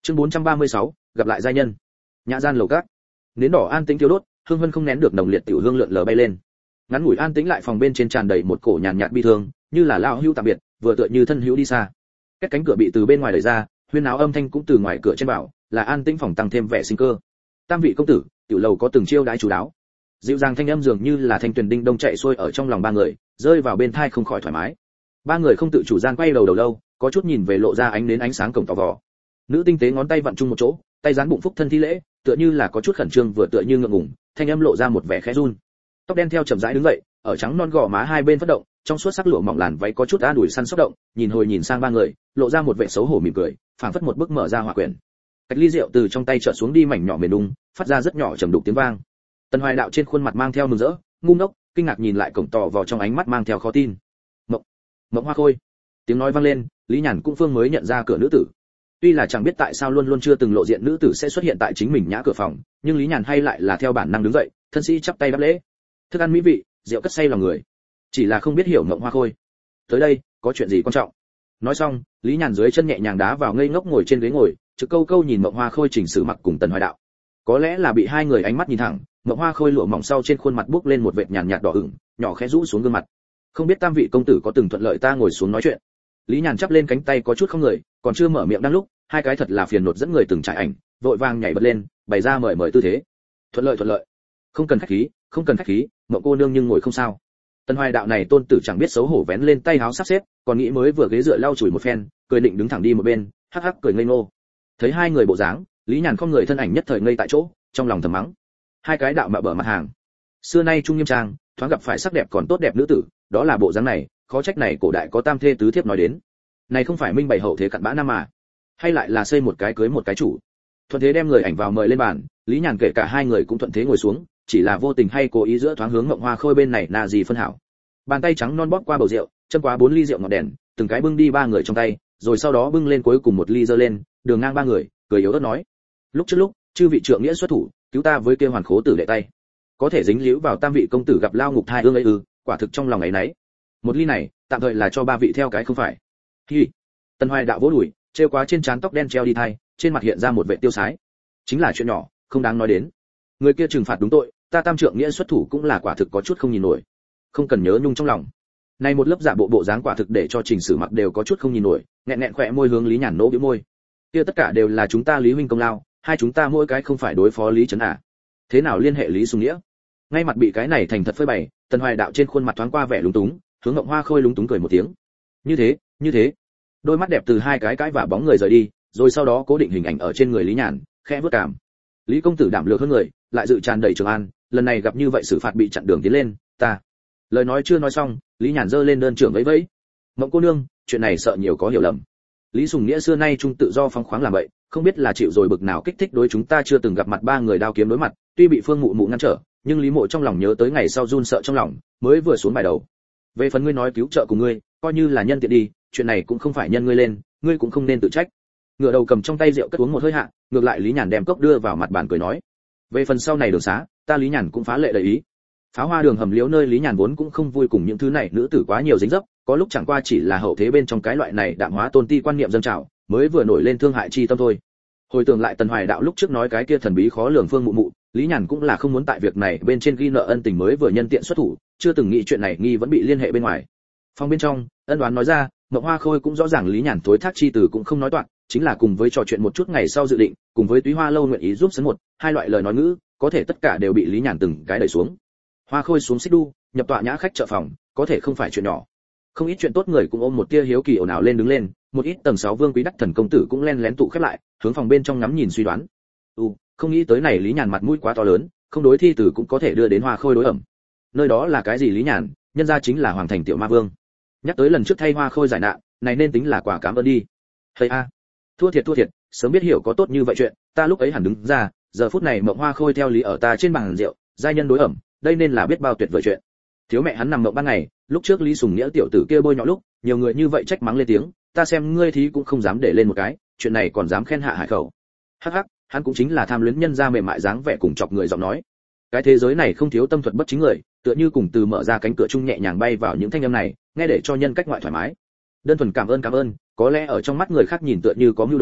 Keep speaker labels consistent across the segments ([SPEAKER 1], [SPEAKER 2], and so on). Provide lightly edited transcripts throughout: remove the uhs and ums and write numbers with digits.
[SPEAKER 1] Chương 436, gặp lại giai nhân. Nhã gian lầu cát. Nến đỏ an tĩnh thiêu đốt, hương vân không nén được nồng liệt tiểu hương lượn lờ bay lên. Ngắn ngủi an tĩnh lại phòng bên trên tràn đầy một cổ nhàn nhạt bi thương, như là lão hữu tạm biệt, vừa tựa như thân hữu đi xa. Các cánh cửa bị từ bên ngoài đẩy ra, huyên náo âm thanh cũng từ ngoài cửa trên bảo, là an tĩnh phòng tăng thêm vẻ sinh cơ. Tam vị công tử, tiểu lầu có từng chiêu đãi chú đáo. Dịu dàng thanh âm dường như là thanh tuyền đinh đông chạy xuôi ở trong lòng ba người, rơi vào bên tai không khỏi thoải mái. Ba người không tự chủ gian quay đầu lâu, có chút nhìn về lộ ra ánh đến ánh sáng cổng tò vò. Nữ tinh tế ngón tay vặn chung một chỗ, tay dán bụng phúc thân thi lễ, tựa như là có chút khẩn trương vừa tựa như ngượng ngùng, thanh âm lộ ra một vẻ khẽ run. Tóc đen theo chậm rãi đứng dậy, ở trắng non gò má hai bên phất động, trong suốt sắc lụa mỏng làn váy có chút an ủi săn sóc động, nhìn hồi nhìn sang ba người, lộ ra một vẻ xấu hổ mỉm cười, phảng phất một bức mở ra hỏa quyển. Cách ly rượu từ trong tay chợt xuống đi mảnh nhỏ mềm đung, phát ra rất nhỏ trầm đục tiếng vang. Tần Hoài Đạo trên khuôn mặt mang theo mừng rỡ, ngu ngốc, kinh ngạc nhìn lại cổng tò vò trong ánh mắt mang theo khó tin. Mộng Hoa Khôi. Tiếng nói vang lên, Lý Nhàn cũng phương mới nhận ra cửa nữ tử. Tuy là chẳng biết tại sao luôn luôn chưa từng lộ diện nữ tử sẽ xuất hiện tại chính mình nhã cửa phòng, nhưng Lý Nhàn hay lại là theo bản năng đứng dậy, thân sĩ chắp tay đáp lễ. Thức ăn mỹ vị, rượu cất say lòng người. Chỉ là không biết hiểu Mộng Hoa Khôi tới đây có chuyện gì quan trọng. Nói xong, Lý Nhàn dưới chân nhẹ nhàng đá vào ngây ngốc ngồi trên ghế ngồi, trực câu câu nhìn Mộng Hoa Khôi chỉnh sử mặc cùng Tần Hoài Đạo. Có lẽ là bị hai người ánh mắt nhìn thẳng, Mộng Hoa Khôi lụa mỏng sau trên khuôn mặt bước lên một vệt nhàn nhạt đỏ ửng, nhỏ khẽ rũ xuống gương mặt. Không biết tam vị công tử có từng thuận lợi ta ngồi xuống nói chuyện. Lý Nhàn chắp lên cánh tay có chút không người, còn chưa mở miệng đang lúc, hai cái thật là phiền nột dẫn người từng trải ảnh, vội vàng nhảy bật lên, bày ra mời tư thế. Thuận lợi. Không cần khách khí, Mộng cô nương nhưng ngồi không sao. Tần Hoài Đạo này tôn tử chẳng biết xấu hổ vén lên tay áo sắp xếp, còn nghĩ mới vừa ghế dựa lau chùi một phen, cười định đứng thẳng đi một bên, hắc hắc cười ngây ngô. Thấy hai người bộ dáng, Lý Nhàn không người thân ảnh nhất thời ngây tại chỗ, trong lòng thầm mắng. Hai cái đạo mạo bở mặt hàng. Xưa nay trung nghiêm trang, thoáng gặp phải sắc đẹp còn tốt đẹp nữ tử, đó là bộ dáng này, khó trách này cổ đại có tam thê tứ thiếp nói đến. Này không phải minh bày hậu thế cặn bã nam mà, hay lại là xây một cái cưới một cái chủ. Thuận thế đem người ảnh vào mời lên bàn, Lý Nhàn kể cả hai người cũng thuận thế ngồi xuống, chỉ là vô tình hay cố ý giữa thoáng hướng Mộng Hoa Khôi bên này là gì phân hảo. Bàn tay trắng non bóp qua bầu rượu, châm qua 4 ly rượu ngọt đèn, từng cái bưng đi ba người trong tay, rồi sau đó bưng lên cuối cùng một ly giơ lên, đường ngang ba người, cười yếu ớt nói: lúc chư vị trượng nghĩa xuất thủ, cứu ta với kia hoàn khố tử đệ tay, có thể dính líu vào tam vị công tử gặp lao ngục thai ương ấy quả thực trong lòng ấy nấy. Một ly này, tạm thời là cho ba vị theo cái không phải. Hi. Tần Hoài Đạo vỗ đùi, treo quá trên trán tóc đen treo đi thay, trên mặt hiện ra một vẻ tiêu sái. Chính là chuyện nhỏ, không đáng nói đến. Người kia trừng phạt đúng tội, ta tam trượng nghĩa xuất thủ cũng là quả thực có chút không nhìn nổi. Không cần nhớ nhung trong lòng. Này một lớp giả bộ dáng quả thực để cho Trình Sử Mặc đều có chút không nhìn nổi, nghẹn khỏe môi hướng Lý Nhàn nỗ bĩu môi. Kia tất cả đều là chúng ta Lý huynh công lao, hai chúng ta mỗi cái không phải đối phó Lý Trấn à? Thế nào liên hệ Lý Sùng Nghĩa? Ngay mặt bị cái này thành thật phơi bày, Tần Hoài Đạo trên khuôn mặt thoáng qua vẻ lúng túng, hướng Mộng Hoa Khôi lúng túng cười một tiếng. Như thế. Đôi mắt đẹp từ hai cái và bóng người rời đi, rồi sau đó cố định hình ảnh ở trên người Lý Nhàn, khẽ vút cảm. Lý công tử đảm lược hơn người, lại dự tràn đầy Trường An, lần này gặp như vậy xử phạt bị chặn đường tiến lên, ta. Lời nói chưa nói xong, Lý Nhàn giơ lên đơn trưởng vẫy vẫy. Mộng cô nương, chuyện này sợ nhiều có hiểu lầm. Lý Sùng Nghĩa xưa nay trung tự do phóng khoáng làm vậy, không biết là chịu rồi bực nào kích thích đối chúng ta chưa từng gặp mặt ba người đao kiếm đối mặt, tuy bị Phương Mụ Mụ ngăn trở, nhưng Lý Mộ trong lòng nhớ tới ngày sau run sợ trong lòng, mới vừa xuống bài đầu. Về phần ngươi nói cứu trợ của ngươi, coi như là nhân tiện đi, chuyện này cũng không phải nhân ngươi lên, ngươi cũng không nên tự trách. Ngựa đầu cầm trong tay rượu cất uống một hơi hạ, ngược lại Lý Nhàn đem cốc đưa vào mặt bàn cười nói: về phần sau này đường xá, ta Lý Nhàn cũng phá lệ đầy ý. Pháo hoa đường hầm liễu nơi Lý Nhàn vốn cũng không vui cùng những thứ này nữ tử quá nhiều dính dấp, có lúc chẳng qua chỉ là hậu thế bên trong cái loại này đạm hóa tôn ti quan niệm dâng trào, mới vừa nổi lên thương hại chi tâm thôi. Hồi tưởng lại Tần Hoài Đạo lúc trước nói cái kia thần bí khó lường Phương Mụ Mụ, Lý Nhàn cũng là không muốn tại việc này bên trên ghi nợ ân tình mới vừa nhân tiện xuất thủ, chưa từng nghĩ chuyện này nghi vẫn bị liên hệ bên ngoài. Phòng bên trong, ân đoán nói ra, Mộng Hoa Khôi cũng rõ ràng Lý Nhàn tối thác chi từ cũng không nói toạc, chính là cùng với trò chuyện một chút ngày sau dự định, cùng với Túy Hoa lâu nguyện ý giúp sấn một, hai loại lời nói ngữ, có thể tất cả đều bị Lý Nhàn từng cái đẩy xuống. Hoa Khôi xuống xích đu, nhập tọa nhã khách trợ phòng, có thể không phải chuyện nhỏ. Không ít chuyện tốt người cũng ôm một tia hiếu kỳ ồn ào lên đứng lên, một ít tầng 6 vương quý đắc thần công tử cũng len lén tụ khép lại, hướng phòng bên trong ngắm nhìn suy đoán. Không nghĩ tới này Lý Nhàn mặt mũi quá to lớn, không đối thi tử cũng có thể đưa đến Hoa Khôi đối ẩm. Nơi đó là cái gì Lý Nhàn, nhân ra chính là hoàng thành tiểu ma vương. Nhắc tới lần trước thay Hoa Khôi giải nạn, này nên tính là quả cảm ơn đi. Thầy a, thua thiệt, sớm biết hiểu có tốt như vậy chuyện, ta lúc ấy hẳn đứng ra, giờ phút này Mộng Hoa Khôi theo lý ở ta trên bàn rượu, giai nhân đối ẩm, đây nên là biết bao tuyệt vời chuyện. Thiếu mẹ hắn nằm mộng ban ngày, lúc trước Lý Sùng Nghĩa tiểu tử kia bôi nhọ lúc, nhiều người như vậy trách mắng lên tiếng, ta xem ngươi thí cũng không dám để lên một cái, chuyện này còn dám khen hạ hải khẩu. Hắc hắc, hắn cũng chính là tham luyến nhân ra mềm mại dáng vẻ cùng chọc người giọng nói. Cái thế giới này không thiếu tâm thuật bất chính người, tựa như cùng từ mở ra cánh cửa chung nhẹ nhàng bay vào những thanh âm này, nghe để cho nhân cách ngoại thoải mái. Đơn thuần cảm ơn, có lẽ ở trong mắt người khác nhìn tựa như có mưu đồ,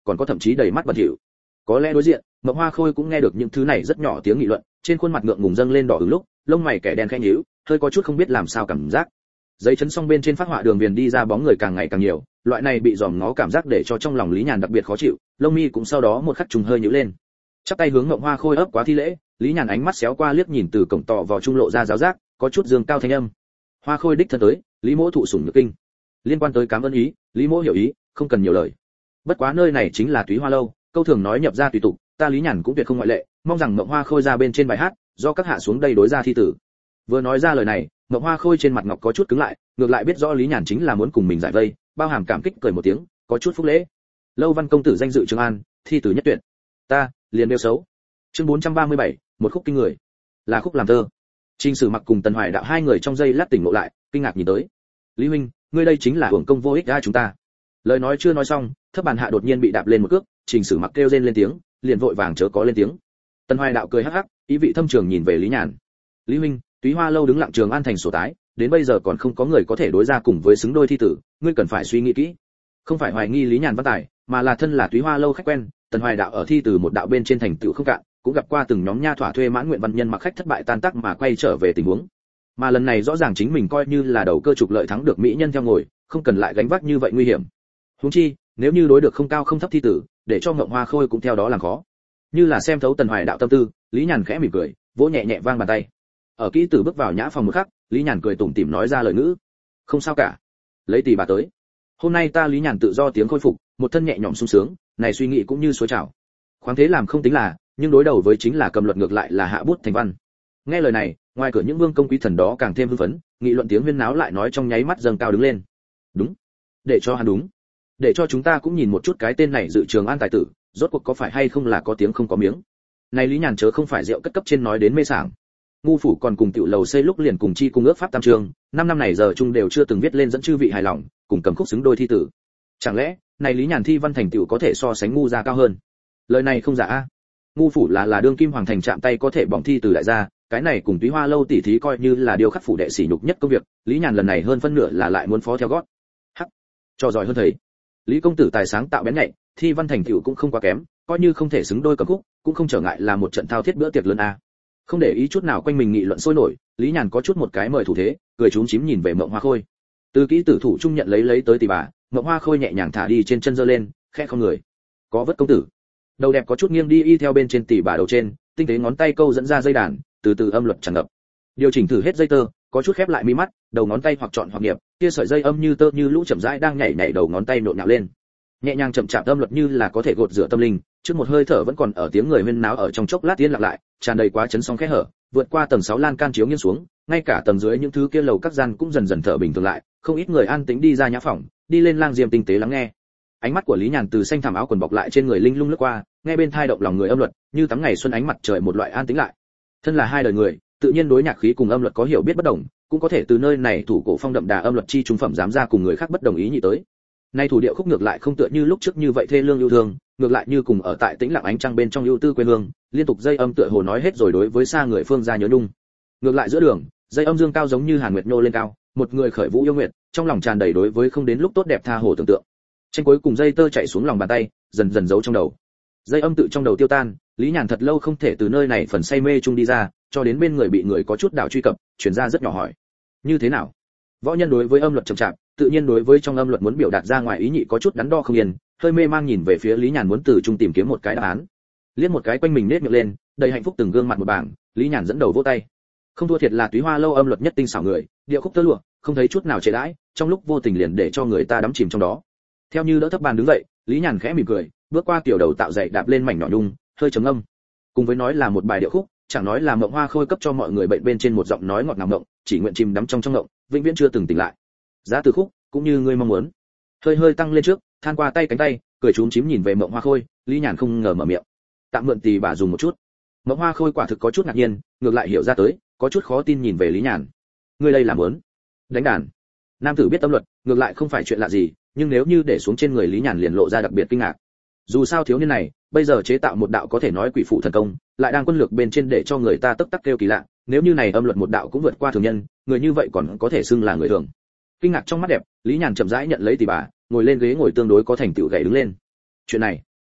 [SPEAKER 1] còn có thậm chí đầy mắt bẩn thỉu. Có lẽ đối diện, Mộng Hoa Khôi cũng nghe được những thứ này rất nhỏ tiếng nghị luận, trên khuôn mặt ngượng ngùng dâng lên đỏ ửng lúc, lông mày kẻ đen khẽ nhíu, hơi có chút không biết làm sao cảm giác. Giấy chấn xong bên trên phát họa đường viền đi ra bóng người càng ngày càng nhiều, loại này bị dòm ngó cảm giác để cho trong lòng Lý Nhàn đặc biệt khó chịu, lông mi cũng sau đó một khắc trùng hơi nhíu lên. Chắp tay hướng Mộng Hoa Khôi ấp quá thi lễ, Lý Nhàn ánh mắt xéo qua liếc nhìn từ cổng tọ vào trung lộ ra giáo giác, có chút dương cao thanh âm. Hoa Khôi đích thân tới, Lý Mỗ thụ sủng nhược kinh. Liên quan tới cảm ơn ý, Lý Mỗ hiểu ý, không cần nhiều lời. Bất quá nơi này chính là Túy Hoa lâu, câu thường nói nhập ra tùy tục, ta Lý Nhàn cũng tuyệt không ngoại lệ, mong rằng Mộng Hoa Khôi ra bên trên bài hát, do các hạ xuống đây đối ra thi tử. Vừa nói ra lời này, Mộng Hoa Khôi trên mặt ngọc có chút cứng lại, ngược lại biết rõ Lý Nhàn chính là muốn cùng mình giải vây, bao hàm cảm kích cười một tiếng, có chút phúc lễ. Lâu Văn công tử danh dự Trường An, thi tử nhất tuyệt. Ta, liền đeo xấu. Chương 437, một khúc kinh người. Là khúc làm thơ. Trình Sử Mặc cùng Tần Hoài Đạo hai người trong giây lát tỉnh ngộ lại, kinh ngạc nhìn tới. Lý huynh, ngươi đây chính là hưởng công vô ích ra chúng ta. Lời nói chưa nói xong, thấp bàn hạ đột nhiên bị đạp lên một cước, Trình Sử Mặc kêu rên lên tiếng, liền vội vàng chớ có lên tiếng. Tần Hoài Đạo cười hắc hắc, ý vị thâm trường nhìn về Lý Nhàn. Lý huynh, Túy Hoa lâu đứng lặng Trường An thành sổ tái, đến bây giờ còn không có người có thể đối ra cùng với xứng đôi thi tử, ngươi cần phải suy nghĩ kỹ. Không phải hoài nghi Lý Nhàn văn tài, mà là thân là Túy Hoa lâu khách quen, Tần Hoài Đạo ở thi từ một đạo bên trên thành tựu không cạn, cũng gặp qua từng nhóm nha thỏa thuê mãn nguyện văn nhân mặc khách thất bại tan tác mà quay trở về tình huống. Mà lần này rõ ràng chính mình coi như là đầu cơ trục lợi thắng được mỹ nhân theo ngồi, không cần lại gánh vác như vậy nguy hiểm. Huống chi, nếu như đối được không cao không thấp thi tử, để cho Ngộng Hoa Khôi cũng theo đó làm khó. Như là xem thấu Tần Hoài Đạo tâm tư, Lý Nhàn khẽ mỉm cười, vỗ nhẹ nhẹ vang bàn tay. Ở kỹ tử bước vào nhã phòng một khắc, Lý Nhàn cười tủm tỉm nói ra lời ngữ. Không sao cả, lấy tỷ bà tới. Hôm nay ta Lý Nhàn tự do tiếng khôi phục, một thân nhẹ nhõm sung sướng, này suy nghĩ cũng như suối trào. Khoáng thế làm không tính là, nhưng đối đầu với chính là cầm luật ngược lại là hạ bút thành văn. Nghe lời này, ngoài cửa những vương công quý thần đó càng thêm hưng phấn, nghị luận tiếng huyên náo lại nói trong nháy mắt dâng cao đứng lên. Đúng, để cho hắn đúng, để cho chúng ta cũng nhìn một chút cái tên này dự Trường An tài tử, rốt cuộc có phải hay không là có tiếng không có miếng. Này Lý Nhàn chớ không phải rượu cất cấp trên nói đến mê sảng. Ngu phủ còn cùng tiểu lầu xây lúc liền cùng chi cung ước pháp tam trường, 5 năm này giờ chung đều chưa từng viết lên dẫn chư vị hài lòng, cùng cầm khúc xứng đôi thi tử. Chẳng lẽ, này Lý Nhàn thi văn thành tựu có thể so sánh ngu gia cao hơn? Lời này không giả a. Ngu phủ là đương kim hoàng thành chạm tay có thể bỏng thi từ đại gia, cái này cùng Túy Hoa lâu tỉ thí coi như là điều khắc phủ đệ sỉ nhục nhất công việc, Lý Nhàn lần này hơn phân nửa là lại muốn phó theo gót. Hắc, cho giỏi hơn thầy. Lý công tử tài sáng tạo bén nhạy, thi văn thành tựu cũng không quá kém, coi như không thể xứng đôi cầm khúc, cũng không trở ngại là một trận thao thiết bữa tiệc lớn a. Không để ý chút nào quanh mình nghị luận sôi nổi, Lý Nhàn có chút một cái mời thủ thế, cười trúng chím nhìn về Mộng Hoa Khôi. Từ kỹ tử thủ trung nhận lấy tới tỷ bà, Mộng Hoa Khôi nhẹ nhàng thả đi trên chân giơ lên, khẽ không người. Có vất công tử. Đầu đẹp có chút nghiêng đi y theo bên trên tỷ bà đầu trên, tinh tế ngón tay câu dẫn ra dây đàn, từ từ âm luật tràn ngập. Điều chỉnh thử hết dây tơ, có chút khép lại mi mắt, đầu ngón tay hoặc chọn hoặc nghiệp, kia sợi dây âm như tơ như lũ chậm rãi đang nhảy nhảy đầu ngón tay nhộn nhạo lên. Nhẹ nhàng chậm chạp âm luật như là có thể gột rửa tâm linh, trước một hơi thở vẫn còn ở tiếng người huyên náo ở trong chốc lát tiên lặng lại, tràn đầy quá chấn sóng khẽ hở, vượt qua tầng 6 lan can chiếu nghiêng xuống, ngay cả tầng dưới những thứ kia lầu các gian cũng dần dần thở bình thường lại, không ít người an tĩnh đi ra nhã phòng, đi lên lang diêm tinh tế lắng nghe. Ánh mắt của Lý Nhàn từ xanh thảm áo quần bọc lại trên người linh lung lướt qua, nghe bên thai động lòng người âm luật, như tắm ngày xuân ánh mặt trời một loại an tĩnh lại. Thân là hai đời người, tự nhiên đối nhạc khí cùng âm luật có hiểu biết bất đồng, cũng có thể từ nơi này thủ cổ phong đậm đà âm luật chi trung phẩm dám ra cùng người khác bất đồng ý nhị tới. Nay thủ điệu khúc ngược lại không tựa như lúc trước như vậy thê lương yêu thương, ngược lại như cùng ở tại tĩnh lặng ánh trăng bên trong ưu tư quê hương, liên tục dây âm tựa hồ nói hết rồi đối với xa người phương ra nhớ nhung. Ngược lại giữa đường, dây âm dương cao giống như hàn nguyệt nhô lên cao, một người khởi vũ yêu nguyệt, trong lòng tràn đầy đối với không đến lúc tốt đẹp tha hồ tưởng tượng. Tranh cuối cùng dây tơ chạy xuống lòng bàn tay, dần dần giấu trong đầu. Dây âm tự trong đầu tiêu tan, Lý Nhàn thật lâu không thể từ nơi này phần say mê chung đi ra, cho đến bên người bị người có chút đảo truy cập, chuyển ra rất nhỏ hỏi: như thế nào? Võ nhân đối với âm luật chậm chạp, tự nhiên đối với trong âm luật muốn biểu đạt ra ngoài ý nhị có chút đắn đo không yên, hơi mê mang nhìn về phía Lý Nhàn muốn từ trung tìm kiếm một cái đáp án. Liếc một cái quanh mình nết miệng lên, đầy hạnh phúc từng gương mặt một bảng, Lý Nhàn dẫn đầu vỗ tay. Không thua thiệt là Túy Hoa lâu âm luật nhất tinh xảo người, điệu khúc tơ lụa, không thấy chút nào chế đãi, trong lúc vô tình liền để cho người ta đắm chìm trong đó. Theo như đỡ thấp bàn đứng dậy, Lý Nhàn khẽ mỉm cười, bước qua tiểu đầu tạo dậy đạp lên mảnh nhỏ nhung, hơi trầm âm. Cùng với nói là một bài điệu khúc, chẳng nói là Mộng Hoa Khôi cấp cho mọi người bệnh bên trên một giọng nói ngọt ngào ngộng, chỉ nguyện chìm đắm trong ngộng, vĩnh viễn chưa từng tỉnh lại. Giá từ khúc, cũng như ngươi mong muốn. Hơi hơi tăng lên trước, than qua tay cánh tay, cười trúng chím nhìn về Mộng Hoa Khôi, Lý Nhàn không ngờ mở miệng. Tạm mượn tỷ bà dùng một chút. Mộng Hoa Khôi quả thực có chút ngạc nhiên, ngược lại hiểu ra tới, có chút khó tin nhìn về Lý Nhàn. Ngươi đây là muốn đánh đàn? Nam tử biết tâm luật, ngược lại không phải chuyện lạ gì, nhưng nếu như để xuống trên người Lý Nhàn liền lộ ra đặc biệt kinh ngạc. Dù sao thiếu niên này, bây giờ chế tạo một đạo có thể nói quỷ phụ thần công, lại đang quân lược bên trên để cho người ta tức tắc kêu kỳ lạ, nếu như này âm luật một đạo cũng vượt qua thường nhân, người như vậy còn có thể xưng là người thường. Kinh ngạc trong mắt đẹp, Lý Nhàn chậm rãi nhận lấy tỷ bà, ngồi lên ghế ngồi tương đối có thành tựu gậy đứng lên. Chuyện này,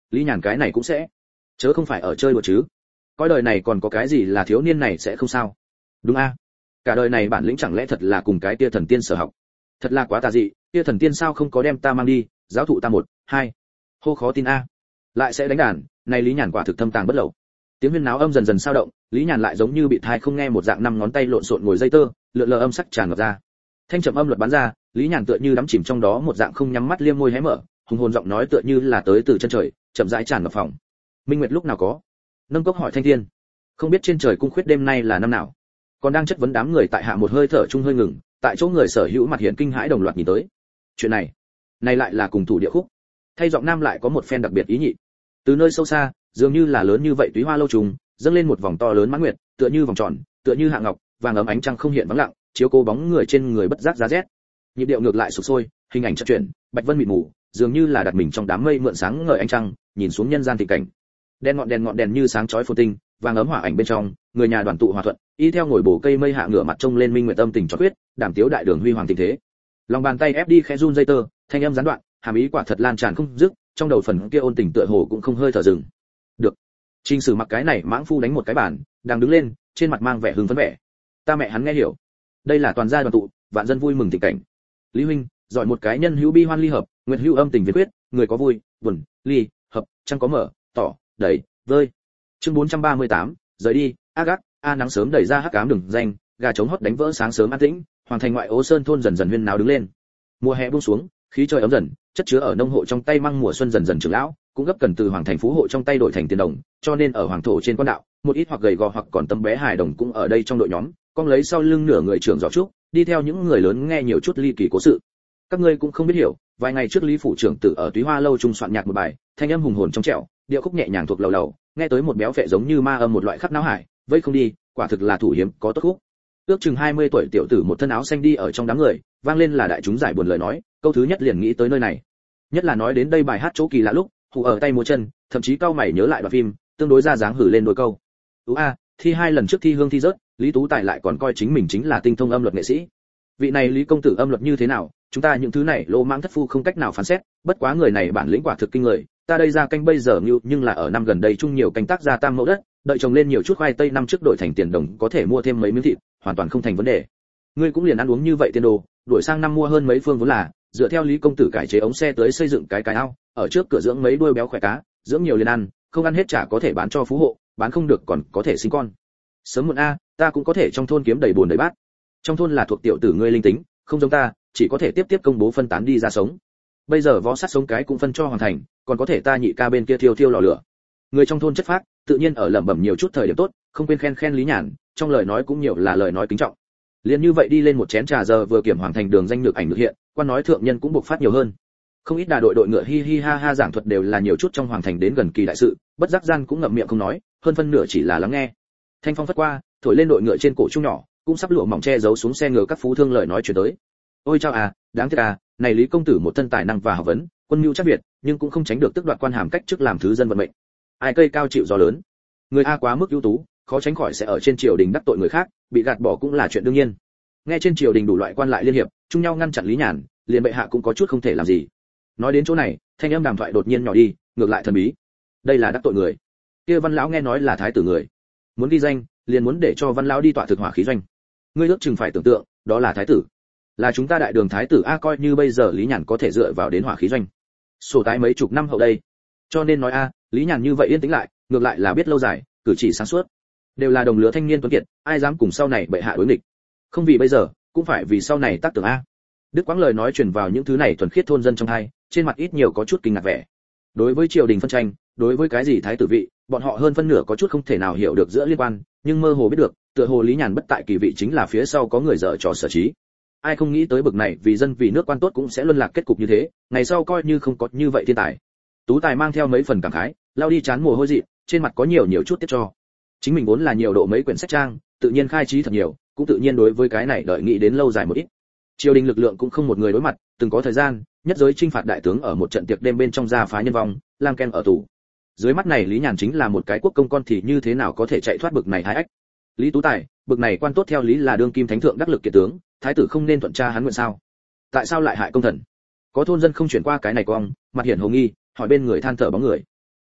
[SPEAKER 1] Lý Nhàn cái này cũng sẽ, chớ không phải ở chơi đùa chứ. Coi đời này còn có cái gì là thiếu niên này sẽ không sao. Đúng a, cả đời này bản lĩnh chẳng lẽ thật là cùng cái tia thần tiên sở học. Thật là quá tà dị, tia thần tiên sao không có đem ta mang đi, giáo thụ ta một, hai. Hô khó tin a. Lại sẽ đánh đàn, này Lý Nhàn quả thực thâm tàng bất lậu. Tiếng huyên náo âm dần dần sao động, Lý Nhàn lại giống như bị thai không nghe một dạng năm ngón tay lộn xộn ngồi dây tơ, lượn lờ âm sắc tràn ngập ra. Thanh trầm âm luật bắn ra, Lý Nhàn tựa như đắm chìm trong đó một dạng không nhắm mắt liêm môi hé mở, hùng hồn giọng nói tựa như là tới từ chân trời, chậm rãi tràn ngập phòng. Minh Nguyệt lúc nào có? Nâng cốc hỏi Thanh Thiên. Không biết trên trời cung khuyết đêm nay là năm nào. Còn đang chất vấn đám người tại hạ một hơi thở chung hơi ngừng, tại chỗ người sở hữu mặt hiện kinh hãi đồng loạt nhìn tới. Chuyện này lại là cùng thủ địa khúc. Thay giọng nam lại có một phen đặc biệt ý nhị. Từ nơi sâu xa, dường như là lớn như vậy túy hoa lâu trùng, dâng lên một vòng to lớn mãn nguyệt, tựa như vòng tròn, tựa như hạ ngọc, vàng ấm ánh trăng không hiện vắng lặng, chiếu cố bóng người trên người bất giác giá rét. Nhịp điệu ngược lại sục sôi, hình ảnh chợt chuyển, bạch vân mịt mù, dường như là đặt mình trong đám mây mượn sáng ngời ánh trăng, nhìn xuống nhân gian thị cảnh. Đèn ngọn đèn như sáng chói phồn tinh, vàng ấm hỏa ảnh bên trong, người nhà đoàn tụ hòa thuận, y theo ngồi bổ cây mây hạ ngửa mặt trông lên minh nguyệt âm tình cho quyết, đảm tiếu đại đường huy hoàng tình thế. Lòng bàn tay ép đi khẽ run dây tơ, thanh âm gián đoạn, hàm ý quả thật lan tràn không dứt, trong đầu phần kia ôn tình tựa hồ cũng không hơi thở dừng. Được. Trình Sử mặc cái này mãng phu đánh một cái bàn, đang đứng lên, trên mặt mang vẻ hưng phấn vẻ. Ta mẹ hắn nghe hiểu. Đây là toàn gia đoàn tụ, vạn dân vui mừng tình cảnh. Lý huynh, giỏi một cái nhân hữu bi hoan ly hợp, nguyện hữu âm tình viên quyết, người có vui, buồn, ly, hợp, chẳng có mở, tỏ, đẩy, vơi. Chương 438, rời đi, ác, nắng sớm đẩy ra hắc ám đường danh, gà trống hót đánh vỡ sáng sớm an tĩnh, hoàng thành ngoại ô sơn thôn dần dần huyên náo đứng lên. Mùa hè buông xuống, khí trời ấm dần, chất chứa ở nông hộ trong tay măng mùa xuân dần dần trưởng lão, cũng gấp cần từ hoàng thành phú hộ trong tay đổi thành tiền đồng, cho nên ở hoàng thổ trên quan đạo, một ít hoặc gầy gò hoặc còn tấm bé hài đồng cũng ở đây trong đội nhóm, con lấy sau lưng nửa người trưởng giỏ trúc, đi theo những người lớn nghe nhiều chút ly kỳ cố sự. Các ngươi cũng không biết hiểu, vài ngày trước Lý phủ trưởng tử ở Túy Hoa lâu trung soạn nhạc một bài, thanh âm hùng hồn trong trẻo, điệu khúc nhẹ nhàng thuộc lầu lầu, nghe tới một béo phệ giống như ma âm một loại khắp não hải, vây không đi, quả thực là thủ hiếm có tốt khúc. Ước chừng 20 tuổi tiểu tử một thân áo xanh đi ở trong đám người, vang lên là đại chúng giải buồn lời nói, câu thứ nhất liền nghĩ tới nơi này. Nhất là nói đến đây bài hát chỗ kỳ lạ lúc, hù ở tay múa chân, thậm chí cao mày nhớ lại đoạn phim, tương đối ra dáng hử lên đôi câu. Thi 2 lần trước thi hương thi rớt, Lý Tú Tài lại còn coi chính mình chính là tinh thông âm luật nghệ sĩ. Vị này Lý công tử âm luật như thế nào, chúng ta những thứ này lô mãng thất phu không cách nào phán xét, bất quá người này bản lĩnh quả thực kinh người, ta đây ra canh bây giờ nhưng là ở năm gần đây chung nhiều canh tác ra tam mẫu đất, đợi trồng lên nhiều chút khoai tây năm trước đổi thành tiền đồng có thể mua thêm mấy miếng thịt, hoàn toàn không thành vấn đề. Ngươi cũng liền ăn uống như vậy tiền đồ, đổi sang năm mua hơn mấy phương vốn là, dựa theo Lý công tử cải chế ống xe tới xây dựng cái ao, ở trước cửa dưỡng mấy đuôi béo khỏe cá, dưỡng nhiều liền ăn, không ăn hết chả có thể bán cho phú hộ, bán không được còn có thể sinh con. Sớm muộn ta cũng có thể trong thôn kiếm đầy bồn đầy bát. Trong thôn là thuộc tiểu tử ngươi linh tính, không giống ta, chỉ có thể tiếp công bố phân tán đi ra sống. Bây giờ võ sát sống cái cũng phân cho hoàn thành, còn có thể ta nhị ca bên kia thiêu lò lửa. Người trong thôn chất phác, tự nhiên ở lẩm bẩm nhiều chút thời điểm tốt, không quên khen Lý Nhàn, trong lời nói cũng nhiều là lời nói kính trọng. Liền như vậy đi lên một chén trà giờ vừa kiểm hoàng thành đường danh được ảnh được hiện, quan nói thượng nhân cũng bộc phát nhiều hơn. Không ít đà đội ngựa hi hi ha ha giảng thuật đều là nhiều chút trong hoàng thành đến gần kỳ đại sự, bất giác gian cũng ngậm miệng không nói, hơn phân nửa chỉ là lắng nghe. Thanh phong phất qua, thổi lên đội ngựa trên cổ trung nhỏ, cũng sắp lụa mỏng che giấu xuống xe ngựa các phú thương lời nói chuyển tới. Ôi chao đáng tiếc này Lý công tử một thân tài năng và học vấn, quân mưu chắc việt, nhưng cũng không tránh được tức đoạt quan hàm cách chức làm thứ dân vận mệnh. Ai cây cao chịu gió lớn, người quá mức ưu tú, khó tránh khỏi sẽ ở trên triều đình đắc tội người khác, bị gạt bỏ cũng là chuyện đương nhiên. Nghe trên triều đình đủ loại quan lại liên hiệp, chung nhau ngăn chặn Lý Nhàn, liền bệ hạ cũng có chút không thể làm gì. Nói đến chỗ này, thanh âm đàm thoại đột nhiên nhỏ đi, ngược lại thần bí. Đây là đắc tội người. Kia Văn lão nghe nói là thái tử người, muốn ghi danh, liền muốn để cho Văn lão đi tọa thực hỏa khí doanh. Ngươi ước chừng phải tưởng tượng, đó là thái tử, là chúng ta đại đường thái tử coi như bây giờ Lý Nhàn có thể dựa vào đến hỏa khí doanh. Sổ tái mấy chục năm hậu đây, cho nên nói Lý Nhàn như vậy yên tĩnh lại, ngược lại là biết lâu dài, cử chỉ sáng suốt, đều là đồng lứa thanh niên tuấn kiệt, ai dám cùng sau này bệ hạ đối nghịch. Không vì bây giờ, cũng phải vì sau này tác tưởng Đức Quãng lời nói truyền vào những thứ này thuần khiết thôn dân trong hai, trên mặt ít nhiều có chút kinh ngạc vẻ. Đối với triều đình phân tranh, đối với cái gì thái tử vị, bọn họ hơn phân nửa có chút không thể nào hiểu được giữa liên quan, nhưng mơ hồ biết được, tựa hồ Lý Nhàn bất tại kỳ vị chính là phía sau có người dở trò sở trí. Ai không nghĩ tới bực này vì dân vì nước quan tốt cũng sẽ luân lạc kết cục như thế, ngày sau coi như không có như vậy thiên tài. Tú Tài mang theo mấy phần cảm khái, lao đi chán mồ hôi dị, trên mặt có nhiều chút tiếc cho. Chính mình vốn là nhiều độ mấy quyển sách trang, tự nhiên khai trí thật nhiều, cũng tự nhiên đối với cái này đợi nghĩ đến lâu dài một ít. Triều đình lực lượng cũng không một người đối mặt, từng có thời gian, nhất giới chinh phạt đại tướng ở một trận tiệc đêm bên trong gia phá nhân vong, lang ken ở tù. Dưới mắt này Lý Nhàn chính là một cái quốc công con thì như thế nào có thể chạy thoát bực này hai ách. Lý Tú Tài, bực này quan tốt theo lý là đương kim thánh thượng đắc lực kiệt tướng, thái tử không nên thuận tra hắn nguyện sao? Tại sao lại hại công thần? Có thôn dân không chuyển qua cái này cong, mặt hiển hồ nghi, hỏi bên người than thở bóng người.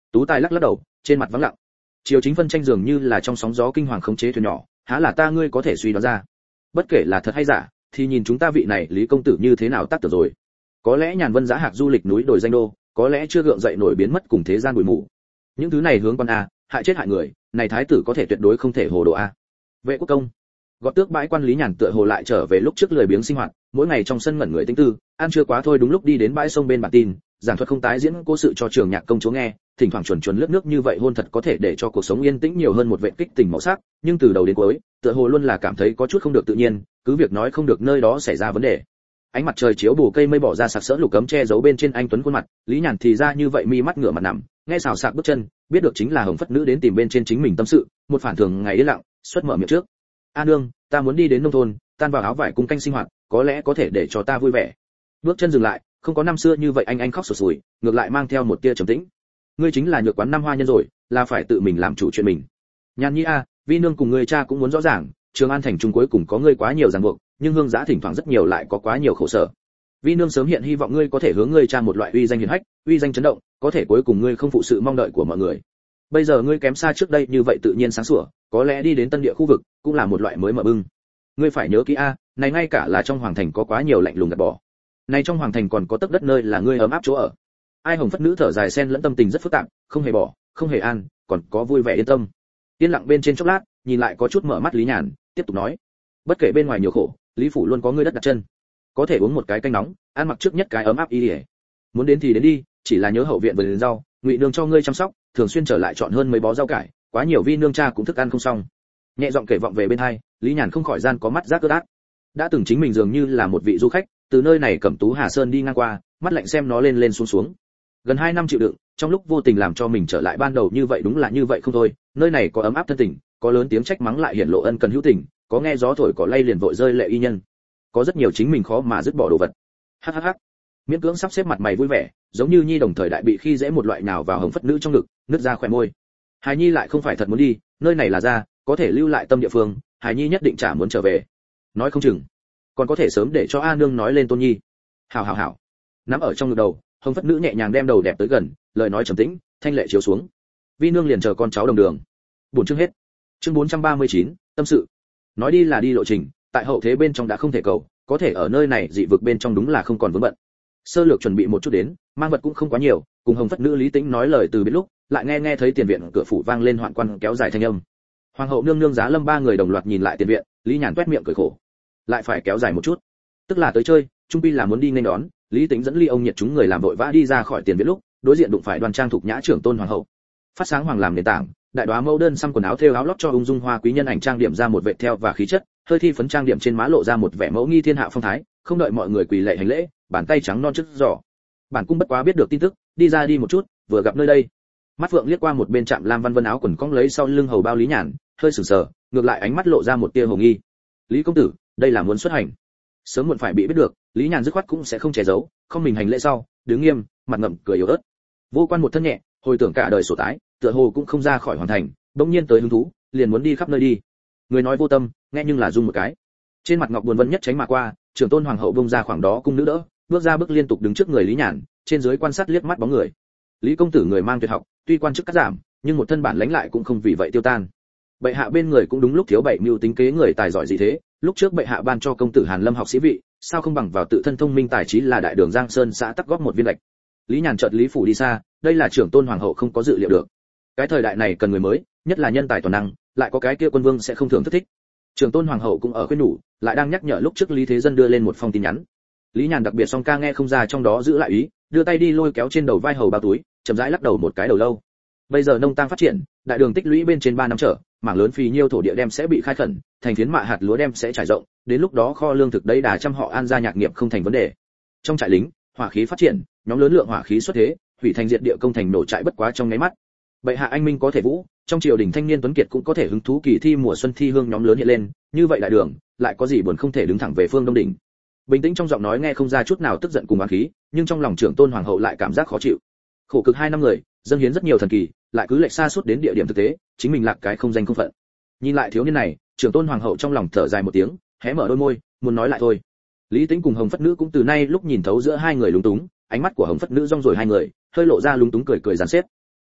[SPEAKER 1] Tú Tài lắc lắc đầu, trên mặt vắng lặng. Triều chính phân tranh dường như là trong sóng gió kinh hoàng khống chế thuyền nhỏ, há là ta ngươi có thể suy đoán ra. Bất kể là thật hay giả, thì nhìn chúng ta vị này Lý công tử như thế nào tác tử rồi. Có lẽ Nhàn Vân giá hạc du lịch núi đồi danh đô, có lẽ chưa gượng dậy nổi biến mất cùng thế gian bụi mù. Những thứ này hướng con a, hại chết hại người, này thái tử có thể tuyệt đối không thể hồ đồ a. Vệ quốc công, gọt tước bãi quan Lý Nhàn tựa hồ lại trở về lúc trước lười biếng sinh hoạt, mỗi ngày trong sân ngẩn người tĩnh tư, ăn chưa quá thôi đúng lúc đi đến bãi sông bên bản tin, giảng thuật không tái diễn cố sự cho trường nhạc công chúa nghe, thỉnh thoảng chuẩn lướt nước như vậy hôn thật có thể để cho cuộc sống yên tĩnh nhiều hơn một vệ kích tình màu sắc, nhưng từ đầu đến cuối, tựa hồ luôn là cảm thấy có chút không được tự nhiên, cứ việc nói không được nơi đó xảy ra vấn đề. Ánh mặt trời chiếu bù cây mây bỏ ra sặc sỡ lục cấm che giấu bên trên anh tuấn khuôn mặt, Lý Nhàn thì ra như vậy mi mắt ngửa mặt nằm, nghe xào xạc bước chân, biết được chính là Hồng Phất nữ đến tìm bên trên chính mình tâm sự, một phản thường ngày yên lặng, xuất mở miệng trước. A nương, ta muốn đi đến nông thôn, tan vào áo vải cung canh sinh hoạt, có lẽ có thể để cho ta vui vẻ. Bước chân dừng lại, không có năm xưa như vậy anh khóc sụt sùi, ngược lại mang theo một tia trầm tĩnh. Ngươi chính là Nhược Quán năm hoa nhân rồi, là phải tự mình làm chủ chuyện mình. Nhàn Nhi a, vi nương cùng ngươi cha cũng muốn rõ ràng, Trường An thành trung cuối cùng có ngươi quá nhiều ràng buộc, nhưng hương giá thỉnh thoảng rất nhiều lại có quá nhiều khổ sở. Vi nương sớm hiện hy vọng ngươi có thể hướng ngươi cha một loại uy danh hiển hách, uy danh chấn động, có thể cuối cùng ngươi không phụ sự mong đợi của mọi người. Bây giờ ngươi kém xa trước đây như vậy tự nhiên sáng sủa, có lẽ đi đến tân địa khu vực cũng là một loại mới mở bưng. Ngươi phải nhớ kỹ a, này ngay cả là trong hoàng thành có quá nhiều lạnh lùng gạt bỏ. Này trong hoàng thành còn có tấc đất nơi là ngươi ấm áp chỗ ở. Ai Hồng Phất nữ thở dài xen lẫn tâm tình rất phức tạp, không hề bỏ, không hề an, còn có vui vẻ yên tâm. Yên lặng bên trên chốc lát, nhìn lại có chút mở mắt Lý Nhàn, tiếp tục nói: bất kể bên ngoài nhiều khổ, Lý phủ luôn có ngươi đất đặt chân. Có thể uống một cái canh nóng, ăn mặc trước nhất cái ấm áp y điề. Muốn đến thì đến đi, chỉ là nhớ hậu viện vườn rau, Ngụy nương cho ngươi chăm sóc, thường xuyên trở lại chọn hơn mấy bó rau cải, quá nhiều vi nương cha cũng thức ăn không xong. Nhẹ giọng kể vọng về bên hai, Lý Nhàn không khỏi gian có mắt giác ướt át. Đã từng chính mình dường như là một vị du khách, từ nơi này Cẩm Tú Hà Sơn đi ngang qua, mắt lạnh xem nó lên lên xuống xuống. Gần 2 năm chịu đựng, trong lúc vô tình làm cho mình trở lại ban đầu như vậy đúng là như vậy không thôi, nơi này có ấm áp thân tình, có lớn tiếng trách mắng lại hiển lộ ân cần hữu tình, có nghe gió thổi cỏ lay liền vội rơi lệ y nhân. Có rất nhiều chính mình khó mà dứt bỏ đồ vật. Hắc. Miễn cưỡng sắp xếp mặt mày vui vẻ, giống như nhi đồng thời đại bị khi dễ một loại nào vào Hồng Phất nữ trong ngực, nứt ra khóe môi. Hải Nhi lại không phải thật muốn đi, nơi này là ra, có thể lưu lại tâm địa phương, Hải Nhi nhất định chả muốn trở về. Nói không chừng, còn có thể sớm để cho A nương nói lên Tôn Nhi. Hảo. Nắm ở trong ngực đầu, Hồng Phất nữ nhẹ nhàng đem đầu đẹp tới gần, lời nói trầm tĩnh, thanh lệ chiếu xuống. Vi nương liền chờ con cháu đồng đường. Buồn chương hết. Chương 439, tâm sự. Nói đi là đi lộ trình, tại hậu thế bên trong đã không thể cầu, có thể ở nơi này dị vực bên trong đúng là không còn vướng bận. Sơ lược chuẩn bị một chút đến, mang vật cũng không quá nhiều, cùng Hồng Phất nữ Lý Tĩnh nói lời từ biệt lúc, lại nghe thấy tiền viện cửa phủ vang lên hoạn quan kéo dài thanh âm. Hoàng hậu nương nương Giá Lâm ba người đồng loạt nhìn lại tiền viện, Lý Nhàn toét miệng cười khổ. Lại phải kéo dài một chút, tức là tới chơi, trung pi là muốn đi nên đón. Lý Tĩnh dẫn Ly ông nhiệt chúng người làm vội vã đi ra khỏi tiền viện lúc, đối diện đụng phải Đoan Trang thục nhã trưởng tôn hoàng hậu. Phát sáng hoàng làm nền tảng, đại đóa mẫu đơn xăm quần áo thêu áo lót cho ung dung hoa quý nhân ảnh trang điểm ra một vệ theo và khí chất, hơi thi phấn trang điểm trên má lộ ra một vẻ mẫu nghi thiên hạ phong thái, không đợi mọi người quỳ lạy hành lễ, bàn tay trắng non trước giỏ. Bản cung bất quá biết được tin tức, đi ra đi một chút, vừa gặp nơi đây. Mắt Phượng liếc qua một bên Trạm Lam Văn Vân áo quần cong lấy sau lưng hầu bao Lý Nhàn, hơi sửng sờ, ngược lại ánh mắt lộ ra một tia hồ nghi. Lý công tử, đây là muốn xuất hành. Sớm muộn phải bị biết được, Lý Nhàn dứt khoát cũng sẽ không che giấu, không mình hành lễ sau, đứng nghiêm, mặt ngậm cười yếu ớt. Vô Quan một thân nhẹ, hồi tưởng cả đời sổ tái, tựa hồ cũng không ra khỏi hoàn thành, bỗng nhiên tới hứng thú, liền muốn đi khắp nơi đi. Người nói vô tâm, nghe nhưng là rung một cái. Trên mặt ngọc buồn vân nhất tránh mà qua, trưởng tôn hoàng hậu bông ra khoảng đó cung nữ đỡ, bước ra bước liên tục đứng trước người Lý Nhàn, trên dưới quan sát liếc mắt bóng người. Lý công tử người mang tuyệt học, tuy quan chức cắt giảm, nhưng một thân bản lãnh lại cũng không vì vậy tiêu tan. Bệ hạ bên người cũng đúng lúc thiếu bảy mưu tính kế người tài giỏi gì thế, lúc trước bệ hạ ban cho công tử Hàn Lâm học sĩ vị, sao không bằng vào tự thân thông minh tài trí là đại đường Giang Sơn xã tắc góp một viên lệch. Lý Nhàn chợt Lý phủ đi xa, đây là trưởng tôn hoàng hậu không có dự liệu được. Cái thời đại này cần người mới, nhất là nhân tài toàn năng, lại có cái kia quân vương sẽ không thường thích. Trưởng tôn hoàng hậu cũng ở khuyên nhủ, lại đang nhắc nhở lúc trước Lý Thế Dân đưa lên một phong tin nhắn. Lý Nhàn đặc biệt song ca nghe không ra trong đó giữ lại ý, đưa tay đi lôi kéo trên đầu vai hầu bao túi, chậm rãi lắc đầu một cái đầu lâu. Bây giờ nông tăng phát triển, đại đường tích lũy bên trên 3 năm trở, mảng lớn phì nhiêu thổ địa đem sẽ bị khai khẩn, thành phiến mạ hạt lúa đem sẽ trải rộng, đến lúc đó kho lương thực đấy đà trăm họ An gia nhạc nghiệp không thành vấn đề. Trong trại lính, hỏa khí phát triển, nhóm lớn lượng hỏa khí xuất thế, hủy thành diệt địa công thành nổ trại bất quá trong nháy mắt. Bệ hạ anh minh có thể vũ, trong triều đình thanh niên tuấn kiệt cũng có thể hứng thú kỳ thi mùa xuân thi hương nhóm lớn hiện lên, như vậy đại đường lại có gì buồn không thể đứng thẳng về phương đông đỉnh. Bình tĩnh trong giọng nói nghe không ra chút nào tức giận cùng oán khí, nhưng trong lòng trưởng tôn hoàng hậu lại cảm giác khó chịu. Khổ cực 2 năm người, dâng hiến rất nhiều thần kỳ, lại cứ lệch xa suốt đến địa điểm thực tế, chính mình lạc cái không danh không phận. Nhìn lại thiếu niên này, trưởng tôn hoàng hậu trong lòng thở dài một tiếng, hé mở đôi môi, muốn nói lại thôi. Lý Tĩnh cùng Hồng Phất nữ cũng từ nay lúc nhìn thấu giữa hai người lúng túng, ánh mắt của Hồng Phất nữ rong rồi hai người, hơi lộ ra lúng túng cười cười giàn xếp.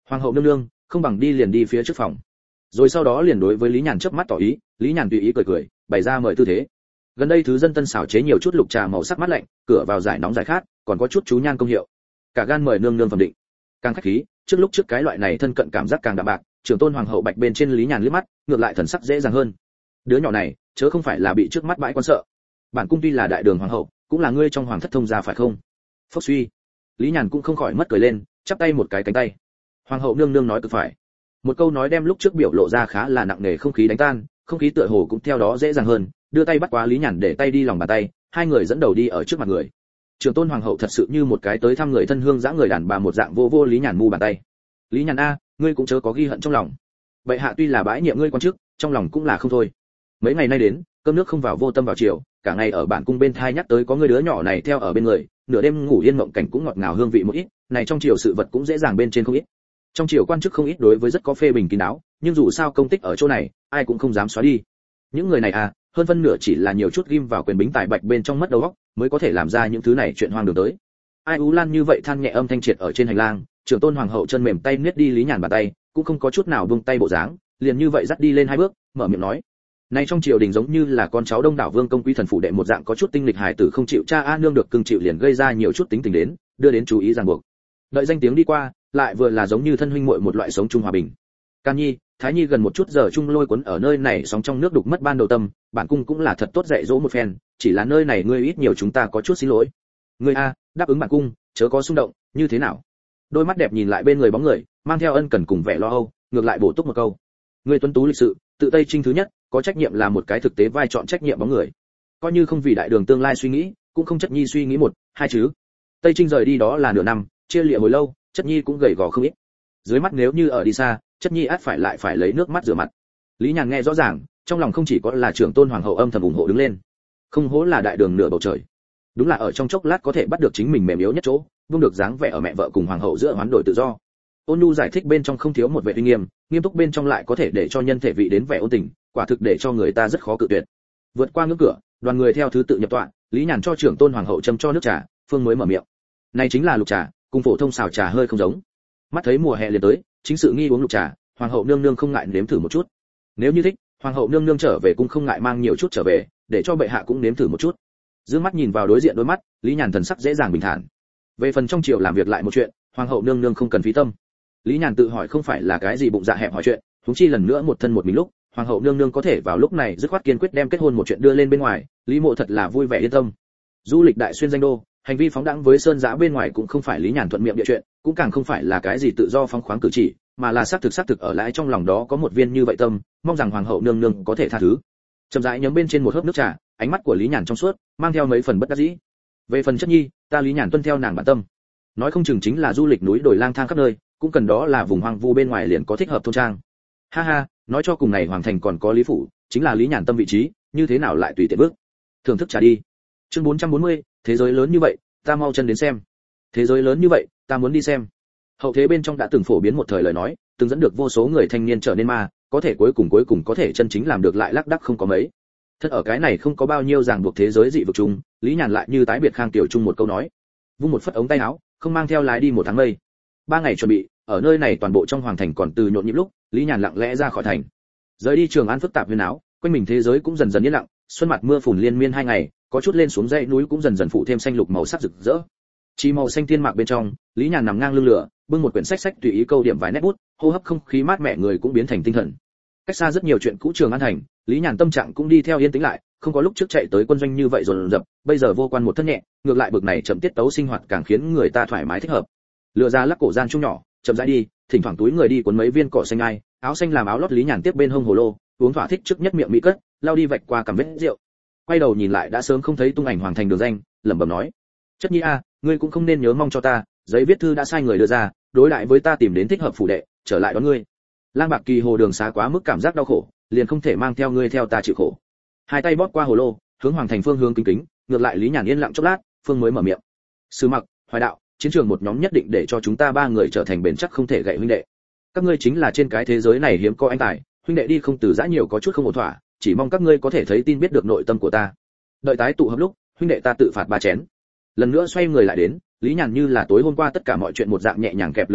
[SPEAKER 1] Hoàng hậu nương nương, không bằng đi liền đi phía trước phòng. Rồi sau đó liền đối với Lý Nhàn chớp mắt tỏ ý, Lý Nhàn tùy ý cười cười, bày ra mời tư thế. Gần đây thứ dân tân xảo chế nhiều chút lục trà màu sắc mát lạnh, cửa vào giải nóng giải khát, còn có chút chú nhan công hiệu. Cả gan mời nương nương phẩm định. Càng khách khí, trước lúc trước cái loại này thân cận cảm giác càng đậm bạc, trưởng tôn hoàng hậu bạch bên trên Lý Nhàn liếc mắt, ngược lại thần sắc dễ dàng hơn. Đứa nhỏ này, chớ không phải là bị trước mắt bãi quan sợ. Bản cung tuy là đại đường hoàng hậu, cũng là ngươi trong hoàng thất thông gia phải không? Phốc suy. Lý Nhàn cũng không khỏi mất cười lên, chắp tay một cái cánh tay. Hoàng hậu nương nương nói cực phải. Một câu nói đem lúc trước biểu lộ ra khá là nặng nề không khí đánh tan, không khí tựa hồ cũng theo đó dễ dàng hơn, đưa tay bắt quá Lý Nhàn để tay đi lòng bàn tay, hai người dẫn đầu đi ở trước mặt người. Trưởng tôn hoàng hậu thật sự như một cái tới thăm người thân hương dã người đàn bà một dạng vô vô Lý Nhàn mu bàn tay. Lý Nhàn a, ngươi cũng chớ có ghi hận trong lòng. Bệ hạ tuy là bãi nhiệm ngươi quan chức, trong lòng cũng là không thôi. Mấy ngày nay đến, cơm nước không vào vô tâm vào chiều, cả ngày ở bản cung bên thai nhắc tới có người đứa nhỏ này theo ở bên người, nửa đêm ngủ yên mộng cảnh cũng ngọt ngào hương vị một ít, này trong triều sự vật cũng dễ dàng bên trên không ít. Trong triều quan chức không ít đối với rất có phê bình kín đáo, nhưng dù sao công tích ở chỗ này, ai cũng không dám xóa đi. Những người này à, hơn phân nửa chỉ là nhiều chút ghim vào quyền bính tài bạch bên trong mất đầu óc, mới có thể làm ra những thứ này chuyện hoang đường tới. Ai ú lan như vậy than nhẹ âm thanh triệt ở trên hành lang, trưởng tôn hoàng hậu chân mềm tay niết đi Lý Nhàn bàn tay, cũng không có chút nào buông tay bộ dáng, liền như vậy dắt đi lên hai bước, mở miệng nói: "Này trong triều đình giống như là con cháu đông đảo vương công quý thần phủ đệ một dạng có chút tinh lịch hài tử không chịu cha a nương được cưng chịu liền gây ra nhiều chút tính tình đến, đưa đến chú ý ràng buộc. Đợi danh tiếng đi qua, lại vừa là giống như thân huynh muội một loại sống chung hòa bình. Can Nhi, Thái Nhi gần một chút giờ chung lôi cuốn ở nơi này sóng trong nước đục mất ban đầu tâm, bản cung cũng là thật tốt dạy dỗ một phen, chỉ là nơi này ngươi ít nhiều chúng ta có chút xin lỗi. Ngươi a, đáp ứng bản cung, chớ có xung động, như thế nào?" Đôi mắt đẹp nhìn lại bên người bóng người, mang theo ân cần cùng vẻ lo âu, ngược lại bổ túc một câu: "Ngươi tuấn tú lịch sự, tự Tây Trinh thứ nhất, có trách nhiệm là một cái thực tế vai trọn trách nhiệm bóng người. Coi như không vì đại đường tương lai suy nghĩ, cũng không chất nhi suy nghĩ một, hai chứ. Tây Trinh rời đi đó là nửa năm, chia lìa hồi lâu, chất nhi cũng gầy gò không ít. Dưới mắt nếu như ở đi xa, chất nhi ắt phải lấy nước mắt rửa mặt." Lý Nhàn nghe rõ ràng, trong lòng không chỉ có là trưởng tôn hoàng hậu âm thầm ủng hộ đứng lên, không hổ là đại đường nửa bầu trời. Đúng là ở trong chốc lát có thể bắt được chính mình mềm yếu nhất chỗ, vương được dáng vẻ ở mẹ vợ cùng hoàng hậu giữa hoán đổi tự do. Ôn nhu giải thích bên trong không thiếu một vẻ uy nghiêm, nghiêm túc bên trong lại có thể để cho nhân thể vị đến vẻ ôn tình, quả thực để cho người ta rất khó cự tuyệt. Vượt qua ngưỡng cửa, đoàn người theo thứ tự nhập tọa, Lý Nhàn cho trưởng tôn hoàng hậu châm cho nước trà, phương mới mở miệng: "Này chính là lục trà, cùng phổ thông xào trà hơi không giống. Mắt thấy mùa hè liền tới, chính sự nghi uống lục trà, hoàng hậu nương nương không ngại nếm thử một chút. Nếu như thích, hoàng hậu nương nương trở về cũng không ngại mang nhiều chút trở về, để cho bệ hạ cũng nếm thử một chút." Dương mắt nhìn vào đối diện đôi mắt, Lý Nhàn thần sắc dễ dàng bình thản. Về phần trong triều làm việc lại một chuyện, hoàng hậu nương nương không cần phí tâm. Lý Nhàn tự hỏi không phải là cái gì bụng dạ hẹp hỏi chuyện, huống chi lần nữa một thân một mình lúc, hoàng hậu nương nương có thể vào lúc này dứt khoát kiên quyết đem kết hôn một chuyện đưa lên bên ngoài, Lý Mộ thật là vui vẻ yên tâm. Du lịch đại xuyên danh đô, hành vi phóng đãng với sơn giã bên ngoài cũng không phải Lý Nhàn thuận miệng địa chuyện, cũng càng không phải là cái gì tự do phóng khoáng cử chỉ, mà là xác thực ở lại trong lòng đó có một viên như vậy tâm, mong rằng hoàng hậu nương nương có thể tha thứ. Chậm rãi nhấm bên trên một hớp nước trà, ánh mắt của Lý Nhàn trong suốt, mang theo mấy phần bất đắc dĩ. Về phần chất nhi, ta Lý Nhàn tuân theo nàng bản tâm, nói không chừng chính là du lịch núi đồi lang thang khắp nơi, cũng cần đó là vùng hoang vu bên ngoài liền có thích hợp thôn trang. Ha ha, nói cho cùng này hoàng thành còn có Lý phủ, chính là Lý Nhàn tâm vị trí, như thế nào lại tùy tiện bước. Thưởng thức trà đi. Chương 440, thế giới lớn như vậy, ta mau chân đến xem. Thế giới lớn như vậy, ta muốn đi xem. Hậu thế bên trong đã từng phổ biến một thời lời nói, từng dẫn được vô số người thanh niên trở nên ma, có thể cuối cùng có thể chân chính làm được lại lác đác không có mấy. Thật ở cái này không có bao nhiêu ràng buộc thế giới dị vực chung, Lý Nhàn lại như tái biệt khang tiểu chung một câu nói, vung một phất ống tay áo, không mang theo lái đi một tháng mây. 3 ngày chuẩn bị, ở nơi này toàn bộ trong hoàng thành còn từ nhộn nhịp lúc, Lý Nhàn lặng lẽ ra khỏi thành. Rời đi Trường An phức tạp huyên áo, quanh mình thế giới cũng dần dần yên lặng, xuân mặt mưa phùn liên miên 2 ngày, có chút lên xuống dãy núi cũng dần dần phụ thêm xanh lục màu sắc rực rỡ. Chỉ màu xanh thiên mạc bên trong, Lý Nhàn nằm ngang lưng lửa, bưng một quyển sách tùy ý câu điểm vài nét bút, hô hấp không khí mát mẻ người cũng biến thành tinh thần. Cách xa rất nhiều chuyện cũ Trường An thành, Lý Nhàn tâm trạng cũng đi theo yên tĩnh lại, không có lúc trước chạy tới quân doanh như vậy dồn dập, bây giờ vô quan một thân nhẹ, ngược lại bực này chậm tiết tấu sinh hoạt càng khiến người ta thoải mái thích hợp. Lựa ra lắc cổ gian trung nhỏ, chậm rãi đi, thỉnh thoảng túi người đi cuốn mấy viên cỏ xanh ai, áo xanh làm áo lót Lý Nhàn tiếp bên hông hồ lô, uống thỏa thích trước nhất miệng mỹ cất, lao đi vạch qua cầm vết rượu. Quay đầu nhìn lại đã sớm không thấy tung ảnh hoàng thành đường danh, lẩm bẩm nói: "Chất nhi a, ngươi cũng không nên nhớ mong cho ta, giấy viết thư đã sai người đưa ra, đối lại với ta tìm đến thích hợp phủ đệ, trở lại đón ngươi. Lang Bạc Kỳ hồ đường xá quá mức cảm giác đau khổ, liền không thể mang theo ngươi theo ta chịu khổ." Hai tay bóp qua hồ lô, hướng hoàng thành phương hướng kính kính, ngược lại Lý Nhàn yên lặng chốc lát, phương mới mở miệng: "Sư Mặc, Hoài Đạo, chiến trường một nhóm nhất định để cho chúng ta 3 người trở thành bền chắc không thể gãy huynh đệ. Các ngươi chính là trên cái thế giới này hiếm có anh tài, huynh đệ đi không từ giã nhiều có chút không ổn thỏa, chỉ mong các ngươi có thể thấy tin biết được nội tâm của ta. Đợi tái tụ hợp lúc, huynh đệ ta tự phạt 3 chén." Lần nữa xoay người lại đến, Lý Nhàn như là tối hôm qua tất cả mọi chuyện một dạng nhẹ nhàng kẹp lửa bụng,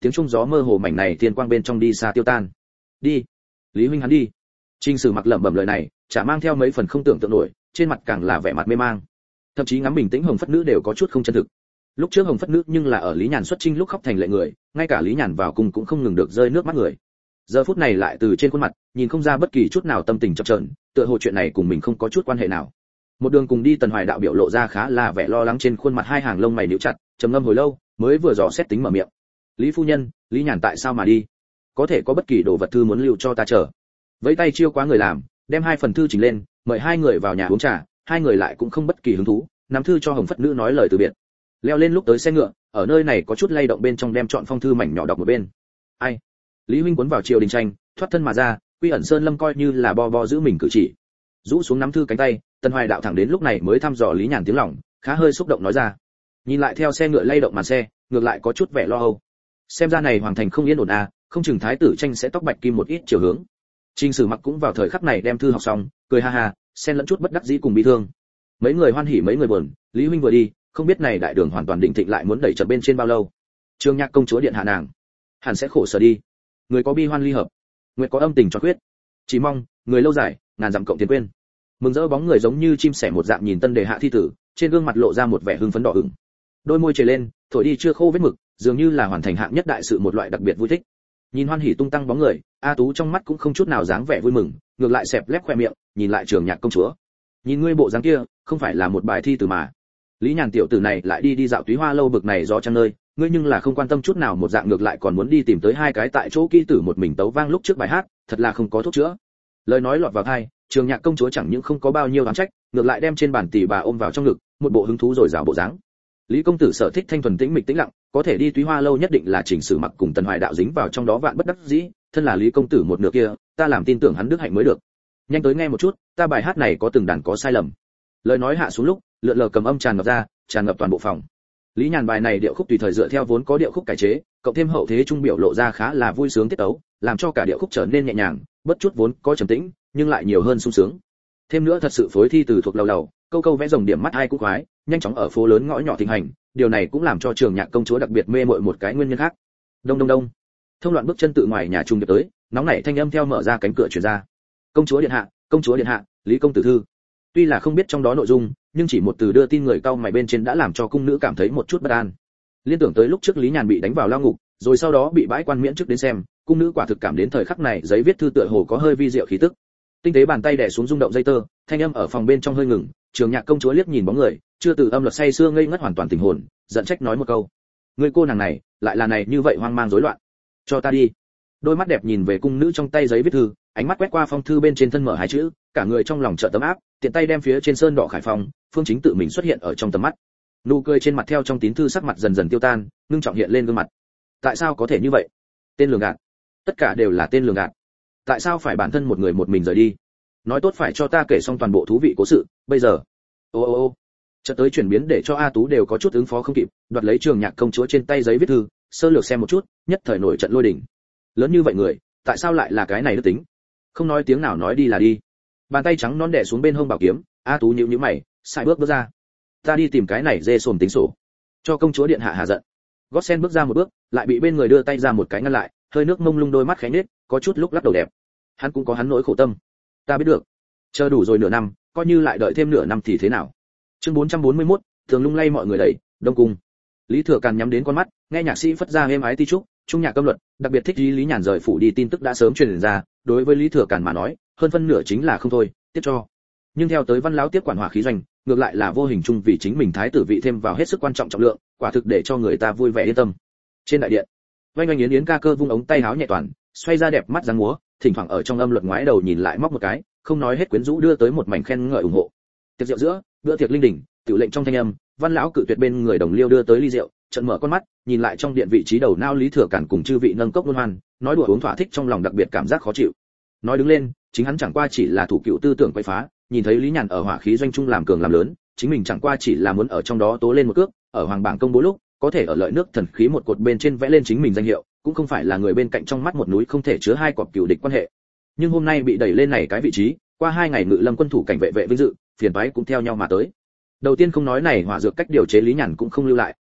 [SPEAKER 1] tiếng trung gió mơ hồ mảnh này thiên quang bên trong đi xa tiêu tan. Đi, Lý huynh hắn đi. Trình Sử Mặc lẩm bẩm lời này, chả mang theo mấy phần không tưởng tượng nổi, trên mặt càng là vẻ mặt mê mang. Thậm chí ngắm bình tĩnh Hồng Phất Nữ đều có chút không chân thực. Lúc trước Hồng Phất Nữ nhưng là ở Lý Nhàn xuất chinh lúc khóc thành lệ người, ngay cả Lý Nhàn vào cùng cũng không ngừng được rơi nước mắt người. Giờ phút này lại từ trên khuôn mặt, nhìn không ra bất kỳ chút nào tâm tình chập chờn, tựa hồ chuyện này cùng mình không có chút quan hệ nào. Một đường cùng đi Tần Hoài Đạo biểu lộ ra khá là vẻ lo lắng trên khuôn mặt, hai hàng lông mày nhíu chặt, trầm ngâm hồi lâu, mới vừa dò xét tính mở miệng. Lý phu nhân, Lý Nhàn tại sao mà đi? Có thể có bất kỳ đồ vật thư muốn lưu cho ta chờ. Vẫy tay chiêu quá người làm, đem 2 phần thư chỉnh lên, mời 2 người vào nhà uống trà, 2 người lại cũng không bất kỳ hứng thú, nắm thư cho Hồng Phất Nữ nói lời từ biệt. Leo lên lúc tới xe ngựa, ở nơi này có chút lay động bên trong đem chọn phong thư mảnh nhỏ đọc một bên. Ai? Lý huynh cuốn vào triều đình tranh, thoát thân mà ra, Quy ẩn Sơn Lâm coi như là bo giữ mình cử chỉ. Rũ xuống nắm thư cánh tay, Tần Hoài Đạo thẳng đến lúc này mới thăm dò Lý Nhàn tiếng lòng, khá hơi xúc động nói ra. Nhìn lại theo xe ngựa lay động màn xe, ngược lại có chút vẻ lo âu. Xem ra này hoàng thành không yên ổn à, không chừng thái tử tranh sẽ tóc bạch kim một ít chiều hướng. Trình Sử Mặc cũng vào thời khắc này đem thư học xong, cười ha ha, xen lẫn chút bất đắc dĩ cùng bi thương. Mấy người hoan hỉ mấy người buồn, Lý huynh vừa đi, không biết này đại đường hoàn toàn định thịnh lại muốn đẩy chậm bên trên bao lâu. Trương Nhạc công chúa điện hạ nàng, hẳn sẽ khổ sở đi. Người có bi hoan ly hợp, nguyện có âm tình cho quyết. Chỉ mong người lâu dài, ngàn dặm cộng tiến quên. Mừng rỡ bóng người giống như chim sẻ một dạng nhìn tân đề hạ thi tử, trên gương mặt lộ ra một vẻ hưng phấn đỏ ửng. Đôi môi trề lên, thổi đi chưa khô vết mực, dường như là hoàn thành hạng nhất đại sự một loại đặc biệt vui thích. Nhìn hoan hỉ tung tăng bóng người, A Tú trong mắt cũng không chút nào dáng vẻ vui mừng, ngược lại xẹp lép khoe miệng, nhìn lại Trường Nhạc công chúa. Nhìn ngươi bộ dáng kia, không phải là một bài thi từ mà. Lý Nhàn tiểu tử này lại đi dạo Túy Hoa lâu bực này gió trăng nơi, ngươi nhưng là không quan tâm chút nào, một dạng ngược lại còn muốn đi tìm tới 2 cái tại chỗ kỹ tử một mình tấu vang lúc trước bài hát, thật là không có thuốc chữa. Lời nói lọt vào tai, Trường Nhạc công chúa chẳng những không có bao nhiêu oán trách, ngược lại đem trên bàn tỷ bà ôm vào trong ngực, một bộ hứng thú rồi rào bộ dáng. Lý công tử sở thích thanh thuần tĩnh mịch tĩnh lặng, có thể đi Túy Hoa lâu nhất định là Trình Sử Mặc cùng Tần Hoài Đạo dính vào trong đó vạn bất đắc dĩ, thân là Lý công tử một nửa kia, ta làm tin tưởng hắn đức hạnh mới được. Nhanh tới nghe một chút, ta bài hát này có từng đàn có sai lầm. Lời nói hạ xuống lúc, lượn lờ cầm âm tràn ngập ra, tràn ngập toàn bộ phòng. Lý Nhàn bài này điệu khúc tùy thời dựa theo vốn có điệu khúc cải chế, cộng thêm hậu thế trung biểu lộ ra khá là vui sướng tiết tấu, làm cho cả điệu khúc trở nên nhẹ nhàng, bất chút vốn có trầm tĩnh, nhưng lại nhiều hơn sung sướng. Thêm nữa thật sự phối thi từ thuộc lầu, câu câu vẽ rồng điểm mắt ai cũng khoái, nhanh chóng ở phố lớn ngõ nhỏ thịnh hành, điều này cũng làm cho Trường Nhạc công chúa đặc biệt mê mội một cái nguyên nhân khác. Đông đông đông, thông loạn bước chân tự ngoài nhà trung điệp tới, nóng nảy thanh âm theo mở ra cánh cửa truyền ra. Công chúa điện hạ, Lý công tử thư. Tuy là không biết trong đó nội dung, nhưng chỉ một từ đưa tin người cau mày bên trên đã làm cho cung nữ cảm thấy một chút bất an. Liên tưởng tới lúc trước Lý Nhàn bị đánh vào lao ngục, rồi sau đó bị bãi quan miễn chức đến xem, cung nữ quả thực cảm đến thời khắc này giấy viết thư tựa hồ có hơi vi diệu khí tức. Tinh tế bàn tay đè xuống rung động dây tơ, thanh âm ở phòng bên trong hơi ngừng, Trường Nhạc công chúa liếc nhìn bóng người, chưa từ âm luật say sưa ngây ngất hoàn toàn tình hồn, giận trách nói một câu: "Người cô nàng này, lại là này như vậy hoang mang rối loạn. Cho ta đi." Đôi mắt đẹp nhìn về cung nữ trong tay giấy viết thư, ánh mắt quét qua phong thư bên trên thân mở 2 chữ, cả người trong lòng chợt tấm áp, tiện tay đem phía trên sơn đỏ khải phong, Phương Chính tự mình xuất hiện ở trong tầm mắt. Nụ cười trên mặt theo trong tín thư sắc mặt dần dần tiêu tan, ngưng trọng hiện lên gương mặt. Tại sao có thể như vậy? Tên lường gạt. Tất cả đều là tên lường gạt. Tại sao phải bản thân một người một mình rời đi? Nói tốt phải cho ta kể xong toàn bộ thú vị cố sự, bây giờ. Ô. Chợt tới chuyển biến để cho A Tú đều có chút ứng phó không kịp, đoạt lấy Trường Nhạc công chúa trên tay giấy viết thư, sơ lược xem một chút, nhất thời nổi trận lôi đình. Lớn như vậy người, tại sao lại là cái này đức tính? Không nói tiếng nào nói đi là đi. Bàn tay trắng nón đè xuống bên hông bảo kiếm, A Tú nhíu mày, sai bước ra. Ta đi tìm cái này dê sồm tính sổ. Cho công chúa điện hạ hạ giận. Gót sen bước ra một bước, lại bị bên người đưa tay ra một cái ngăn lại, hơi nước mông lung đôi mắt khẽ nhếch, có chút lúc lắc đầu đẹp. Hắn cũng có hắn nỗi khổ tâm. Ta biết được. Chờ đủ rồi nửa năm, coi như lại đợi thêm nửa năm thì thế nào? Chương 441, thường lung lay mọi người đẩy, Đông cung. Lý Thừa Càn nhắm đến con mắt, nghe nhạc sĩ phất ra êm ái ti trúc, trung nhạc câm luật, đặc biệt thích Lý Nhàn rời phủ đi tin tức đã sớm truyền ra, đối với Lý Thừa Càn mà nói, hơn phân nửa chính là không thôi, tiếp cho. Nhưng theo tới Văn lão tiếp quản hỏa khí doanh, ngược lại là vô hình chung vì chính mình thái tử vị thêm vào hết sức quan trọng trọng lượng, quả thực để cho người ta vui vẻ yên tâm. Trên đại điện, Vanh Vanh Yến Yến ca cơ vung ống tay áo nhẹ toàn, xoay ra đẹp mắt dáng múa, thỉnh thoảng ở trong âm luật ngoái đầu nhìn lại móc một cái, không nói hết quyến rũ đưa tới một mảnh khen ngợi ủng hộ. Tiệc rượu giữa, bữa tiệc linh đình, tiểu lệnh trong thanh âm, Văn lão cự tuyệt bên người đồng liêu đưa tới ly rượu, trận mở con mắt, nhìn lại trong điện vị trí đầu nao Lý Thừa Càn cùng chư vị nâng cốc luân hoan, nói đùa uống thỏa thích trong lòng đặc biệt cảm giác khó chịu. Nói đứng lên, chính hắn chẳng qua chỉ là thủ cựu tư tưởng quậy phá, nhìn thấy Lý Nhàn ở hỏa khí doanh trung làm cường làm lớn, chính mình chẳng qua chỉ là muốn ở trong đó tố lên một cước, ở hoàng bảng công bố lúc, có thể ở lợi nước thần khí một cột bên trên vẽ lên chính mình danh hiệu, cũng không phải là người bên cạnh trong mắt một núi không thể chứa 2 cọp cừu địch quan hệ. Nhưng hôm nay bị đẩy lên này cái vị trí, qua 2 ngày ngự lâm quân thủ cảnh vệ vinh dự, phiền toái cũng theo nhau mà tới. Đầu tiên không nói này hỏa dược cách điều chế Lý Nhàn cũng không lưu lại,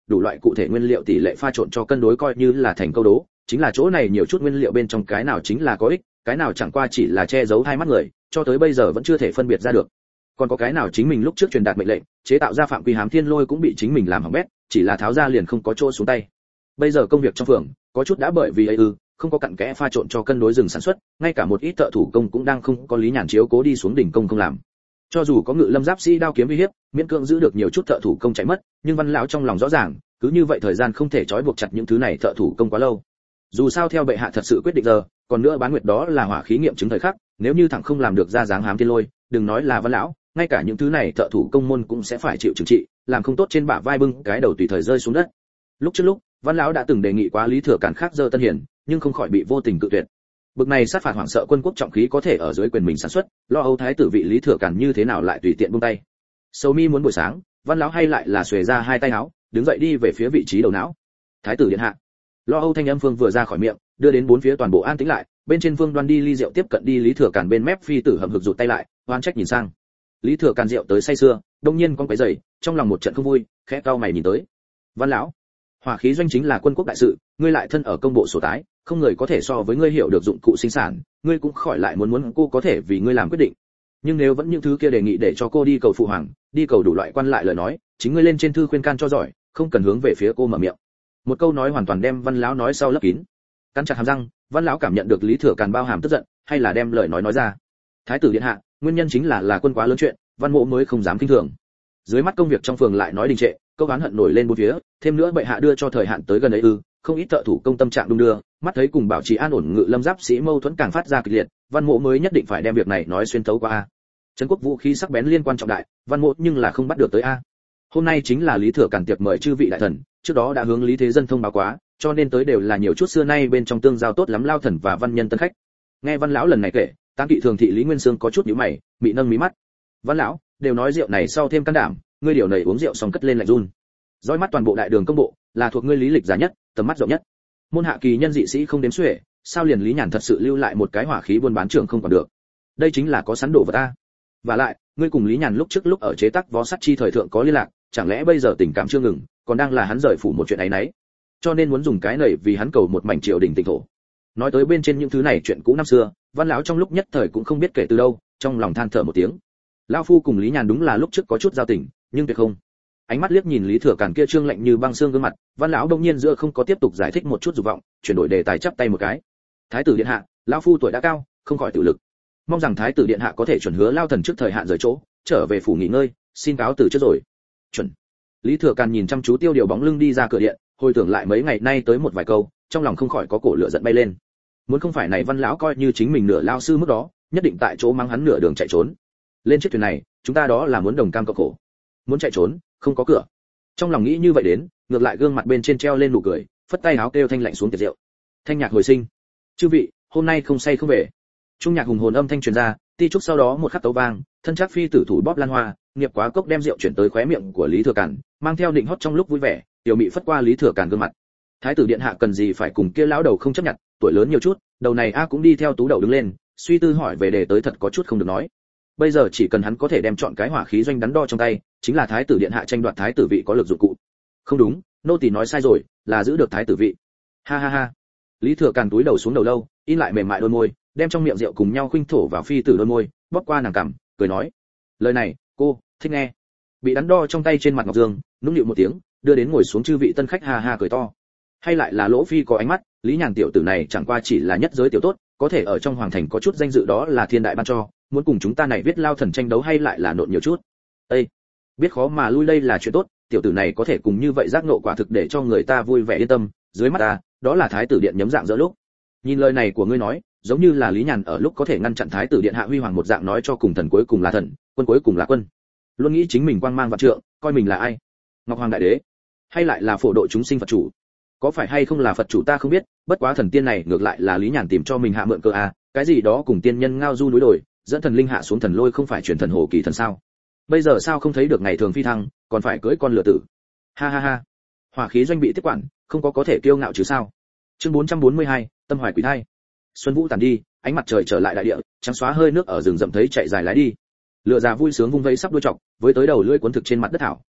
[SPEAKER 1] đủ loại cụ thể nguyên liệu tỷ lệ pha trộn cho cân đối coi như là thành câu đố, chính là chỗ này nhiều chút nguyên liệu bên trong cái nào chính là có ích, cái nào chẳng qua chỉ là che giấu hai mắt người, cho tới bây giờ vẫn chưa thể phân biệt ra được. Còn có cái nào chính mình lúc trước truyền đạt mệnh lệnh, chế tạo ra phạm quy hám thiên lôi cũng bị chính mình làm hỏng bét, chỉ là tháo ra liền không có chỗ xuống tay. Bây giờ công việc trong phường, có chút đã bởi vì ấy không có cặn kẽ pha trộn cho cân đối rừng sản xuất, ngay cả một ít thợ thủ công cũng đang không có Lý Nhàn chiếu cố đi xuống đỉnh công không làm. Cho dù có Ngự Lâm giáp sĩ đao kiếm uy hiếp, miễn cưỡng giữ được nhiều chút thợ thủ công chạy mất, nhưng Văn lão trong lòng rõ ràng, cứ như vậy thời gian không thể trói buộc chặt những thứ này thợ thủ công quá lâu. Dù sao theo bệ hạ thật sự quyết định giờ, còn nữa Bán Nguyệt đó là hỏa khí nghiệm chứng thời khắc, nếu như thẳng không làm được ra dáng hám thiên lôi, đừng nói là Văn lão, ngay cả những thứ này thợ thủ công môn cũng sẽ phải chịu trừng trị, làm không tốt trên bả vai bưng cái đầu tùy thời rơi xuống đất. Lúc trước Văn lão đã từng đề nghị quá Lý Thừa Càn khác dơ Tân Hiển, nhưng không khỏi bị vô tình cự tuyệt. Bực này sát phạt hoảng sợ quân quốc trọng khí có thể ở dưới quyền mình sản xuất, lo âu thái tử vị Lý Thừa Càn như thế nào lại tùy tiện buông tay. Sầu mi muốn buổi sáng, Văn lão hay lại là xuề ra hai tay áo, đứng dậy đi về phía vị trí đầu não. Thái tử điện hạ. Lo âu thanh âm Phương vừa ra khỏi miệng, đưa đến bốn phía toàn bộ an tĩnh lại, bên trên Vương Đoan đi ly rượu tiếp cận đi Lý Thừa Càn bên mép phi tử hậm hực rụt tay lại, oan trách nhìn sang. Lý Thừa Càn rượu tới say sưa, đông nhiên con quấy rầy, trong lòng một trận không vui, khẽ cau mày nhìn tới. Văn lão, hỏa khí doanh chính là quân quốc đại sự, ngươi lại thân ở công bộ sổ tái, không người có thể so với ngươi hiểu được dụng cụ sinh sản, ngươi cũng khỏi lại muốn cô có thể vì ngươi làm quyết định. Nhưng nếu vẫn những thứ kia đề nghị để cho cô đi cầu phụ hoàng, đi cầu đủ loại quan lại lời nói, chính ngươi lên trên thư khuyên can cho giỏi, không cần hướng về phía cô mở miệng. Một câu nói hoàn toàn đem Văn lão nói sau lấp kín. Cắn chặt hàm răng, Văn lão cảm nhận được Lý Thừa Càn bao hàm tức giận, hay là đem lời nói ra. Thái tử điện hạ, nguyên nhân chính là quân quá lớn chuyện, Văn mộ mới không dám kinh thường. Dưới mắt công việc trong phường lại nói đình trệ, câu oán hận nổi lên bốn phía, thêm nữa bệ hạ đưa cho thời hạn tới gần ấy không ít thợ thủ công tâm trạng đung đưa, mắt thấy cùng bảo trì an ổn Ngự Lâm giáp sĩ mâu thuẫn càng phát ra kịch liệt, Văn mộ mới nhất định phải đem việc này nói xuyên thấu qua a. Trấn quốc vũ khí sắc bén liên quan trọng đại, Văn mộ nhưng là không bắt được tới a. Hôm nay chính là Lý Thừa Càn tiệc mời chư vị đại thần, trước đó đã hướng Lý Thế Dân thông báo quá, cho nên tới đều là nhiều chút xưa nay bên trong tương giao tốt lắm lao thần và văn nhân tân khách. Nghe Văn lão lần này kể, Tam kỵ thường thị Lý Nguyên Sương có chút nhíu mày, bị nâng mí mắt. Văn lão, đều nói rượu này sau thêm can đảm, ngươi điều này uống rượu xong cất lên lạnh run. Dõi mắt toàn bộ đại đường công bộ, là thuộc ngươi lý lịch giá nhất, tầm mắt rộng nhất. Môn hạ kỳ nhân dị sĩ không đếm xuể, sao liền Lý Nhàn thật sự lưu lại một cái hỏa khí buôn bán trưởng không còn được. Đây chính là có sẵn đồ vật ta. Và lại, ngươi cùng Lý Nhàn lúc trước lúc ở chế tác vó sắt chi thời thượng có liên lạc, chẳng lẽ bây giờ tình cảm chưa ngừng, còn đang là hắn rời phủ một chuyện ấy nấy, cho nên muốn dùng cái này vì hắn cầu một mảnh triều đình tịnh thổ. Nói tới bên trên những thứ này chuyện cũ năm xưa, Văn lão trong lúc nhất thời cũng không biết kể từ đâu, trong lòng than thở một tiếng. Lão phu cùng Lý Nhàn đúng là lúc trước có chút giao tình, nhưng tuyệt không. Ánh mắt liếc nhìn Lý Thừa Càn kia trương lạnh như băng xương gương mặt, Văn lão đông nhiên giữa không có tiếp tục giải thích một chút dục vọng, chuyển đổi đề tài chắp tay một cái. Thái tử điện hạ, lão phu tuổi đã cao, không khỏi tự lực. Mong rằng thái tử điện hạ có thể chuẩn hứa lao thần trước thời hạn rời chỗ, trở về phủ nghỉ ngơi, xin cáo từ trước rồi. Chuẩn. Lý Thừa Càn nhìn chăm chú tiêu điều bóng lưng đi ra cửa điện, hồi tưởng lại mấy ngày nay tới một vài câu, trong lòng không khỏi có cổ lửa giận bay lên. Muốn không phải này Văn lão coi như chính mình nửa lao sư mức đó, nhất định tại chỗ mắng hắn nửa đường chạy trốn. Lên chiếc thuyền này, chúng ta đó là muốn đồng cam cộng khổ. Muốn chạy trốn, không có cửa. Trong lòng nghĩ như vậy đến, ngược lại gương mặt bên trên treo lên nụ cười, phất tay áo kêu thanh lạnh xuống tiệc rượu. Thanh nhạc hồi sinh. Chư vị, hôm nay không say không về. Trung nhạc hùng hồn âm thanh truyền ra, ti trúc sau đó một khắc tấu vang, thân chắc phi tử thủ bóp lan hoa, nghiệp quá cốc đem rượu chuyển tới khóe miệng của Lý Thừa Càn, mang theo định hót trong lúc vui vẻ, tiểu mị phất qua Lý Thừa Càn gương mặt. Thái tử điện hạ cần gì phải cùng kia lão đầu không chấp nhận, tuổi lớn nhiều chút, đầu này a cũng đi theo tú đầu đứng lên, suy tư hỏi về đề tới thật có chút không được nói. Bây giờ chỉ cần hắn có thể đem chọn cái hỏa khí doanh đắn đo trong tay, chính là thái tử điện hạ tranh đoạt thái tử vị có lực dụng cụ. Không đúng, nô tỳ nói sai rồi, là giữ được thái tử vị. Ha ha ha. Lý Thừa Càn túi đầu xuống đầu lâu, in lại mềm mại đôi môi, đem trong miệng rượu cùng nhau khuynh thổ vào phi tử đôi môi, bóp qua nàng cằm, cười nói: lời này, cô thích nghe. Bị đắn đo trong tay trên mặt ngọc dương, nũng nịu một tiếng, đưa đến ngồi xuống chư vị tân khách ha ha cười to. Hay lại là Lỗ Phi có ánh mắt, Lý Nhàn tiểu tử này chẳng qua chỉ là nhất giới tiểu tốt, có thể ở trong hoàng thành có chút danh dự đó là thiên đại ban cho, muốn cùng chúng ta này viết lao thần tranh đấu hay lại là nộn nhiều chút. Ê, biết khó mà lui đây là chuyện tốt, tiểu tử này có thể cùng như vậy giác ngộ quả thực để cho người ta vui vẻ yên tâm, dưới mắt ta, đó là thái tử điện nhấm dạng dỡ lúc. Nhìn lời này của ngươi nói, giống như là Lý Nhàn ở lúc có thể ngăn chặn thái tử điện hạ huy hoàng một dạng nói cho cùng thần cuối cùng là thần, quân cuối cùng là quân. Luôn nghĩ chính mình quang mang vạn trượng, coi mình là ai? Ngọc Hoàng đại đế, hay lại là phổ độ chúng sinh Phật chủ? Có phải hay không là Phật chủ ta không biết, bất quá thần tiên này ngược lại là Lý Nhàn tìm cho mình hạ mượn cơ a, cái gì đó cùng tiên nhân ngao du núi đồi, dẫn thần linh hạ xuống thần lôi không phải truyền thần hồ kỳ thần sao? Bây giờ sao không thấy được ngày thường phi thăng, còn phải cưỡi con lừa tử? Ha ha ha. Hỏa khí doanh bị tiếp quản, không có thể kiêu ngạo chứ sao? Chương 442, tâm hoài quỷ thai. Xuân vũ tàn đi, ánh mặt trời trở lại đại địa, trắng xóa hơi nước ở rừng rậm thấy chạy dài lái đi. Lựa già vui sướng vung vẫy sắp đuôi chọc, với tới đầu lưỡi cuốn thực trên mặt đất thảo,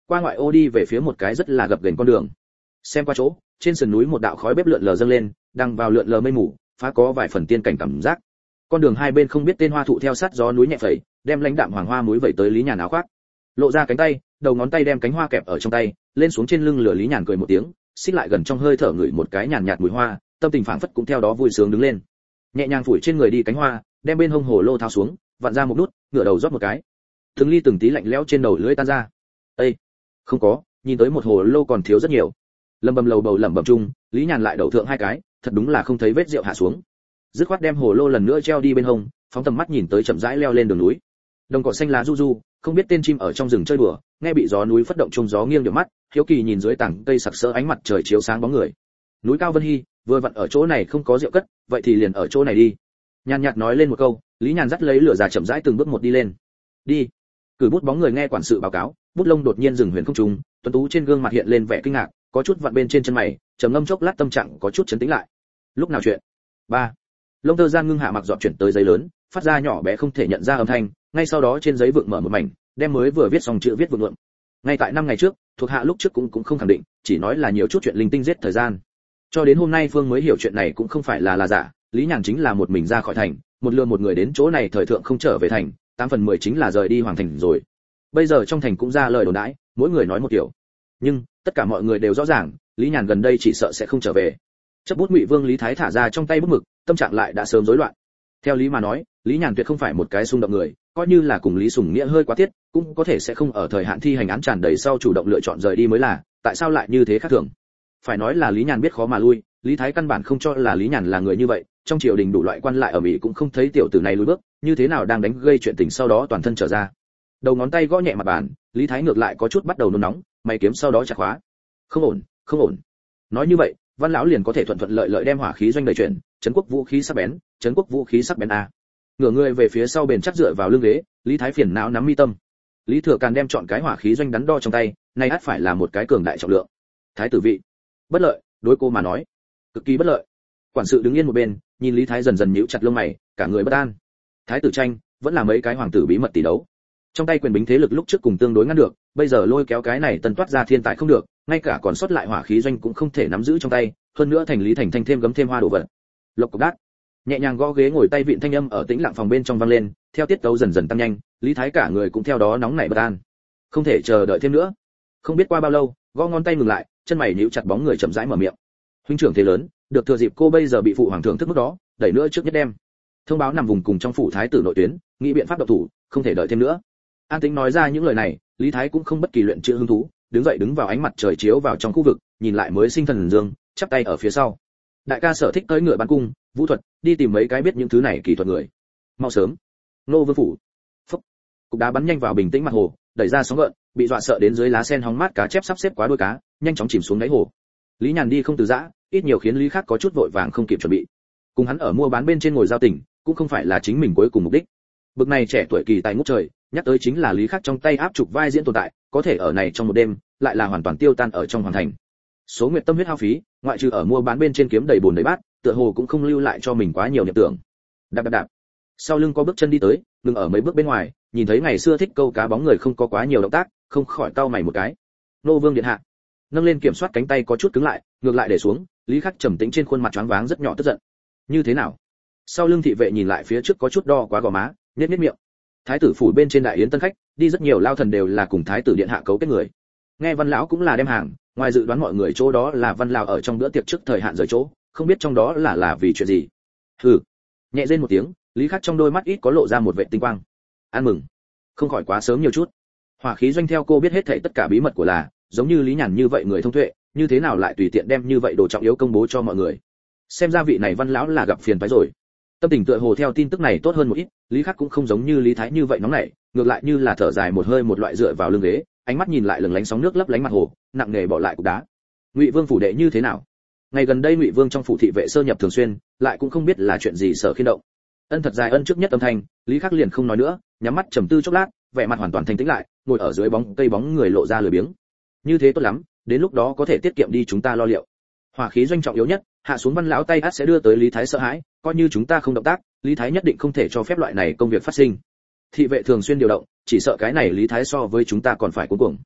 [SPEAKER 1] Qua ngoại ô đi về phía một cái rất là gập ghềnh con đường. Xem qua chỗ, trên sườn núi một đạo khói bếp lượn lờ dâng lên, đang vào lượn lờ mây mù, phá có vài phần tiên cảnh cảm giác. Con đường hai bên không biết tên hoa thụ theo sát gió núi nhẹ phẩy, đem lãnh đạm hoàng hoa muối vẩy tới Lý Nhàn áo khoác. Lộ ra cánh tay, đầu ngón tay đem cánh hoa kẹp ở trong tay, lên xuống trên lưng lửa Lý Nhàn cười một tiếng, xích lại gần trong hơi thở ngửi một cái nhàn nhạt mùi hoa, tâm tình phảng phất cũng theo đó vui sướng đứng lên. Nhẹ nhàng phủi trên người đi cánh hoa, đem bên hông hồ lô tháo xuống, vặn ra một nút, ngửa đầu rót một cái. Từng ly từng tí lạnh lẽo trên đầu lưỡi tan ra. Ê, không có, nhìn tới một hồ lô còn thiếu rất nhiều. Lầm bầm lầu bầu lẩm bẩm chung, Lý Nhàn lại đầu thượng hai cái, thật đúng là không thấy vết rượu hạ xuống. Dứt khoát đem hồ lô lần nữa treo đi bên hông, phóng tầm mắt nhìn tới chậm rãi leo lên đường núi. Đồng cỏ xanh lá du du, không biết tên chim ở trong rừng chơi đùa, nghe bị gió núi phất động trong gió nghiêng điệu mắt, hiếu kỳ nhìn dưới tảng cây sặc sỡ ánh mặt trời chiếu sáng bóng người. Núi cao Vân Hy, vừa vặn ở chỗ này không có rượu cất, vậy thì liền ở chỗ này đi. Nhàn nhạt nói lên một câu, Lý Nhàn dắt lấy lửa già chậm rãi từng bước một đi lên. Đi. Cử bút bóng người nghe quản sự báo cáo, bút lông đột nhiên dừng huyền không trung, tuấn tú trên gương mặt hiện lên vẻ kinh ngạc, có chút vặn bên trên chân mày, trầm ngâm chốc lát tâm trạng có chút chấn tĩnh lại. Lúc nào chuyện? 3. Lông tơ gian ngưng hạ mặc dọn chuyển tới giấy lớn, phát ra nhỏ bé không thể nhận ra âm thanh, ngay sau đó trên giấy vượng mở một mảnh, đem mới vừa viết xong chữ viết vượng lượng. Ngay tại 5 ngày trước, thuộc hạ lúc trước cũng không khẳng định, chỉ nói là nhiều chút chuyện linh tinh giết thời gian. Cho đến hôm nay Phương mới hiểu chuyện này cũng không phải là giả, Lý Nhàn chính là một mình ra khỏi thành, một lừa một người đến chỗ này thời thượng không trở về thành, 8/10 chính là rời đi hoàng thành rồi. Bây giờ trong thành cũng ra lời đồn đãi, mỗi người nói một kiểu. Nhưng tất cả mọi người đều rõ ràng, Lý Nhàn gần đây chỉ sợ sẽ không trở về. Chấp bút Ngụy Vương Lý Thái thả ra trong tay bút mực, tâm trạng lại đã sớm rối loạn. Theo lý mà nói, Lý Nhàn tuyệt không phải một cái xung động người, coi như là cùng Lý Sùng Nghĩa hơi quá tiết, cũng có thể sẽ không ở thời hạn thi hành án tràn đầy sau chủ động lựa chọn rời đi mới là, tại sao lại như thế khác thường? Phải nói là Lý Nhàn biết khó mà lui, Lý Thái căn bản không cho là Lý Nhàn là người như vậy, trong triều đình đủ loại quan lại ở Mỹ cũng không thấy tiểu tử này lùi bước, như thế nào đang đánh gây chuyện tình sau đó toàn thân trở ra. Đầu ngón tay gõ nhẹ mặt bàn, Lý Thái ngược lại có chút bắt đầu nôn nóng, mày kiếm sau đó chặt khóa. Không ổn, không ổn. Nói như vậy, Văn lão liền có thể thuận thuận lợi lợi đem hỏa khí doanh đầy chuyển, trấn quốc vũ khí sắc bén, trấn quốc vũ khí sắc bén a. Ngửa người về phía sau bền chắc dựa vào lưng ghế, Lý Thái phiền não nắm mi tâm. Lý Thừa Càn đem chọn cái hỏa khí doanh đắn đo trong tay, nay ắt phải là một cái cường đại trọng lượng. Thái tử vị, bất lợi, đối cô mà nói, cực kỳ bất lợi. Quản sự đứng yên một bên, nhìn Lý Thái dần dần nhíu chặt lông mày, cả người bất an. Thái tử tranh, vẫn là mấy cái hoàng tử bí mật tỷ đấu. Trong tay quyền bính thế lực lúc trước cùng tương đối ngăn được, bây giờ lôi kéo cái này tần toát ra thiên tài không được, ngay cả còn sót lại hỏa khí doanh cũng không thể nắm giữ trong tay, hơn nữa thành Lý Thành Thanh thêm gấm thêm hoa đồ vật. Lộc cục đát, nhẹ nhàng gõ ghế ngồi tay vịn thanh âm ở tĩnh lặng phòng bên trong vang lên, theo tiết tấu dần dần tăng nhanh, Lý Thái cả người cũng theo đó nóng nảy bất an. Không thể chờ đợi thêm nữa. Không biết qua bao lâu, gõ ngón tay ngừng lại, chân mày nhíu chặt bóng người chậm rãi mở miệng. Huynh trưởng thế lớn, được thừa dịp cô bây giờ bị phụ hoàng thưởng thức mức đó, đẩy nữa trước nhất đem. Thông báo nằm vùng cùng trong phủ thái tử nội tuyến, nghĩ biện pháp độc thủ, không thể đợi thêm nữa. An Tĩnh nói ra những lời này, Lý Thái cũng không bất kỳ luyện chữ hứng thú, đứng dậy đứng vào ánh mặt trời chiếu vào trong khu vực, nhìn lại mới sinh thần dương, chắp tay ở phía sau. Đại ca sở thích tới ngựa bắn cung, vũ thuật, đi tìm mấy cái biết những thứ này kỳ thuật người. Mau sớm. Nô Vương phủ. Phúc. Cục đá bắn nhanh vào bình tĩnh mặt hồ, đẩy ra sóng gợn, bị dọa sợ đến dưới lá sen hóng mát cá chép sắp xếp quá đuôi cá, nhanh chóng chìm xuống đáy hồ. Lý Nhàn đi không từ giã, ít nhiều khiến Lý Khắc có chút vội vàng không kịp chuẩn bị. Cùng hắn ở mua bán bên trên ngồi giao tình, cũng không phải là chính mình cuối cùng mục đích. Bực này trẻ tuổi kỳ tài ngút trời, nhắc tới chính là Lý Khắc trong tay áp trục vai diễn tồn tại, có thể ở này trong một đêm, lại là hoàn toàn tiêu tan ở trong hoàng thành. Số nguyện tâm huyết hao phí, ngoại trừ ở mua bán bên trên kiếm đầy bồn đầy bát, tựa hồ cũng không lưu lại cho mình quá nhiều niệm tưởng. Đạp đạp đạp. Sau lưng có bước chân đi tới, ngừng ở mấy bước bên ngoài, nhìn thấy ngày xưa thích câu cá bóng người không có quá nhiều động tác, không khỏi cau mày một cái. Nô Vương điện hạ. Nâng lên kiểm soát cánh tay có chút cứng lại, ngược lại để xuống, Lý Khắc trầm tĩnh trên khuôn mặt choáng váng rất nhỏ tức giận. Như thế nào? Sau lưng thị vệ nhìn lại phía trước có chút đo quá gò má, nhếch nhếch miệng. Thái tử phủ bên trên đại yến tân khách, đi rất nhiều lao thần đều là cùng thái tử điện hạ cấu kết người. Nghe Văn lão cũng là đem hàng, ngoài dự đoán mọi người chỗ đó là Văn lão ở trong bữa tiệc trước thời hạn rời chỗ, không biết trong đó là vì chuyện gì. Hừ. Nhẹ rên một tiếng, Lý Khắc trong đôi mắt ít có lộ ra một vẻ tinh quang. Ăn mừng. Không khỏi quá sớm nhiều chút. Hỏa khí doanh theo cô biết hết thảy tất cả bí mật của là, giống như Lý Nhàn như vậy người thông tuệ, như thế nào lại tùy tiện đem như vậy đồ trọng yếu công bố cho mọi người. Xem ra vị này Văn lão là gặp phiền phái rồi. Tâm tình tựa hồ theo tin tức này tốt hơn một ít, Lý Khắc cũng không giống như Lý Thái như vậy nóng nảy, ngược lại như là thở dài một hơi một loại dựa vào lưng ghế, ánh mắt nhìn lại lừng lánh sóng nước lấp lánh mặt hồ, nặng nề bỏ lại cục đá. Ngụy Vương phủ đệ như thế nào? Ngày gần đây Ngụy Vương trong phủ thị vệ sơ nhập thường xuyên, lại cũng không biết là chuyện gì sở khiên động. Ân thật dài ân trước nhất âm thanh, Lý Khắc liền không nói nữa, nhắm mắt trầm tư chốc lát, vẻ mặt hoàn toàn thanh tĩnh lại, ngồi ở dưới bóng cây bóng người lộ ra lười biếng. Như thế tốt lắm, đến lúc đó có thể tiết kiệm đi chúng ta lo liệu. Hỏa khí doanh trọng yếu nhất, hạ xuống Văn lão tay ắt sẽ đưa tới Lý Thái sợ hãi, coi như chúng ta không động tác, Lý Thái nhất định không thể cho phép loại này công việc phát sinh. Thị vệ thường xuyên điều động, chỉ sợ cái này Lý Thái so với chúng ta còn phải cuống cuồng.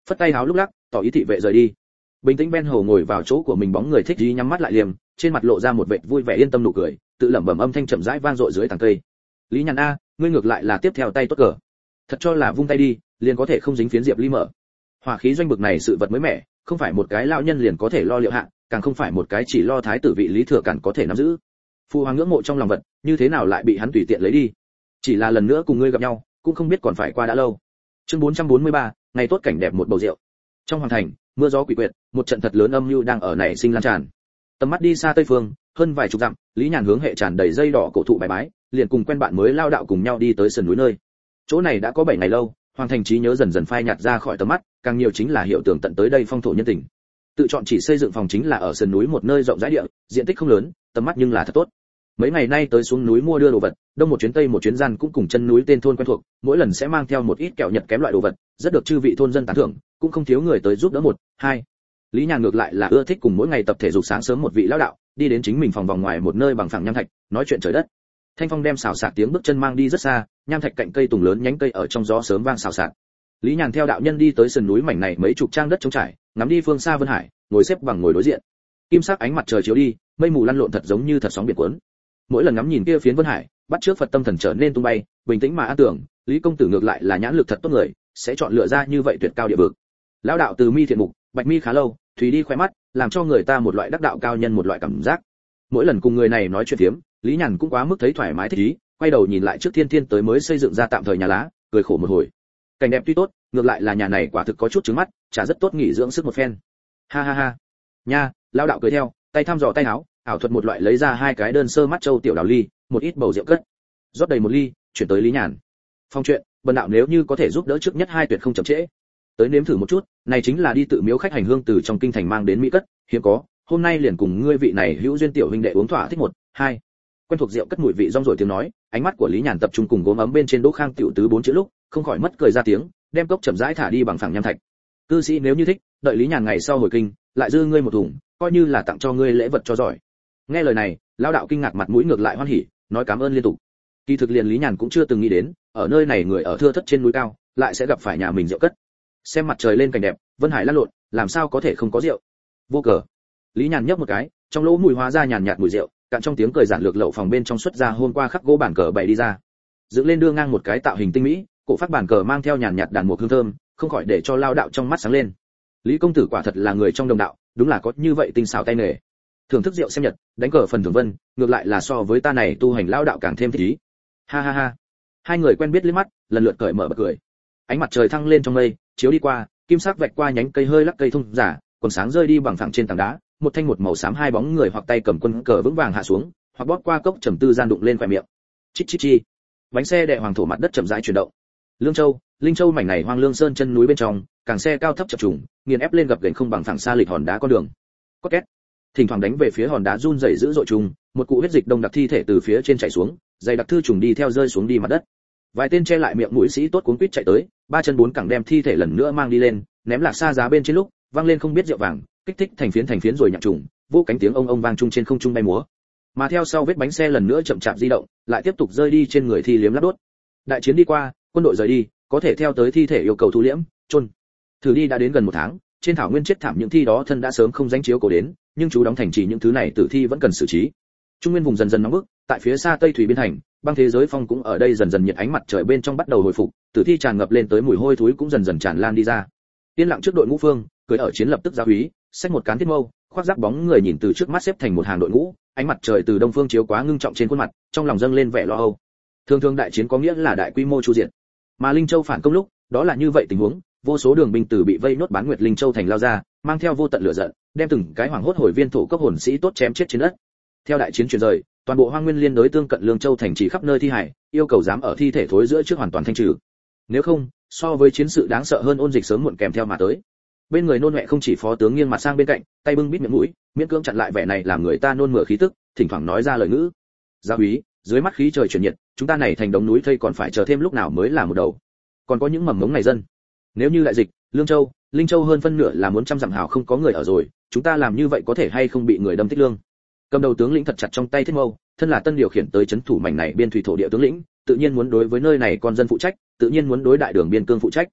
[SPEAKER 1] Phất tay háo lúc lắc, tỏ ý thị vệ rời đi. Bình tĩnh Ben Hồ ngồi vào chỗ của mình, bóng người thích ý nhắm mắt lại liềm, trên mặt lộ ra một vẻ vui vẻ yên tâm nụ cười, tự lẩm bẩm âm thanh chậm rãi vang dội dưới tàng cây. Lý Nhàn a, ngươi ngược lại là tiếp theo tay tốt cờ. Thật cho là vung tay đi, liền có thể không dính phiến Diệp Ly mở. Hỏa khí doanh bực này sự vật mới mẻ, không phải một cái lão nhân liền có thể lo liệu hạ, càng không phải một cái chỉ lo thái tử vị Lý Thừa Cản có thể nắm giữ. Phu hoàng ngưỡng mộ trong lòng vật, như thế nào lại bị hắn tùy tiện lấy đi? Chỉ là lần nữa cùng ngươi gặp nhau, cũng không biết còn phải qua đã lâu. Chương 443, ngày tốt cảnh đẹp một bầu rượu. Trong hoàng thành, mưa gió quỷ quyệt, một trận thật lớn âm mưu đang ở nảy sinh lan tràn. Tầm mắt đi xa tây phương, hơn vài chục dặm, Lý Nhàn hướng hệ tràn đầy dây đỏ cổ thụ bài bái, liền cùng quen bạn mới lao đạo cùng nhau đi tới sườn núi nơi. Chỗ này đã có 7 ngày lâu, hoàng thành trí nhớ dần dần phai nhạt ra khỏi tầm mắt, càng nhiều chính là hiệu tưởng tận tới đây phong thổ nhân tình. Tự chọn chỉ xây dựng phòng chính là ở sườn núi một nơi rộng rãi địa, diện tích không lớn, tầm mắt nhưng là thật tốt. Mấy ngày nay tới xuống núi mua đưa đồ vật, đông một chuyến tây một chuyến gian cũng cùng chân núi tên thôn quen thuộc, mỗi lần sẽ mang theo một ít kẹo nhật kém loại đồ vật, rất được chư vị thôn dân tán thưởng, cũng không thiếu người tới giúp đỡ một, hai. Lý Nhàn ngược lại là ưa thích cùng mỗi ngày tập thể dục sáng sớm một vị lão đạo, đi đến chính mình phòng vòng ngoài một nơi bằng phẳng nham thạch, nói chuyện trời đất. Thanh phong đem xào xạc tiếng bước chân mang đi rất xa, nham thạch cạnh cây tùng lớn nhánh cây ở trong gió sớm vang xào xạc. Lý Nhàn theo đạo nhân đi tới sườn núi mảnh này mấy chục trang đất trống trải, ngắm đi phương xa Vân Hải, ngồi xếp bằng ngồi đối diện. Kim sắc ánh mặt trời chiếu đi, mây mù lăn lộn thật giống như thật sóng biển cuốn. Mỗi lần ngắm nhìn kia phiến Vân Hải, bắt trước Phật tâm thần trở nên tung bay, bình tĩnh mà an tưởng, Lý công tử ngược lại là nhãn lực thật tốt người, sẽ chọn lựa ra như vậy tuyệt cao địa vực. Lão đạo từ mi thiện mục, bạch mi khá lâu, thủy đi khoe mắt, làm cho người ta một loại đắc đạo cao nhân một loại cảm giác. Mỗi lần cùng người này nói chuyện phiếm, Lý Nhàn cũng quá mức thấy thoải mái thích ý, quay đầu nhìn lại trước thiên thiên tới mới xây dựng ra tạm thời nhà lá, cười khổ một hồi. Cảnh đẹp tuy tốt, ngược lại là nhà này quả thực có chút trứng mắt, chả rất tốt nghỉ dưỡng sức một phen. Ha ha ha. Nha, lão đạo cười theo, tay thăm dò tay áo, ảo thuật một loại lấy ra hai cái đơn sơ mắt châu tiểu đào ly, một ít bầu rượu cất. Rót đầy một ly, chuyển tới Lý Nhàn. Phong chuyện, bần đạo nếu như có thể giúp đỡ trước nhất hai tuyệt không chậm trễ. Tới nếm thử một chút, này chính là đi tự miếu khách hành hương từ trong kinh thành mang đến mỹ cất, hiếm có, hôm nay liền cùng ngươi vị này hữu duyên tiểu huynh đệ uống thỏa thích một, hai. Quen thuộc rượu cất mùi vị rong rồi tiếng nói, ánh mắt của Lý Nhàn tập trung cùng gốm ấm bên trên đỗ khang tiểu tứ bốn chữ lúc, không khỏi mất cười ra tiếng, đem cốc chậm rãi thả đi bằng phẳng nham thạch. Cư sĩ nếu như thích, đợi Lý Nhàn ngày sau hồi kinh, lại dư ngươi một thùng, coi như là tặng cho ngươi lễ vật cho giỏi. Nghe lời này, lão đạo kinh ngạc mặt mũi ngược lại hoan hỉ, nói cảm ơn liên tục. Kỳ thực liền Lý Nhàn cũng chưa từng nghĩ đến, ở nơi này người ở thưa thất trên núi cao, lại sẽ gặp phải nhà mình rượu cất. Xem mặt trời lên cảnh đẹp, Vân Hải lăn lộn, làm sao có thể không có rượu. Vô cờ. Lý Nhàn nhấp một cái, trong lỗ mùi hóa ra nhàn nhạt mùi rượu, cạn trong tiếng cười giản lược lậu phòng bên trong xuất ra hôm qua khắc gỗ bàn cờ bày đi ra. Dựng lên đưa ngang một cái tạo hình tinh mỹ, cổ phát bàn cờ mang theo nhàn nhạt đàn mùa hương thơm, không khỏi để cho lao đạo trong mắt sáng lên. Lý công tử quả thật là người trong đồng đạo, đúng là có như vậy tinh xảo tay nghề. Thưởng thức rượu xem nhật, đánh cờ phần thưởng vân, ngược lại là so với ta này tu hành lao đạo càng thêm thích ý. Ha ha ha. Hai người quen biết liếc mắt, lần lượt cởi mở bật cười. Ánh mặt trời thăng lên trong mây, chiếu đi qua, kim sắc vạch qua nhánh cây hơi lắc cây thông giả, quần sáng rơi đi bằng phẳng trên tảng đá, một thanh một màu xám hai bóng người hoặc tay cầm quân cờ vững vàng hạ xuống, hoặc bóp qua cốc trầm tư gian đụng lên khóe miệng. Chít chít chi. Bánh xe đè hoàng thổ mặt đất chậm rãi chuyển động. Lương Châu, Linh Châu mảnh này hoang lương sơn chân núi bên trong, càng xe cao thấp chập trùng, nghiền ép lên gập ghềnh không bằng phẳng xa lịch hòn đá con đường. Có két. Thỉnh thoảng đánh về phía hòn đá run rẩy dữ dội trùng, một cụ huyết dịch đông đặc thi thể từ phía trên chảy xuống, dày đặc thư trùng đi theo rơi xuống đi mặt đất. Vài tên che lại miệng mũi sĩ tốt cuống quýt chạy tới, ba chân bốn cẳng đem thi thể lần nữa mang đi lên, ném lạc xa giá bên trên lúc, vang lên không biết rượu vàng, kích thích thành phiến rồi nhạc trùng, vô cánh tiếng ông vang chung trên không trung bay múa. Mà theo sau vết bánh xe lần nữa chậm chạp di động, lại tiếp tục rơi đi trên người thi liếm lát đốt. Đại chiến đi qua, quân đội rời đi, có thể theo tới thi thể yêu cầu thu liễm, chôn. Thử đi đã đến gần một tháng, trên thảo nguyên chết thảm những thi đó thân đã sớm không danh chiếu cổ đến, nhưng chú đóng thành trì những thứ này tử thi vẫn cần xử trí. Trung nguyên vùng dần dần nóng bức, tại phía xa Tây thủy biên thành, băng thế giới phong cũng ở đây dần dần nhiệt ánh mặt trời bên trong bắt đầu hồi phục, tử thi tràn ngập lên tới mùi hôi thối cũng dần dần tràn lan đi ra. Yên lặng trước đội ngũ phương, cưỡi ở chiến lập tức giáo úy, xách một cán thiết mâu, khoác giáp bóng người nhìn từ trước mắt xếp thành một hàng đội ngũ, ánh mặt trời từ đông phương chiếu quá ngưng trọng trên khuôn mặt, trong lòng dâng lên vẻ lo âu. Thường thường đại chiến có nghĩa là đại quy mô chu diện, mà Linh Châu phản công lúc, đó là như vậy tình huống, vô số đường binh tử bị vây nốt bán nguyệt Linh Châu thành lao ra, mang theo vô tận lửa giận, đem từng cái hoàng hốt hồi viên thổ cấp hồn sĩ tốt chém chết trên đất. Theo đại chiến chuyển rời, toàn bộ Hoang Nguyên liên đối tương cận Lương Châu thành trì khắp nơi thi hải, yêu cầu dám ở thi thể thối giữa trước hoàn toàn thanh trừ. Nếu không, so với chiến sự đáng sợ hơn ôn dịch sớm muộn kèm theo mà tới. Bên người nôn mẹ không chỉ phó tướng nghiêng mặt sang bên cạnh, tay bưng bít miệng mũi, miễn cưỡng chặn lại vẻ này làm người ta nôn mửa khí tức, thỉnh thoảng nói ra lời ngữ. Gia úy, dưới mắt khí trời chuyển nhiệt, chúng ta này thành đống núi thây còn phải chờ thêm lúc nào mới là một đầu. Còn có những mầm mống này dân. Nếu như đại dịch, Lương Châu, Linh Châu hơn phân nửa là muốn trăm dặm hào không có người ở rồi, chúng ta làm như vậy có thể hay không bị người đâm tích lương. Cầm đầu tướng lĩnh thật chặt trong tay thiết mâu, thân là tân điều khiển tới trấn thủ mảnh này biên thủy thổ địa tướng lĩnh, tự nhiên muốn đối với nơi này con dân phụ trách, tự nhiên muốn đối đại đường biên cương phụ trách.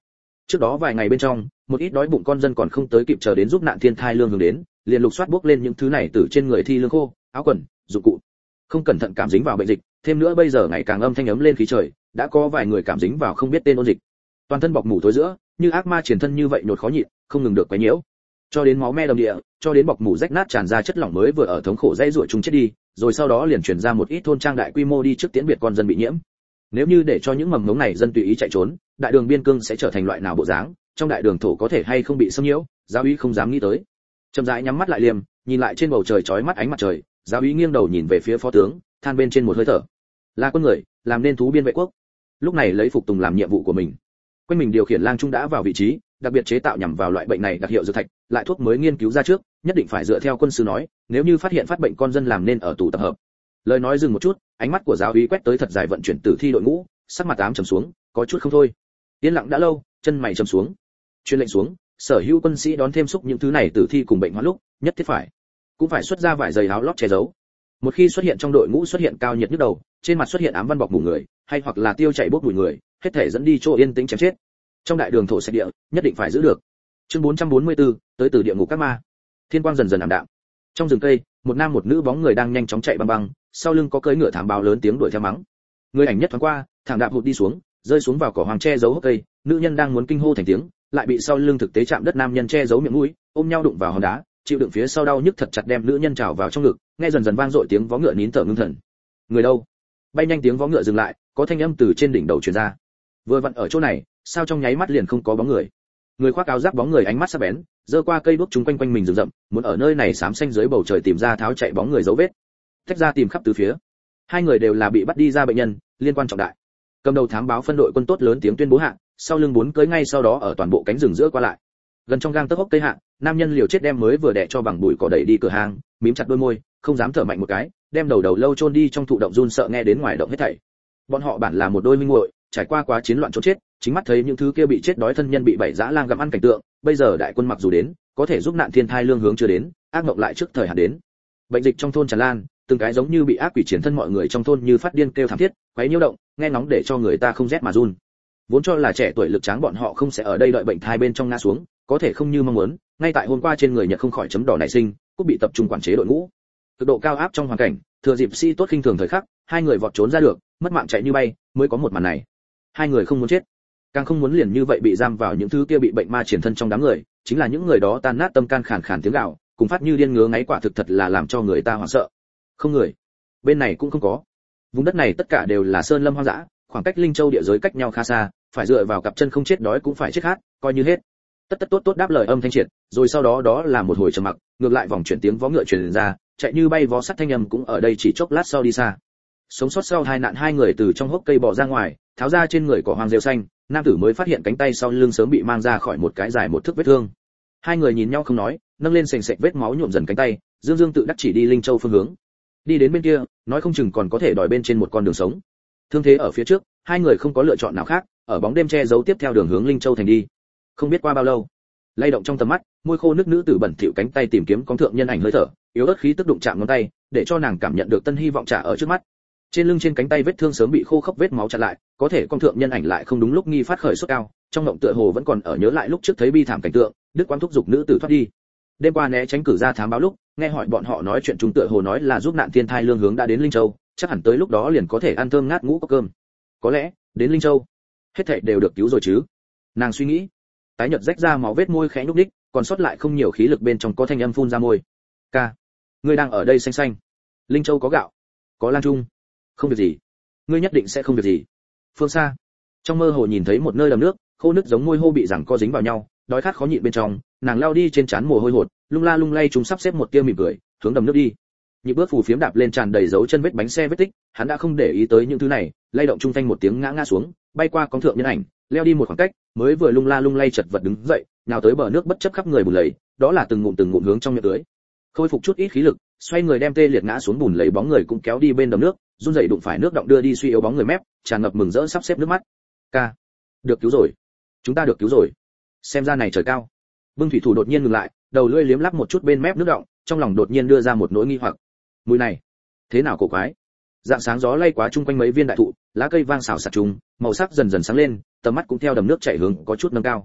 [SPEAKER 1] Trước đó vài ngày bên trong, một ít đói bụng con dân còn không tới kịp chờ đến giúp nạn thiên thai lương hướng đến, liền lục soát bốc lên những thứ này từ trên người thi lương khô, áo quần, dụng cụ. Không cẩn thận cảm dính vào bệnh dịch, thêm nữa bây giờ ngày càng âm thanh ấm lên khí trời, đã có vài người cảm dính vào không biết tên ôn dịch. Toàn thân bọc mủ tối giữa, như ác ma triển thân như vậy nhột khó nhịn, không ngừng được quấy nhiễu. Cho đến máu me đầm địa, cho đến bọc mủ rách nát tràn ra chất lỏng mới vừa ở thống khổ dây rủa chúng chết đi, rồi sau đó liền chuyển ra một ít thôn trang đại quy mô đi trước tiễn biệt con dân bị nhiễm. Nếu như để cho những mầm ngống này dân tùy ý chạy trốn, đại đường biên cương sẽ trở thành loại nào bộ dáng, trong đại đường thổ có thể hay không bị xâm nhiễu, giáo úy không dám nghĩ tới. Chậm rãi nhắm mắt lại liềm, nhìn lại trên bầu trời chói mắt ánh mặt trời, giáo úy nghiêng đầu nhìn về phía phó tướng, than bên trên một hơi thở. Là quân người, làm nên thú biên vệ quốc. Lúc này lấy phục tùng làm nhiệm vụ của mình. Quanh mình điều khiển lang trung đã vào vị trí, đặc biệt chế tạo nhằm vào loại bệnh này đặc hiệu dược thạch, lại thuốc mới nghiên cứu ra trước, nhất định phải dựa theo quân sư nói, nếu như phát hiện phát bệnh con dân làm nên ở tù tập hợp. Lời nói dừng một chút, ánh mắt của giáo úy quét tới thật dài vận chuyển tử thi đội ngũ, sắc mặt ám trầm xuống, có chút không thôi. Yên lặng đã lâu, chân mày trầm xuống. Truyền lệnh xuống, sở hữu quân sĩ đón thêm xúc những thứ này tử thi cùng bệnh hóa lúc, nhất thiết phải cũng phải xuất ra vải dày áo lót che giấu. Một khi xuất hiện trong đội ngũ xuất hiện cao nhiệt nhức đầu, trên mặt xuất hiện ám văn bọc mủ người, hay hoặc là tiêu chảy bốc mùi người, hết thể dẫn đi chỗ yên tĩnh chém chết. Trong đại đường thổ sạch địa, nhất định phải giữ được. Chương 444, tới từ địa ngục các ma. Thiên quang dần dần ảm đạm. Trong rừng cây, một nam một nữ bóng người đang nhanh chóng chạy băng băng, sau lưng có cưỡi ngựa thảm báo lớn tiếng đuổi theo mắng. Người ảnh nhất thoáng qua, thẳng đạp hụt đi xuống, rơi xuống vào cỏ hoang che giấu hốc cây, nữ nhân đang muốn kinh hô thành tiếng, lại bị sau lưng thực tế chạm đất nam nhân che giấu miệng mũi, ôm nhau đụng vào hòn đá, chịu đựng phía sau đau nhức thật chặt đem nữ nhân trào vào trong ngực, nghe dần dần vang dội tiếng vó ngựa nín thở ngưng thần. Người đâu? Bay nhanh tiếng vó ngựa dừng lại, có thanh âm từ trên đỉnh đầu truyền ra. Vừa vặn ở chỗ này, sao trong nháy mắt liền không có bóng người. Người khoác áo giáp bóng người ánh mắt sắc bén, giơ qua cây đuốc chúng quanh quanh mình rừng rậm, muốn ở nơi này xám xanh dưới bầu trời tìm ra tháo chạy bóng người dấu vết. Tách ra tìm khắp tứ phía. Hai người đều là bị bắt đi ra bệnh nhân, liên quan trọng đại. Cầm đầu thám báo phân đội quân tốt lớn tiếng tuyên bố hạ, sau lưng bốn cưỡi ngay sau đó ở toàn bộ cánh rừng giữa qua lại. Gần trong gang tấc hốc cây hạ, nam nhân liều chết đem mới vừa đẻ cho bằng bụi cỏ đẩy đi cửa hàng, mím chặt đôi môi, không dám thở mạnh một cái, đem đầu lâu chôn đi trong thụ động run sợ nghe đến ngoài động hết thảy. Bọn họ bản là một đôi minh muội, trải qua quá chiến loạn trốn chết, chính mắt thấy những thứ kia bị chết đói thân nhân bị bảy dã lang gặm ăn cảnh tượng, bây giờ đại quân mặc dù đến, có thể giúp nạn thiên thai lương hướng chưa đến, ác mộng lại trước thời hạn đến. Bệnh dịch trong thôn tràn lan, từng cái giống như bị ác quỷ chiến thân mọi người trong thôn như phát điên kêu thảm thiết, quấy nhiễu động, nghe nóng để cho người ta không rét mà run. Vốn cho là trẻ tuổi lực tráng bọn họ không sẽ ở đây đợi bệnh thai bên trong ngã xuống, có thể không như mong muốn, ngay tại hôm qua trên người Nhật không khỏi chấm đỏ nảy sinh, cũng bị tập trung quản chế đội ngũ. Cực độ cao áp trong hoàn cảnh, thừa dịp si tốt khinh thường thời khắc, hai người vọt trốn ra được, mất mạng chạy như bay, mới có một màn này. Hai người không muốn chết, càng không muốn liền như vậy bị giam vào những thứ kia bị bệnh ma triển thân trong đám người, chính là những người đó tan nát tâm can khàn khàn tiếng gào, cùng phát như điên ngứa ngáy quả thực thật là làm cho người ta hoảng sợ. Không người, bên này cũng không có. Vùng đất này tất cả đều là sơn lâm hoang dã, khoảng cách Linh Châu địa giới cách nhau khá xa, phải dựa vào cặp chân không chết đói cũng phải chết khát, coi như hết. Tất tốt đáp lời âm thanh triệt, rồi sau đó là một hồi trầm mặc, ngược lại vòng chuyển tiếng vó ngựa truyền ra, chạy như bay vó sắt thanh âm cũng ở đây chỉ chốc lát sau đi xa. Sống sót sau hai nạn hai người từ trong hốc cây bò ra ngoài, tháo ra trên người cỏ hoang rêu xanh, nam tử mới phát hiện cánh tay sau lưng sớm bị mang ra khỏi một cái dài một thước vết thương. Hai người nhìn nhau không nói, nâng lên sền sệt vết máu nhuộm dần cánh tay, dương tự đắc chỉ đi Linh Châu phương hướng. Đi đến bên kia, nói không chừng còn có thể đòi bên trên một con đường sống. Thương thế ở phía trước, hai người không có lựa chọn nào khác, ở bóng đêm che giấu tiếp theo đường hướng Linh Châu thành đi. Không biết qua bao lâu, lay động trong tầm mắt, môi khô nước nữ tử bẩn thỉu cánh tay tìm kiếm con thượng nhân ảnh hơi thở, yếu ớt khí tức đụng chạm ngón tay, để cho nàng cảm nhận được tân hy vọng trả ở trước mắt. Trên lưng trên cánh tay vết thương sớm bị khô khốc vết máu chặn lại, có thể con thượng nhân ảnh lại không đúng lúc nghi phát khởi sốt cao, trong mộng tựa hồ vẫn còn ở nhớ lại lúc trước thấy bi thảm cảnh tượng, đức quang thúc giục nữ tử thoát đi. Đêm qua né tránh cử ra thám báo lúc, nghe hỏi bọn họ nói chuyện chúng tựa hồ nói là giúp nạn thiên thai lương hướng đã đến Linh Châu, chắc hẳn tới lúc đó liền có thể ăn thơm ngát ngũ cốc cơm. Có lẽ đến Linh Châu, hết thảy đều được cứu rồi chứ. Nàng suy nghĩ, tái nhợt rách ra máu vết môi khẽ nhúc nhích, còn sót lại không nhiều khí lực bên trong có thanh âm phun ra môi. Ca, ngươi đang ở đây xanh xanh. Linh Châu có gạo, có lang trung. Không việc gì, ngươi nhất định sẽ không việc gì. Phương xa, trong mơ hồ nhìn thấy một nơi đầm nước, khô nước giống môi hô bị giằng co dính vào nhau, đói khát khó nhịn bên trong, nàng lao đi trên trán mồ hôi hột, lung la lung lay chúng sắp xếp một tia mỉm cười, hướng đầm nước đi. Nhịp bước phù phiếm đạp lên tràn đầy dấu chân vết bánh xe vết tích, hắn đã không để ý tới những thứ này, lay động trung thanh một tiếng ngã xuống, bay qua con thượng nhân ảnh, leo đi một khoảng cách, mới vừa lung la lung lay chật vật đứng dậy, nhào tới bờ nước bất chấp khắp người bùn lầy, đó là từng ngụm hướng trong miệng tưới. Khôi phục chút ít khí lực, xoay người đem tê liệt ngã xuống bùn lầy bóng người cũng kéo đi bên đầm nước, run rẩy đụng phải nước động đưa đi suy yếu bóng người mép, tràn ngập mừng rỡ sắp xếp nước mắt. Ca, được cứu rồi, chúng ta được cứu rồi. Xem ra này trời cao. Bưng thủy thủ đột nhiên ngừng lại, đầu lưỡi liếm lắp một chút bên mép nước động, trong lòng đột nhiên đưa ra một nỗi nghi hoặc. Mùi này, thế nào cổ quái? Dạng sáng gió lay quá chung quanh mấy viên đại thụ, lá cây vang xào xạc trùng, màu sắc dần dần sáng lên, tầm mắt cũng theo đầm nước chảy hướng có chút nâng cao.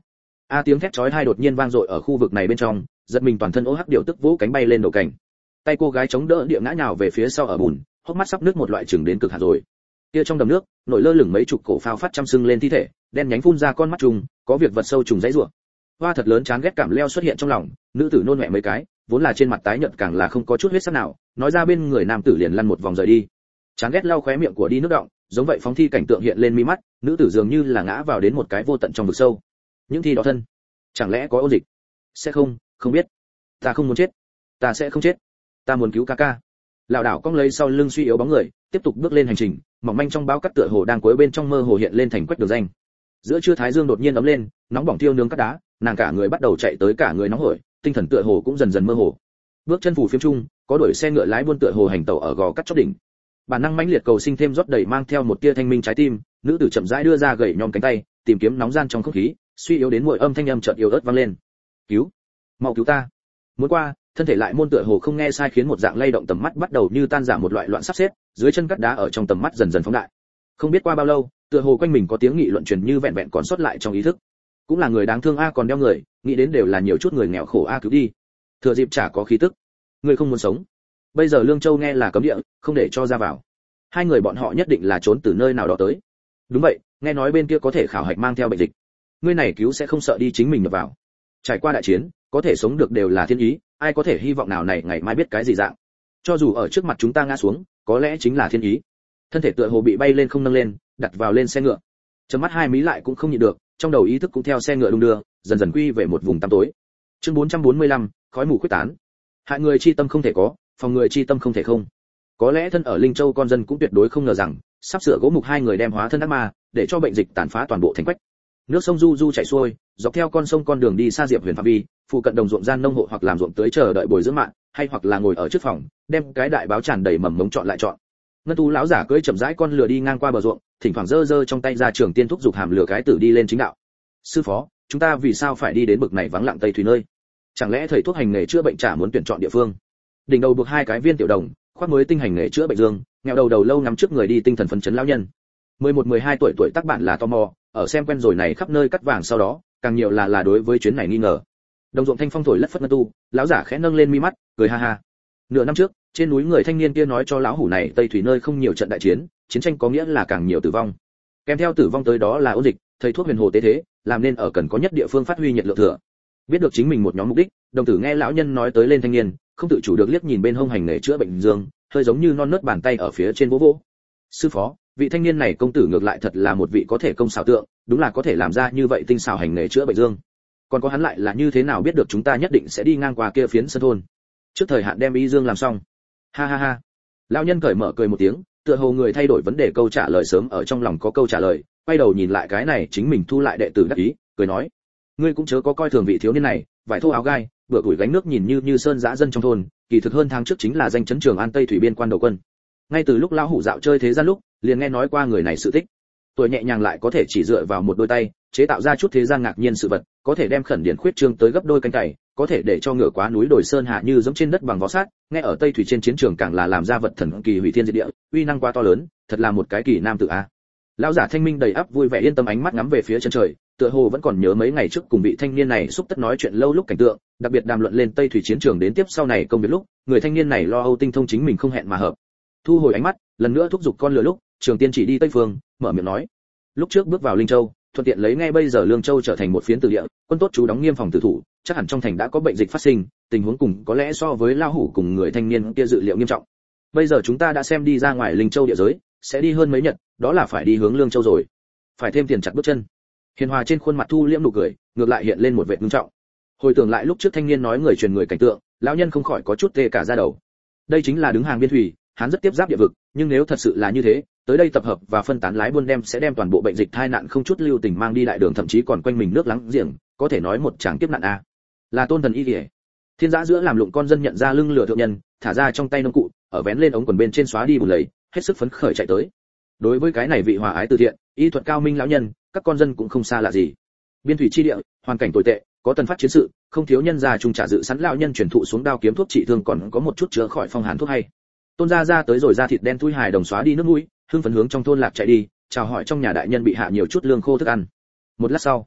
[SPEAKER 1] A tiếng thét chói tai đột nhiên vang dội ở khu vực này bên trong, giật mình toàn thân ố hắc điệu tức vỗ cánh bay lên đầu cảnh. Tay cô gái chống đỡ địa ngã nhào về phía sau ở bùn, hốc mắt sắp nước một loại chừng đến cực hạn rồi. Kia trong đầm nước, nổi lơ lửng mấy chục cổ phao phát chăm sưng lên thi thể, đen nhánh phun ra con mắt trùng, có việc vật sâu trùng dãy rủa. Hoa thật lớn chán ghét cảm leo xuất hiện trong lòng, nữ tử nôn mẹ mấy cái, vốn là trên mặt tái nhợt càng là không có chút huyết sắc nào, nói ra bên người nam tử liền lăn một vòng rời đi. Chán ghét lau khóe miệng của đi nước động, giống vậy phóng thi cảnh tượng hiện lên mi mắt, nữ tử dường như là ngã vào đến một cái vô tận trong vực sâu. Những thi đó thân, chẳng lẽ có ôn dịch? Sẽ không, không biết. Ta không muốn chết, ta sẽ không chết, ta muốn cứu ca ca. Lão đảo cong lấy sau lưng suy yếu bóng người, tiếp tục bước lên hành trình, mỏng manh trong báo cắt tựa hồ đang cuối bên trong mơ hồ hiện lên thành quách đường danh. Giữa trưa thái dương đột nhiên ấm lên, nóng bỏng thiêu nướng cắt đá, nàng cả người bắt đầu chạy tới cả người nóng hổi, tinh thần tựa hồ cũng dần dần mơ hồ. Bước chân phủ phiếm trung, có đuổi xe ngựa lái buôn tựa hồ hành tẩu ở gò cắt chót đỉnh. Bản năng mãnh liệt cầu sinh thêm rót đầy mang theo một tia thanh minh trái tim, nữ tử chậm rãi đưa ra gầy nhom cánh tay, tìm kiếm nóng gian trong không khí, suy yếu đến muội âm thanh âm chợt yếu ớt vang lên. Cứu, mau cứu ta. Muốn qua, thân thể lại môn tựa hồ không nghe sai khiến một dạng lay động, tầm mắt bắt đầu như tan rã một loại loạn sắp xếp, dưới chân cắt đá ở trong tầm mắt dần dần phóng đại. Không biết qua bao lâu, tựa hồ quanh mình có tiếng nghị luận truyền như vẹn vẹn còn sót lại trong ý thức. Cũng là người đáng thương a còn đeo người, nghĩ đến đều là nhiều chút người nghèo khổ a cứu đi. Thừa dịp chả có khí tức, người không muốn sống. Bây giờ Lương Châu nghe là cấm địa, không để cho ra vào. Hai người bọn họ nhất định là trốn từ nơi nào đó tới. Đúng vậy, nghe nói bên kia có thể khảo hạch mang theo bệnh dịch. Ngươi này cứu sẽ không sợ đi chính mình nhập vào. Trải qua đại chiến, có thể sống được đều là thiên ý, ai có thể hy vọng nào này ngày mai biết cái gì dạng. Cho dù ở trước mặt chúng ta ngã xuống, có lẽ chính là thiên ý. Thân thể tựa hồ bị bay lên không nâng lên, đặt vào lên xe ngựa. Chớp mắt hai mí lại cũng không nhịn được, trong đầu ý thức cũng theo xe ngựa đung đưa, dần dần quy về một vùng tăm tối. Chương 445, khói mù khuếch tán. Hại người chi tâm không thể có, phòng người chi tâm không thể không. Có lẽ thân ở Linh Châu con dân cũng tuyệt đối không ngờ rằng, sắp sửa gỗ mục hai người đem hóa thân ác ma, để cho bệnh dịch tàn phá toàn bộ thành quách. Nước sông du du chảy xuôi, dọc theo con sông con đường đi xa Diệp Huyền phạm vi, phụ cận đồng ruộng gian nông hộ hoặc làm ruộng tới chờ đợi bồi dưỡng mạng, hay hoặc là ngồi ở trước phòng, đem cái đại báo tràn đầy mầm mống chọn lại chọn. Ngân tú lão giả cưỡi chậm rãi con lừa đi ngang qua bờ ruộng, thỉnh thoảng giơ giơ trong tay ra trường tiên thúc giục hàm lừa cái tử đi lên chính đạo. Sư phó, chúng ta vì sao phải đi đến bực này vắng lặng tây thủy nơi? Chẳng lẽ thầy thuốc hành nghề chữa bệnh chả muốn tuyển chọn địa phương? Đỉnh đầu buộc hai cái viên tiểu đồng, khoác mới tinh hành nghề chữa bệnh dương, nghèo đầu đầu lâu ngắm trước người đi tinh thần phấn chấn lão nhân. 11-12 tuổi tác bạn là tò mò, ở xem quen rồi này khắp nơi cắt vàng sau đó, càng nhiều là đối với chuyến này nghi ngờ. Đồng ruộng thanh phong thổi lất phất ngân tu, lão giả khẽ nâng lên mi mắt, cười ha ha. Nửa năm trước, trên núi người thanh niên kia nói cho lão hủ này tây thủy nơi không nhiều trận đại chiến, chiến tranh có nghĩa là càng nhiều tử vong. Kèm theo tử vong tới đó là ôn dịch, thầy thuốc huyền hồ tế thế, làm nên ở cần có nhất địa phương phát huy nhiệt lượng thừa. Biết được chính mình một nhóm mục đích, đồng tử nghe lão nhân nói tới lên thanh niên, không tự chủ được liếc nhìn bên hông hành nghề chữa bệnh dương, hơi giống như non nớt bàn tay ở phía trên vỗ vỗ. Sư phó, vị thanh niên này công tử ngược lại thật là một vị có thể công xảo tượng, đúng là có thể làm ra như vậy tinh xảo hành nghề chữa bệnh dương. Còn có hắn lại là như thế nào biết được chúng ta nhất định sẽ đi ngang qua kia phiến sân thôn, trước thời hạn đem y dương làm xong. Ha ha ha. Lão nhân cởi mở cười một tiếng, tựa hồ người thay đổi vấn đề câu trả lời sớm ở trong lòng có câu trả lời, quay đầu nhìn lại cái này chính mình thu lại đệ tử đắc ý, cười nói: ngươi cũng chớ có coi thường vị thiếu niên này, vải thô áo gai, bữa củi gánh nước nhìn như sơn dã dân trong thôn, kỳ thực hơn tháng trước chính là danh chấn Trường An Tây thủy biên quan đầu quân. Ngay từ lúc lão hủ dạo chơi thế gian lúc, liền nghe nói qua người này sự tích. Tuổi nhẹ nhàng lại có thể chỉ dựa vào một đôi tay, chế tạo ra chút thế gian ngạc nhiên sự vật, có thể đem khẩn điển khuyết trương tới gấp đôi cánh tay, có thể để cho ngựa quá núi đồi sơn hạ như giống trên đất bằng vó sát, nghe ở Tây thủy trên chiến trường càng là làm ra vật thần kỳ hủy thiên diệt địa, uy năng quá to lớn, thật là một cái kỳ nam tử a. Lão giả thanh minh đầy ắp vui vẻ yên tâm ánh mắt ngắm về phía chân trời, tựa hồ vẫn còn nhớ mấy ngày trước cùng vị thanh niên này xúc tất nói chuyện lâu lúc cảnh tượng, đặc biệt đàm luận lên Tây thủy chiến trường đến tiếp sau này công việc lúc, người thanh niên này lo âu tinh thông chính mình không hẹn mà hợp. Thu hồi ánh mắt, lần nữa thúc giục con lừa lúc, Trường Tiên chỉ đi Tây phương, mở miệng nói: lúc trước bước vào Linh Châu, thuận tiện lấy ngay bây giờ Lương Châu trở thành một phiến tử địa, quân tốt chú đóng nghiêm phòng tử thủ, chắc hẳn trong thành đã có bệnh dịch phát sinh, tình huống cùng có lẽ so với lao hủ cùng người thanh niên kia dự liệu nghiêm trọng. Bây giờ chúng ta đã xem đi ra ngoài Linh Châu địa giới, sẽ đi hơn mấy nhật, đó là phải đi hướng Lương Châu rồi. Phải thêm tiền chặt bước chân. Hiền hòa trên khuôn mặt thu liễm nụ cười, ngược lại hiện lên một vẻ nghiêm trọng. Hồi tưởng lại lúc trước thanh niên nói người truyền người cảnh tượng, lão nhân không khỏi có chút tê cả da đầu. Đây chính là đứng hàng biên thủy, hắn rất tiếp giáp địa vực, nhưng nếu thật sự là như thế, tới đây tập hợp và phân tán lái buôn sẽ đem toàn bộ bệnh dịch tai nạn không chút lưu tình mang đi đại đường, thậm chí còn quanh mình nước láng giềng, có thể nói một tràng kiếp nạn a. Là tôn thần y liễu. Thiên giã giữa làm lụng con dân nhận ra lưng lửa thượng nhân, thả ra trong tay nông cụ, ở vén lên ống quần bên trên xóa đi bùn lầy, hết sức phấn khởi chạy tới. Đối với cái này vị hòa ái từ thiện, y thuật cao minh lão nhân, các con dân cũng không xa lạ gì. Biên thủy chi địa, hoàn cảnh tồi tệ, có tần phát chiến sự, không thiếu nhân gia trung trả dự sẵn lão nhân truyền thụ xuống đao kiếm thuốc trị thương, còn có một chút chữa khỏi phong hàn thuốc hay. Tôn gia ra tới rồi ra thịt đen thui hài đồng xóa đi nước mũi, hưng phấn hướng trong thôn lạc chạy đi, chào hỏi trong nhà đại nhân bị hạ nhiều chút lương khô thức ăn. Một lát sau,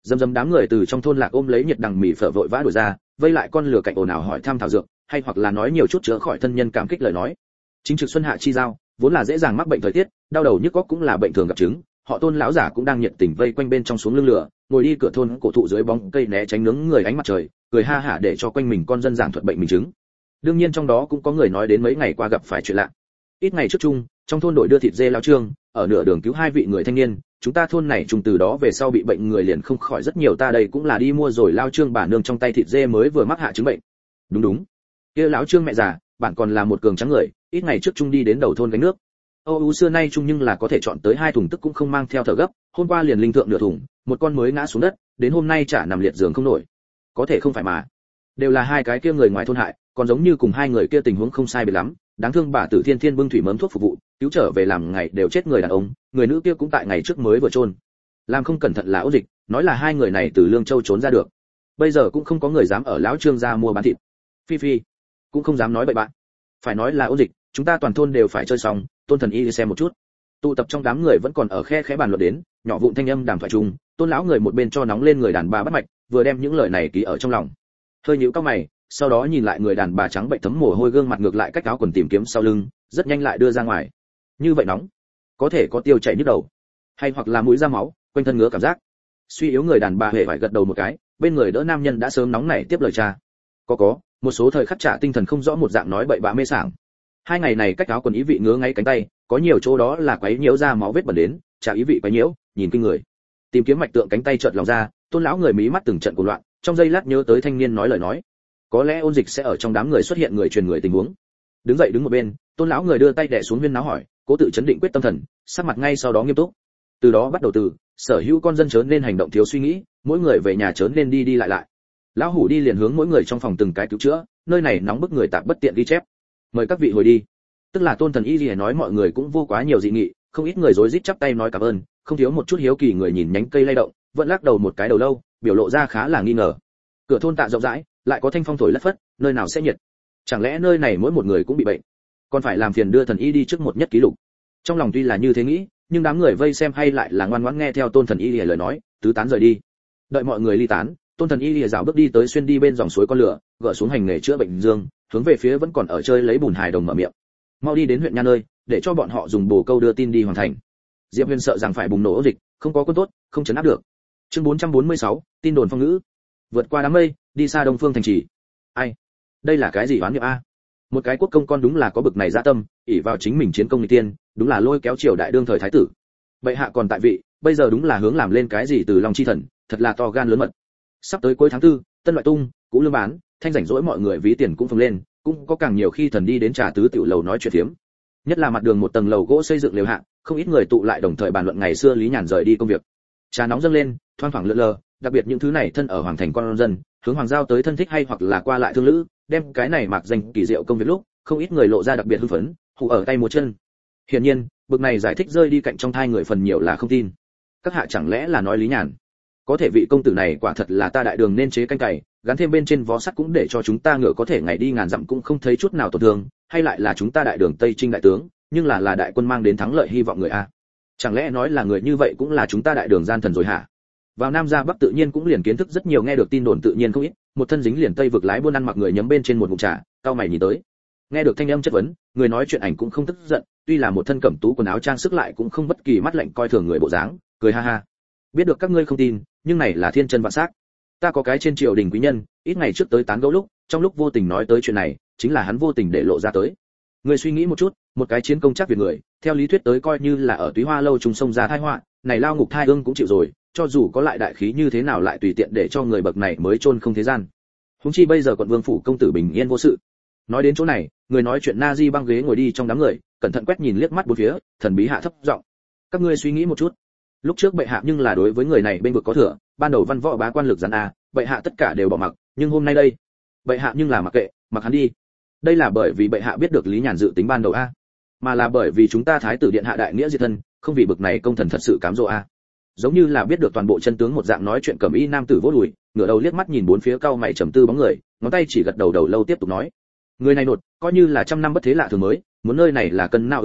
[SPEAKER 1] Dầm dầm đám người từ trong thôn lạc ôm lấy nhiệt đằng mì phở vội vã đuổi ra, vây lại con lửa cạnh ồn ào hỏi thăm thảo dược, hay hoặc là nói nhiều chút chữa khỏi thân nhân cảm kích lời nói. Chính trực xuân hạ chi giao, vốn là dễ dàng mắc bệnh thời tiết, đau đầu nhức óc cũng là bệnh thường gặp chứng. Họ Tôn lão giả cũng đang nhiệt tình vây quanh bên trong xuống lưng lửa, ngồi đi cửa thôn cổ thụ dưới bóng cây né tránh nướng người ánh mặt trời, cười ha hả để cho quanh mình con dân giảng thuật bệnh mình chứng. Đương nhiên trong đó cũng có người nói đến mấy ngày qua gặp phải chuyện lạ. Ít ngày trước chung, trong thôn đội đưa thịt dê lão Trương, ở nửa đường cứu hai vị người thanh niên, chúng ta thôn này trùng từ đó về sau bị bệnh người liền không khỏi rất nhiều, ta đây cũng là đi mua rồi lão Trương bà nương trong tay thịt dê mới vừa mắc hạ chứng bệnh. Đúng. Kia lão Trương mẹ già, bạn còn là một cường trắng người, ít ngày trước chung đi đến đầu thôn gánh nước. Âu xưa nay chung nhưng là có thể chọn tới 2 thùng tức cũng không mang theo thở gấp, hôm qua liền linh thượng nửa thùng, một con mới ngã xuống đất, đến hôm nay chả nằm liệt giường không nổi. Có thể không phải mà. Đều là hai cái kia người ngoài thôn hại, còn giống như cùng hai người kia tình huống không sai biệt lắm, đáng thương bà Tử Thiên Thiên bưng thủy mớm thuốc phục vụ, cứu trở về làm ngày đều chết người đàn ông, người nữ kia cũng tại ngày trước mới vừa chôn. Làm không cẩn thận là ấu dịch, nói là hai người này từ Lương Châu trốn ra được. Bây giờ cũng không có người dám ở lão Trương gia mua bán thịt. Phi cũng không dám nói bậy bạn. Phải nói là ấu dịch, chúng ta toàn thôn đều phải chơi xong, Tôn Thần Y đi xem một chút. Tụ tập trong đám người vẫn còn ở khe khẽ bàn luận đến, nhỏ vụn thanh âm đàm thoại chung, Tôn lão người một bên cho nóng lên người đàn bà bắt mạch, vừa đem những lời này ký ở trong lòng. Hơi nhíu cao mày, sau đó nhìn lại người đàn bà trắng bệnh thấm mồ hôi gương mặt ngược lại cách áo quần tìm kiếm sau lưng, rất nhanh lại đưa ra ngoài. Như vậy nóng, có thể có tiêu chảy nhức đầu, hay hoặc là mũi ra máu, quanh thân ngứa cảm giác. Suy yếu người đàn bà hề phải gật đầu một cái, bên người đỡ nam nhân đã sớm nóng nảy tiếp lời cha. Có, một số thời khắc trả tinh thần không rõ một dạng nói bậy bạ mê sảng. 2 ngày này cách áo quần ý vị ngứa ngay cánh tay, có nhiều chỗ đó là quấy nhiễu ra máu vết bẩn đến, chả ý vị quấy nhiễu, nhìn kinh người. Tìm kiếm mạch tượng cánh tay chợt lòng ra, Tôn lão người mí mắt từng trận cuồng loạn, trong giây lát nhớ tới thanh niên nói lời nói. Có lẽ ôn dịch sẽ ở trong đám người xuất hiện người truyền người tình huống. Đứng dậy đứng một bên, Tôn lão người đưa tay đè xuống huyên náo hỏi, cố tự chấn định quyết tâm thần, sắc mặt ngay sau đó nghiêm túc. Từ đó bắt đầu từ, sở hữu con dân chớ nên hành động thiếu suy nghĩ, mỗi người về nhà chớ nên đi lại. Lão hủ đi liền hướng mỗi người trong phòng từng cái cứu chữa, nơi này nóng bức người tạm bất tiện ghi chép. Mời các vị hồi đi. Tức là Tôn Thần Y liền nói mọi người cũng vô quá nhiều dị nghị, không ít người rối rít chắp tay nói cảm ơn, không thiếu một chút hiếu kỳ người nhìn nhánh cây lay động, vẫn lắc đầu một cái đầu lâu, biểu lộ ra khá là nghi ngờ. Cửa thôn tạ rộng rãi, lại có thanh phong thổi lất phất, nơi nào sẽ nhiệt? Chẳng lẽ nơi này mỗi một người cũng bị bệnh? Còn phải làm phiền đưa Thần Y đi trước một nhất ký lục. Trong lòng tuy là như thế nghĩ, nhưng đám người vây xem hay lại là ngoan ngoãn nghe theo Tôn Thần Y lời nói, tứ tán rời đi. Đợi mọi người ly tán, Tôn Thần Y rảo bước đi tới xuyên đi bên dòng suối con lửa, gỡ xuống hành nghề chữa bệnh dương, hướng về phía vẫn còn ở chơi lấy bùn hài đồng mở miệng. Mau đi đến huyện Nha nơi, để cho bọn họ dùng bồ câu đưa tin đi hoàn thành. Diệp Huyền sợ rằng phải bùng nổ dịch, không có quân tốt, không chấn áp được. Chương 446, tin đồn phong ngữ. Vượt qua đám mây, đi xa Đông Phương thành trì. Ai? Đây là cái gì oán nghiệp a? Một cái quốc công con đúng là có bực này dạ tâm, ỷ vào chính mình chiến công nghịch tiên, đúng là lôi kéo triều đại đương thời thái tử. Bệ hạ còn tại vị, bây giờ đúng là hướng làm lên cái gì từ Long chi thần, thật là to gan lớn mật. Sắp tới cuối tháng 4, tân loại tung, cũ lương bán, thanh rảnh rỗi mọi người ví tiền cũng phồng lên, cũng có càng nhiều khi thần đi đến trà tứ tiểu lầu nói chuyện phiếm. Nhất là mặt đường một tầng lầu gỗ xây dựng lều hạ, không ít người tụ lại đồng thời bàn luận ngày xưa Lý Nhàn rời đi công việc. Trà nóng dâng lên, thoang thoảng lượn lờ, đặc biệt những thứ này thân ở hoàng thành con dân, hướng hoàng giao tới thân thích hay hoặc là qua lại thương lữ, đem cái này mặc danh kỳ diệu công việc lúc, không ít người lộ ra đặc biệt hưng phấn, hù ở tay múa chân. Hiển nhiên, bực này giải thích rơi đi cạnh trong thai người phần nhiều là không tin. Các hạ chẳng lẽ là nói Lý Nhàn? Có thể vị công tử này quả thật là ta đại đường nên chế canh cày, gắn thêm bên trên vó sắt cũng để cho chúng ta ngựa có thể ngày đi ngàn dặm cũng không thấy chút nào tổn thương, hay lại là chúng ta đại đường Tây Trinh đại tướng, nhưng là đại quân mang đến thắng lợi hy vọng người a. Chẳng lẽ nói là người như vậy cũng là chúng ta đại đường gian thần rồi hả? Vào Nam ra Bắc tự nhiên cũng liền kiến thức rất nhiều, nghe được tin đồn tự nhiên không ít, một thân dính liền Tây vực lái buôn ăn mặc người nhấm bên trên một ngụm trà, cao mày nhìn tới. Nghe được thanh âm chất vấn, người nói chuyện ảnh cũng không tức giận, tuy là một thân cẩm tú quần áo trang sức lại cũng không bất kỳ mắt lạnh coi thường người bộ dáng, cười ha ha. Biết được các ngươi không tin, nhưng này là thiên chân vạn xác. Ta có cái trên triều đình quý nhân, ít ngày trước tới tán gẫu lúc, trong lúc vô tình nói tới chuyện này, chính là hắn vô tình để lộ ra tới. Người suy nghĩ một chút, một cái chiến công chắc Việt người, theo lý thuyết tới coi như là ở Túy Hoa lâu trùng sông ra tai họa, này lao ngục thai ương cũng chịu rồi, cho dù có lại đại khí như thế nào lại tùy tiện để cho người bậc này mới chôn không thế gian. Huống chi bây giờ quận vương phủ công tử bình yên vô sự. Nói đến chỗ này, người nói chuyện Na Di băng ghế ngồi đi trong đám người, cẩn thận quét nhìn liếc mắt bốn phía, thần bí hạ thấp giọng. Các ngươi suy nghĩ một chút, lúc trước bệ hạ nhưng là đối với người này bên vực có thừa, ban đầu văn võ bá quan lực gián a, bệ hạ tất cả đều bỏ mặc, nhưng hôm nay đây, bệ hạ nhưng là mặc kệ, mặc hắn đi. Đây là bởi vì bệ hạ biết được Lý Nhàn dự tính ban đầu a, mà là bởi vì chúng ta thái tử điện hạ đại nghĩa diệt thân, không vì bực này công thần thật sự cám dỗ a. Giống như là biết được toàn bộ chân tướng một dạng nói chuyện cẩm y nam tử vỗ đùi, ngửa đầu liếc mắt nhìn bốn phía cau mày trầm tư bóng người, ngón tay chỉ gật đầu đầu lâu tiếp tục nói. Người này nột, coi như là trăm năm bất thế lạ thường mới, muốn nơi này là cân nào ứng đối,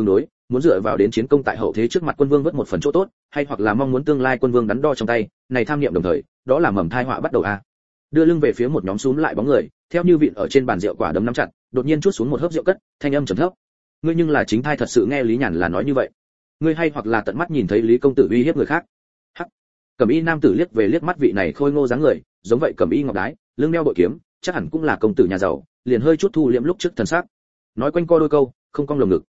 [SPEAKER 1] muốn dựa vào đến chiến công tại hậu thế trước mặt quân vương vớt một phần chỗ tốt, hay hoặc là mong muốn tương lai quân vương đắn đo trong tay, này tham niệm đồng thời, đó là mầm thai họa bắt đầu a. Đưa lưng về phía một nhóm xuống lại bóng người, theo như vịn ở trên bàn rượu quả đấm nắm chặt, đột nhiên chuốt xuống một hớp rượu cất, thanh âm trầm thấp. Ngươi nhưng là chính thai thật sự nghe Lý Nhàn là nói như vậy. Ngươi hay hoặc là tận mắt nhìn thấy Lý công tử uy hiếp người khác. Hắc. Cẩm y nam tử liếc về liếc mắt vị này khôi ngô dáng người, giống vậy cẩm y ngọc đái, lưng đeo bội kiếm, chắc hẳn cũng là công tử nhà giàu, liền hơi chút thu liễm lúc trước thần sắc. Nói quanh co đôi câu, không cong lồng ngực.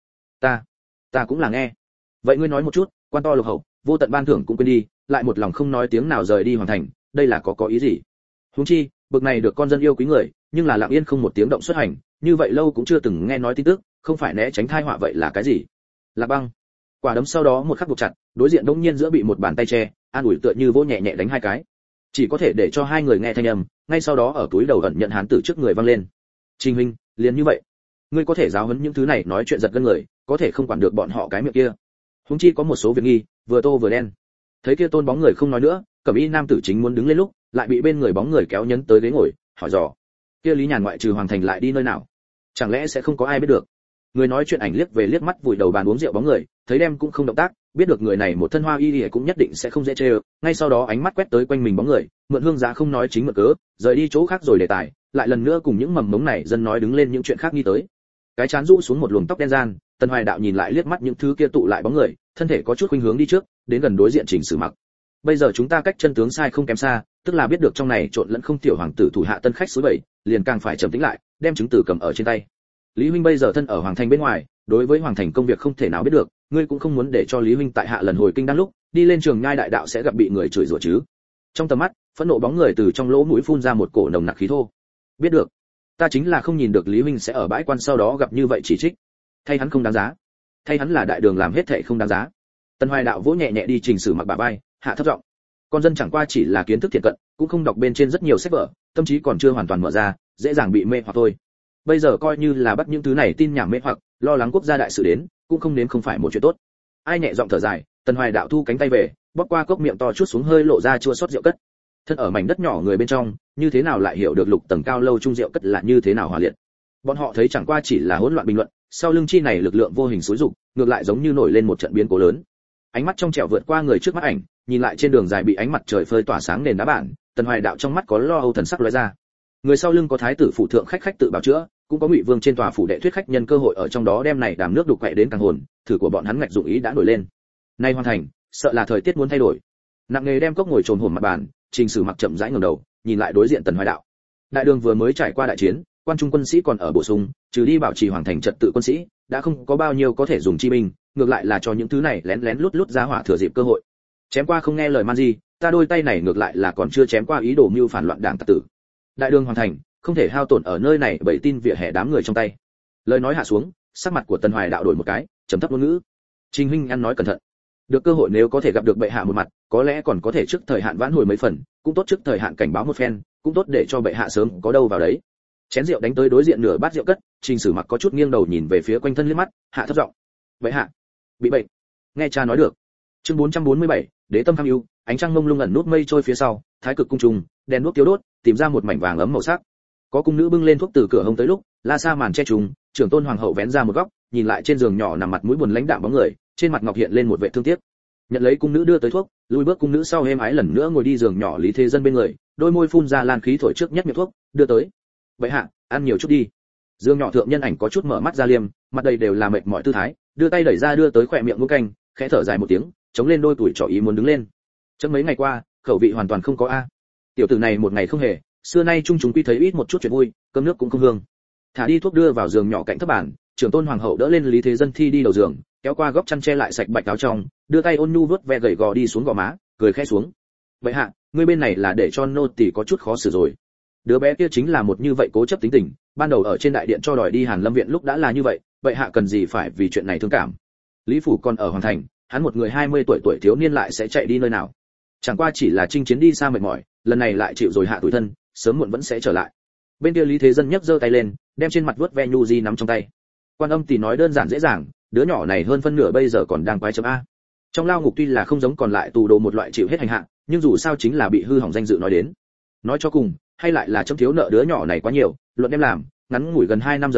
[SPEAKER 1] Ta cũng là nghe. Vậy ngươi nói một chút, quan to lục hậu, vô tận ban thưởng cũng quên đi, lại một lòng không nói tiếng nào rời đi hoàn thành, đây là có ý gì? Huống chi, bực này được con dân yêu quý người, nhưng là lặng yên không một tiếng động xuất hành, như vậy lâu cũng chưa từng nghe nói tin tức, không phải né tránh tai họa vậy là cái gì? Lạc Băng. Quả đấm sau đó một khắc buộc chặt, đối diện đông nhiên giữa bị một bàn tay che, an ủi tựa như vỗ nhẹ nhẹ đánh hai cái. Chỉ có thể để cho hai người nghe thanh âm, ngay sau đó ở túi đầu ẩn nhận hán tử trước người vang lên. Trình huynh, liền như vậy. Ngươi có thể giáo huấn những thứ này nói chuyện giật gân người, có thể không quản được bọn họ cái miệng kia. Huống chi có một số việc nghi, vừa tô vừa đen. Thấy kia tôn bóng người không nói nữa, cẩm y nam tử chính muốn đứng lên lúc, lại bị bên người bóng người kéo nhấn tới ghế ngồi, hỏi dò. Kia Lý Nhàn ngoại trừ Hoàng Thành lại đi nơi nào? Chẳng lẽ sẽ không có ai biết được? Người nói chuyện ảnh liếc về liếc mắt vùi đầu bàn uống rượu bóng người, thấy đem cũng không động tác, biết được người này một thân hoa y cũng nhất định sẽ không dễ chơi, ngay sau đó ánh mắt quét tới quanh mình bóng người, mượn hương giá không nói chính mượn cớ, rời đi chỗ khác rồi đề tài, lại lần nữa cùng những mầm mống này dân nói đứng lên những chuyện khác nghi tới. Cái chán rũ xuống một luồng tóc đen gian, Tần Hoài Đạo nhìn lại liếc mắt những thứ kia tụ lại bóng người, thân thể có chút khuynh hướng đi trước, đến gần đối diện Trình Sử Mặc. Bây giờ chúng ta cách chân tướng sai không kém xa, tức là biết được trong này trộn lẫn không tiểu hoàng tử thủ hạ tân khách số 7, liền càng phải trầm tĩnh lại, đem chứng từ cầm ở trên tay. Lý huynh bây giờ thân ở Hoàng Thành bên ngoài, đối với Hoàng Thành công việc không thể nào biết được, ngươi cũng không muốn để cho Lý huynh tại hạ lần hồi kinh đan lúc, đi lên trường nhai đại đạo sẽ gặp bị người chửi rủa chứ? Trong tầm mắt, phẫn nộ bóng người từ trong lỗ mũi phun ra một cổ nồng nặc khí thô. Biết được, ta chính là không nhìn được Lý huynh sẽ ở bãi quan sau đó gặp như vậy chỉ trích. Thay hắn không đáng giá, thay hắn là đại đường làm hết thảy không đáng giá. Tần Hoài Đạo vỗ nhẹ nhẹ đi Trình Sử Mặc bả vai, hạ thấp giọng. Con dân chẳng qua chỉ là kiến thức thiện cận, cũng không đọc bên trên rất nhiều sách vở, tâm trí còn chưa hoàn toàn mở ra, dễ dàng bị mê hoặc thôi. Bây giờ coi như là bắt những thứ này tin nhảm mê hoặc, lo lắng quốc gia đại sự đến, cũng không nếm không phải một chuyện tốt. Ai nhẹ giọng thở dài, Tần Hoài Đạo thu cánh tay về, bóp qua cốc miệng to chút xuống hơi lộ ra chua xót rượu cất. Thân ở mảnh đất nhỏ người bên trong, như thế nào lại hiểu được lục tầng cao lâu trung rượu cất là như thế nào hòa liệt. Bọn họ thấy chẳng qua chỉ là hỗn loạn bình luận, sau lưng chi này lực lượng vô hình xúi dục, ngược lại giống như nổi lên một trận biến cố lớn. Ánh mắt trong trẻo vượt qua người trước mắt ảnh, nhìn lại trên đường dài bị ánh mặt trời phơi tỏa sáng nền đá bản, Tần Hoài Đạo trong mắt có lo âu thần sắc lóe ra. Người sau lưng có thái tử phụ thượng khách tự bào chữa, cũng có Ngụy Vương trên tòa phủ đệ thuyết khách nhân cơ hội ở trong đó đem này đàm nước đục quậy đến càng hồn, thử của bọn hắn ngạch dụng ý đã nổi lên. Nay hoàn thành, sợ là thời tiết muốn thay đổi. Nặng nghề đem cốc ngồi trồm hổm mặt bàn, Trình Sử Mặc chậm rãi ngẩng đầu, nhìn lại đối diện Tần Hoài Đạo. Đại đường vừa mới trải qua đại chiến, quan trung quân sĩ còn ở bổ sung, trừ đi bảo trì hoàng thành trật tự quân sĩ, đã không có bao nhiêu có thể dùng chi binh, ngược lại là cho những thứ này lén lén lút ra hỏa thừa dịp cơ hội. Chém qua không nghe lời man gì, ta đôi tay này ngược lại là còn chưa chém qua ý đồ mưu phản loạn đảng tặc tử. Đại đường hoàn thành, không thể hao tổn ở nơi này bởi tin vỉa hè đám người trong tay. Lời nói hạ xuống, sắc mặt của Tần Hoài Đạo đổi một cái, trầm thấp ngôn ngữ. Trình huynh ăn nói cẩn thận. Được cơ hội nếu có thể gặp được bệ hạ một mặt, có lẽ còn có thể trước thời hạn vãn hồi mấy phần, cũng tốt trước thời hạn cảnh báo một phen, cũng tốt để cho bệ hạ sớm có đâu vào đấy. Chén rượu đánh tới đối diện nửa bát rượu cất, Trình Sử Mặc có chút nghiêng đầu nhìn về phía quanh thân liếc mắt, hạ thấp giọng. Bệ hạ, bị bệnh. Nghe cha nói được. Chương 447, Đế tâm tham ưu, ánh trăng mông lung ẩn nút mây trôi phía sau, thái cực cung trùng, đèn đuốc tiêu đốt, tìm ra một mảnh vàng ấm màu sắc. Có cung nữ bưng lên thuốc từ cửa hông tới lúc, la sa màn che trùng, trưởng tôn hoàng hậu vén ra một góc, nhìn lại trên giường nhỏ nằm mặt mũi buồn lãnh đạm bóng người, trên mặt ngọc hiện lên một vẻ thương tiếc. Nhận lấy cung nữ đưa tới thuốc, lùi bước cung nữ sau êm ái lần nữa ngồi đi giường nhỏ Lý Thế Dân bên người, đôi môi phun ra lan khí thổi trước nhất miệng thuốc, đưa tới. Vậy hạ, ăn nhiều chút đi. Dương nhỏ thượng nhân ảnh có chút mở mắt ra liêm, mặt đầy đều là mệt mỏi tư thái, đưa tay đẩy ra đưa tới khỏe miệng muỗng canh, khẽ thở dài một tiếng, chống lên đôi tuổi trỏ ý muốn đứng lên. Chấm mấy ngày qua, khẩu vị hoàn toàn không có a. Tiểu tử này một ngày không hề, xưa nay trung chúng quy thấy ít một chút chuyện vui, cơm nước cũng không hương. Thả đi thuốc đưa vào giường nhỏ cạnh thấp bàn, trưởng tôn hoàng hậu đỡ lên Lý Thế Dân thi đi đầu giường, kéo qua góc chăn che lại sạch bạch áo trong, đưa tay ôn nhu vuốt ve gầy gò đi xuống gò má, cười khẽ xuống. Vậy hạ, ngươi bên này là để cho nô tỳ có chút khó xử rồi. Đứa bé kia chính là một như vậy cố chấp tính tình, ban đầu ở trên đại điện cho đòi đi Hàn Lâm viện lúc đã là như vậy, vậy hạ cần gì phải vì chuyện này thương cảm. Lý phủ còn ở hoàng thành, hắn một người 20 tuổi thiếu niên lại sẽ chạy đi nơi nào? Chẳng qua chỉ là chinh chiến đi xa mệt mỏi, lần này lại chịu rồi hạ tuổi thân, sớm muộn vẫn sẽ trở lại. Bên kia Lý Thế Dân nhấc giơ tay lên, đem trên mặt vuốt ve nhu di nắm trong tay. Quan Âm tỷ nói đơn giản dễ dàng, đứa nhỏ này hơn phân nửa bây giờ còn đang quái chấm a. Trong lao ngục tuy là không giống còn lại tù đồ một loại chịu hết hành hạ, nhưng dù sao chính là bị hư hỏng danh dự nói đến. Nói cho cùng, hay lại là chấm thiếu nợ đứa nhỏ này quá nhiều, luận đem làm, ngắn ngủi gần 2 năm giờ chung,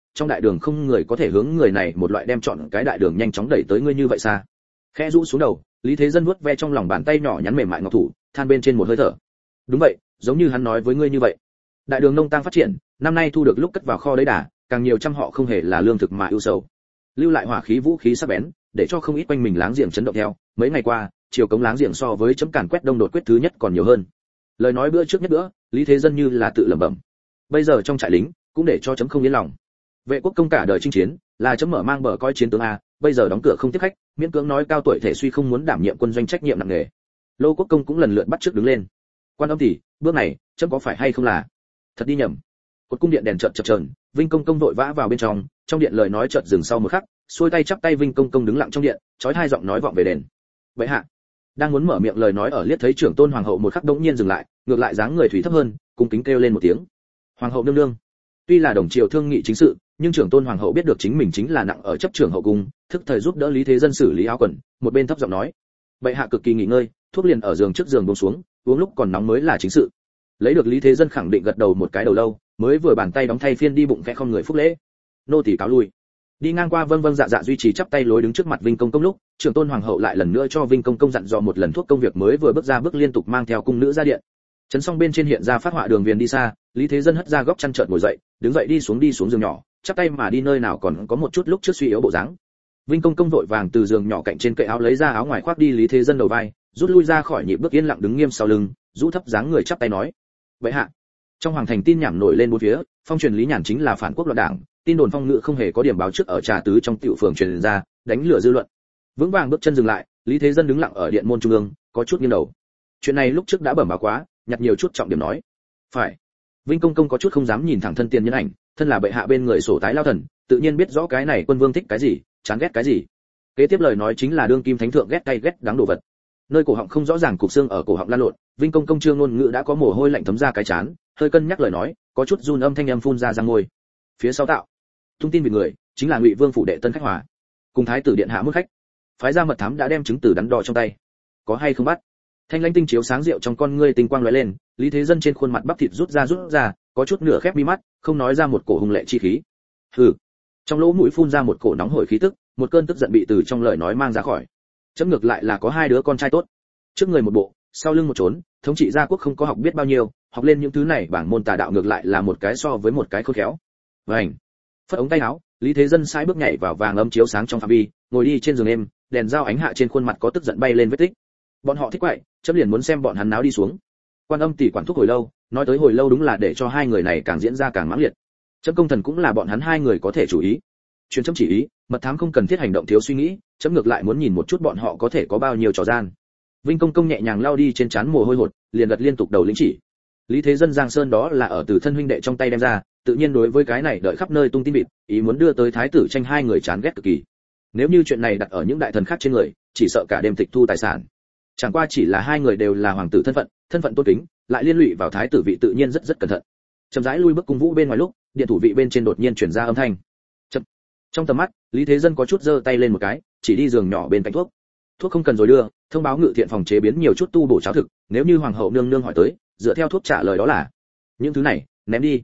[SPEAKER 1] trong đại đường không người có thể hướng người này một loại đem chọn cái đại đường nhanh chóng đẩy tới ngươi như vậy xa. Khẽ rũ xuống đầu, Lý Thế Dân vuốt ve trong lòng bàn tay nhỏ nhắn mềm mại ngọc thủ, than bên trên một hơi thở. Đúng vậy, giống như hắn nói với ngươi như vậy. Đại đường nông tăng phát triển, năm nay thu được lúc cất vào kho đấy đà, càng nhiều trăm họ không hề là lương thực mà ưu sầu. Lưu lại hỏa khí vũ khí sắc bén, để cho không ít quanh mình láng giềng chấn động theo. Mấy ngày qua, chiều cống láng giềng so với chấm càn quét đông đột quyết thứ nhất còn nhiều hơn. Lời nói bữa trước nhất bữa, Lý Thế Dân như là tự lẩm bẩm. Bây giờ trong trại lính, cũng để cho chấm không yên lòng. Vệ quốc công cả đời chinh chiến, là chấm mở mang bờ coi chiến tướng a, bây giờ đóng cửa không tiếp khách, miễn cưỡng nói cao tuổi thể suy không muốn đảm nhiệm quân doanh trách nhiệm nặng nề. Lô Quốc công cũng lần lượt bắt trước đứng lên. Quan âm tỷ, bước này, chấm có phải hay không là thật đi nhầm. Cột cung điện đèn chợt chập chờn, Vinh công công vội vã vào bên trong điện lời nói chợt dừng sau một khắc, xuôi tay chắp tay Vinh công công đứng lặng trong điện, chói hai giọng nói vọng về đền. Vậy hạ, đang muốn mở miệng lời nói ở liếc thấy trưởng tôn hoàng hậu một khắc đống nhiên dừng lại, ngược lại dáng người thủy thấp hơn, cung kính kêu lên một tiếng. Hoàng hậu nương nương. Tuy là đồng triều thương nghị chính sự, nhưng trưởng tôn hoàng hậu biết được chính mình chính là nặng ở chấp trưởng hậu cung, thức thời giúp đỡ Lý Thế Dân xử lý áo quần, một bên thấp giọng nói: "Bệ hạ cực kỳ nghỉ ngơi, thuốc liền ở giường trước giường buông xuống, uống lúc còn nóng mới là chính sự." Lấy được Lý Thế Dân khẳng định gật đầu một cái đầu lâu, mới vừa bàn tay đóng thay phiên đi bụng khẽ không người phúc lễ. Nô tỳ cáo lui. Đi ngang qua vâng vâng dạ dạ duy trì chắp tay lối đứng trước mặt Vinh công công lúc, trưởng tôn hoàng hậu lại lần nữa cho Vinh công công dặn dò một lần thuốc công việc mới vừa bước ra bước liên tục mang theo cung nữ ra điện. Chấn xong bên trên hiện ra phát họa đường viền đi xa, Lý Thế Dân hất ra góc chăn chợt ngồi dậy, đứng dậy đi xuống giường nhỏ, chắp tay mà đi nơi nào còn có một chút lúc trước suy yếu bộ dáng. Vinh công công vội vàng từ giường nhỏ cạnh trên kệ áo lấy ra áo ngoài khoác đi Lý Thế Dân đầu vai, rút lui ra khỏi nhịp bước yên lặng đứng nghiêm sau lưng, rũ thấp dáng người chắp tay nói: "Vậy hạ." Trong hoàng thành tin nhảm nổi lên bốn phía, phong truyền Lý Nhàn chính là phản quốc loạn đảng, tin đồn phong ngữ không hề có điểm báo trước ở trà tứ trong tiểu phường truyền ra, đánh lửa dư luận. Vững vàng bước chân dừng lại, Lý Thế Dân đứng lặng ở điện môn trung ương, có chút nghiêng đầu. Chuyện này lúc trước đã bẩm báo quá, nhặt nhiều chút trọng điểm nói. Phải. Vinh công công có chút không dám nhìn thẳng thân tiền nhân ảnh, thân là bệ hạ bên người sổ tái lao thần, tự nhiên biết rõ cái này quân vương thích cái gì, chán ghét cái gì. Kế tiếp lời nói chính là đương kim thánh thượng ghét cay ghét đắng đồ vật. Nơi cổ họng không rõ ràng cục xương ở cổ họng lan lộn, Vinh công công trương ngôn ngữ đã có mồ hôi lạnh thấm ra cái chán, hơi cân nhắc lời nói, có chút run âm thanh âm phun ra răng môi. Phía sau tạo, thông tin về người, chính là Ngụy Vương phủ đệ tân khách hòa, cùng thái tử điện hạ mức khách. Phái ra mật thám đã đem chứng từ đắn đo trong tay. Có hay không bắt? Thanh lãnh tinh chiếu sáng rượu trong con ngươi tinh quang lóe lên, Lý Thế Dân trên khuôn mặt bắp thịt rút ra, có chút nửa khép mi mắt, không nói ra một cổ hùng lệ chi khí. Hừ. Trong lỗ mũi phun ra một cổ nóng hổi khí tức, một cơn tức giận bị từ trong lời nói mang ra khỏi. Chấm ngược lại là có hai đứa con trai tốt, trước người một bộ, sau lưng một trốn, thống trị gia quốc không có học biết bao nhiêu, học lên những thứ này bảng môn tà đạo ngược lại là một cái so với một cái khôn khéo. Vành. Phất ống tay áo, Lý Thế Dân sải bước nhảy vào vàng ấm chiếu sáng trong phạm vi, ngồi đi trên giường êm, đèn dao ánh hạ trên khuôn mặt có tức giận bay lên vết tích. Bọn họ thích quậy, chấm liền muốn xem bọn hắn náo đi xuống. Quan âm tỷ quản thúc hồi lâu, nói tới hồi lâu đúng là để cho hai người này càng diễn ra càng mãng liệt. Chấm công thần cũng là bọn hắn hai người có thể chủ ý. Truyền chấm chỉ ý, mật thám không cần thiết hành động thiếu suy nghĩ, chấm ngược lại muốn nhìn một chút bọn họ có thể có bao nhiêu trò gian. Vinh công công nhẹ nhàng lao đi trên trán mồ hôi hột, liền gật liên tục đầu lĩnh chỉ. Lý Thế Dân Giang Sơn đó là ở từ thân huynh đệ trong tay đem ra, tự nhiên đối với cái này đợi khắp nơi tung tin vịt, ý muốn đưa tới thái tử tranh hai người chán ghét cực kỳ. Nếu như chuyện này đặt ở những đại thần khác trên người, chỉ sợ cả đêm tịch thu tài sản. Chẳng qua chỉ là hai người đều là hoàng tử thân phận tôn kính, lại liên lụy vào thái tử vị tự nhiên rất cẩn thận. Chậm rãi lui bước cung vũ bên ngoài lúc, điện thủ vị bên trên đột nhiên truyền ra âm thanh. Chậm. Trong tầm mắt, Lý Thế Dân có chút giơ tay lên một cái, chỉ đi giường nhỏ bên cạnh thuốc. Thuốc không cần rồi đưa, thông báo ngự thiện phòng chế biến nhiều chút tu bổ cháo thực, nếu như hoàng hậu nương nương hỏi tới, dựa theo thuốc trả lời đó là những thứ này, ném đi.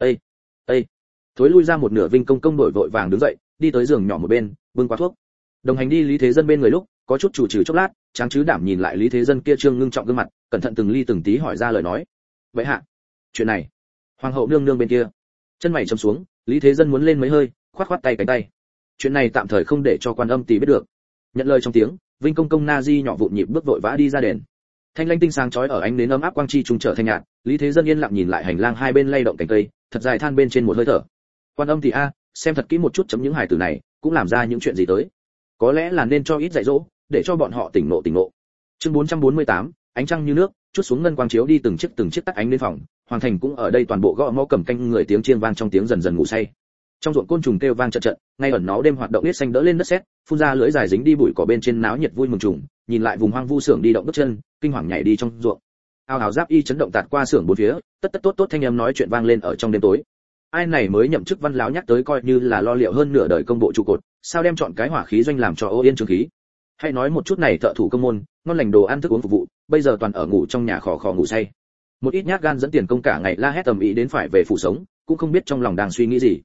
[SPEAKER 1] Ê. Thối lui ra một nửa Vinh công công đổi vội vàng đứng dậy, đi tới giường nhỏ một bên, bưng qua thuốc. Đồng hành đi Lý Thế Dân bên người lúc, có chút chủ trừ chốc lát, Tráng Chứ Đảm nhìn lại Lý Thế Dân kia trương ngưng trọng gương mặt, cẩn thận từng ly từng tí hỏi ra lời nói. Vậy hạ, chuyện này, hoàng hậu nương nương bên kia. Chân mày chầm xuống, Lý Thế Dân muốn lên mấy hơi, khoát tay cánh tay. Chuyện này tạm thời không để cho quan âm tỷ biết được. Nhận lời trong tiếng, Vinh công công na di nhỏ vụn nhịp bước vội vã đi ra đền. Thanh lãnh tinh sáng chói ở ánh nến ấm áp quang chi trùng trở thành nhạt, Lý Thế Dân yên lặng nhìn lại hành lang hai bên lay động cành cây, thật dài than bên trên một hơi thở. Quan âm tỷ a, xem thật kỹ một chút chấm những hài tử này, cũng làm ra những chuyện gì tới. Có lẽ là nên cho ít dạy dỗ, để cho bọn họ tỉnh ngộ. Chương 448, ánh trăng như nước, chút xuống ngân quang chiếu đi từng chiếc tắt ánh lên phòng, hoàng thành cũng ở đây toàn bộ gõ mõ cầm canh người tiếng chiên vang trong tiếng dần dần ngủ say. Trong ruộng côn trùng kêu vang trận, ngay ẩn nó đêm hoạt động biết xanh đỡ lên đất sét, phun ra lưỡi dài dính đi bụi cỏ bên trên náo nhiệt vui mừng trùng, nhìn lại vùng hoang vu xưởng đi động bước chân, kinh hoàng nhảy đi trong ruộng. Ao ào giáp y chấn động tạt qua xưởng bốn phía, tất tốt thanh âm nói chuyện vang lên ở trong đêm tối. Ai này mới nhậm chức văn láo nhắc tới coi như là lo liệu hơn nửa đời công bộ trụ cột, sao đem chọn cái hỏa khí doanh làm cho ô yên trường khí. Hay nói một chút này thợ thủ công môn, ngon lành đồ ăn thức uống phục vụ, bây giờ toàn ở ngủ trong nhà khò ngủ say. Một ít nhát gan dẫn tiền công cả ngày la hét tầm ý đến phải về phủ sống, cũng không biết trong lòng đang suy nghĩ gì.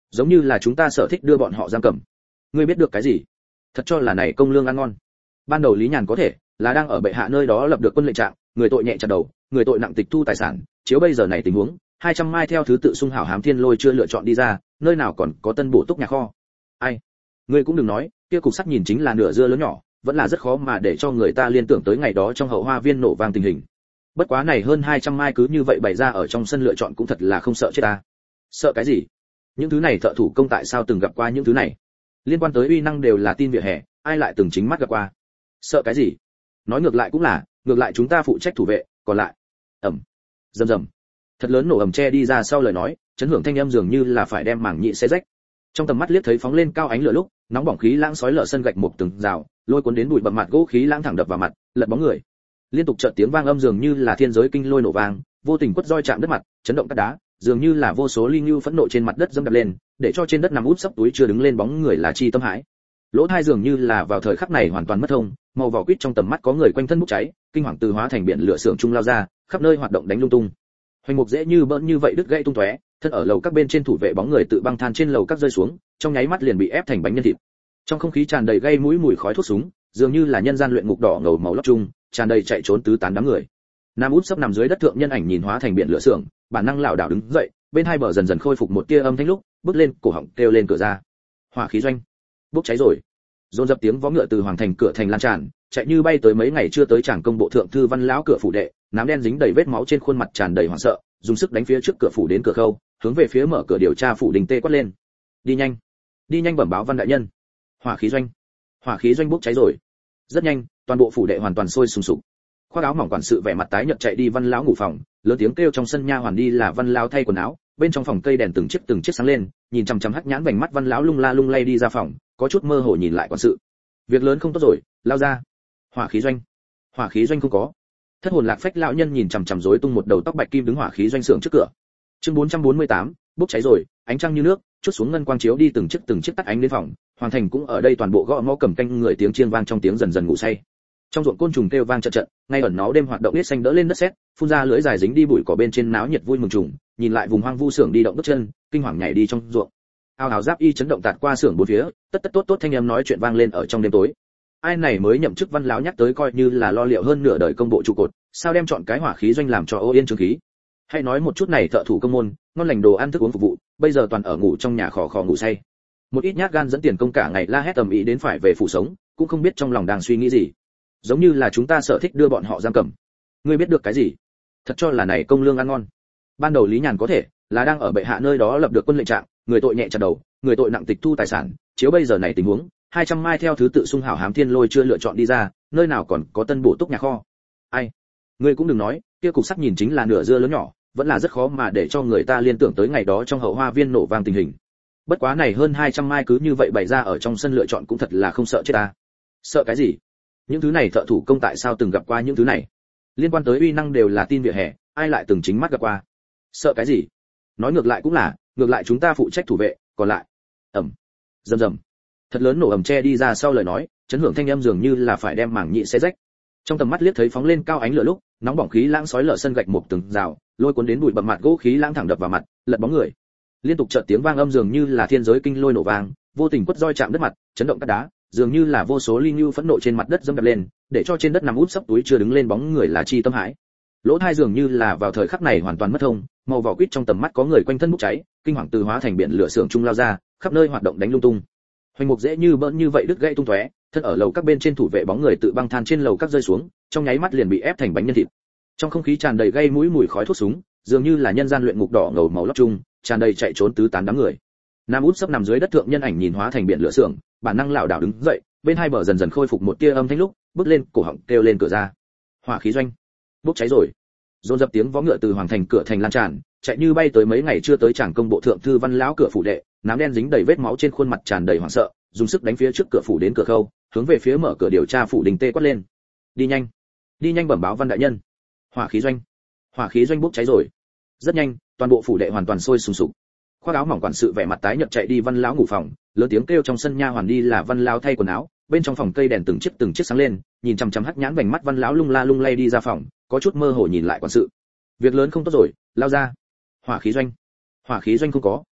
[SPEAKER 1] giống như là chúng ta sở thích đưa bọn họ giam cầm. Ngươi biết được cái gì? Thật cho là này công lương ăn ngon. Ban đầu Lý Nhàn có thể là đang ở bệ hạ nơi đó lập được quân lệnh trạng, người tội nhẹ chặt đầu, người tội nặng tịch thu tài sản, chiếu bây giờ này tình huống, 200 mai theo thứ tự sung hảo hám thiên lôi chưa lựa chọn đi ra, nơi nào còn có tân bổ túc nhà kho. Ai? Ngươi cũng đừng nói, kia cục sắt nhìn chính là nửa dưa lớn nhỏ, vẫn là rất khó mà để cho người ta liên tưởng tới ngày đó trong hậu hoa viên nổ vang tình hình. Bất quá này hơn 200 mai cứ như vậy bày ra ở trong sân lựa chọn cũng thật là không sợ chết ta. Sợ cái gì? Những thứ này thợ thủ công tại sao từng gặp qua những thứ này? Liên quan tới uy năng đều là tin vỉa hè, ai lại từng chính mắt gặp qua? Sợ cái gì? Nói ngược lại cũng là, ngược lại chúng ta phụ trách thủ vệ, còn lại. Ầm. Rầm rầm. Thật lớn nổ ầm che đi ra sau lời nói, chấn hưởng thanh âm dường như là phải đem mảng nhị xé rách. Trong tầm mắt liếc thấy phóng lên cao ánh lửa lúc, nóng bỏng khí lãng xói lở sân gạch một từng rào, lôi cuốn đến bụi bặm mặt gỗ khí lãng thẳng đập vào mặt, lật bóng người. Liên tục chợt tiếng vang âm dường như là thiên giới kinh lôi nổ vang, vô tình quất roi chạm đất mặt, chấn động cát đá, dường như là vô số linh lưu phẫn nộ trên mặt đất dẫm đạp lên, để cho trên đất nằm úp sấp túi chưa đứng lên bóng người là chi tâm hãi. Lỗ tai dường như là vào thời khắc này hoàn toàn mất thông, màu vỏ quýt trong tầm mắt có người quanh thân bốc cháy, kinh hoàng từ hóa thành biển lửa sượng trung lao ra, khắp nơi hoạt động đánh lung tung. Hoành mục dễ như bỡn như vậy đứt gãy tung tóe, thân ở lầu các bên trên thủ vệ bóng người tự băng than trên lầu các rơi xuống, trong nháy mắt liền bị ép thành bánh nhân thịt. Trong không khí tràn đầy gây mũi mùi khói thuốc súng, dường như là nhân gian luyện ngục đỏ ngầu màu lót chung, tràn đầy chạy trốn tứ tán đám người. Nam út sấp nằm dưới đất thượng nhân ảnh nhìn hóa thành biển lửa sượng, bản năng lảo đảo đứng dậy, bên hai bờ dần dần khôi phục một tia âm thanh lúc, bước lên, cổ họng kêu lên cửa ra. Hỏa khí doanh, bốc cháy rồi. Dồn dập tiếng vó ngựa từ hoàng thành cửa thành lan tràn, chạy như bay tới mấy ngày chưa tới tràng công bộ thượng thư văn lão cửa phủ đệ, nám đen dính đầy vết máu trên khuôn mặt tràn đầy hoảng sợ, dùng sức đánh phía trước cửa phủ đến cửa khâu, hướng về phía mở cửa điều tra phủ đình tê quát lên. Đi nhanh bẩm báo văn đại nhân. Hỏa khí doanh bốc cháy rồi. Rất nhanh, toàn bộ phủ đệ hoàn toàn sôi sùng sục. Khoác áo mỏng quản sự vẻ mặt tái nhợt chạy đi văn lão ngủ phòng, lớn tiếng kêu trong sân nha hoàn đi là văn lão thay quần áo, bên trong phòng cây đèn từng chiếc sáng lên, nhìn chằm chằm hắc nhãn vành mắt văn lão lung la lung lay đi ra phòng, có chút mơ hồ nhìn lại quản sự. Việc lớn không tốt rồi, lao ra. Hỏa khí doanh không có. Thất hồn lạc phách lão nhân nhìn chằm chằm rối tung một đầu tóc bạch kim đứng hỏa khí doanh xưởng trước cửa. Chương 448, bốc cháy rồi, ánh trăng như nước, chút xuống ngân quang chiếu đi từng chiếc tắt ánh đến phòng, hoàng thành cũng ở đây toàn bộ gõ ngõ cầm canh người tiếng chiêng vang trong tiếng dần dần ngủ say. Trong ruộng côn trùng kêu vang trận trận, ngay ẩn náu đêm hoạt động biết xanh đỡ lên đất sét, phun ra lưỡi dài dính đi bụi cỏ bên trên náo nhiệt vui mừng trùng, nhìn lại vùng hoang vu xưởng đi động bước chân, kinh hoàng nhảy đi trong ruộng. Ao ào giáp y chấn động tạt qua xưởng bốn phía, tất tốt thanh âm nói chuyện vang lên ở trong đêm tối. Ai này mới nhậm chức văn lão nhắc tới coi như là lo liệu hơn nửa đời công bộ trụ cột, sao đem chọn cái hỏa khí doanh làm cho ô yên trường khí. Hay nói một chút này thợ thủ công môn, ngon lành đồ ăn thức uống phục vụ, bây giờ toàn ở ngủ trong nhà khò khò ngủ say. Một ít nhát gan dẫn tiền công cả ngày la hét tầm ý đến phải về phủ sống, cũng không biết trong lòng đang suy nghĩ gì. Giống như là chúng ta sở thích đưa bọn họ giam cầm. Ngươi biết được cái gì? Thật cho là này công lương ăn ngon. Ban đầu Lý Nhàn có thể là đang ở bệ hạ nơi đó lập được quân lệnh trạng, người tội nhẹ chặt đầu, người tội nặng tịch thu tài sản, chiếu bây giờ này tình huống, 200 mai theo thứ tự sung hảo hám thiên lôi chưa lựa chọn đi ra, nơi nào còn có tân bổ túc nhà kho. Ai? Ngươi cũng đừng nói, kia cục sắt nhìn chính là nửa dưa lớn nhỏ, vẫn là rất khó mà để cho người ta liên tưởng tới ngày đó trong hậu hoa viên nổ vang tình hình. Bất quá này hơn 200 mai cứ như vậy bày ra ở trong sân lựa chọn cũng thật là không sợ chết ta. Sợ cái gì? Những thứ này thợ thủ công tại sao từng gặp qua những thứ này? Liên quan tới uy năng đều là tin vỉa hè, ai lại từng chính mắt gặp qua? Sợ cái gì? Nói ngược lại cũng là, ngược lại chúng ta phụ trách thủ vệ, còn lại. Ầm. Rầm rầm. Thật lớn nổ ầm che đi ra sau lời nói, chấn hưởng thanh âm dường như là phải đem mảng nhị xé rách. Trong tầm mắt liếc thấy phóng lên cao ánh lửa lúc, nóng bỏng khí lãng xói lở sân gạch một từng rào, lôi cuốn đến bụi bặm mặt gỗ khí lãng thẳng đập vào mặt, lật bóng người. Liên tục chợt tiếng vang âm dường như là thiên giới kinh lôi nổ vang, vô tình quất roi chạm đất mặt, chấn động cát đá, dường như là vô số linh lưu phẫn nộ trên mặt đất dẫm đạp lên, để cho trên đất nằm úp sấp túi chưa đứng lên bóng người là chi tâm hãi. Lỗ tai dường như là vào thời khắc này hoàn toàn mất thông, màu vỏ quýt trong tầm mắt có người quanh thân bốc cháy, kinh hoàng từ hóa thành biển lửa sượng trung lao ra, khắp nơi hoạt động đánh lung tung. Hoành mục dễ như bỡn như vậy đứt gãy tung tóe, thân ở lầu các bên trên thủ vệ bóng người tự băng than trên lầu các rơi xuống, trong nháy mắt liền bị ép thành bánh nhân thịt. Trong không khí tràn đầy gây mũi mùi khói thuốc súng, dường như là nhân gian luyện ngục đỏ ngầu màu lót chung, tràn đầy chạy trốn tứ tán đám người. Nam út sấp nằm dưới đất thượng nhân ảnh nhìn hóa thành biển lửa sượng, bản năng lảo đảo đứng dậy, bên hai bờ dần dần khôi phục một tia âm thanh lúc, bước lên, cổ họng kêu lên cửa ra. Hỏa khí doanh, bốc cháy rồi. Dồn dập tiếng vó ngựa từ hoàng thành cửa thành lan tràn, chạy như bay tới mấy ngày chưa tới tràng công bộ thượng thư văn lão cửa phủ đệ, nám đen dính đầy vết máu trên khuôn mặt tràn đầy hoảng sợ, dùng sức đánh phía trước cửa phủ đến cửa khâu, hướng về phía mở cửa điều tra phủ đình tê quát lên. Đi nhanh bẩm báo văn đại nhân. Hỏa khí doanh bốc cháy rồi. Rất nhanh, toàn bộ phủ đệ hoàn toàn sôi sùng sục. Khoác áo mỏng quản sự vẻ mặt tái nhợt chạy đi văn lão ngủ phòng, lớn tiếng kêu trong sân nha hoàn đi là văn lão thay quần áo, bên trong phòng cây đèn từng chiếc sáng lên, nhìn chằm chằm hắc nhãn vành mắt văn lão lung la lung lay đi ra phòng, có chút mơ hồ nhìn lại quản sự. Việc lớn không tốt rồi, lao ra. Hỏa khí doanh không có.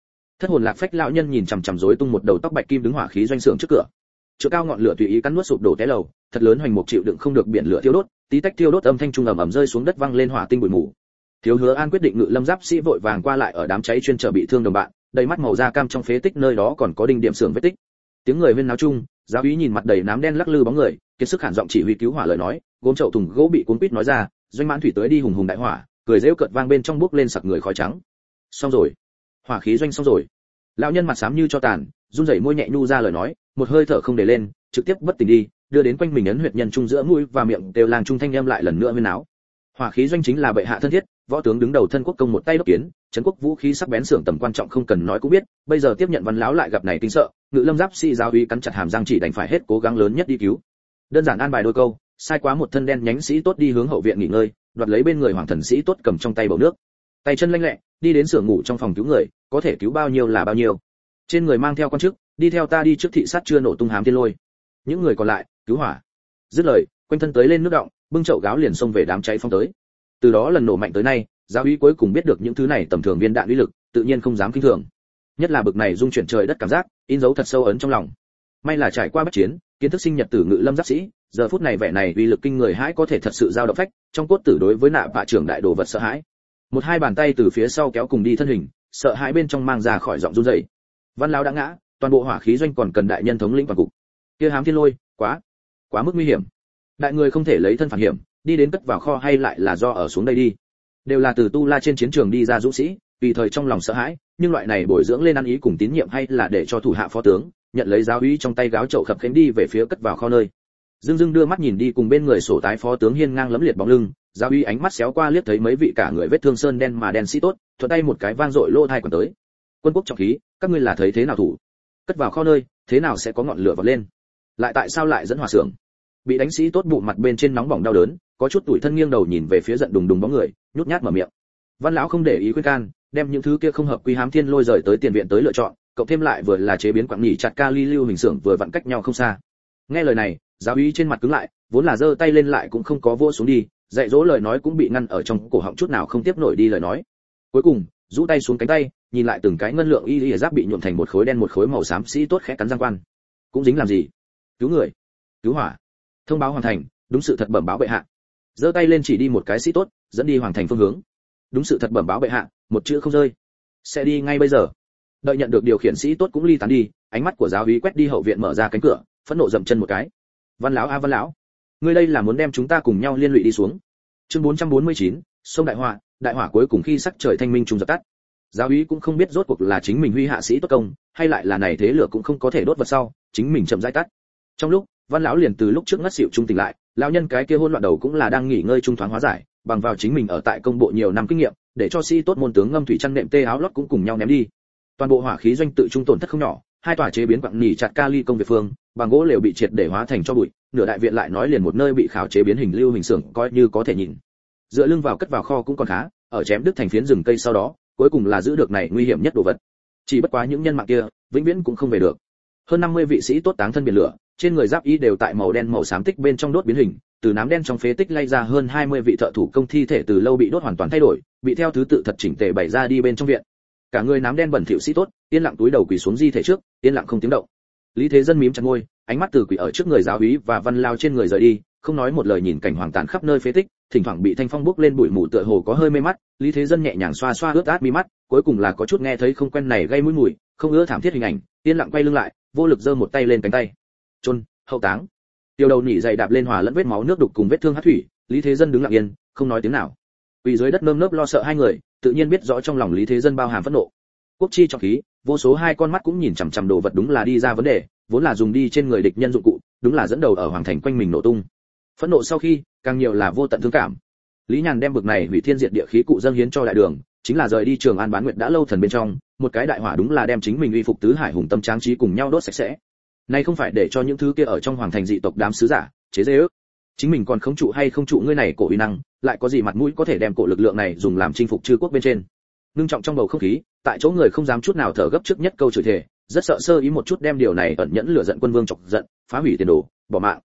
[SPEAKER 1] Thất hồn lạc phách lão nhân nhìn chằm chằm rối tung một đầu tóc bạch kim đứng hỏa khí doanh xưởng trước cửa. Chỗ cao ngọn lửa tùy ý cắn nuốt sụp đổ té lầu, thật lớn hoành mục chịu đựng không được biển lửa thiêu đốt, tí tách thiêu đốt âm thanh trung ầm ầm rơi xuống đất vang lên hỏa tinh bụi mù. Thiếu Hứa An quyết định Ngự Lâm giáp sĩ vội vàng qua lại ở đám cháy chuyên trở bị thương đồng bạn, đầy mắt màu da cam trong phế tích nơi đó còn có đinh điểm xưởng vết tích. Tiếng người huyên náo chung, giáo úy nhìn mặt đầy nám đen lắc lư bóng người, kiệt sức hẳn giọng chỉ huy cứu hỏa lời nói, gốm chậu thùng gỗ bị cuốn quýt nói ra, doanh mãn thủy tới đi hùng hùng đại hỏa, cười rêu cợt vang bên trong bốc lên sặc người khói trắng. Xong rồi, hỏa khí doanh xong rồi. Lão nhân mặt xám như cho tàn, run rẩy môi nhẹ nhu ra lời nói, một hơi thở không để lên, trực tiếp bất tỉnh đi, đưa đến quanh mình ấn huyệt nhân trung giữa mũi và miệng đều làng trung thanh âm lại lần nữa huyên náo. Hỏa khí doanh chính là bệ hạ thân thiết, võ tướng đứng đầu thân quốc công một tay đốc kiến, trấn quốc vũ khí sắc bén xưởng tầm quan trọng không cần nói cũng biết, bây giờ tiếp nhận Văn lão lại gặp này kinh sợ, Ngự Lâm giáp sĩ giáo úy cắn chặt hàm răng chỉ đành phải hết cố gắng lớn nhất đi cứu. Đơn giản an bài đôi câu, sai quá một thân đen nhánh sĩ tốt đi hướng hậu viện nghỉ ngơi, đoạt lấy bên người hoàng thần sĩ tốt cầm trong tay bầu nước, tay chân lanh lẹ, đi đến xưởng ngủ trong phòng cứu người, có thể cứu bao nhiêu là bao nhiêu. Trên người mang theo quan chức, đi theo ta đi trước thị sát chưa nổ tung hám thiên lôi. Những người còn lại, cứu hỏa. Dứt lời, quanh thân tới lên nước động, bưng chậu gáo liền xông về đám cháy phong tới. Từ đó lần nổ mạnh tới nay, giáo úy cuối cùng biết được những thứ này tầm thường viên đạn uy lực, tự nhiên không dám kinh thường. Nhất là bực này dung chuyển trời đất cảm giác, in dấu thật sâu ấn trong lòng. May là trải qua bất chiến, kiến thức sinh nhật tử Ngự Lâm giáp sĩ, giờ phút này vẻ này uy lực kinh người hãi có thể thật sự dao động phách, trong cốt tử đối với nạ vạ trưởng đại đồ vật sợ hãi. Một hai bàn tay từ phía sau kéo cùng đi thân hình, sợ hãi bên trong mang ra khỏi giọng run rẩy. Văn lão đã ngã, toàn bộ hỏa khí doanh còn cần đại nhân thống lĩnh toàn cục. Kia hám thiên lôi, quá mức nguy hiểm. Đại người không thể lấy thân phản hiểm, đi đến cất vào kho hay lại là do ở xuống đây đi. Đều là từ tu la trên chiến trường đi ra dũng sĩ, tùy thời trong lòng sợ hãi, nhưng loại này bồi dưỡng lên ăn ý cùng tín nhiệm hay là để cho thủ hạ phó tướng, nhận lấy giáo úy trong tay gáo chậu khập khiễng đi về phía cất vào kho nơi. Dương Dương đưa mắt nhìn đi cùng bên người sổ tái phó tướng hiên ngang lẫm liệt bóng lưng, giáo úy ánh mắt xéo qua liếc thấy mấy vị cả người vết thương sơn đen mà đen sĩ tốt, thuận tay một cái vang dội lô thai còn tới. Quân quốc trọng khí, các ngươi là thấy thế nào thủ? Cất vào kho nơi, thế nào sẽ có ngọn lửa vọt lên? Lại tại sao lại dẫn hỏa xưởng? Bị đánh sĩ tốt bụng mặt bên trên nóng bỏng đau đớn, có chút tủi thân nghiêng đầu nhìn về phía giận đùng đùng bóng người, nhút nhát mở miệng. Văn lão không để ý khuyên can, đem những thứ kia không hợp quy hám thiên lôi rời tới tiền viện tới lựa chọn, cộng thêm lại vừa là chế biến quặng nhỉ chặt kali lưu hình xưởng vừa vặn cách nhau không xa. Nghe lời này, giáo úy trên mặt cứng lại, vốn là giơ tay lên lại cũng không có vỗ xuống đi, dạy dỗ lời nói cũng bị ngăn ở trong cổ họng chút nào không tiếp nổi đi lời nói. Cuối cùng, rũ tay xuống cánh tay, nhìn lại từng cái ngân lượng y giáp bị nhuộm thành một khối đen một khối màu xám sĩ tốt khẽ cắn răng quan. Cũng dính làm gì? Cứu người, cứu hỏa. Thông báo hoàn thành, đúng sự thật bẩm báo bệ hạ. Giơ tay lên chỉ đi một cái sĩ tốt, dẫn đi hoàng thành phương hướng. Đúng sự thật bẩm báo bệ hạ, một chữ không rơi. Sẽ đi ngay bây giờ. Đợi nhận được điều khiển sĩ tốt cũng ly tán đi, ánh mắt của giáo úy quét đi hậu viện mở ra cánh cửa, phẫn nộ dậm chân một cái. Văn lão a Văn lão, ngươi đây là muốn đem chúng ta cùng nhau liên lụy đi xuống. Chương 449, sông đại hỏa cuối cùng khi sắc trời thanh minh trùng dập tắt. Giáo úy cũng không biết rốt cuộc là chính mình huy hạ sĩ tốt công, hay lại là này thế lửa cũng không có thể đốt vật sau, chính mình chậm rãi tắt. Trong lúc, Văn lão liền từ lúc trước ngất xỉu trung tỉnh lại, lão nhân cái kia hỗn loạn đầu cũng là đang nghỉ ngơi trung thoáng hóa giải, bằng vào chính mình ở tại công bộ nhiều năm kinh nghiệm, để cho sĩ tốt môn tướng ngâm thủy chăn nệm tê áo lót cũng cùng nhau ném đi. Toàn bộ hỏa khí doanh tự trung tổn thất không nhỏ, hai tòa chế biến quặng nỉ chặt kali công việc phương, bằng gỗ lều bị triệt để hóa thành cho bụi, nửa đại viện lại nói liền một nơi bị khảo chế biến hình lưu hình xưởng coi như có thể nhìn. Dựa lưng vào cất vào kho cũng còn khá, ở chém đứt thành phiến rừng cây sau đó, cuối cùng là giữ được này nguy hiểm nhất đồ vật. Chỉ bất quá những nhân mạng kia, vĩnh viễn cũng không về được. Hơn 50 vị sĩ tốt táng thân biển lửa, trên người giáp y đều tại màu đen màu xám tích bên trong đốt biến hình, từ nám đen trong phế tích lay ra hơn 20 vị thợ thủ công thi thể từ lâu bị đốt hoàn toàn thay đổi, bị theo thứ tự thật chỉnh tề bày ra đi bên trong viện. Cả người nám đen bẩn thỉu sĩ tốt, yên lặng túi đầu quỳ xuống di thể trước, yên lặng không tiếng động. Lý Thế Dân mím chặt môi, ánh mắt từ quỳ ở trước người giáo úy và Văn lao trên người rời đi, không nói một lời nhìn cảnh hoàng tàn khắp nơi phế tích, thỉnh thoảng bị thanh phong bốc lên bụi mù tựa hồ có hơi mê mắt, Lý Thế Dân nhẹ nhàng xoa xoa ướt át mi mắt, cuối cùng là có chút nghe thấy không quen này gây mũi mùi, không ưa thảm thiết hình ảnh, yên lặng quay lưng lại, vô lực giơ một tay lên cánh tay. Chôn, hậu táng. Tiêu đầu nỉ dày đạp lên hòa lẫn vết máu nước đục cùng vết thương hắc thủy, Lý Thế Dân đứng lặng yên, không nói tiếng nào. Quỳ dưới đất nơm nớp lo sợ hai người, tự nhiên biết rõ trong lòng Lý Thế Dân bao hàm phẫn nộ. Quốc chi trọng khí, vô số hai con mắt cũng nhìn chằm chằm đồ vật đúng là đi ra vấn đề, vốn là dùng đi trên người địch nhân dụng cụ, đúng là dẫn đầu ở hoàng thành quanh mình nổ tung. Phẫn nộ sau khi, càng nhiều là vô tận thương cảm. Lý Nhàn đem bực này hủy thiên diệt địa khí cụ dâng hiến cho đại đường, chính là rời đi Trường An Bán Nguyệt đã lâu thần bên trong, một cái đại hỏa đúng là đem chính mình uy phục tứ hải hùng tâm tráng trí cùng nhau đốt sạch sẽ. Này không phải để cho những thứ kia ở trong hoàng thành dị tộc đám sứ giả chế giễu, chính mình còn không trụ hay không trụ ngươi này cổ uy năng, lại có gì mặt mũi có thể đem cổ lực lượng này dùng làm chinh phục chư quốc bên trên. Ngưng trọng trong bầu không khí, tại chỗ người không dám chút nào thở gấp trước nhất câu chửi thề, rất sợ sơ ý một chút đem điều này ẩn nhẫn lửa giận quân vương chọc giận, phá hủy tiền đồ, bỏ mạng.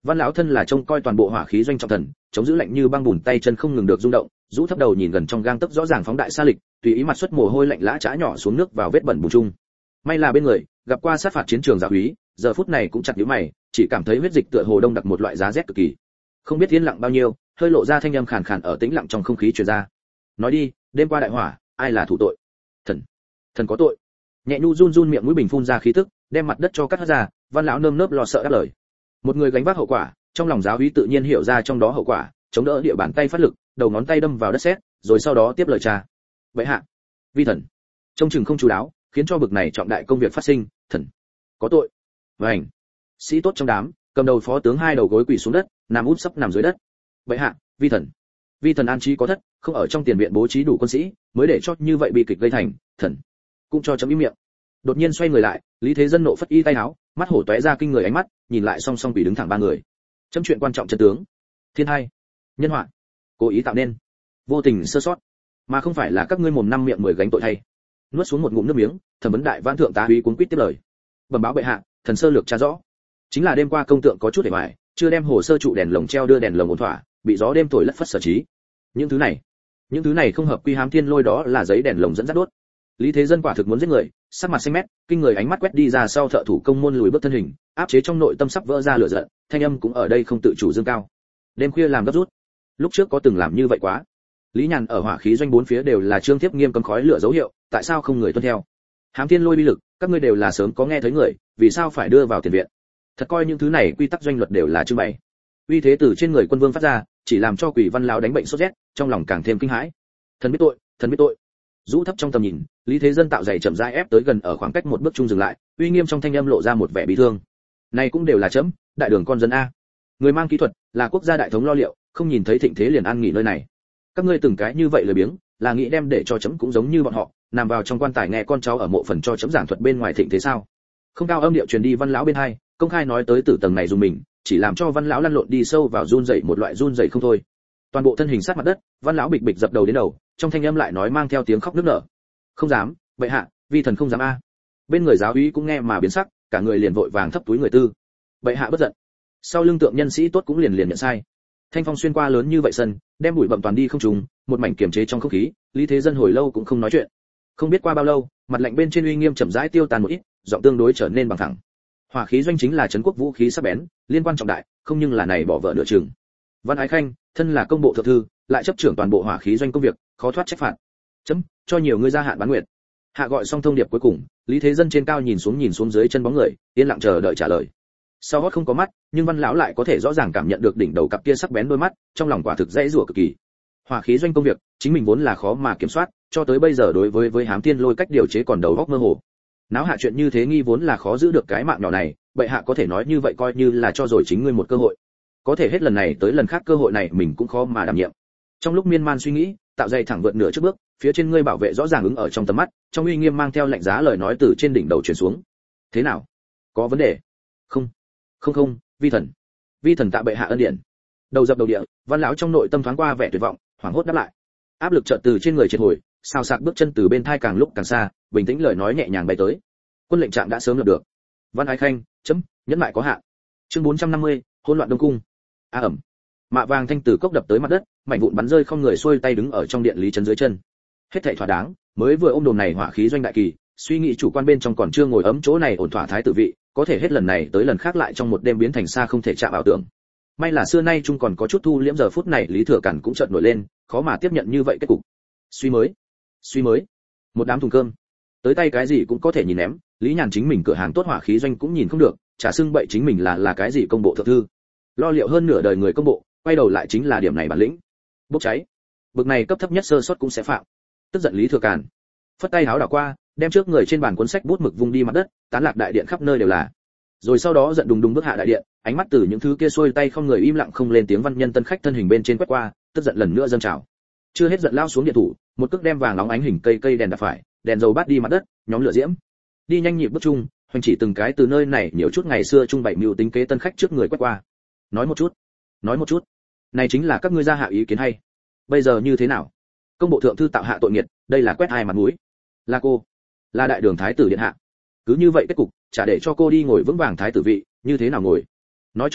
[SPEAKER 1] Văn lão thân là trông coi toàn bộ hỏa khí doanh trọng thần, chống giữ lạnh như băng bùn, tay chân không ngừng được rung động, rũ thấp đầu nhìn gần trong gang tấc rõ ràng phóng đại xa lịch, tùy ý mặt xuất mồ hôi lạnh lã chã nhỏ xuống nước vào vết bẩn bùn chung. May là bên người gặp qua sát phạt chiến trường giáo úy, giờ phút này cũng chặt nhíu mày, chỉ cảm thấy huyết dịch tựa hồ đông đặc một loại giá rét cực kỳ. Không biết yên lặng bao nhiêu, hơi lộ ra thanh âm khàn khàn ở tĩnh lặng trong không khí truyền ra. Nói đi, đêm qua đại hỏa, ai là thủ tội? Thần có tội. Nhẹ nhu run run miệng mũi bình phun ra khí tức, đem mặt đất cho cắt ra. Văn lão nơm nớp lo sợ đáp lời. Một người gánh vác hậu quả, trong lòng giáo úy tự nhiên hiểu ra trong đó hậu quả, chống đỡ địa bàn tay phát lực, đầu ngón tay đâm vào đất sét, rồi sau đó tiếp lời cha. Vậy hạ, vi thần, trông chừng không chú đáo, khiến cho bực này trọng đại công việc phát sinh, thần có tội. Vành, sĩ tốt trong đám, cầm đầu phó tướng hai đầu gối quỳ xuống đất, nằm úp sấp nằm dưới đất. Vậy hạ, vi thần an trí có thất, không ở trong tiền viện bố trí đủ quân sĩ, mới để cho như vậy bị kịch gây thành, thần cũng cho chấm im miệng. Đột nhiên xoay người lại, Lý Thế Dân nộ phất y tay áo, mắt hổ tóe ra kinh người ánh mắt, nhìn lại song song quỳ đứng thẳng ba người. Chấm chuyện quan trọng chân tướng, thiên hai, nhân họa, cố ý tạo nên, vô tình sơ sót, mà không phải là các ngươi mồm năm miệng mười gánh tội thay. Nuốt xuống một ngụm nước miếng, Thẩm vấn đại vãn thượng tá úy cuống quýt tiếp lời. Bẩm báo bệ hạ, thần sơ lược tra rõ, chính là đêm qua công tượng có chút để bại, chưa đem hồ sơ trụ đèn lồng treo đưa đèn lồng ổn thỏa, bị gió đêm thổi lất phất sở trí. Những thứ này không hợp quy hám thiên lôi, đó là giấy đèn lồng dẫn dắt đốt. Lý Thế Dân quả thực muốn giết người, sắc mặt xanh mét, kinh người ánh mắt quét đi ra sau thợ thủ công môn lùi bước thân hình, áp chế trong nội tâm sắp vỡ ra lửa giận, thanh âm cũng ở đây không tự chủ dương cao. Đêm khuya làm gấp rút, lúc trước có từng làm như vậy quá. Lý Nhàn ở hỏa khí doanh bốn phía đều là trương tiếp nghiêm cấm khói lửa dấu hiệu, tại sao không người tuân theo? Hám thiên lôi bi lực, các ngươi đều là sớm có nghe thấy người, vì sao phải đưa vào tiền viện? Thật coi những thứ này quy tắc doanh luật đều là trưng bày. Uy thế từ trên người quân vương phát ra, chỉ làm cho Quỷ Văn lão đánh bệnh sốt rét, trong lòng càng thêm kinh hãi. Thần biết tội. Rũ thấp trong tầm nhìn, Lý Thế Dân tạo dày chậm rãi ép tới gần, ở khoảng cách một bước chung dừng lại, uy nghiêm trong thanh âm lộ ra một vẻ bị thương. Này cũng đều là chấm, đại đường con dân a. Người mang kỹ thuật, là quốc gia đại thống lo liệu, không nhìn thấy thịnh thế liền an nghỉ nơi này. Các ngươi từng cái như vậy lười biếng, là nghĩ đem để cho chấm cũng giống như bọn họ, nằm vào trong quan tài nghe con cháu ở mộ phần cho chấm giảng thuật bên ngoài thịnh thế sao? Không cao âm điệu truyền đi Văn lão bên hai, công khai nói tới tử tầng này dùng mình, chỉ làm cho Văn lão lăn lộn đi sâu vào run rẩy, một loại run rẩy không thôi. Toàn bộ thân hình sát mặt đất, Văn lão bịch bịch dập đầu đến đầu, trong thanh âm lại nói mang theo tiếng khóc nức nở. Không dám, bệ hạ, vi thần không dám a. Bên người giáo úy cũng nghe mà biến sắc, cả người liền vội vàng thấp túi người tư. Bệ hạ bất giận. Sau lưng tượng nhân sĩ tốt cũng liền nhận sai. Thanh phong xuyên qua lớn như vậy sân, đem bụi bặm toàn đi không trùng, một mảnh kiềm chế trong không khí, Lý Thế Dân hồi lâu cũng không nói chuyện. Không biết qua bao lâu, mặt lạnh bên trên uy nghiêm chậm rãi tiêu tan một ít, giọng tương đối trở nên bằng thẳng. Hỏa khí doanh chính là trấn quốc vũ khí sắc bén, liên quan trọng đại, không nhưng là này bỏ vợ nửa chừng. Văn Ái Khanh, thân là công bộ thượng thư, lại chấp trưởng toàn bộ hỏa khí doanh công việc, khó thoát trách phạt. Chấm cho nhiều người gia hạn bán nguyệt. Hạ gọi xong thông điệp cuối cùng, Lý Thế Dân trên cao nhìn xuống dưới chân bóng người, yên lặng chờ đợi trả lời. Sau hót không có mắt, nhưng Văn lão lại có thể rõ ràng cảm nhận được đỉnh đầu cặp kia sắc bén đôi mắt, trong lòng quả thực dễ rủa cực kỳ. Hỏa khí doanh công việc, chính mình vốn là khó mà kiểm soát, cho tới bây giờ đối với hám thiên lôi cách điều chế còn đầu óc mơ hồ. Náo hạ chuyện như thế nghi vốn là khó giữ được cái mạng nhỏ này, bệ hạ có thể nói như vậy coi như là cho rồi chính ngươi một cơ hội. Có thể hết lần này tới lần khác cơ hội này mình cũng khó mà đảm nhiệm. Trong lúc miên man suy nghĩ, tạo dây thẳng vượt nửa trước bước, phía trên ngươi bảo vệ rõ ràng ứng ở trong tầm mắt, trong uy nghiêm mang theo lạnh giá lời nói từ trên đỉnh đầu truyền xuống. Thế nào? Có vấn đề? Không, vi thần tạ bệ hạ ân điển. Đầu dập đầu địa, Văn lão trong nội tâm thoáng qua vẻ tuyệt vọng, hoảng hốt đáp lại. Áp lực chợt từ trên người triệt hồi, sao sạc bước chân từ bên thai càng lúc càng xa, bình tĩnh lời nói nhẹ nhàng bay tới. Quân lệnh trạng đã sớm lập được. Văn Ái Khanh, chấm, nhẫn lại có hạn. Chương 450, hỗn loạn đông cung. A ẩm. Mạ vàng thanh từ cốc đập tới mặt đất, mảnh vụn bắn rơi không người xuôi tay đứng ở trong điện lý trấn dưới chân. Hết thảy thỏa đáng, mới vừa ôm đồn này hỏa khí doanh đại kỳ, suy nghĩ chủ quan bên trong còn chưa ngồi ấm chỗ này ổn thỏa thái tử vị, có thể hết lần này tới lần khác lại trong một đêm biến thành xa không thể chạm ảo tưởng. May là xưa nay chung còn có chút thu liễm, giờ phút này Lý Thừa Cản cũng chợt nổi lên, khó mà tiếp nhận như vậy kết cục. Suy mới, một đám thùng cơm, tới tay cái gì cũng có thể nhìn ném, Lý Nhàn chính mình cửa hàng tốt hỏa khí doanh cũng nhìn không được, chả xưng bậy chính mình là cái gì công bộ thượng thư. Lo liệu hơn nửa đời người công bộ, quay đầu lại chính là điểm này bản lĩnh. Bốc cháy, bực này cấp thấp nhất sơ suất cũng sẽ phạm. Tức giận Lý Thừa Cản, phất tay háo đảo qua, đem trước người trên bàn cuốn sách bút mực vung đi mặt đất, tán lạc đại điện khắp nơi đều là. Rồi sau đó giận đùng đùng bước hạ đại điện, ánh mắt từ những thứ kia xuôi tay không người im lặng không lên tiếng văn nhân tân khách thân hình bên trên quét qua, tức giận lần nữa dâng trào. Chưa hết giận lao xuống điện thủ, một cước đem vàng nóng ánh hình cây đèn đạp phải, đèn dầu bát đi mặt đất, nhóm lửa diễm. Đi nhanh nhịp bước chung, hoành chỉ từng cái từ nơi này nhiều chút ngày xưa trung bảy mưu tính kế tân khách trước người quét qua. Nói một chút. Này chính là các ngươi ra hạ ý kiến hay? Bây giờ như thế nào? Công bộ thượng thư tạo hạ tội nghiệt, đây là quét ai mặt mũi? Là cô, là đại đường thái tử điện hạ. Cứ như vậy kết cục, chả để cho cô đi ngồi vững vàng thái tử vị, như thế nào ngồi? Nói cho cô,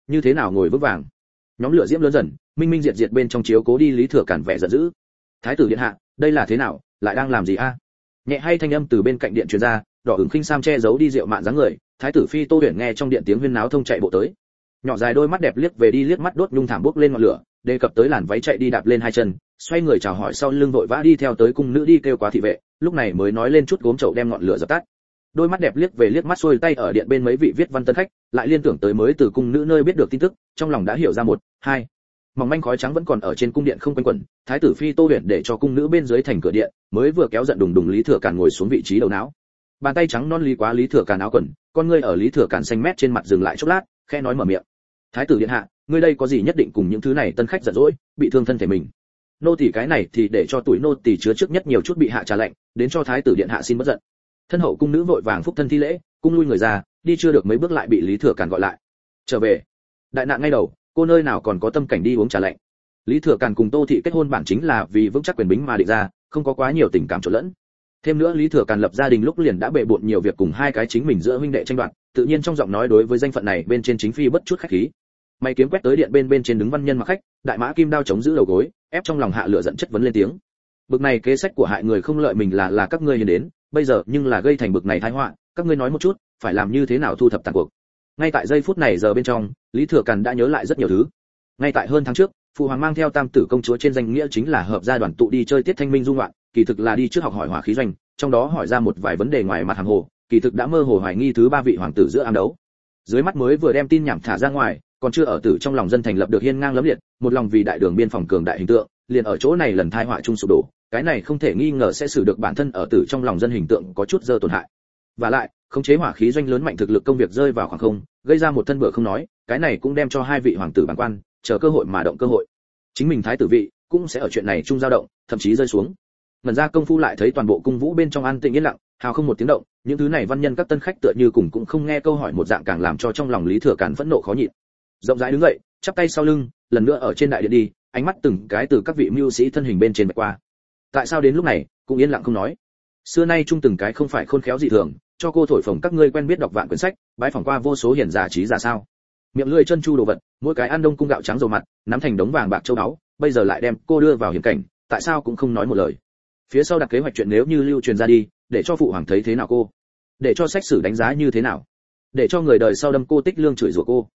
[SPEAKER 1] như thế nào ngồi vững vàng. Nhóm lửa diễm lớn dần, minh minh diệt diệt bên trong chiếu cố đi Lý Thừa Càn vẻ giận dữ. Thái tử điện hạ, đây là thế nào, lại đang làm gì a? Nhẹ hay thanh âm từ bên cạnh điện truyền ra, đỏ ửng khinh sam che giấu đi rượu mạn dáng người, thái tử phi Tô Huyền nghe trong điện tiếng huyên náo thông chạy bộ tới. Nhỏ dài đôi mắt đẹp liếc về đi liếc mắt đốt nhung thảm bốc lên ngọn lửa, đề cập tới làn váy chạy đi đạp lên hai chân, xoay người chào hỏi sau lưng vội vã đi theo tới cung nữ đi kêu quá thị vệ, lúc này mới nói lên chút gốm chậu đem ngọn lửa dập tắt. Đôi mắt đẹp liếc về liếc mắt xuôi tay ở điện bên mấy vị viết văn tân khách, lại liên tưởng tới mới từ cung nữ nơi biết được tin tức, trong lòng đã hiểu ra một, hai. Mỏng manh khói trắng vẫn còn ở trên cung điện không quanh quẩn, thái tử phi Tô Huyền để cho cung nữ bên dưới thành cửa điện, mới vừa kéo giận đùng đùng Lý Thừa Càn ngồi xuống vị trí đầu não. Bàn tay trắng non lý quá Lý Thừa Càn áo quần, con ngươi ở Lý Thừa Càn xanh mét trên mặt dừng lại chốc lát, khẽ nói mở miệng. Thái tử điện hạ, ngươi đây có gì nhất định cùng những thứ này tân khách giận dỗi, bị thương thân thể mình. Nô tỳ cái này thì để cho tuổi nô tỳ chứa trước nhất nhiều chút bị hạ trà lệnh, đến cho thái tử điện hạ xin bất giận. Thân hậu cung nữ vội vàng phúc thân thi lễ, cung lui người ra, đi chưa được mấy bước lại bị Lý Thừa Càn gọi lại. Trở về. Đại nạn ngay đầu, cô nơi nào còn có tâm cảnh đi uống trà lạnh. Lý Thừa Càn cùng Tô thị kết hôn bản chính là vì vững chắc quyền bính mà định ra, không có quá nhiều tình cảm trộn lẫn. Thêm nữa Lý Thừa Càn lập gia đình lúc liền đã bệ bội nhiều việc cùng hai cái chính mình giữa huynh đệ tranh đoạt, tự nhiên trong giọng nói đối với danh phận này bên trên chính phi bất chút khách khí. Mày kiếm quét tới điện bên trên đứng văn nhân mặc khách, đại mã kim đao chống giữ đầu gối, ép trong lòng hạ lửa giận chất vấn lên tiếng. Bực này kế sách của hại người không lợi mình là các ngươi hiền đến, bây giờ nhưng là gây thành bực này tai họa, các ngươi nói một chút, phải làm như thế nào thu thập tàn cuộc. Ngay tại giây phút này giờ bên trong, Lý Thừa Càn đã nhớ lại rất nhiều thứ. Ngay tại hơn tháng trước, phụ hoàng mang theo tam tử công chúa trên danh nghĩa chính là hợp gia đoàn tụ đi chơi tiết thanh minh du ngoạn, kỳ thực là đi trước học hỏi hỏa khí doanh, trong đó hỏi ra một vài vấn đề ngoài mặt hàng hồ, kỳ thực đã mơ hồ hoài nghi thứ ba vị hoàng tử giữa ám đấu. Dưới mắt mới vừa đem tin nhảm thả ra ngoài, còn chưa ở tử trong lòng dân thành lập được hiên ngang lẫm liệt, một lòng vì đại đường biên phòng cường đại hình tượng, liền ở chỗ này lần tai họa chung sụp đổ, cái này không thể nghi ngờ sẽ xử được bản thân ở tử trong lòng dân hình tượng có chút dơ tổn hại. Và lại, khống chế hỏa khí doanh lớn mạnh thực lực công việc rơi vào khoảng không, gây ra một thân bựa không nói, cái này cũng đem cho hai vị hoàng tử bản quan chờ cơ hội mà động cơ hội. Chính mình thái tử vị cũng sẽ ở chuyện này chung dao động, thậm chí rơi xuống. Ngần ra công phu lại thấy toàn bộ cung vũ bên trong an tĩnh yên lặng, hào không một tiếng động, những thứ này văn nhân các tân khách tựa như cũng không nghe câu hỏi một dạng, càng làm cho trong lòng Lý Thừa Càn phẫn nộ khó nhịn. Rộng rãi đứng dậy, chắp tay sau lưng, lần nữa ở trên đại điện đi, ánh mắt từng cái từ các vị mưu sĩ thân hình bên trên bạch qua. Tại sao đến lúc này cũng yên lặng không nói? Xưa nay chung từng cái không phải khôn khéo dị thường, cho cô thổi phồng các ngươi quen biết đọc vạn quyển sách, bái phỏng qua vô số hiển giả trí giả sao? Miệng lưỡi chân chu đồ vật, mỗi cái ăn đông cung gạo trắng dầu mặt, nắm thành đống vàng bạc châu báu, bây giờ lại đem cô đưa vào hiểm cảnh, tại sao cũng không nói một lời? Phía sau đặt kế hoạch chuyện nếu như lưu truyền ra đi, để cho phụ hoàng thấy thế nào cô? Để cho sách sử đánh giá như thế nào? Để cho người đời sau đâm cô tích lương chửi rủa cô?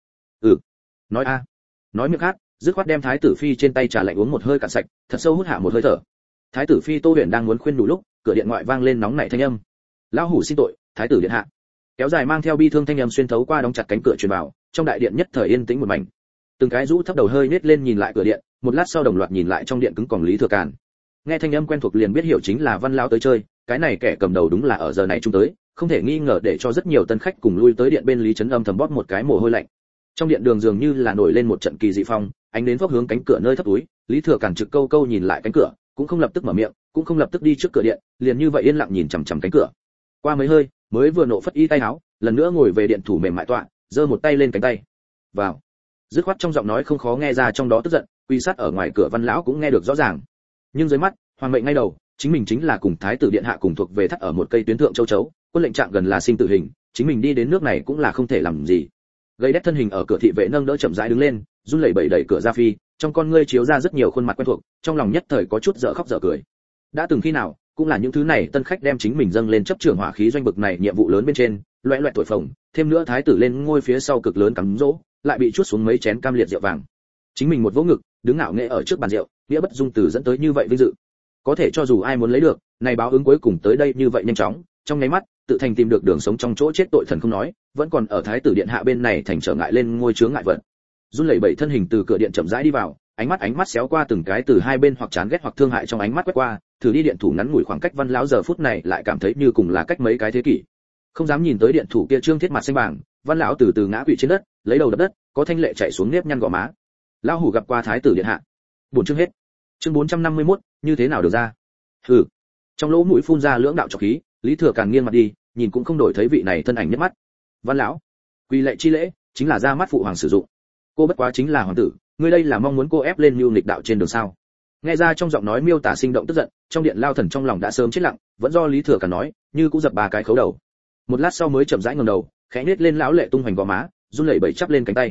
[SPEAKER 1] Nói a. Nói miệng hát, dứt khoát đem thái tử phi trên tay trà lạnh uống một hơi cạn sạch, thật sâu hút hạ một hơi thở. Thái tử phi Tô Huyền đang muốn khuyên đủ lúc, cửa điện ngoại vang lên nóng nảy thanh âm. Lão hủ xin tội, thái tử điện hạ. Kéo dài mang theo bi thương thanh âm xuyên thấu qua đóng chặt cánh cửa truyền vào, trong đại điện nhất thời yên tĩnh một mảnh. Từng cái rũ thấp đầu hơi nết lên nhìn lại cửa điện, một lát sau đồng loạt nhìn lại trong điện cứng còng Lý Thừa Càn. Nghe thanh âm quen thuộc liền biết hiểu chính là Văn lão tới chơi, cái này kẻ cầm đầu đúng là ở giờ này chúng tới, không thể nghi ngờ để cho rất nhiều tân khách cùng lui tới điện bên Lý Trấn Âm thầm bóp một cái mồ hôi lạnh. Trong điện đường dường như là nổi lên một trận kỳ dị phong, ánh đến phốc hướng cánh cửa nơi thấp túi, Lý Thừa Càn trực câu câu nhìn lại cánh cửa, cũng không lập tức mở miệng, cũng không lập tức đi trước cửa điện, liền như vậy yên lặng nhìn chằm chằm cánh cửa. Qua mấy hơi, mới vừa nộ phất y tay áo, lần nữa ngồi về điện thủ mềm mại tọa, giơ một tay lên cánh tay. Vào. Dứt khoát trong giọng nói không khó nghe ra trong đó tức giận, quy sát ở ngoài cửa Văn lão cũng nghe được rõ ràng. Nhưng dưới mắt, hoàng mệnh ngay đầu, chính mình chính là cùng thái tử điện hạ cùng thuộc về thắt ở một cây tuyến thượng châu chấu, quân lệnh trạng gần là sinh tử hình, chính mình đi đến nước này cũng là không thể làm gì. Gây đét thân hình ở cửa thị vệ nâng đỡ chậm rãi đứng lên, run lẩy bẩy đẩy cửa ra phi, trong con ngươi chiếu ra rất nhiều khuôn mặt quen thuộc, trong lòng nhất thời có chút dở khóc dở cười. Đã từng khi nào, cũng là những thứ này tân khách đem chính mình dâng lên chấp trưởng hỏa khí doanh bực này nhiệm vụ lớn bên trên, loẹt loẹt thổi phồng, thêm nữa thái tử lên ngôi phía sau cực lớn cắm dỗ, lại bị chuốt xuống mấy chén cam liệt rượu vàng. Chính mình một vỗ ngực, đứng ngạo nghễ ở trước bàn rượu, nghĩa bất dung từ dẫn tới như vậy vinh dự. Có thể cho dù ai muốn lấy được, này báo ứng cuối cùng tới đây như vậy nhanh chóng, trong nháy mắt, tự thành tìm được đường sống trong chỗ chết tội thần không nói, vẫn còn ở thái tử điện hạ bên này thành trở ngại lên ngôi chướng ngại vật. Run lẩy bẩy thân hình từ cửa điện chậm rãi đi vào, ánh mắt xéo qua từng cái từ hai bên hoặc chán ghét hoặc thương hại trong ánh mắt quét qua, thử đi điện thủ ngắn ngủi khoảng cách Văn lão giờ phút này lại cảm thấy như cùng là cách mấy cái thế kỷ. Không dám nhìn tới điện thủ kia trương thiết mặt xanh bàng, Văn lão từ từ ngã quỵ trên đất, lấy đầu đập đất, có thanh lệ chảy xuống nếp nhăn gò má. Lão hủ gặp qua thái tử điện hạ. Buồn chương hết. Chương 451, như thế nào được ra? Hừ. Trong lỗ mũi phun ra lưỡng đạo trọc khí, Lý Thừa Càn nghiêng mặt đi, nhìn cũng không đổi thấy vị này thân ảnh nhất mắt. Văn lão, quy lệ chi lễ, chính là ra mắt phụ hoàng sử dụng. Cô bất quá chính là hoàng tử, ngươi đây là mong muốn cô ép lên mưu nghịch đạo trên đường sao? Nghe ra trong giọng nói miêu tả sinh động tức giận, trong điện lao thần trong lòng đã sớm chết lặng, vẫn do Lý Thừa Càn nói, như cũng dập ba cái khấu đầu. Một lát sau mới chậm rãi ngẩng đầu, khẽ nhếch lên lão lệ tung hoành gò má, run lẩy bẩy chắp lên cánh tay.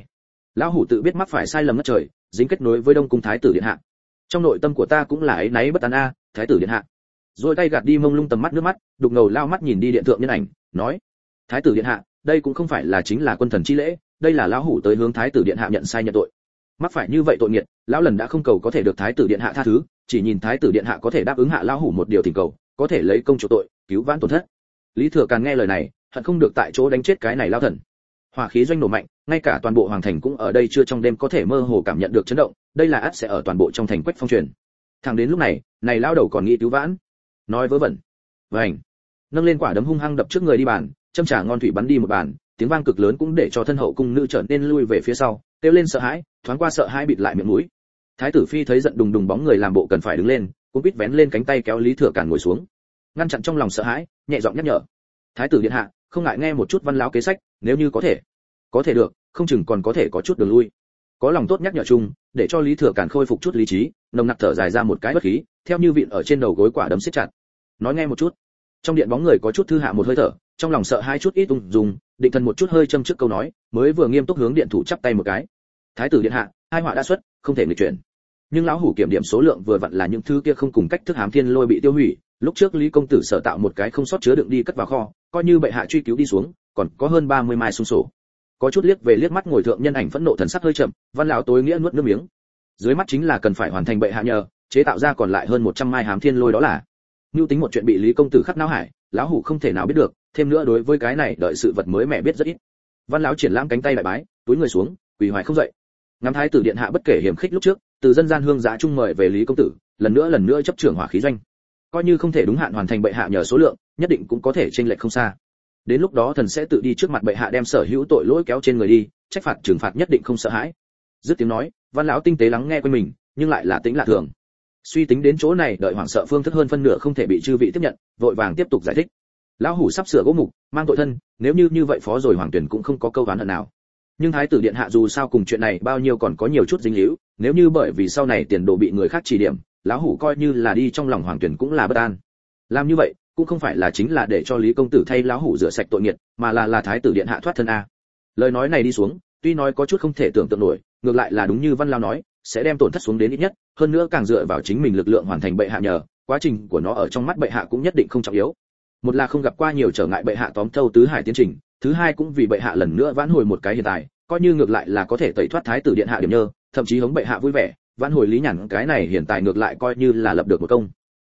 [SPEAKER 1] Lão hủ tự biết mắc phải sai lầm ngất trời, dính kết nối với Đông cung thái tử điện hạ. Trong nội tâm của ta cũng là áy náy bất an a, thái tử điện hạ. Rồi tay gạt đi mông lung tầm mắt nước mắt, đục ngầu lao mắt nhìn đi điện thượng nhân ảnh, nói: thái tử điện hạ, đây cũng không phải là chính là quân thần chi lễ, đây là lão hủ tới hướng thái tử điện hạ nhận sai nhận tội. Mắc phải như vậy tội nghiệt, lão lần đã không cầu có thể được thái tử điện hạ tha thứ, chỉ nhìn thái tử điện hạ có thể đáp ứng hạ lão hủ một điều thỉnh cầu, có thể lấy công chủ tội, cứu vãn tổn thất. Lý Thừa Càn nghe lời này, hận không được tại chỗ đánh chết cái này lao thần. Hỏa khí doanh nổ mạnh, ngay cả toàn bộ hoàng thành cũng ở đây chưa trong đêm có thể mơ hồ cảm nhận được chấn động, đây là ắt sẽ ở toàn bộ trong thành quách phong truyền. Thẳng đến lúc này, này lao đầu còn nghĩ cứu vãn, nói vớ vẩn. Vành, nâng lên quả đấm hung hăng đập trước người đi bàn, châm trà ngon thủy bắn đi một bàn, tiếng vang cực lớn cũng để cho thân hậu cung nữ trở nên lui về phía sau, kêu lên sợ hãi, thoáng qua sợ hãi bịt lại miệng mũi. Thái tử phi thấy giận đùng đùng bóng người làm bộ cần phải đứng lên, cũng biết vén lên cánh tay kéo Lý Thừa Càn ngồi xuống, ngăn chặn trong lòng sợ hãi, nhẹ giọng nhắc nhở: thái tử điện hạ, không ngại nghe một chút văn lão kế sách, nếu như có thể được, không chừng còn có thể có chút đường lui. Có lòng tốt nhắc nhở chung, để cho Lý Thừa Càn khôi phục chút lý trí, nồng nặc thở dài ra một cái bất khí, theo như vịn ở trên đầu gối quả đấm siết chặt. Nói nghe một chút. Trong điện bóng người có chút thư hạ một hơi thở, trong lòng sợ hai chút ít ung dung, định thần một chút hơi châm trước câu nói, mới vừa nghiêm túc hướng điện thủ chắp tay một cái. Thái tử điện hạ, hai họa đã xuất, không thể nghịch chuyển. Nhưng lão hủ kiểm điểm số lượng vừa vặn là những thứ kia không cùng cách thức hám thiên lôi bị tiêu hủy, lúc trước Lý công tử sở tạo một cái không sót chứa đựng đi cất vào kho, coi như bệ hạ truy cứu đi xuống, còn có hơn 30 mai xung sổ. Có chút liếc về liếc mắt ngồi thượng nhân ảnh phẫn nộ thần sắc hơi chậm, văn lão tối nghĩa nuốt nước miếng. Dưới mắt chính là cần phải hoàn thành bệ hạ nhờ, chế tạo ra còn lại hơn 100 mai hám thiên lôi đó là. Nưu tính một chuyện bị Lý công tử khắc não hải, lão hủ không thể nào biết được, thêm nữa đối với cái này đợi sự vật mới mẹ biết rất ít. Văn lão triển lãm cánh tay bái bái, túi người xuống, quỳ hoài không dậy. Ngắm thái tử điện hạ bất kể hiểm khích lúc trước, từ dân gian hương giá trung mời về Lý công tử, lần nữa chấp trưởng hỏa khí doanh. Coi như không thể đúng hạn hoàn thành bệ hạ nhờ số lượng, nhất định cũng có thể chênh lệch không xa. Đến lúc đó thần sẽ tự đi trước mặt bệ hạ đem sở hữu tội lỗi kéo trên người đi, trách phạt trừng phạt nhất định không sợ hãi. Dứt tiếng nói, văn lão tinh tế lắng nghe quanh mình, nhưng lại là tĩnh lạ thường. Suy tính đến chỗ này, đợi hoảng sợ phương thức hơn phân nửa không thể bị chư vị tiếp nhận, vội vàng tiếp tục giải thích. Lão hủ sắp sửa gỗ mục, mang tội thân, nếu như vậy phó rồi hoàng tuyển cũng không có câu oán hận nào. Nhưng thái tử điện hạ dù sao cùng chuyện này bao nhiêu còn có nhiều chút dính líu, nếu như bởi vì sau này tiền đồ bị người khác chỉ điểm, lão hủ coi như là đi trong lòng hoàng tuyển cũng là bất an. Làm như vậy cũng không phải là chính là để cho Lý công tử thay lão hủ rửa sạch tội nghiệt, mà là thái tử điện hạ thoát thân a. Lời nói này đi xuống, tuy nói có chút không thể tưởng tượng nổi, ngược lại là đúng như văn lão nói, sẽ đem tổn thất xuống đến ít nhất, hơn nữa càng dựa vào chính mình lực lượng hoàn thành bệ hạ nhờ, quá trình của nó ở trong mắt bệ hạ cũng nhất định không trọng yếu. Một là không gặp qua nhiều trở ngại bệ hạ tóm thâu tứ hải tiến trình, thứ hai cũng vì bệ hạ lần nữa vãn hồi một cái hiện tại, coi như ngược lại là có thể tẩy thoát thái tử điện hạ điểm nhơ, thậm chí hống bệ hạ vui vẻ, vãn hồi Lý Nhàn cái này hiện tại ngược lại coi như là lập được một công.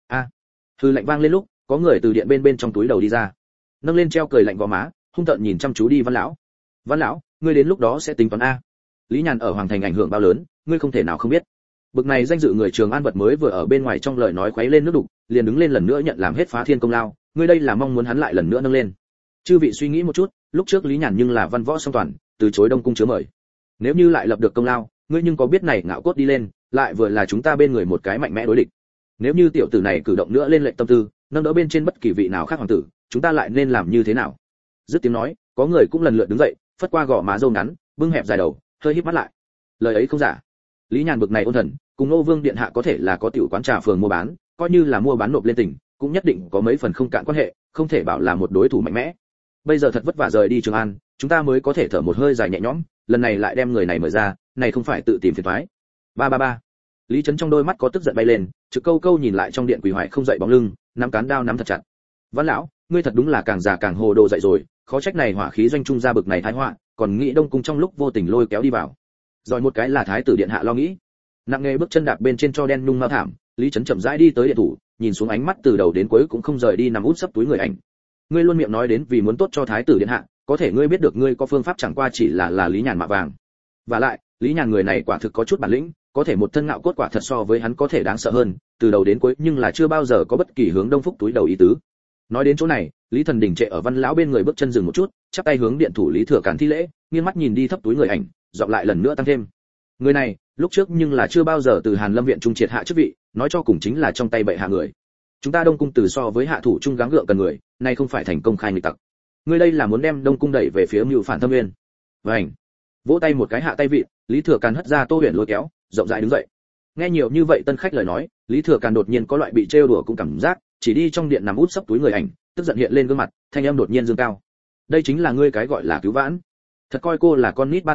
[SPEAKER 1] Hư lạnh vang lên lúc, có người từ điện bên trong túi đầu đi ra, nâng lên treo cười lạnh vào má, hung tợn nhìn chăm chú đi văn lão. Văn lão, ngươi đến lúc đó sẽ tính toán a. Lý Nhàn ở hoàng thành ảnh hưởng bao lớn, ngươi không thể nào không biết. Bực này danh dự người Trường An vật mới vừa ở bên ngoài trong lời nói khuấy lên nước đục, liền đứng lên lần nữa nhận làm hết phá thiên công lao, ngươi đây là mong muốn hắn lại lần nữa nâng lên. Chư vị suy nghĩ một chút, lúc trước Lý Nhàn nhưng là văn võ song toàn, từ chối Đông cung chứa mời. Nếu như lại lập được công lao, ngươi nhưng có biết này ngạo cốt đi lên, lại vừa là chúng ta bên người một cái mạnh mẽ đối địch. Nếu như tiểu tử này cử động nữa lên lệnh tâm tư, nâng đỡ bên trên bất kỳ vị nào khác hoàng tử, chúng ta lại nên làm như thế nào? Dứt tiếng nói, có người cũng lần lượt đứng dậy, phất qua gò má râu ngắn, bưng hẹp dài đầu, hơi híp mắt lại. Lời ấy không giả. Lý Nhàn bực này ôn thần, cùng Nô Vương điện hạ có thể là có tiểu quán trà phường mua bán, coi như là mua bán nộp lên tỉnh, cũng nhất định có mấy phần không cạn quan hệ, không thể bảo là một đối thủ mạnh mẽ. Bây giờ thật vất vả rời đi Trường An, chúng ta mới có thể thở một hơi dài nhẹ nhõm, lần này lại đem người này mời ra, này không phải tự tìm phiền toái. Ba. Lý Chấn trong đôi mắt có tức giận bay lên, trực câu nhìn lại trong điện quỳ hoài không dậy bóng lưng, nắm cán đao nắm thật chặt. Văn lão, ngươi thật đúng là càng già càng hồ đồ dậy rồi, khó trách này hỏa khí doanh trung ra bực này thái họa, còn nghĩ Đông cung trong lúc vô tình lôi kéo đi vào. Rồi một cái là thái tử điện hạ lo nghĩ. Nặng nề bước chân đạp bên trên cho đen nhung mao thảm, Lý Chấn chậm rãi đi tới điện thủ, nhìn xuống ánh mắt từ đầu đến cuối cũng không rời đi nằm út sấp túi người ảnh. Ngươi luôn miệng nói đến vì muốn tốt cho thái tử điện hạ, có thể ngươi biết được ngươi có phương pháp chẳng qua chỉ là Lý Nhàn mạ vàng. Và lại, Lý Nhàn người này quả thực có chút bản lĩnh, có thể một thân ngạo cốt quả thật so với hắn có thể đáng sợ hơn, từ đầu đến cuối nhưng là chưa bao giờ có bất kỳ hướng đông phúc túi đầu ý tứ. Nói đến chỗ này, Lý Thần đình trệ ở văn lão bên người bước chân dừng một chút, chắp tay hướng điện thủ Lý Thừa Càn thi lễ, nghiêng mắt nhìn đi thấp túi người ảnh, dọn lại lần nữa tăng thêm. Người này, lúc trước nhưng là chưa bao giờ từ Hàn Lâm viện trung triệt hạ chức vị, nói cho cùng chính là trong tay bệ hạ người. Chúng ta Đông cung từ so với hạ thủ trung gắng gượng cần người, nay không phải thành công khai nghịch tặc. Ngươi đây là muốn đem Đông cung đẩy về phía mưu phản Thâm Nguyên. Vành. Vỗ tay một cái hạ tay vị, Lý Thừa Càn hất ra Tô Huyền lôi kéo, rộng rãi đứng dậy. Nghe nhiều như vậy tân khách lời nói, Lý Thừa Càn đột nhiên có loại bị trêu đùa cũng cảm giác, chỉ đi trong điện nằm út sấp túi người ảnh, tức giận hiện lên gương mặt, thanh âm đột nhiên dương cao. Đây chính là ngươi cái gọi là cứu vãn. Thật coi cô là con nít 3 tuổi,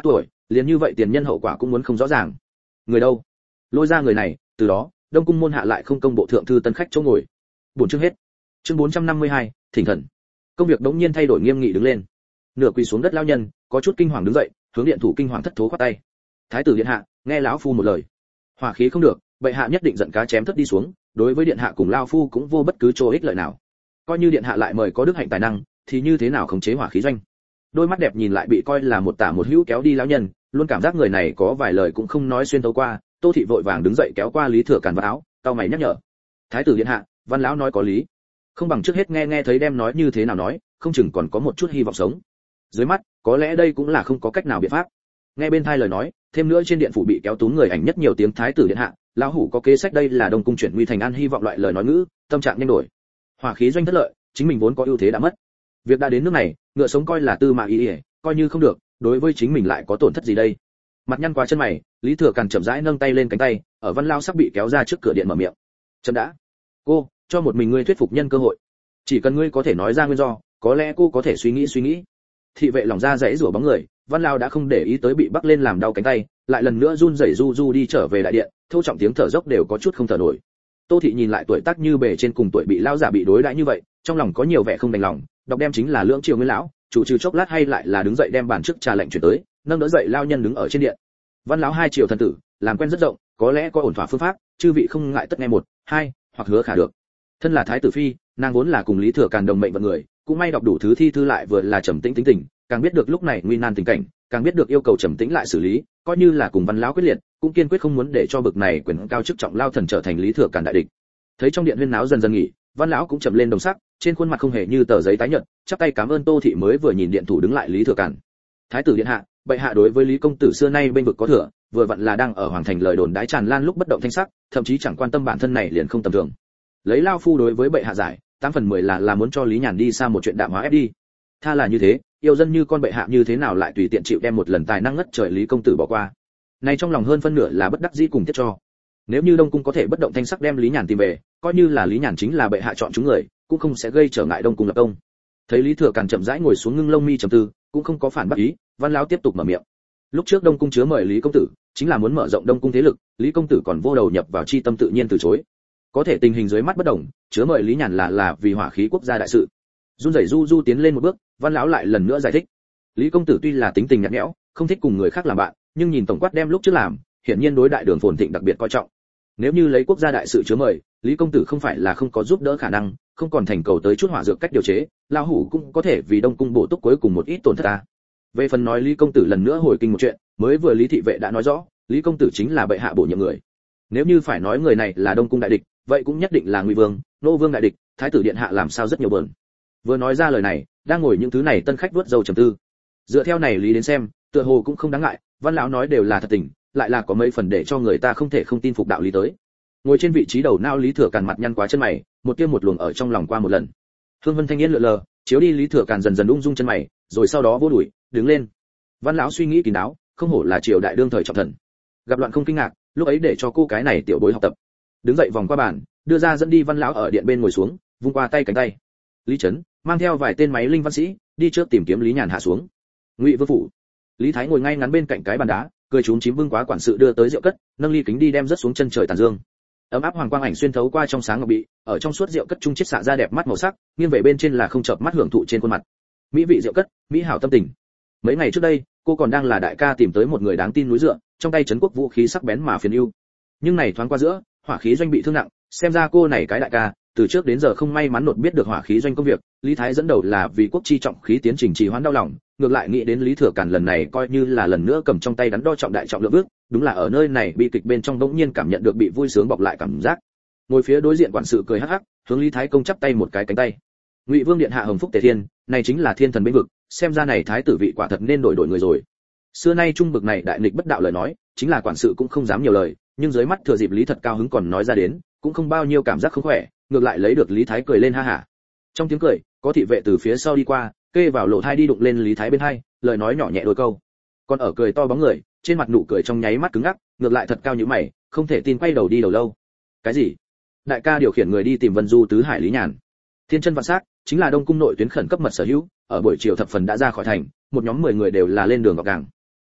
[SPEAKER 1] liền như vậy tiền nhân hậu quả cũng muốn không rõ ràng. Người đâu? Lôi ra người này, từ đó, Đông cung môn hạ lại không công bộ thượng thư tân khách chỗ ngồi. Buổi chương hết. Chương 452, thỉnh thần. Công việc đống nhiên thay đổi nghiêm nghị đứng lên. Nửa quỳ xuống đất lão nhân, có chút kinh hoàng đứng dậy, hướng điện thủ kinh hoàng thất thố khoát tay. Thái tử điện hạ, nghe lão phu một lời. Hỏa khí không được, bệ hạ nhất định giận cá chém thất đi xuống, đối với điện hạ cùng lão phu cũng vô bất cứ chỗ ích lợi nào. Coi như điện hạ lại mời có đức hạnh tài năng, thì như thế nào khống chế hỏa khí doanh. Đôi mắt đẹp nhìn lại bị coi là một tả một hữu kéo đi lão nhân, luôn cảm giác người này có vài lời cũng không nói xuyên thấu qua. Tô thị vội vàng đứng dậy kéo qua Lý Thừa Càn vào áo, cau mày nhắc nhở. Thái tử điện hạ, văn lão nói có lý, không bằng trước hết nghe nghe thấy đem nói như thế nào nói, không chừng còn có một chút hy vọng sống. Dưới mắt, có lẽ đây cũng là không có cách nào biện pháp. Nghe bên tai lời nói, thêm nữa trên điện phủ bị kéo túm người ảnh nhất nhiều tiếng thái tử điện hạ, lão hủ có kế sách đây là Đông cung chuyển nguy thành an hy vọng loại lời nói ngữ, tâm trạng nhanh đổi. Hỏa khí doanh thất lợi, chính mình vốn có ưu thế đã mất. Việc đã đến nước này, ngựa sống coi là tư mã ý, coi như không được, đối với chính mình lại có tổn thất gì đây? Mặt nhăn qua chân mày, Lý Thừa Càn chậm rãi nâng tay lên cánh tay, ở Văn Lao sắp bị kéo ra trước cửa điện mở miệng. Chậm đã. Cô, cho một mình ngươi thuyết phục nhân cơ hội. Chỉ cần ngươi có thể nói ra nguyên do, có lẽ cô có thể suy nghĩ. Thị vệ lòng ra rẽ rủa bóng người, Văn Lao đã không để ý tới bị bắt lên làm đau cánh tay, lại lần nữa run rẩy du đi trở về đại điện, thô trọng tiếng thở dốc đều có chút không thở nổi. Tô thị nhìn lại tuổi tác như bề trên cùng tuổi bị lao giả bị đối đãi như vậy, trong lòng có nhiều vẻ không đành lòng, đọc đem chính là lưỡng triều nguyên lão, chủ trừ chốc lát hay lại là đứng dậy đem bàn trước trà lệnh chuyển tới, nâng đỡ dậy lao nhân đứng ở trên điện. Văn lão hai triều thần tử, làm quen rất rộng, có lẽ có ổn thỏa phương pháp, chư vị không ngại tất nghe một, hai, hoặc hứa khả được. Thân là thái tử phi, nàng vốn là cùng Lý Thừa Càn đồng mệnh vận người, cũng may đọc đủ thứ thi thư lại vừa là trầm tĩnh tính tình, càng biết được lúc này nguy nan tình cảnh, càng biết được yêu cầu trầm tĩnh lại xử lý, coi như là cùng Văn lão quyết liệt, cũng kiên quyết không muốn để cho bực này quyền cao chức trọng lao thần trở thành Lý Thừa Càn đại địch. Thấy trong điện huyên náo dần dần nghỉ, Văn lão cũng trầm lên đồng sắc, trên khuôn mặt không hề như tờ giấy tái nhợt, chắp tay cảm ơn Tô thị mới vừa nhìn điện thủ đứng lại Lý Thừa Càn. Thái tử điện hạ, bệ hạ đối với Lý công tử xưa nay bên vực có thừa, vừa vặn là đang ở hoàng thành lời đồn đái tràn lan lúc bất động thanh sắc, thậm chí chẳng quan tâm bản thân này liền không tầm thường. Lấy lao phu đối với bệ hạ giải, 8/10 là muốn cho Lý Nhàn đi xa một chuyện đạm hóa ép đi. Tha là như thế, yêu dân như con bệ hạ như thế nào lại tùy tiện chịu đem một lần tài năng ngất trời Lý công tử bỏ qua. Này trong lòng hơn phân nửa là bất đắc dĩ cùng tiết cho. Nếu như Đông cung có thể bất động thanh sắc đem Lý Nhàn tìm về, coi như là Lý Nhàn chính là bệ hạ chọn chúng người, cũng không sẽ gây trở ngại Đông cung lập công. Thấy Lý Thừa Càn chậm rãi ngồi xuống ngưng lông mi trầm tư, cũng không có phản bác ý, Văn lão tiếp tục mở miệng. Lúc trước Đông cung chứa mời Lý công tử, chính là muốn mở rộng Đông cung thế lực, Lý công tử còn vô đầu nhập vào chi tâm tự nhiên từ chối. Có thể tình hình dưới mắt bất đồng, chứa mời Lý Nhàn là vì hỏa khí quốc gia đại sự. Run rẩy du tiến lên một bước, Văn lão lại lần nữa giải thích. Lý công tử tuy là tính tình nhạt nhẽo, không thích cùng người khác làm bạn, nhưng nhìn tổng quát đem lúc trước làm, hiển nhiên đối đại đường phồn thịnh đặc biệt coi trọng. Nếu như lấy quốc gia đại sự chứa mời, Lý công tử không phải là không có giúp đỡ khả năng, không còn thành cầu tới chút hỏa dược cách điều chế, lão hủ cũng có thể vì Đông cung bổ túc cuối cùng một ít tổn thất ta. Về phần nói Lý công tử lần nữa hồi kinh một chuyện, mới vừa Lý thị vệ đã nói rõ, Lý công tử chính là bệ hạ bổ nhiệm người. Nếu như phải nói người này là Đông cung đại địch, vậy cũng nhất định là Ngụy Vương, Nô Vương đại địch, thái tử điện hạ làm sao rất nhiều bờn. Vừa nói ra lời này, đang ngồi những thứ này tân khách vuốt râu trầm tư. Dựa theo này lý đến xem, tựa hồ cũng không đáng ngại, Văn lão nói đều là thật tình, lại là có mấy phần để cho người ta không thể không tin phục đạo lý tới. Ngồi trên vị trí đầu não Lý Thừa Càn mặt nhăn quá chân mày, một tia một luồng ở trong lòng qua một lần. Hương vân thanh yên lượn lờ, chiếu đi Lý Thừa Càn dần dần ung dung chân mày, rồi sau đó vô đuổi, đứng lên. Văn lão suy nghĩ kín đáo, không hổ là triều đại đương thời trọng thần. Gặp loạn không kinh ngạc, lúc ấy để cho cô cái này tiểu bối học tập. Đứng dậy vòng qua bàn, đưa ra dẫn đi Văn lão ở điện bên ngồi xuống, vung qua tay cánh tay. Lý Chấn mang theo vài tên máy linh văn sĩ, đi trước tìm kiếm Lý Nhàn hạ xuống. Ngụy Vương phủ. Lý Thái ngồi ngay ngắn bên cạnh cái bàn đá, cười chúm chím bưng quá quản sự đưa tới rượu cất, nâng ly kính đi đem rất xuống chân trời tàn dương. Ấm áp hoàng quang ảnh xuyên thấu qua trong sáng ngọc bị, ở trong suốt rượu cất trung chiết xạ ra đẹp mắt màu sắc, nghiêng về bên trên là không chợp mắt hưởng thụ trên khuôn mặt. Mỹ vị rượu cất, mỹ hảo tâm tình. Mấy ngày trước đây, cô còn đang là đại ca tìm tới một người đáng tin núi dựa, trong tay trấn quốc vũ khí sắc bén mà phiền ưu. Nhưng này thoáng qua giữa, hỏa khí doanh bị thương nặng, xem ra cô này cái đại ca, từ trước đến giờ không may mắn nột biết được hỏa khí doanh công việc. Lý Thái dẫn đầu là vì quốc chi trọng khí tiến trình trì hoãn đau lòng, ngược lại nghĩ đến Lý Thừa Càn lần này coi như là lần nữa cầm trong tay đắn đo trọng đại trọng lượng bước, đúng là ở nơi này bi kịch bên trong đống nhiên cảm nhận được bị vui sướng bọc lại cảm giác. Ngồi phía đối diện quản sự cười hắc hắc, hướng Lý Thái công chắp tay một cái cánh tay. Ngụy Vương điện hạ hồng phúc tề thiên, này chính là thiên thần bên vực, xem ra này thái tử vị quả thật nên đổi người rồi. Xưa nay trung bực này đại nghịch bất đạo lời nói, chính là quản sự cũng không dám nhiều lời, nhưng dưới mắt thừa dịp Lý thật cao hứng còn nói ra đến, cũng không bao nhiêu cảm giác không khỏe, ngược lại lấy được Lý Thái cười lên ha hả. Trong tiếng cười, có thị vệ từ phía sau đi qua, kê vào lỗ thai đi đụng lên Lý Thái bên hai, lời nói nhỏ nhẹ đôi câu. Còn ở cười to bóng người, trên mặt nụ cười trong nháy mắt cứng ngắc, ngược lại thật cao như mày, không thể tin quay đầu đi đầu lâu. Cái gì? Đại ca điều khiển người đi tìm Vân Du tứ hải Lý Nhàn. Thiên chân vạn sắc, chính là Đông cung nội tuyến khẩn cấp mật sở hữu, ở buổi chiều thập phần đã ra khỏi thành, một nhóm 10 người đều là lên đường gọc gàng.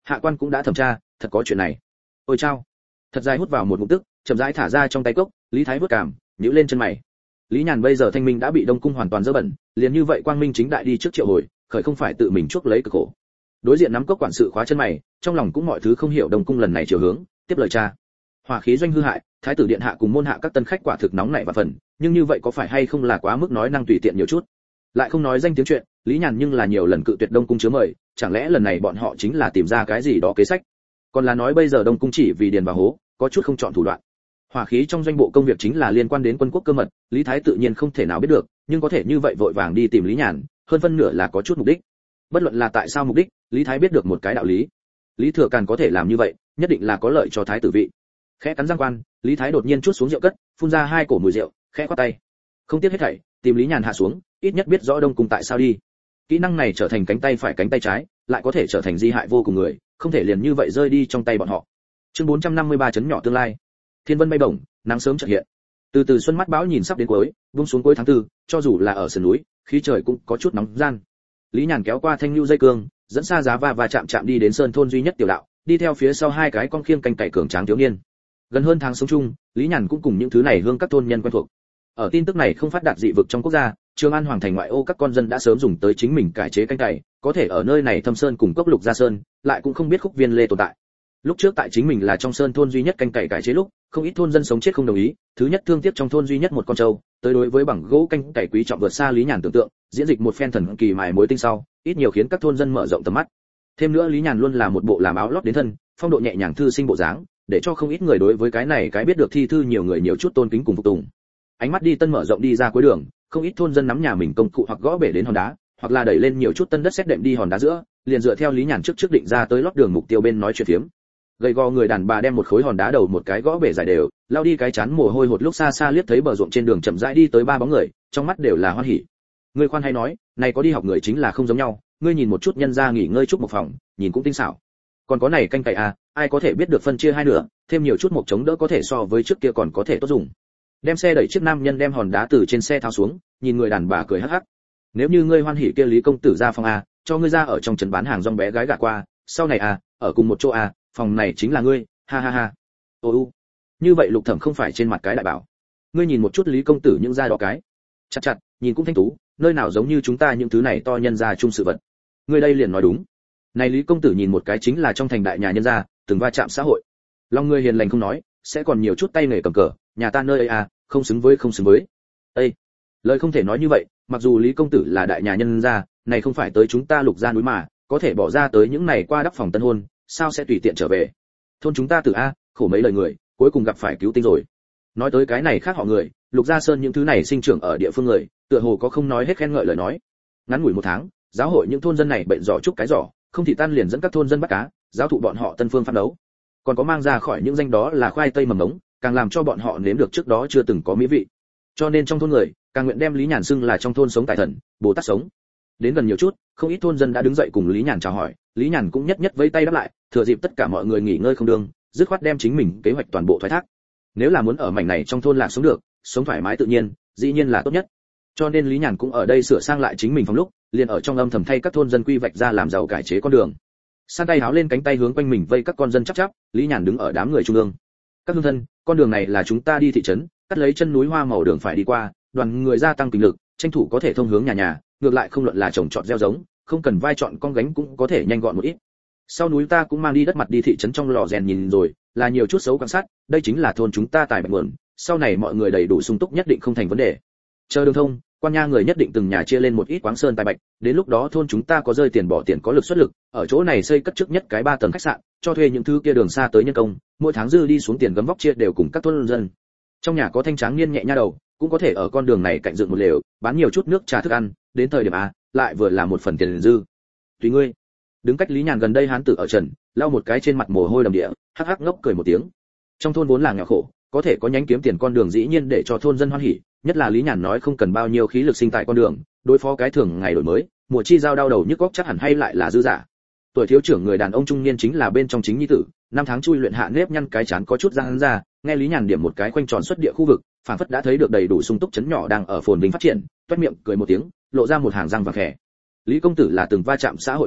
[SPEAKER 1] hạ quan cũng đã thẩm tra, thật có chuyện này. Ôi chao. Thật dài hút vào một ngụm tức, chậm rãi thả ra trong tay cốc, Lý Thái vớt cảm, nhíu lên chân mày. Lý Nhàn bây giờ thanh minh đã bị Đông cung hoàn toàn dơ bẩn, liền như vậy quang minh chính đại đi trước triệu hồi, khởi không phải tự mình chuốc lấy cực khổ. Đối diện nắm cốc quản sự khóa chân mày, trong lòng cũng mọi thứ không hiểu Đông cung lần này chiều hướng, tiếp lời cha. Hỏa khí doanh hư hại, thái tử điện hạ cùng môn hạ các tân khách quả thực nóng nảy và phần, nhưng như vậy có phải hay không là quá mức nói năng tùy tiện nhiều chút. Lại không nói danh tiếng chuyện, Lý Nhàn nhưng là nhiều lần cự tuyệt Đông cung chứa mời, chẳng lẽ lần này bọn họ chính là tìm ra cái gì đó kế sách? Còn là nói bây giờ Đông cung chỉ vì điền vào hố, có chút không chọn thủ đoạn. Hỏa khí trong doanh bộ công việc chính là liên quan đến quân quốc cơ mật, Lý Thái tự nhiên không thể nào biết được, nhưng có thể như vậy vội vàng đi tìm Lý Nhàn, hơn phân nửa là có chút mục đích. Bất luận là tại sao mục đích, Lý Thái biết được một cái đạo lý. Lý Thừa Càn có thể làm như vậy, nhất định là có lợi cho thái tử vị. Khẽ cắn răng quan, Lý Thái đột nhiên chuốt xuống rượu cất, phun ra hai cổ mùi rượu, khẽ quát tay. Không tiếc hết thảy, tìm Lý Nhàn hạ xuống, ít nhất biết rõ Đông cung tại sao đi. Kỹ năng này trở thành cánh tay phải cánh tay trái, lại có thể trở thành di hại vô cùng người, không thể liền như vậy rơi đi trong tay bọn họ. Chương 453 chấn nhỏ tương lai. Thiên vân bay bổng, nắng sớm chợt hiện. Từ từ xuân mắt bão nhìn sắp đến cuối, buông xuống cuối tháng 4, cho dù là ở sườn núi, khí trời cũng có chút nóng gian. Lý Nhàn kéo qua thanh lưu dây cương, dẫn xa giá va chạm đi đến sơn thôn duy nhất tiểu đạo, đi theo phía sau hai cái con khiêng canh cày cường tráng thiếu niên. Gần hơn tháng sống chung, Lý Nhàn cũng cùng những thứ này hương các thôn nhân quen thuộc. Ở tin tức này không phát đạt dị vực trong quốc gia, Trường An hoàng thành ngoại ô các con dân đã sớm dùng tới chính mình cải chế canh cày, có thể ở nơi này thâm sơn cùng cốc lục gia sơn, lại cũng không biết khúc viên lê tồn tại. Lúc trước tại chính mình là trong sơn thôn duy nhất canh cày cải chế lúc, không ít thôn dân sống chết không đồng ý, thứ nhất thương tiếc trong thôn duy nhất một con trâu, tới đối với bằng gỗ canh cày quý trọng vượt xa Lý Nhàn tưởng tượng, diễn dịch một phen thần kỳ mài mối tinh sau, ít nhiều khiến các thôn dân mở rộng tầm mắt. Thêm nữa Lý Nhàn luôn là một bộ làm áo lót đến thân, phong độ nhẹ nhàng thư sinh bộ dáng, để cho không ít người đối với cái này cái biết được thi thư nhiều người nhiều chút tôn kính cùng phục tùng. Ánh mắt đi tân mở rộng đi ra cuối đường, không ít thôn dân nắm nhà mình công cụ hoặc gõ bể đến hòn đá, hoặc là đẩy lên nhiều chút tân đất sét đệm đi hòn đá giữa, liền dựa theo Lý Nhàn trước định ra tới lót đường mục tiêu bên nói chuyện phiếm. Gầy gò người đàn bà đem một khối hòn đá đầu một cái gõ bể dài đều, lao đi cái chán mồ hôi hột lúc xa xa liếc thấy bờ ruộng trên đường chậm rãi đi tới ba bóng người, trong mắt đều là hoan hỉ. Người khoan hay nói, này có đi học người chính là không giống nhau, ngươi nhìn một chút nhân gia nghỉ ngơi chút một phòng, nhìn cũng tinh xảo. Còn có này canh cày à, ai có thể biết được phân chia hai nửa, thêm nhiều chút một chống đỡ có thể so với trước kia còn có thể tốt dùng. Đem xe đẩy chiếc nam nhân đem hòn đá từ trên xe tháo xuống, nhìn người đàn bà cười hắc hắc. Nếu như ngươi hoan hỉ kia Lý công tử ra phòng a, cho ngươi ra ở trong trấn bán hàng rong bé gái gả qua, sau này a, ở cùng một chỗ a, phòng này chính là ngươi, ha ha ha. Ô như vậy Lục Thẩm không phải trên mặt cái đại bảo. Ngươi nhìn một chút Lý công tử những da đó cái. Chặt, nhìn cũng thanh tú, nơi nào giống như chúng ta những thứ này to nhân gia chung sự vật. Ngươi đây liền nói đúng. Này Lý công tử nhìn một cái chính là trong thành đại nhà nhân gia, từng va chạm xã hội. Lòng ngươi hiền lành không nói, sẽ còn nhiều chút tay nghề cầm cờ, nhà ta nơi ấy à, không xứng với. Ê, lời không thể nói như vậy, mặc dù Lý công tử là đại nhà nhân gia, này không phải tới chúng ta Lục gia núi mà, có thể bỏ ra tới những này qua đắp phòng tân hôn, sao sẽ tùy tiện trở về. Thôn chúng ta từ a, khổ mấy lời người, cuối cùng gặp phải cứu tinh rồi. Nói tới cái này khác họ người, Lục gia sơn những thứ này sinh trưởng ở địa phương người, tựa hồ có không nói hết khen ngợi lời nói. Ngắn ngủi một tháng, giáo hội những thôn dân này bệnh giỏ trúc cái giỏ, không thì tan liền dẫn các thôn dân bắt cá, giáo thụ bọn họ tân phương pháp đấu. Còn có mang ra khỏi những danh đó là khoai tây mầm ngống, càng làm cho bọn họ nếm được trước đó chưa từng có mỹ vị. Cho nên trong thôn người, càng nguyện đem Lý Nhàn xưng là trong thôn sống tài thần, Bồ Tát sống. Đến gần nhiều chút, không ít thôn dân đã đứng dậy cùng Lý Nhàn chào hỏi, Lý Nhàn cũng nhất vẫy tay đáp lại, thừa dịp tất cả mọi người nghỉ ngơi không đường, dứt khoát đem chính mình kế hoạch toàn bộ thoái thác. Nếu là muốn ở mảnh này trong thôn lạc sống được, sống thoải mái tự nhiên, dĩ nhiên là tốt nhất. Cho nên Lý Nhàn cũng ở đây sửa sang lại chính mình phòng lúc, liền ở trong âm thầm thay các thôn dân quy vạch ra làm giàu cải chế con đường. San tay háo lên cánh tay hướng quanh mình vây các con dân chắp, Lý Nhàn đứng ở đám người trung ương. Các hương thân, con đường này là chúng ta đi thị trấn, cắt lấy chân núi hoa màu đường phải đi qua, đoàn người gia tăng kinh lực, tranh thủ có thể thông hướng nhà, ngược lại không luận là trồng trọt gieo giống, không cần vai chọn con gánh cũng có thể nhanh gọn một ít. Sau núi ta cũng mang đi đất mặt đi thị trấn trong lò rèn nhìn rồi, là nhiều chút xấu quan sát, đây chính là thôn chúng ta tài bạch nguồn, sau này mọi người đầy đủ sung túc nhất định không thành vấn đề. Chờ đường thông, quan nha người nhất định từng nhà chia lên một ít quáng sơn tài bạch, đến lúc đó thôn chúng ta có rơi tiền bỏ tiền có lực xuất lực, ở chỗ này xây cất trước nhất cái 3 tầng khách sạn, cho thuê những thứ kia đường xa tới nhân công, mỗi tháng dư đi xuống tiền gấm vóc chia đều cùng các thôn dân. Trong nhà có thanh tráng niên nhẹ nha đầu, cũng có thể ở con đường này cạnh dựng một lều, bán nhiều chút nước trà thức ăn, đến thời điểm a, lại vừa là một phần tiền dư. Tùy ngươi. Đứng cách Lý Nhàn gần đây hán tử ở trần, lau một cái trên mặt mồ hôi đầm địa, hắc hắc ngốc cười một tiếng. Trong thôn vốn là nghèo khổ, có thể có nhánh kiếm tiền con đường dĩ nhiên để cho thôn dân hoan hỉ, nhất là Lý Nhàn nói không cần bao nhiêu khí lực sinh tại con đường, đối phó cái thường ngày đổi mới, mùa chi giao đau đầu nhức óc chắc hẳn hay lại là dư giả. Tuổi thiếu trưởng người đàn ông trung niên chính là bên trong chính nhi tử, 5 tháng chui luyện hạ nếp nhăn cái chán có chút răng ra, nghe Lý Nhàn điểm một cái khoanh tròn xuất địa khu vực, phảng phất đã thấy được đầy đủ sung túc trấn nhỏ đang ở phồn vinh phát triển, toét miệng cười một tiếng, lộ ra một hàng răng vàng khè. Lý công tử là từng va chạm xã hội người,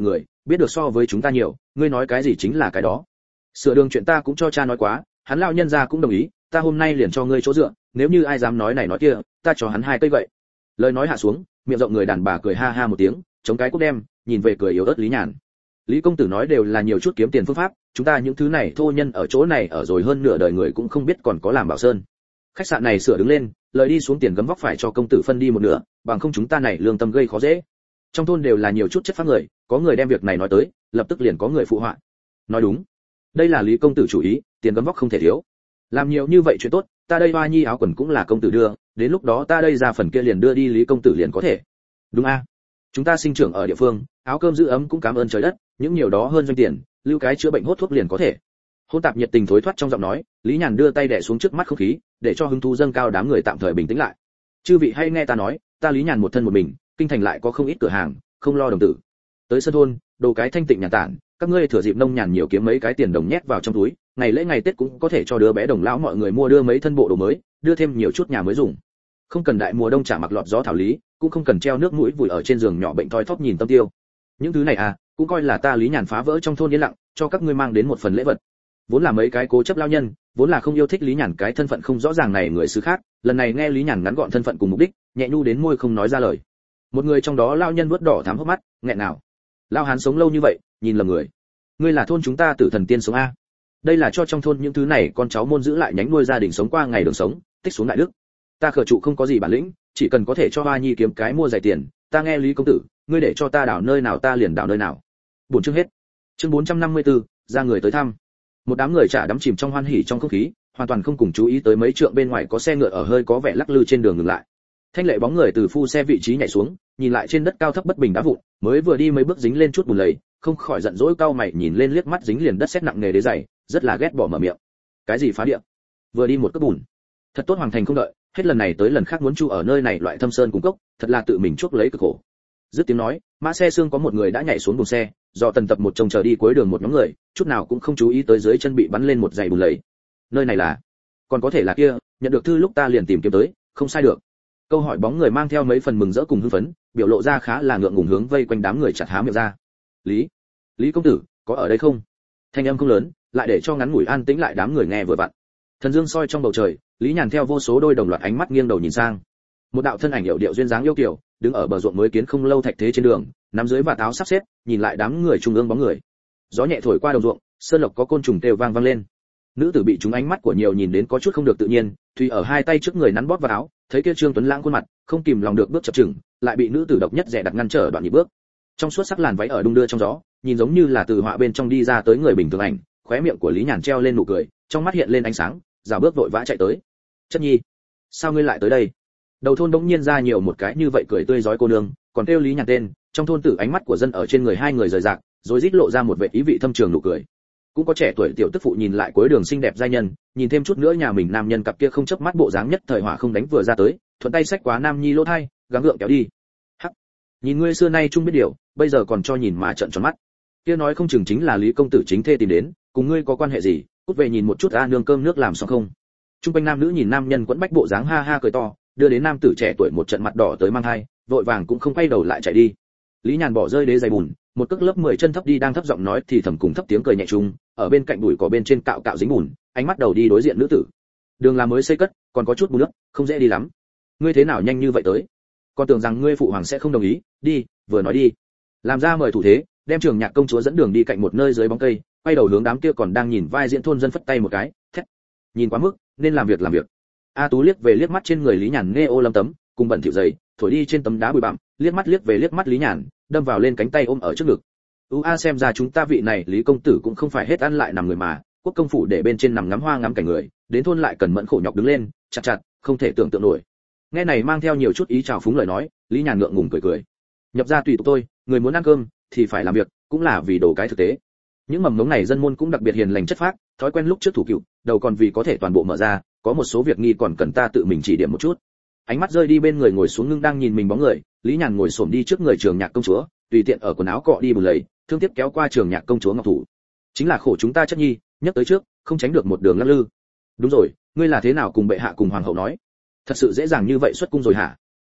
[SPEAKER 1] biết được so với chúng ta nhiều, ngươi nói cái gì chính là cái đó. Sửa đường chuyện ta cũng cho cha nói quá, hắn lão nhân gia cũng đồng ý, ta hôm nay liền cho ngươi chỗ dựa, nếu như ai dám nói này nói kia, ta cho hắn 2 cây gậy. Lời nói hạ xuống, miệng rộng người đàn bà cười ha ha một tiếng, chống cái cúc đem, nhìn về cười yếu ớt Lý Nhàn. Lý công tử nói đều là nhiều chút kiếm tiền phương pháp, chúng ta những thứ này thô nhân ở chỗ này ở rồi hơn nửa đời người cũng không biết còn có làm bảo sơn. Khách sạn này sửa đứng lên, lời đi xuống tiền gấm vóc phải cho công tử phân đi một nửa, bằng không chúng ta này lương tâm gây khó dễ. Trong thôn đều là nhiều chút chất phác người, có người đem việc này nói tới, lập tức liền có người phụ họa. Nói đúng, đây là Lý công tử chủ ý, tiền gấm vóc không thể thiếu. Làm nhiều như vậy chuyện tốt, ta đây hoa nhi áo quần cũng là công tử đưa, đến lúc đó ta đây ra phần kia liền đưa đi Lý công tử liền có thể. Đúng a? Chúng ta sinh trưởng ở địa phương, áo cơm giữ ấm cũng cảm ơn trời đất, những nhiều đó hơn doanh tiền, lưu cái chữa bệnh hốt thuốc liền có thể. Hôn tạp nhiệt tình thối thoát trong giọng nói, Lý Nhàn đưa tay đè xuống trước mắt không khí, để cho hứng thú dâng cao đám người tạm thời bình tĩnh lại. Chư vị hay nghe ta nói, ta Lý Nhàn một thân một mình, kinh thành lại có không ít cửa hàng, không lo đồng tử. Tới sân thôn, đồ cái thanh tịnh nhàn tản, các ngươi thừa dịp nông nhàn nhiều kiếm mấy cái tiền đồng nhét vào trong túi, ngày lễ ngày Tết cũng có thể cho đứa bé đồng lão mọi người mua đưa mấy thân bộ đồ mới, đưa thêm nhiều chút nhà mới dùng. Không cần đại mùa đông trả mặc lọt gió thảo lý, cũng không cần treo nước mũi vùi ở trên giường nhỏ bệnh thoi thóp nhìn tâm tiêu. Những thứ này à, cũng coi là ta Lý Nhàn phá vỡ trong thôn yên lặng, cho các ngươi mang đến một phần lễ vật. Vốn là mấy cái cố chấp lao nhân, vốn là không yêu thích Lý Nhàn cái thân phận không rõ ràng này người xứ khác, lần này nghe Lý Nhàn ngắn gọn thân phận cùng mục đích, nhẹ nhu đến môi không nói ra lời. Một người trong đó lao nhân vuốt đỏ thắm hốc mắt, nghẹn nào. Lao hán sống lâu như vậy, nhìn lầm người. Ngươi là thôn chúng ta tử thần tiên sống a. Đây là cho trong thôn những thứ này con cháu môn giữ lại nhánh nuôi gia đình sống qua ngày đường sống, tích xuống đại đức. Ta khờ trụ không có gì bản lĩnh, chỉ cần có thể cho hoa nhi kiếm cái mua giày tiền, ta nghe Lý công tử, ngươi để cho ta đảo nơi nào ta liền đảo nơi nào. Buồn chương hết. Chương 454, ra người tới thăm. Một đám người chả đắm chìm trong hoan hỉ trong không khí, hoàn toàn không cùng chú ý tới mấy trượng bên ngoài có xe ngựa ở hơi có vẻ lắc lư trên đường ngừng lại. Thanh lệ bóng người từ phu xe vị trí nhảy xuống, nhìn lại trên đất cao thấp bất bình đá vụn, mới vừa đi mấy bước dính lên chút bùn lầy, không khỏi giận dỗi cau mày nhìn lên liếc mắt dính liền đất sét nặng nề đế giày, rất là ghét bỏ mở miệng. Cái gì phá địa? Vừa đi một cước bùn. Thật tốt hoàng thành không đợi, hết lần này tới lần khác muốn chu ở nơi này loại thâm sơn cùng cốc, thật là tự mình chuốc lấy cực khổ. Dứt tiếng nói, mã xe xương có một người đã nhảy xuống bùn xe, do tần tập một chồng chờ đi cuối đường một nhóm người, chút nào cũng không chú ý tới dưới chân bị bắn lên một dải bùn lầy. Nơi này là, còn có thể là kia, nhận được thư lúc ta liền tìm kiếm tới, không sai được. Câu hỏi bóng người mang theo mấy phần mừng rỡ cùng hưng phấn, biểu lộ ra khá là ngượng ngùng hướng vây quanh đám người chặt há miệng ra. Lý công tử, có ở đây không? Thanh âm không lớn, lại để cho ngắn ngủi an tĩnh lại đám người nghe vừa vặn. Thần dương soi trong bầu trời, Lý Nhàn theo vô số đôi đồng loạt ánh mắt nghiêng đầu nhìn sang. Một đạo thân ảnh hiệu điệu duyên dáng yêu kiều, đứng ở bờ ruộng mới kiến không lâu thạch thế trên đường, nắm dưới vạt áo sắp xếp, nhìn lại đám người trung ương bóng người. Gió nhẹ thổi qua đồng ruộng, sơn lộc có côn trùng kêu vang vang lên. Nữ tử bị chúng ánh mắt của nhiều nhìn đến có chút không được tự nhiên, Thùy ở hai tay trước người nắn bóp vào áo, thấy kia Trương Tuấn Lãng khuôn mặt, không kìm lòng được bước chập chững, lại bị nữ tử độc nhất dè đặt ngăn trở đoạn nhịp bước. Trong suốt sắc làn váy ở đung đưa trong gió, nhìn giống như là từ họa bên trong đi ra tới người bình thường ảnh, khóe miệng của Lý Nhàn treo lên nụ cười, trong mắt hiện lên ánh sáng, rào bước vội vã chạy tới. Chất nhi, sao ngươi lại tới đây? Đầu thôn đống nhiên ra nhiều một cái như vậy cười tươi rói cô nương, còn kêu Lý Nhàn tên, trong thôn tử ánh mắt của dân ở trên người hai người rời rạc, rồi rít lộ ra một vẻ ý vị thâm trường nụ cười. Cũng có trẻ tuổi tiểu tức phụ nhìn lại cuối đường xinh đẹp giai nhân, nhìn thêm chút nữa nhà mình nam nhân cặp kia không chớp mắt bộ dáng nhất thời hỏa không đánh vừa ra tới, thuận tay xách quá nam nhi lỗ thai, gắng gượng kéo đi. Hắc, nhìn ngươi xưa nay chung biết điều, bây giờ còn cho nhìn mà trợn tròn mắt. Kia nói không chừng chính là Lý công tử chính thê tìm đến, cùng ngươi có quan hệ gì? Cút về nhìn một chút a nương cơm nước làm xong không? Trung quanh nam nữ nhìn nam nhân quẫn bách bộ dáng ha ha cười to, đưa đến nam tử trẻ tuổi một trận mặt đỏ tới mang hai, vội vàng cũng không quay đầu lại chạy đi. Lý Nhàn bỏ rơi đế giày bùn, một cước lớp 10 chân thấp đi đang thấp giọng nói thì thầm cùng thấp tiếng cười nhẹ chung, ở bên cạnh bụi cỏ bên trên cạo cạo dính bùn, ánh mắt đầu đi đối diện nữ tử. Đường là mới xây cất, còn có chút bùn nước, không dễ đi lắm. Ngươi thế nào nhanh như vậy tới? Con tưởng rằng ngươi phụ hoàng sẽ không đồng ý, đi, vừa nói đi. Làm ra mời thủ thế, đem Trường Nhạc công chúa dẫn đường đi cạnh một nơi dưới bóng cây, quay đầu hướng đám kia còn đang nhìn vai diễn thôn dân phất tay một cái, thét. Nhìn quá mức, nên làm việc làm việc. A Tú liếc về liếc mắt trên người Lý Nhàn nghe ô lâm tấm, cùng bẩn thỉu dày, thổi đi trên tấm đá bụi bặm, liếc mắt liếc về liếc mắt Lý Nhàn, đâm vào lên cánh tay ôm ở trước ngực. Xem ra chúng ta vị này Lý công tử cũng không phải hết ăn lại nằm người mà, quốc công phủ để bên trên nằm ngắm hoa ngắm cảnh người, đến thôn lại cần mẫn khổ nhọc đứng lên, chặt, không thể tưởng tượng nổi. Nghe này mang theo nhiều chút ý chào phúng lời nói, Lý Nhàn ngượng ngùng cười. Nhập ra tùy tục tôi, người muốn ăn cơm thì phải làm việc, cũng là vì đồ cái thực tế. Những mầm ngống này dân môn cũng đặc biệt hiền lành chất phác, thói quen lúc trước thủ cựu, đầu còn vì có thể toàn bộ mở ra, có một số việc nghi còn cần ta tự mình chỉ điểm một chút. Ánh mắt rơi đi bên người ngồi xuống ngưng đang nhìn mình bóng người, Lý Nhàn ngồi xổm đi trước người Trường Nhạc công chúa, tùy tiện ở quần áo cọ đi bùn lầy, thương tiếc kéo qua Trường Nhạc công chúa ngọc thủ. Chính là khổ chúng ta chất nhi, nhắc tới trước, không tránh được một đường lắc lư. Đúng rồi, ngươi là thế nào cùng bệ hạ cùng hoàng hậu nói? Thật sự dễ dàng như vậy xuất cung rồi hả?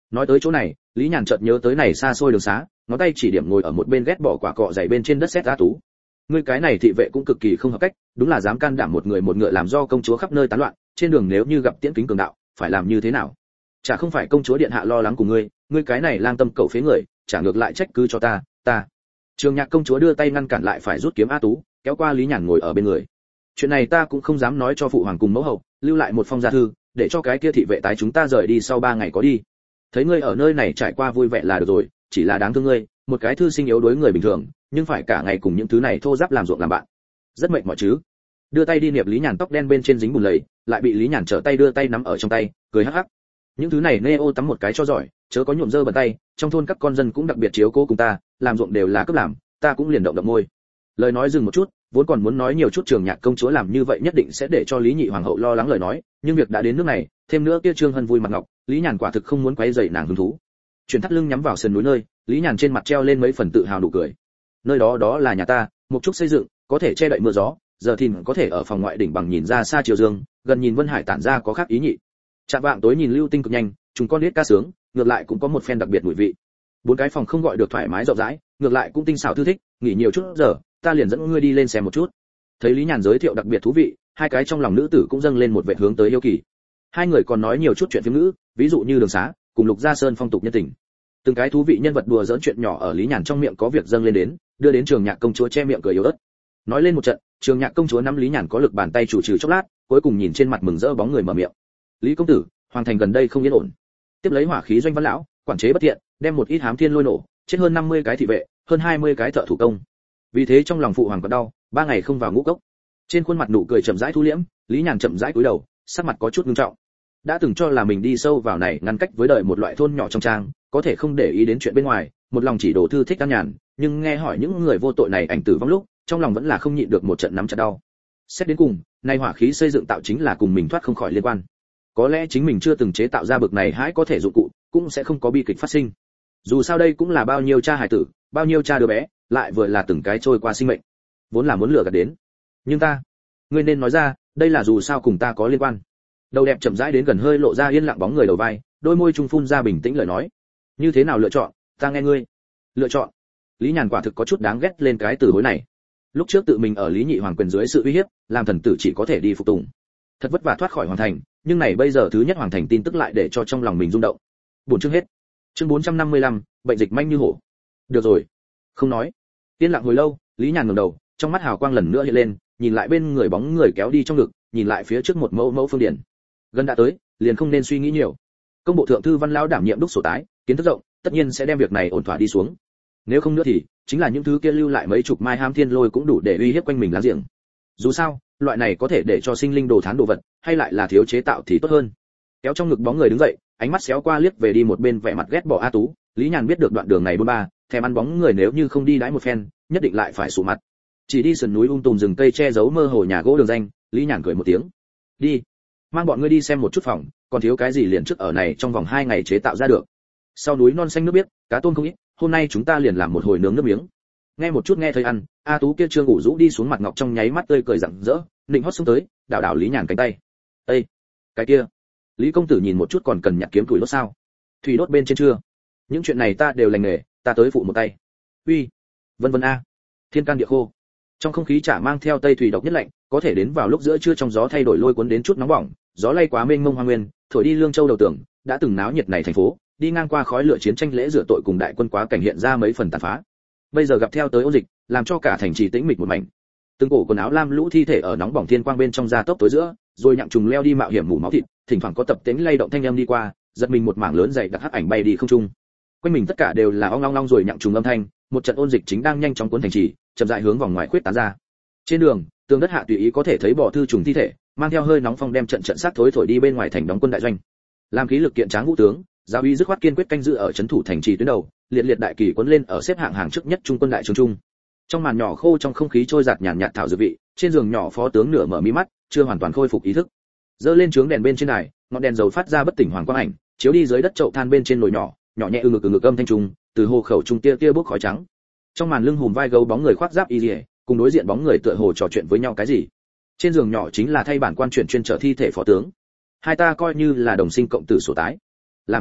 [SPEAKER 1] Nói tới chỗ này, Lý Nhàn chợt nhớ tới này xa xôi đường xá, ngón tay chỉ điểm ngồi ở một bên ghét bỏ quả cọ dày bên trên đất sét A Tú. Ngươi cái này thị vệ cũng cực kỳ không hợp cách, đúng là dám can đảm một người một ngựa làm do công chúa khắp nơi tán loạn, trên đường nếu như gặp Tiễn Kính cường đạo, phải làm như thế nào? Chả không phải công chúa điện hạ lo lắng của ngươi cái này lang tâm cẩu phế người, chả ngược lại trách cứ cho ta. Trường Nhạc công chúa đưa tay ngăn cản lại phải rút kiếm A Tú, kéo qua Lý Nhàn ngồi ở bên người. Chuyện này ta cũng không dám nói cho phụ hoàng cùng mẫu hậu, lưu lại một phong gia thư, để cho cái kia thị vệ tái chúng ta rời đi sau 3 ngày có đi. Thấy ngươi ở nơi này trải qua vui vẻ là được rồi, chỉ là đáng thương ngươi, một cái thư sinh yếu đuối người bình thường, nhưng phải cả ngày cùng những thứ này thô ráp làm ruộng làm bạn. Rất mệt mỏi chứ. Đưa tay đi niệp Lý Nhàn tóc đen bên trên dính bùn lầy, lại bị Lý Nhàn trở tay đưa tay nắm ở trong tay, cười hắc hắc. Những thứ này nê ô tắm một cái cho giỏi, chớ có nhuộm dơ bẩn tay, trong thôn các con dân cũng đặc biệt chiếu cố cùng ta, làm ruộng đều là cấp làm, ta cũng liền động môi. Lời nói dừng một chút, vốn còn muốn nói nhiều chút Trường Nhạc công chúa làm như vậy nhất định sẽ để cho Lý Nhị hoàng hậu lo lắng lời nói, nhưng việc đã đến nước này, thêm nữa kia Trương Hân vui mặt ngọc, Lý Nhàn quả thực không muốn quấy rầy nàng hứng thú. Chuyển thắt lưng nhắm vào sườn núi nơi, Lý Nhàn trên mặt treo lên mấy phần tự hào nụ cười. Nơi đó là nhà ta, một chút xây dựng, có thể che đậy mưa gió, giờ thìn có thể ở phòng ngoại đỉnh bằng nhìn ra xa chiều dương, gần nhìn Vân Hải tản ra có khác ý nhị. Chạm vạng tối nhìn lưu tinh cực nhanh, chúng con nít ca sướng, ngược lại cũng có một phen đặc biệt mùi vị. 4 cái phòng không gọi được thoải mái rộng rãi, ngược lại cũng tinh xảo thư thích, nghỉ nhiều chút giờ, ta liền dẫn ngươi đi lên xem một chút. Thấy Lý Nhàn giới thiệu đặc biệt thú vị, hai cái trong lòng nữ tử cũng dâng lên một vẻ hướng tới yêu kỳ. Hai người còn nói nhiều chút chuyện phím ngữ, ví dụ như đường xá, cùng Lục Gia Sơn phong tục nhân tình. Từng cái thú vị nhân vật đùa giỡn chuyện nhỏ ở Lý Nhàn trong miệng có việc dâng lên đến, đưa đến Trường Nhạc công chúa che miệng cười yếu ớt. Nói lên một trận, Trường Nhạc công chúa nắm Lý Nhàn có lực bàn tay chủ trừ chốc lát, cuối cùng nhìn trên mặt mừng rỡ bóng người mở miệng. Lý công tử, hoàng thành gần đây không yên ổn. Tiếp lấy hỏa khí doanh văn lão, quản chế bất tiện, đem một ít hám thiên lôi nổ, chết hơn 50 cái thị vệ, hơn 20 cái thợ thủ công. Vì thế trong lòng phụ hoàng có đau, 3 ngày không vào ngũ cốc. Trên khuôn mặt nụ cười chậm rãi thu liễm, Lý Nhàn chậm rãi cúi đầu, sắc mặt có chút nghiêm trọng. Đã từng cho là mình đi sâu vào này ngăn cách với đời một loại thôn nhỏ trong trang, có thể không để ý đến chuyện bên ngoài, một lòng chỉ đổ thư thích an nhàn, nhưng nghe hỏi những người vô tội này ảnh tử vong lúc, trong lòng vẫn là không nhịn được một trận nắm chặt đau. Xét đến cùng, nay hỏa khí xây dựng tạo chính là cùng mình thoát không khỏi liên quan. Có lẽ chính mình chưa từng chế tạo ra bực này hãy có thể dụng cụ, cũng sẽ không có bi kịch phát sinh. Dù sao đây cũng là bao nhiêu cha hài tử, bao nhiêu cha đứa bé, lại vừa là từng cái trôi qua sinh mệnh. Vốn là muốn lừa gạt đến. Nhưng ngươi nên nói ra, đây là dù sao cùng ta có liên quan. Đầu đẹp chậm rãi đến gần hơi lộ ra yên lặng bóng người đầu vai, đôi môi trung phun ra bình tĩnh lời nói. Như thế nào lựa chọn, ta nghe ngươi. Lựa chọn. Lý Nhàn quả thực có chút đáng ghét lên cái từ hối này. Lúc trước tự mình ở Lý Nhị hoàng quyền dưới sự uy hiếp, làm thần tử chỉ có thể đi phục tùng. Thật vất vả thoát khỏi hoàng thành, nhưng này bây giờ thứ nhất hoàng thành tin tức lại để cho trong lòng mình rung động. Buồn chương hết. Chương 455, bệnh dịch manh như hổ. Được rồi, không nói. Yên lặng hồi lâu, Lý Nhàn ngẩng đầu, trong mắt hào quang lần nữa hiện lên, nhìn lại bên người bóng người kéo đi trong ngực, nhìn lại phía trước một mẫu phương điển. Gần đã tới, liền không nên suy nghĩ nhiều. Công bộ thượng thư Văn lão đảm nhiệm đốc sổ tái, kiến thức rộng, tất nhiên sẽ đem việc này ổn thỏa đi xuống. Nếu không nữa thì, chính là những thứ kia lưu lại mấy chục mai hám thiên lôi cũng đủ để uy hiếp quanh mình láng giềng. Dù sao, loại này có thể để cho sinh linh đồ thán đồ vật, hay lại là thiếu chế tạo thì tốt hơn. Kéo trong ngực bóng người đứng dậy, ánh mắt xéo qua liếc về đi một bên vẻ mặt ghét bỏ A Tú, Lý Nhàn biết được đoạn đường này 43, thèm ăn bóng người nếu như không đi đãi một phen, nhất định lại phải sụ mặt. Chỉ đi sườn núi tùm rừng cây che giấu mơ hồ nhà gỗ đường danh, Lý Nhàn cười một tiếng. Đi, mang bọn ngươi đi xem một chút phòng, còn thiếu cái gì liền trước ở này trong vòng 2 ngày chế tạo ra được. Sau núi non xanh nước biếc, cá tôm không ít, hôm nay chúng ta liền làm một hồi nướng nước miếng. Nghe một chút nghe thấy ăn, A Tú kia trương ngủ rũ đi xuống mặt ngọc trong nháy mắt tươi cười rạng rỡ, định hót xuống tới, đảo đảo Lý Nhàn cánh tay. Ê, cái kia, Lý công tử nhìn một chút còn cần nhặt kiếm tuổi đốt sao? Thủy đốt bên trên chưa? Những chuyện này ta đều lành nghề, ta tới phụ một tay. Uy, vân vân a, thiên can địa khô. Trong không khí chả mang theo tây thủy độc nhất lạnh, có thể đến vào lúc giữa trưa trong gió thay đổi lôi cuốn đến chút nóng bỏng, gió lay quá mênh mông hoang nguyên, thổi đi Lương Châu đầu tường, đã từng náo nhiệt này thành phố, đi ngang qua khói lửa chiến tranh lễ rửa tội cùng đại quân quá cảnh hiện ra mấy phần tàn phá. Bây giờ gặp theo tới ôn dịch, làm cho cả thành trì tĩnh mịch một mảnh. Từng cổ quần áo lam lũ thi thể ở nóng bỏng thiên quang bên trong gia tốc tối giữa, rồi nhặng trùng leo đi mạo hiểm mủ máu thịt, thỉnh thoảng có tập tính lay động thanh âm đi qua, giật mình một mảng lớn dày đặc hắc ảnh bay đi không trung. Quanh mình tất cả đều là ong long long rồi nhặng trùng âm thanh, một trận ôn dịch chính đang nhanh chóng cuốn thành trì, chậm rãi hướng vòng ngoài khuyết tán ra. Trên đường, tường đất hạ tùy ý có thể thấy bò thư trùng thi thể, mang theo hơi nóng phong đem trận sát thối thổi đi bên ngoài thành đóng quân đại doanh. Làm khí lực kiện tráng vũ tướng, giáo uy dứt khoát kiên quyết canh giữ ở trấn thủ thành trì tuyến đầu, liệt liệt đại kỳ cuốn lên ở xếp hạng hàng trước nhất trung quân đại trường trung. Trong màn nhỏ khô trong không khí trôi giạt nhàn nhạt thảo dược vị, trên giường nhỏ phó tướng nửa mở mí mắt, chưa hoàn toàn khôi phục ý thức. Dơ lên trướng đèn bên trên đài, ngọn đèn dầu phát ra bất tỉnh hoàng quang ảnh, chiếu đi dưới đất chậu than bên trên nồi nhỏ, nhỏ nhẹ ngực âm thanh trùng, từ hồ khẩu trung tia tia bốc khói trắng. Trong màn lưng hùm vai gấu bóng người khoác giáp y liễu, cùng đối diện bóng người tựa hồ trò chuyện với nhau cái gì. Trên giường nhỏ chính là thay bản quan chuyển chuyên chở thi thể phó tướng. Hai ta coi như là đồng sinh cộng tử sổ tái. Làm phiền,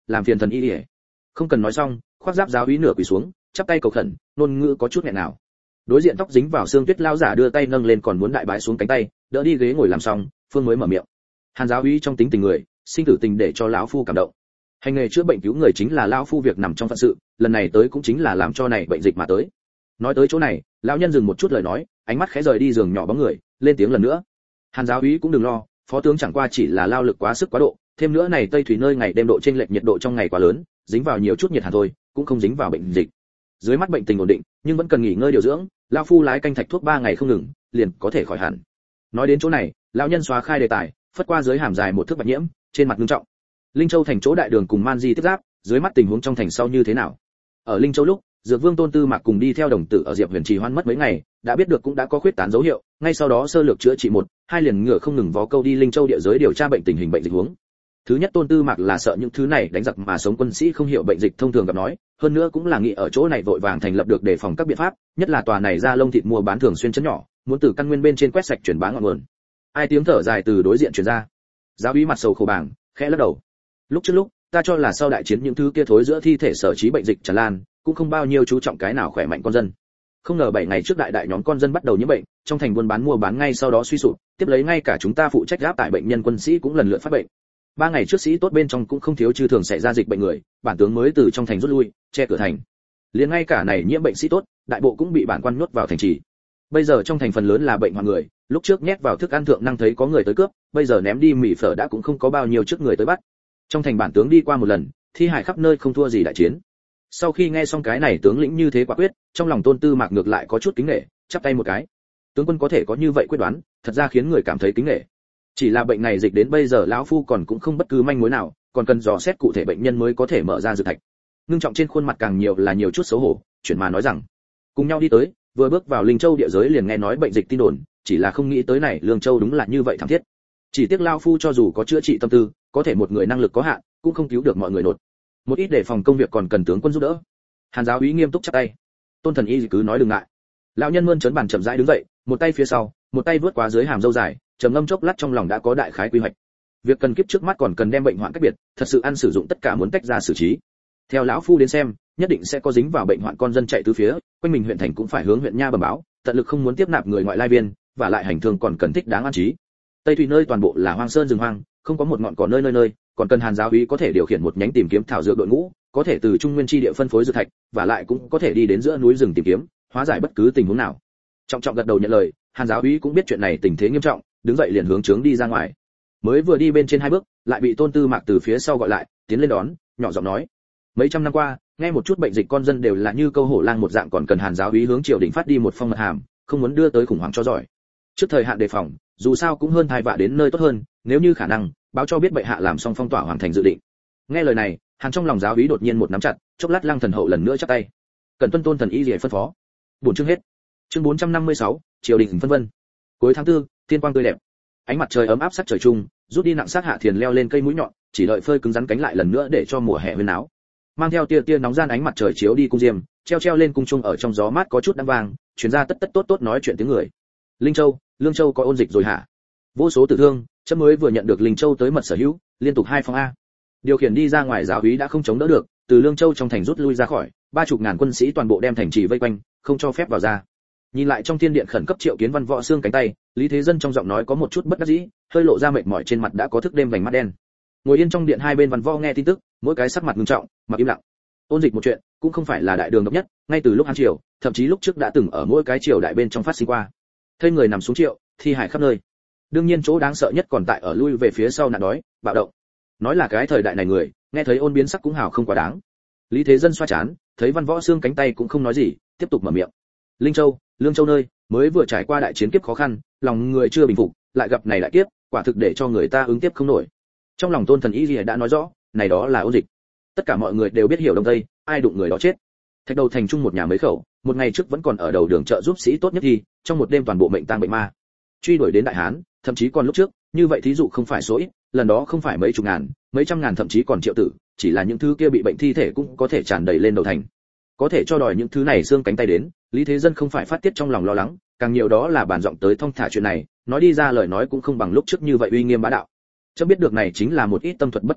[SPEAKER 1] làm phiền thần y ỉa. Không cần nói xong, khoác giáp giáo úy nửa quỳ xuống, chắp tay cầu khẩn, ngôn ngữ có chút nghẹn nào. Đối diện tóc dính vào xương tuyết lao giả đưa tay nâng lên còn muốn đại bái xuống cánh tay, đỡ đi ghế ngồi làm xong, phương mới mở miệng. Hàn giáo úy trong tính tình người, sinh tử tình để cho lão phu cảm động. Hành nghề chữa bệnh cứu người chính là lão phu việc nằm trong phận sự, lần này tới cũng chính là làm cho này bệnh dịch mà tới. Nói tới chỗ này, lão nhân dừng một chút lời nói, ánh mắt khẽ rời đi giường nhỏ bóng người, lên tiếng lần nữa. Hàn giáo úy cũng đừng lo, phó tướng chẳng qua chỉ là lao lực quá sức quá độ, thêm nữa này Tây Thủy nơi ngày đêm độ chênh lệch nhiệt độ trong ngày quá lớn, dính vào nhiều chút nhiệt hàn thôi, cũng không dính vào bệnh dịch. Dưới mắt bệnh tình ổn định, nhưng vẫn cần nghỉ ngơi điều dưỡng, lão phu lái canh thạch thuốc 3 ngày không ngừng, liền có thể khỏi hẳn. Nói đến chỗ này, lão nhân xóa khai đề tài, phất qua dưới hàm dài một thước bạch nhiễm, trên mặt nghiêm trọng. Linh Châu thành chỗ đại đường cùng Man Di tiếp giáp, dưới mắt tình huống trong thành sau như thế nào? Ở Linh Châu lúc, Dược Vương Tôn Tư Mạc cùng đi theo đồng tử ở Diệp Huyền Trì hoan mất mấy ngày, đã biết được cũng đã có khuyết tán dấu hiệu, ngay sau đó sơ lược chữa trị một, hai liền ngựa không ngừng vó câu đi Linh Châu địa giới điều tra bệnh tình hình bệnh dịch huống. Thứ nhất Tôn Tư Mạc là sợ những thứ này đánh giặc mà sống quân sĩ không hiểu bệnh dịch thông thường gặp nói, hơn nữa cũng là nghĩ ở chỗ này vội vàng thành lập được đề phòng các biện pháp, nhất là tòa này ra lông thịt mua bán thường xuyên chấn nhỏ, muốn từ căn nguyên bên trên quét sạch truyền bá ngọn nguồn. Ai tiếng thở dài từ đối diện truyền ra. Giáo úy mặt sầu khổ bàng, khẽ lắc đầu. Lúc trước lúc, ta cho là sau đại chiến những thứ kia thối giữa thi thể sở trí bệnh dịch tràn lan, cũng không bao nhiêu chú trọng cái nào khỏe mạnh con dân. Không ngờ 7 ngày trước đại nhóm con dân bắt đầu nhiễm bệnh, trong thành buôn bán mua bán ngay sau đó suy sụp, tiếp lấy ngay cả chúng ta phụ trách gáp tại bệnh nhân quân sĩ cũng lần lượt phát bệnh. 3 ngày trước sĩ tốt bên trong cũng không thiếu chư thường xảy ra dịch bệnh người, bản tướng mới từ trong thành rút lui, che cửa thành. Liền ngay cả này nhiễm bệnh sĩ tốt, đại bộ cũng bị bản quan nhốt vào thành trì. Bây giờ trong thành phần lớn là bệnh hoạn người, lúc trước nhét vào thức ăn thượng năng thấy có người tới cướp, bây giờ ném đi mì phở đã cũng không có bao nhiêu trước người tới bắt. Trong thành bản tướng đi qua một lần, thi hài khắp nơi không thua gì đại chiến. Sau khi nghe xong cái này tướng lĩnh như thế quả quyết, trong lòng Tôn Tư Mạc ngược lại có chút kính nể, chắp tay một cái. Tướng quân có thể có như vậy quyết đoán, thật ra khiến người cảm thấy kính nể. Chỉ là bệnh này dịch đến bây giờ lão phu còn cũng không bất cứ manh mối nào, còn cần dò xét cụ thể bệnh nhân mới có thể mở ra dược thạch. Ngưng trọng trên khuôn mặt càng nhiều là nhiều chút xấu hổ, chuyển mà nói rằng, cùng nhau đi tới, vừa bước vào Linh Châu địa giới liền nghe nói bệnh dịch tin đồn, chỉ là không nghĩ tới này Lương Châu đúng là như vậy thảm thiết. Chỉ tiếc lão phu cho dù có chữa trị tâm tư, có thể một người năng lực có hạn, cũng không cứu được mọi người nột. Một ít để phòng công việc còn cần tướng quân giúp đỡ. Hàn giáo úy nghiêm túc chắp tay. Tôn thần y cứ nói đừng ngại. Lão nhân mơn trớn bàn chậm rãi đứng dậy, một tay phía sau, một tay vướt qua dưới hàm râu dài, trầm ngâm chốc lát trong lòng đã có đại khái quy hoạch. Việc cần kiếp trước mắt còn cần đem bệnh hoạn cách biệt, thật sự ăn sử dụng tất cả muốn tách ra xử trí. Theo lão phu đến xem, nhất định sẽ có dính vào bệnh hoạn con dân chạy tứ phía, quanh mình huyện thành cũng phải hướng huyện nha bẩm báo, tận lực không muốn tiếp nạp người ngoại lai viên, và lại hành thương còn cần thích đáng an trí. Tây Thủy nơi toàn bộ là hoang sơn rừng hoang, không có một ngọn cỏ nơi, còn cần Hàn giáo úy có thể điều khiển một nhánh tìm kiếm thảo dược đội ngũ, có thể từ trung nguyên chi địa phân phối dược thạch, và lại cũng có thể đi đến giữa núi rừng tìm kiếm, hóa giải bất cứ tình huống nào. Trọng gật đầu nhận lời, Hàn giáo úy cũng biết chuyện này tình thế nghiêm trọng, đứng dậy liền hướng trướng đi ra ngoài. Mới vừa đi bên trên 2 bước, lại bị Tôn Tư Mạc từ phía sau gọi lại, tiến lên đón, nhỏ giọng nói: mấy trăm năm qua, nghe một chút bệnh dịch con dân đều là như câu hổ lang một dạng, còn cần Hàn giáo úy hướng triều đình phát đi một phong mật hàm, không muốn đưa tới khủng hoảng cho giỏi. Trước thời hạn đề phòng, dù sao cũng hơn thai vạ đến nơi tốt hơn, nếu như khả năng, báo cho biết bệ hạ làm xong phong tỏa hoàng thành dự định. Nghe lời này, Hàn trong lòng giáo úy đột nhiên một nắm chặt, chốc lát Lăng Thần Hậu lần nữa chắp tay. Cần tuân Tôn thần y liễu phân phó. Buổi chương hết. Chương 456, triều đình phân vân. Cuối tháng 4, thiên quang tươi đẹp. Ánh mặt trời ấm áp sắc trời trung, rút đi nặng sát hạ thiền leo lên cây mũi nhọn, chỉ đợi phơi cứng rắn cánh lại lần nữa để cho mùa hè huyên áo. Mang theo tia nóng gian ánh mặt trời chiếu đi cung diêm, treo lên cung trung ở trong gió mát có chút đắng vàng, truyền ra tất tốt nói chuyện tiếng người. Linh Châu, Lương Châu có ôn dịch rồi hả? Vô số tử thương, chấm mới vừa nhận được Linh Châu tới mật sở hữu, liên tục 2 phong a. Điều khiển đi ra ngoài giáo úy đã không chống đỡ được, từ Lương Châu trong thành rút lui ra khỏi, 30.000 quân sĩ toàn bộ đem thành trì vây quanh, không cho phép vào ra. Nhìn lại trong thiên điện khẩn cấp triệu kiến Văn Võ xương cánh tay, Lý Thế Dân trong giọng nói có một chút bất đắc dĩ, hơi lộ ra mệt mỏi trên mặt đã có thức đêm vành mắt đen. Ngồi yên trong điện hai bên Văn Võ nghe tin tức, mỗi cái sắc mặt nghiêm trọng, mặc im lặng. Ôn dịch một chuyện, cũng không phải là đại đường độc nhất, ngay từ lúc Hán triều, thậm chí lúc trước đã từng ở mỗi cái triều đại bên trong phát sinh qua. Thây người nằm xuống triệu, thi hài khắp nơi. Đương nhiên chỗ đáng sợ nhất còn tại ở lui về phía sau nạn đói, bạo động. Nói là cái thời đại này người, nghe thấy ôn biến sắc cũng hào không quá đáng. Lý Thế Dân xoa chán, thấy Văn Võ xương cánh tay cũng không nói gì, tiếp tục mở miệng. Linh Châu, Lương Châu nơi, mới vừa trải qua đại chiến kiếp khó khăn, lòng người chưa bình phục, lại gặp này đại kiếp, quả thực để cho người ta ứng tiếp không nổi. Trong lòng Tôn thần y Lìa đã nói rõ, này đó là ôn dịch. Tất cả mọi người đều biết hiểu đông tây, ai đụng người đó chết. Thạch Đầu thành chung một nhà mấy khẩu, một ngày trước vẫn còn ở đầu đường chợ giúp sĩ tốt nhất thì, trong một đêm toàn bộ mệnh tang bệnh ma. Truy đuổi đến Đại Hán, thậm chí còn lúc trước, như vậy thí dụ không phải số ít, lần đó không phải mấy chục ngàn, mấy trăm ngàn thậm chí còn triệu tử, chỉ là những thứ kia bị bệnh thi thể cũng có thể tràn đầy lên đầu thành. Có thể cho đòi những thứ này xương cánh tay đến, Lý Thế Dân không phải phát tiết trong lòng lo lắng, càng nhiều đó là bàn giọng tới thông thả chuyện này, nói đi ra lời nói cũng không bằng lúc trước như vậy uy nghiêm bá đạo. Chớ biết được này chính là một ít tâm thuật bất chính người,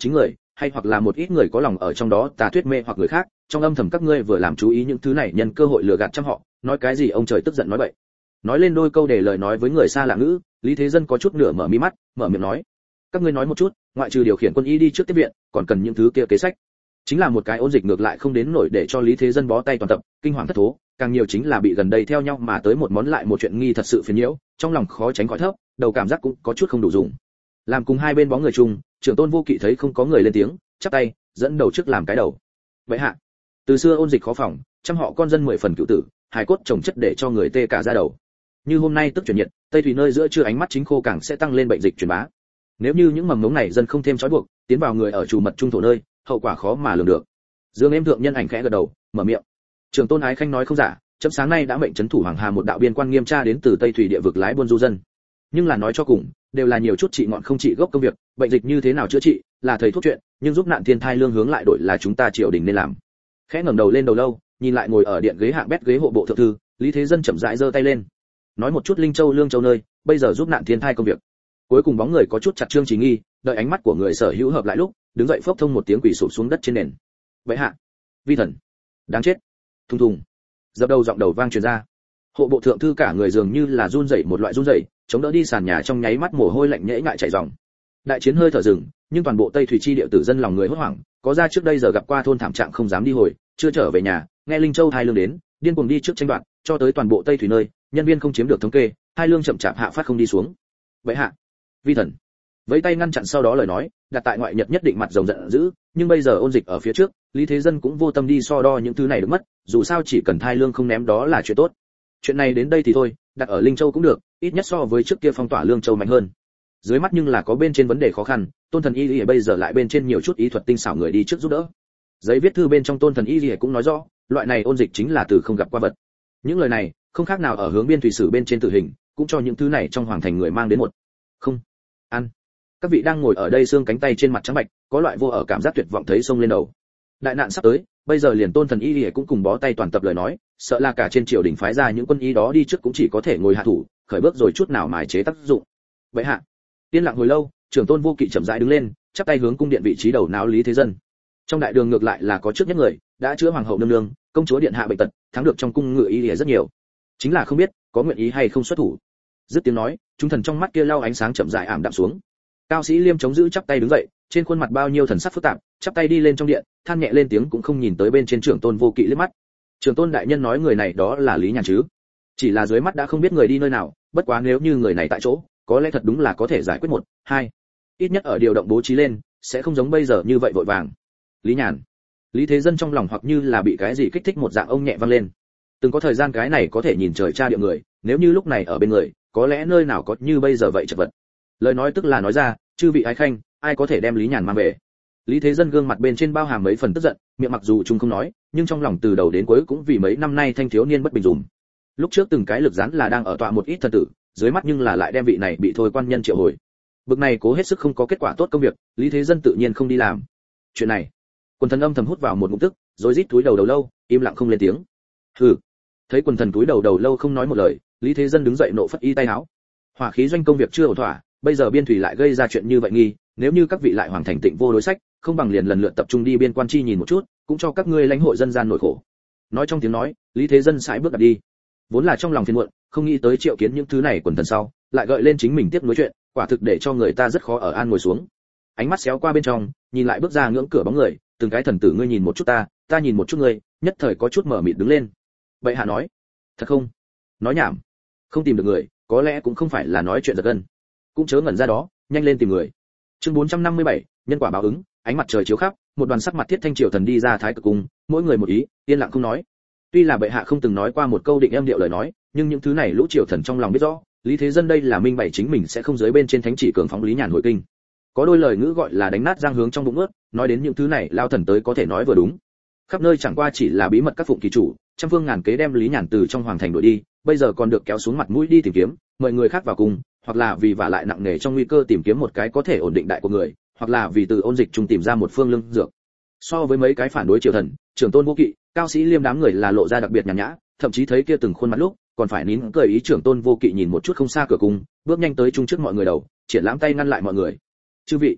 [SPEAKER 1] hay hoặc là một ít người có lòng ở trong đó tà thuyết mê hoặc người khác, trong âm thầm các ngươi vừa làm chú ý những thứ này nhân cơ hội lừa gạt trăm họ, nói cái gì ông trời tức giận nói vậy. Nói lên đôi câu để lời nói với người xa lạ ngữ, Lý Thế Dân có chút nửa mở mi mắt, mở miệng nói: các ngươi nói một chút, ngoại trừ điều khiển quân y đi trước tiếp viện, còn cần những thứ kia kế sách. Chính là một cái ôn dịch ngược lại không đến nổi để cho Lý Thế Dân bó tay toàn tập, kinh hoàng thất thố, càng nhiều chính là bị gần đây theo nhau mà tới một món lại một chuyện nghi thật sự phiền nhiễu, trong lòng khó tránh khỏi thấp, đầu cảm giác cũng có chút không đủ dùng. Làm cùng hai bên bóng người chung, Trưởng Tôn Vô Kỵ thấy không có người lên tiếng, chắp tay, dẫn đầu trước làm cái đầu. Vậy hạ, từ xưa ôn dịch khó phòng, trăm họ con dân 10 phần cựu tử, hài cốt trồng chất để cho người tê cả da đầu. Như hôm nay tức chuyển nhiệt, Tây Thủy nơi giữa trưa ánh mắt chính khô càng sẽ tăng lên bệnh dịch truyền bá. Nếu như những mầm ngống này dân không thêm trói buộc, tiến vào người ở chủ mật trung thổ nơi, hậu quả khó mà lường được. Dương em thượng nhân ảnh khẽ gật đầu, mở miệng. Trưởng Tôn Ái Khanh nói không giả, chấm sáng nay đã mệnh trấn thủ Hoàng Hà một đạo biên quan nghiêm tra đến từ Tây Thủy địa vực lái buôn du dân. Nhưng là nói cho cùng, đều là nhiều chút trị ngọn không trị gốc công việc, bệnh dịch như thế nào chữa trị, là thầy thuốc chuyện, nhưng giúp nạn thiên thai lương hướng lại đổi là chúng ta triều đình nên làm. Khẽ ngẩng đầu lên đầu lâu, nhìn lại ngồi ở điện ghế hạng bét ghế hộ bộ thượng thư, Lý Thế Dân chậm rãi giơ tay lên. Nói một chút Linh Châu Lương Châu nơi, bây giờ giúp nạn thiên thai công việc. Cuối cùng bóng người có chút chặt Trương Chí Nghi, đợi ánh mắt của người sở hữu hợp lại lúc, đứng dậy phốc thông một tiếng quỳ sụp xuống đất trên nền. Vậy hạ, vi thần, đáng chết. Thùng thùng. Dập đầu giọng đầu vang truyền ra. Hộ bộ thượng thư cả người dường như là run rẩy một loại run rẩy, chống đỡ đi sàn nhà trong nháy mắt mồ hôi lạnh nhễ ngại chảy ròng. Đại chiến hơi thở dừng, nhưng toàn bộ Tây Thủy chi địa tử dân lòng người hốt hoảng, có ra trước đây giờ gặp qua thôn thảm trạng không dám đi hồi, chưa trở về nhà, nghe Linh Châu thai lương đến, điên cuồng đi trước tranh đoạt, cho tới toàn bộ Tây Thủy nơi, nhân viên không chiếm được thống kê, thai lương chậm chạp hạ phát không đi xuống. Vậy hạ, vi thần, với tay ngăn chặn sau đó lời nói, đặt tại ngoại nhật nhất định mặt rồng giận dữ, nhưng bây giờ ôn dịch ở phía trước, Lý Thế Dân cũng vô tâm đi so đo những thứ này được mất, dù sao chỉ cần thai lương không ném đó là chuyện tốt. Chuyện này đến đây thì thôi, đặt ở Linh Châu cũng được, ít nhất so với trước kia phong tỏa Lương Châu mạnh hơn. Dưới mắt nhưng là có bên trên vấn đề khó khăn, Tôn Thần Y bây giờ lại bên trên nhiều chút ý thuật tinh xảo người đi trước giúp đỡ. Giấy viết thư bên trong Tôn Thần Y cũng nói rõ, loại này ôn dịch chính là từ không gặp qua vật. Những lời này, không khác nào ở hướng biên thủy sử bên trên tử hình, cũng cho những thứ này trong hoàng thành người mang đến một không ăn. Các vị đang ngồi ở đây xương cánh tay trên mặt trắng bạch, có loại vô ở cảm giác tuyệt vọng thấy sông lên đầu. Đại nạn sắp tới, bây giờ liền Tôn Thần Y cũng cùng bó tay toàn tập lời nói, sợ là cả trên triều đình phái ra những quân y đó đi trước cũng chỉ có thể ngồi hạ thủ, khởi bước rồi chút nào mài chế tác dụng. Vậy hạ, yên lặng hồi lâu, Trưởng Tôn Vô Kỵ chậm rãi đứng lên, chắp tay hướng cung điện vị trí đầu não Lý Thế Dân. Trong đại đường ngược lại là có trước nhất người, đã chữa hoàng hậu nương nương, công chúa điện hạ bệnh tật, thắng được trong cung ngự y rất nhiều. Chính là không biết có nguyện ý hay không xuất thủ. Dứt tiếng nói, chúng thần trong mắt kia lau ánh sáng chậm rãi ảm đạm xuống. Cao sĩ Liêm chống giữ chắp tay đứng dậy, trên khuôn mặt bao nhiêu thần sắc phức tạp, chắp tay đi lên trong điện, than nhẹ lên tiếng cũng không nhìn tới bên trên Trưởng Tôn Vô Kỵ liếc mắt. Trưởng Tôn đại nhân nói người này đó là Lý Nhàn chứ? Chỉ là dưới mắt đã không biết người đi nơi nào, bất quá nếu như người này tại chỗ, có lẽ thật đúng là có thể giải quyết một, hai. Ít nhất ở điều động bố trí lên, sẽ không giống bây giờ như vậy vội vàng. Lý Nhàn. Lý Thế Dân trong lòng hoặc như là bị cái gì kích thích một dạng ông nhẹ vang lên. Từng có thời gian cái này có thể nhìn trời tra địa người, nếu như lúc này ở bên người, có lẽ nơi nào có như bây giờ vậy chật vật. Lời nói tức là nói ra, chư vị ái khanh, ai có thể đem Lý Nhàn mang về? Lý Thế Dân gương mặt bên trên bao hàm mấy phần tức giận, miệng mặc dù chung không nói, nhưng trong lòng từ đầu đến cuối cũng vì mấy năm nay thanh thiếu niên bất bình dùm. Lúc trước từng cái lực gián là đang ở tọa một ít thần tử, dưới mắt nhưng là lại đem vị này bị thôi quan nhân triệu hồi. Bực này cố hết sức không có kết quả tốt công việc, Lý Thế Dân tự nhiên không đi làm. Chuyện này, quần thần âm thầm hút vào một ngụm tức, rồi rít túi đầu đầu lâu, im lặng không lên tiếng. Hừ. Thấy quần thần túi đầu đầu lâu không nói một lời, Lý Thế Dân đứng dậy nộ phất y tay áo. Hỏa khí doanh công việc chưa ổn thỏa, bây giờ biên thủy lại gây ra chuyện như vậy nghi, nếu như các vị lại hoàng thành tịnh vô đối sách, không bằng liền lần lượt tập trung đi biên quan chi nhìn một chút, cũng cho các ngươi lãnh hội dân gian nỗi khổ. Nói trong tiếng nói, Lý Thế Dân sải bước đặt đi. Vốn là trong lòng phiền muộn, không nghĩ tới triệu kiến những thứ này quần thần sau, lại gợi lên chính mình tiếp nối chuyện, quả thực để cho người ta rất khó ở an ngồi xuống. Ánh mắt xéo qua bên trong, nhìn lại bước ra ngưỡng cửa bóng người, từng cái thần tử ngươi nhìn một chút ta nhìn một chút ngươi, nhất thời có chút mở mịt đứng lên. Vậy hạ nói, thật không? Nói nhảm. Không tìm được người, có lẽ cũng không phải là nói chuyện giật gân. Cũng chớ ngẩn ra đó, nhanh lên tìm người. Chương 457, nhân quả báo ứng, ánh mặt trời chiếu khắp, một đoàn sắc mặt thiết thanh triều thần đi ra thái cực cung, mỗi người một ý, yên lặng không nói. Tuy là bệ hạ không từng nói qua một câu định em điệu lời nói, nhưng những thứ này lũ triều thần trong lòng biết rõ, Lý Thế Dân đây là minh bày chính mình sẽ không dưới bên trên thánh chỉ cường phóng Lý Nhàn hồi kinh. Có đôi lời ngữ gọi là đánh nát giang hướng trong bụng ướt, nói đến những thứ này lao thần tới có thể nói vừa đúng. Khắp nơi chẳng qua chỉ là bí mật các phụng kỳ chủ, trăm phương ngàn kế đem Lý Nhàn từ trong hoàng thành đuổi đi, bây giờ còn được kéo xuống mặt mũi đi tìm kiếm, mời người khác vào cùng, hoặc là vì vả lại nặng nề trong nguy cơ tìm kiếm một cái có thể ổn định đại của người, hoặc là vì từ ôn dịch trùng tìm ra một phương lương dược. So với mấy cái phản đối triều thần, Trưởng Tôn Vô Kỵ, Cao Sĩ Liêm đám người là lộ ra đặc biệt nhàn nhã, thậm chí thấy kia từng khuôn mặt lúc, còn phải nín cười ý. Trưởng Tôn Vô Kỵ nhìn một chút không xa cửa cung, bước nhanh tới chung trước mọi người đầu, triển lãm tay ngăn lại mọi người. Chư vị,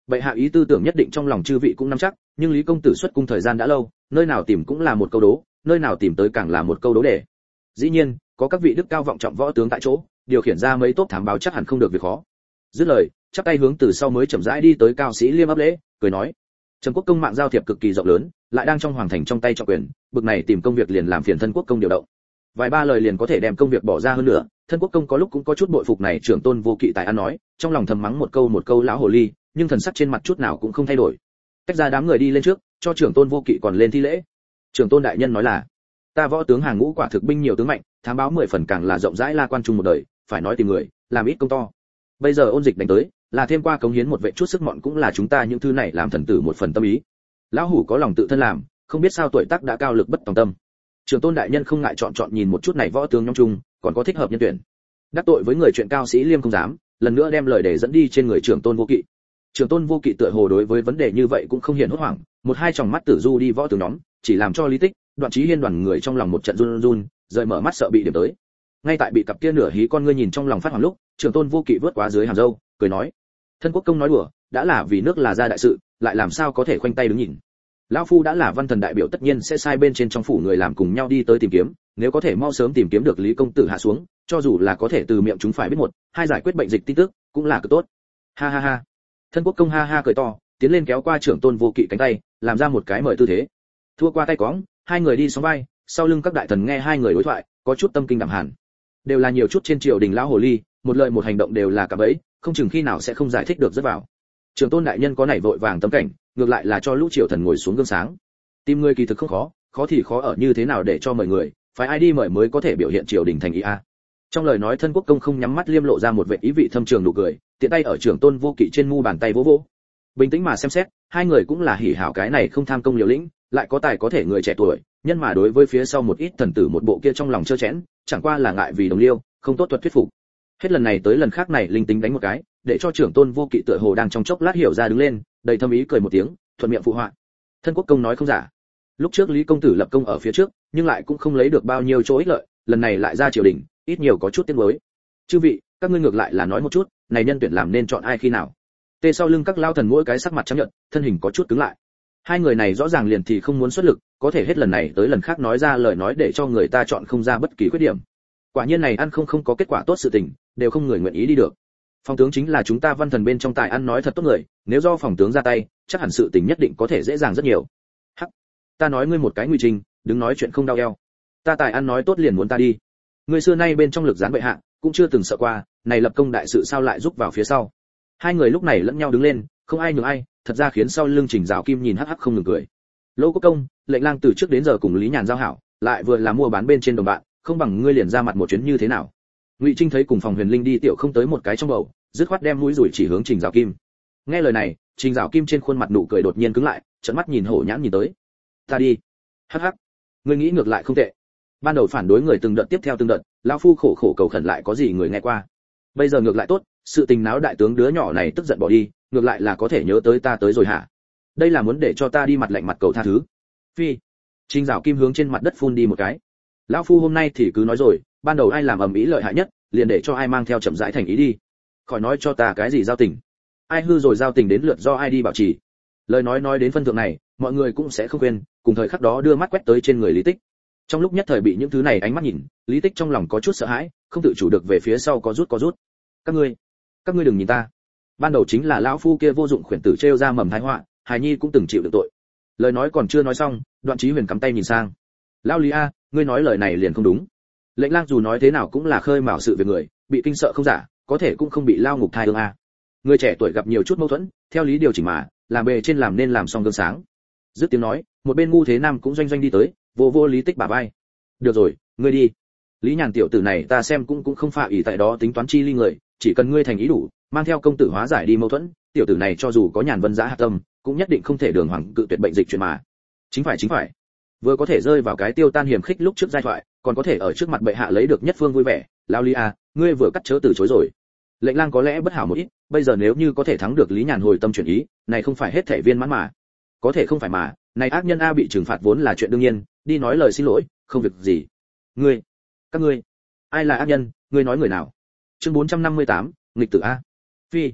[SPEAKER 1] Bệ hạ ý tư tưởng nhất định trong lòng chư vị cũng nắm chắc, nhưng Lý công tử xuất cung thời gian đã lâu, nơi nào tìm cũng là một câu đố, nơi nào tìm tới càng là một câu đố để. Dĩ nhiên, có các vị đức cao vọng trọng võ tướng tại chỗ, điều khiển ra mấy tốp thám báo chắc hẳn không được việc khó. Dứt lời, chắp tay hướng từ sau mới chậm rãi đi tới Cao Sĩ Liêm ấp lễ, cười nói: Trần Quốc công mạng giao thiệp cực kỳ rộng lớn, lại đang trong hoàng thành trong tay trọng quyền, bực này tìm công việc liền làm phiền thân quốc công điều động. Vài ba lời liền có thể đem công việc bỏ ra hơn nữa, thân quốc công có lúc cũng có chút bội phục này trưởng tôn vô kỵ tài ăn nói, trong lòng thầm mắng một câu lão hồ ly, nhưng thần sắc trên mặt chút nào cũng không thay đổi. Tách ra đám người đi lên trước, cho trưởng tôn vô kỵ còn lên thi lễ. Trưởng tôn đại nhân nói là: Ta võ tướng hàng ngũ quả thực binh nhiều tướng mạnh, thám báo 10 phần càng là rộng rãi la quan trung một đời, phải nói tìm người, làm ít công to. Bây giờ ôn dịch đánh tới, là thêm qua cống hiến một vệ chút sức mọn cũng là chúng ta những thứ này làm thần tử một phần tâm ý. Lão hủ có lòng tự thân làm, không biết sao tuổi tác đã cao lực bất tòng tâm. Trưởng tôn đại nhân không ngại chọn nhìn một chút này võ tướng nhóm chung, còn có thích hợp nhân tuyển. Đắc tội với người chuyện Cao Sĩ Liêm không dám, lần nữa đem lời để dẫn đi trên người trưởng tôn vô kỵ. Trưởng tôn vô kỵ tựa hồ đối với vấn đề như vậy cũng không hiện hốt hoảng, một hai tròng mắt tử du đi võ tướng nhóm, chỉ làm cho Lý Tích, Đoạn Chí Hiên đoàn người trong lòng một trận run run, rời mở mắt sợ bị điểm tới. Ngay tại bị cặp kia nửa hí con ngươi nhìn trong lòng phát hoảng lúc, trưởng tôn vô kỵ vớt quá dưới hàm râu, cười nói: Thân quốc công nói đùa, đã là vì nước là ra đại sự, lại làm sao có thể khoanh tay đứng nhìn. Lão phu đã là văn thần đại biểu tất nhiên sẽ sai bên trên trong phủ người làm cùng nhau đi tới tìm kiếm, nếu có thể mau sớm tìm kiếm được Lý công tử hạ xuống, cho dù là có thể từ miệng chúng phải biết một, hai giải quyết bệnh dịch tin tức, cũng là cực tốt. Ha ha ha. Thân quốc công ha ha cười to, tiến lên kéo qua trưởng tôn vô kỵ cánh tay, làm ra một cái mời tư thế. Thua qua tay cóng, hai người đi sóng vai, sau lưng các đại thần nghe hai người đối thoại, có chút tâm kinh đạm hàn. Đều là nhiều chút trên triều đình lão hồ ly, một lời một hành động đều là cả bẫy, không chừng khi nào sẽ không giải thích được rất vào. Trưởng tôn đại nhân có nảy vội vàng tấm cảnh, ngược lại là cho lũ triều thần ngồi xuống gương sáng. Tìm người kỳ thực không khó, khó thì khó ở như thế nào để cho mời người, phải ai đi mời mới có thể biểu hiện triều đình thành ý a. Trong lời nói thân quốc công không nhắm mắt liêm lộ ra một vẻ ý vị thâm trường nụ cười, tiện tay ở trưởng tôn vô kỵ trên mu bàn tay vỗ vỗ. Bình tĩnh mà xem xét, hai người cũng là hỉ hảo cái này không tham công liều lĩnh, lại có tài có thể người trẻ tuổi, nhân mà đối với phía sau một ít thần tử một bộ kia trong lòng trơ chẽn, chẳng qua là ngại vì đồng liêu, không tốt thuật thuyết phục. Hết lần này tới lần khác này linh tính đánh một cái, để cho trưởng tôn vô kỵ tựa hồ đang trong chốc lát hiểu ra đứng lên, đầy thâm ý cười một tiếng, thuận miệng phụ họa. Thân quốc công nói không giả. Lúc trước Lý công tử lập công ở phía trước, nhưng lại cũng không lấy được bao nhiêu chỗ ích lợi, lần này lại ra triều đình, ít nhiều có chút tiếc nuối. Chư vị, các ngươi ngược lại là nói một chút, này nhân tuyển làm nên chọn ai khi nào? Tê sau lưng các lao thần mỗi cái sắc mặt trắng nhợt, thân hình có chút cứng lại. Hai người này rõ ràng liền thì không muốn xuất lực, có thể hết lần này tới lần khác nói ra lời nói để cho người ta chọn không ra bất kỳ khuyết điểm. Quả nhiên này ăn không có kết quả tốt sự tình, đều không người nguyện ý đi được. Phòng tướng chính là chúng ta văn thần bên trong tài ăn nói thật tốt người, nếu do phòng tướng ra tay, chắc hẳn sự tình nhất định có thể dễ dàng rất nhiều. Hắc, ta nói ngươi một cái nguy trình, đừng nói chuyện không đau eo. Ta tài ăn nói tốt liền muốn ta đi. Ngươi xưa nay bên trong lực gián bệ hạ, cũng chưa từng sợ qua, này lập công đại sự sao lại giúp vào phía sau. Hai người lúc này lẫn nhau đứng lên, không ai nhường ai, thật ra khiến sau lưng Trình Giảo Kim nhìn hắc hắc không ngừng cười. Lỗ Quốc công, lệnh lang từ trước đến giờ cùng Lý Nhàn giao hảo, lại vừa là mua bán bên trên đồng bạn, không bằng ngươi liền ra mặt một chuyến như thế nào. Ngụy Trinh thấy cùng phòng Huyền Linh đi tiểu không tới một cái trong bầu, dứt khoát đem mũi rủi chỉ hướng Trình Giảo Kim. Nghe lời này, Trình Giảo Kim trên khuôn mặt nụ cười đột nhiên cứng lại, trợn mắt nhìn hổ nhãn nhìn tới. Ta đi. Hắc hắc. Ngươi nghĩ ngược lại không tệ. Ban đầu phản đối người từng đợt tiếp theo từng đợt, lão phu khổ khổ cầu khẩn lại có gì người nghe qua. Bây giờ ngược lại tốt, sự tình náo đại tướng đứa nhỏ này tức giận bỏ đi, ngược lại là có thể nhớ tới ta tới rồi hả? Đây là muốn để cho ta đi mặt lạnh mặt cầu tha thứ. Phi. Trình Giảo Kim hướng trên mặt đất phun đi một cái. Lão phu hôm nay thì cứ nói rồi, ban đầu ai làm ầm ĩ lợi hại nhất, liền để cho ai mang theo chậm rãi thành ý đi. Khỏi nói cho ta cái gì giao tình. Ai hư rồi giao tình đến lượt do ai đi bảo trì. Lời nói đến phân thượng này, mọi người cũng sẽ không quên, cùng thời khắc đó đưa mắt quét tới trên người Lý Tích. Trong lúc nhất thời bị những thứ này ánh mắt nhìn, Lý Tích trong lòng có chút sợ hãi, không tự chủ được về phía sau có rút. Các ngươi đừng nhìn ta. Ban đầu chính là lão phu kia vô dụng khuyển tử trêu ra mầm tai họa, hài nhi cũng từng chịu được tội. Lời nói còn chưa nói xong, Đoạn Chí Huyền cắm tay nhìn sang. Lão Lý a, ngươi nói lời này liền không đúng. Lệnh lang dù nói thế nào cũng là khơi mào sự về người, bị kinh sợ không giả, có thể cũng không bị lao ngục thai ương a. Người trẻ tuổi gặp nhiều chút mâu thuẫn, theo lý điều chỉnh mà, làm bề trên làm nên làm xong gương sáng. Dứt tiếng nói, một bên ngu thế nam cũng doanh đi tới, vô Lý Tích bả vai. Được rồi, ngươi đi. Lý Nhàn tiểu tử này ta xem cũng không phạ ỷ tại đó tính toán chi ly người, chỉ cần ngươi thành ý đủ, mang theo công tử hóa giải đi mâu thuẫn, tiểu tử này cho dù có Nhàn Vân Giá hạ tâm, cũng nhất định không thể đường hoàng cự tuyệt bệnh dịch chuyện mà. Chính phải. Vừa có thể rơi vào cái tiêu tan hiểm khích lúc trước giai thoại, còn có thể ở trước mặt bệ hạ lấy được nhất phương vui vẻ, lão Lý a, ngươi vừa cắt chớ từ chối rồi. Lệnh lang có lẽ bất hảo một ít, bây giờ nếu như có thể thắng được Lý Nhàn hồi tâm chuyển ý, này không phải hết thể viên mãn mà. Có thể không phải mà, này ác nhân a bị trừng phạt vốn là chuyện đương nhiên, đi nói lời xin lỗi, không việc gì. Các ngươi, ai là ác nhân, ngươi nói người nào? Chương 458, nghịch tử a. Phi.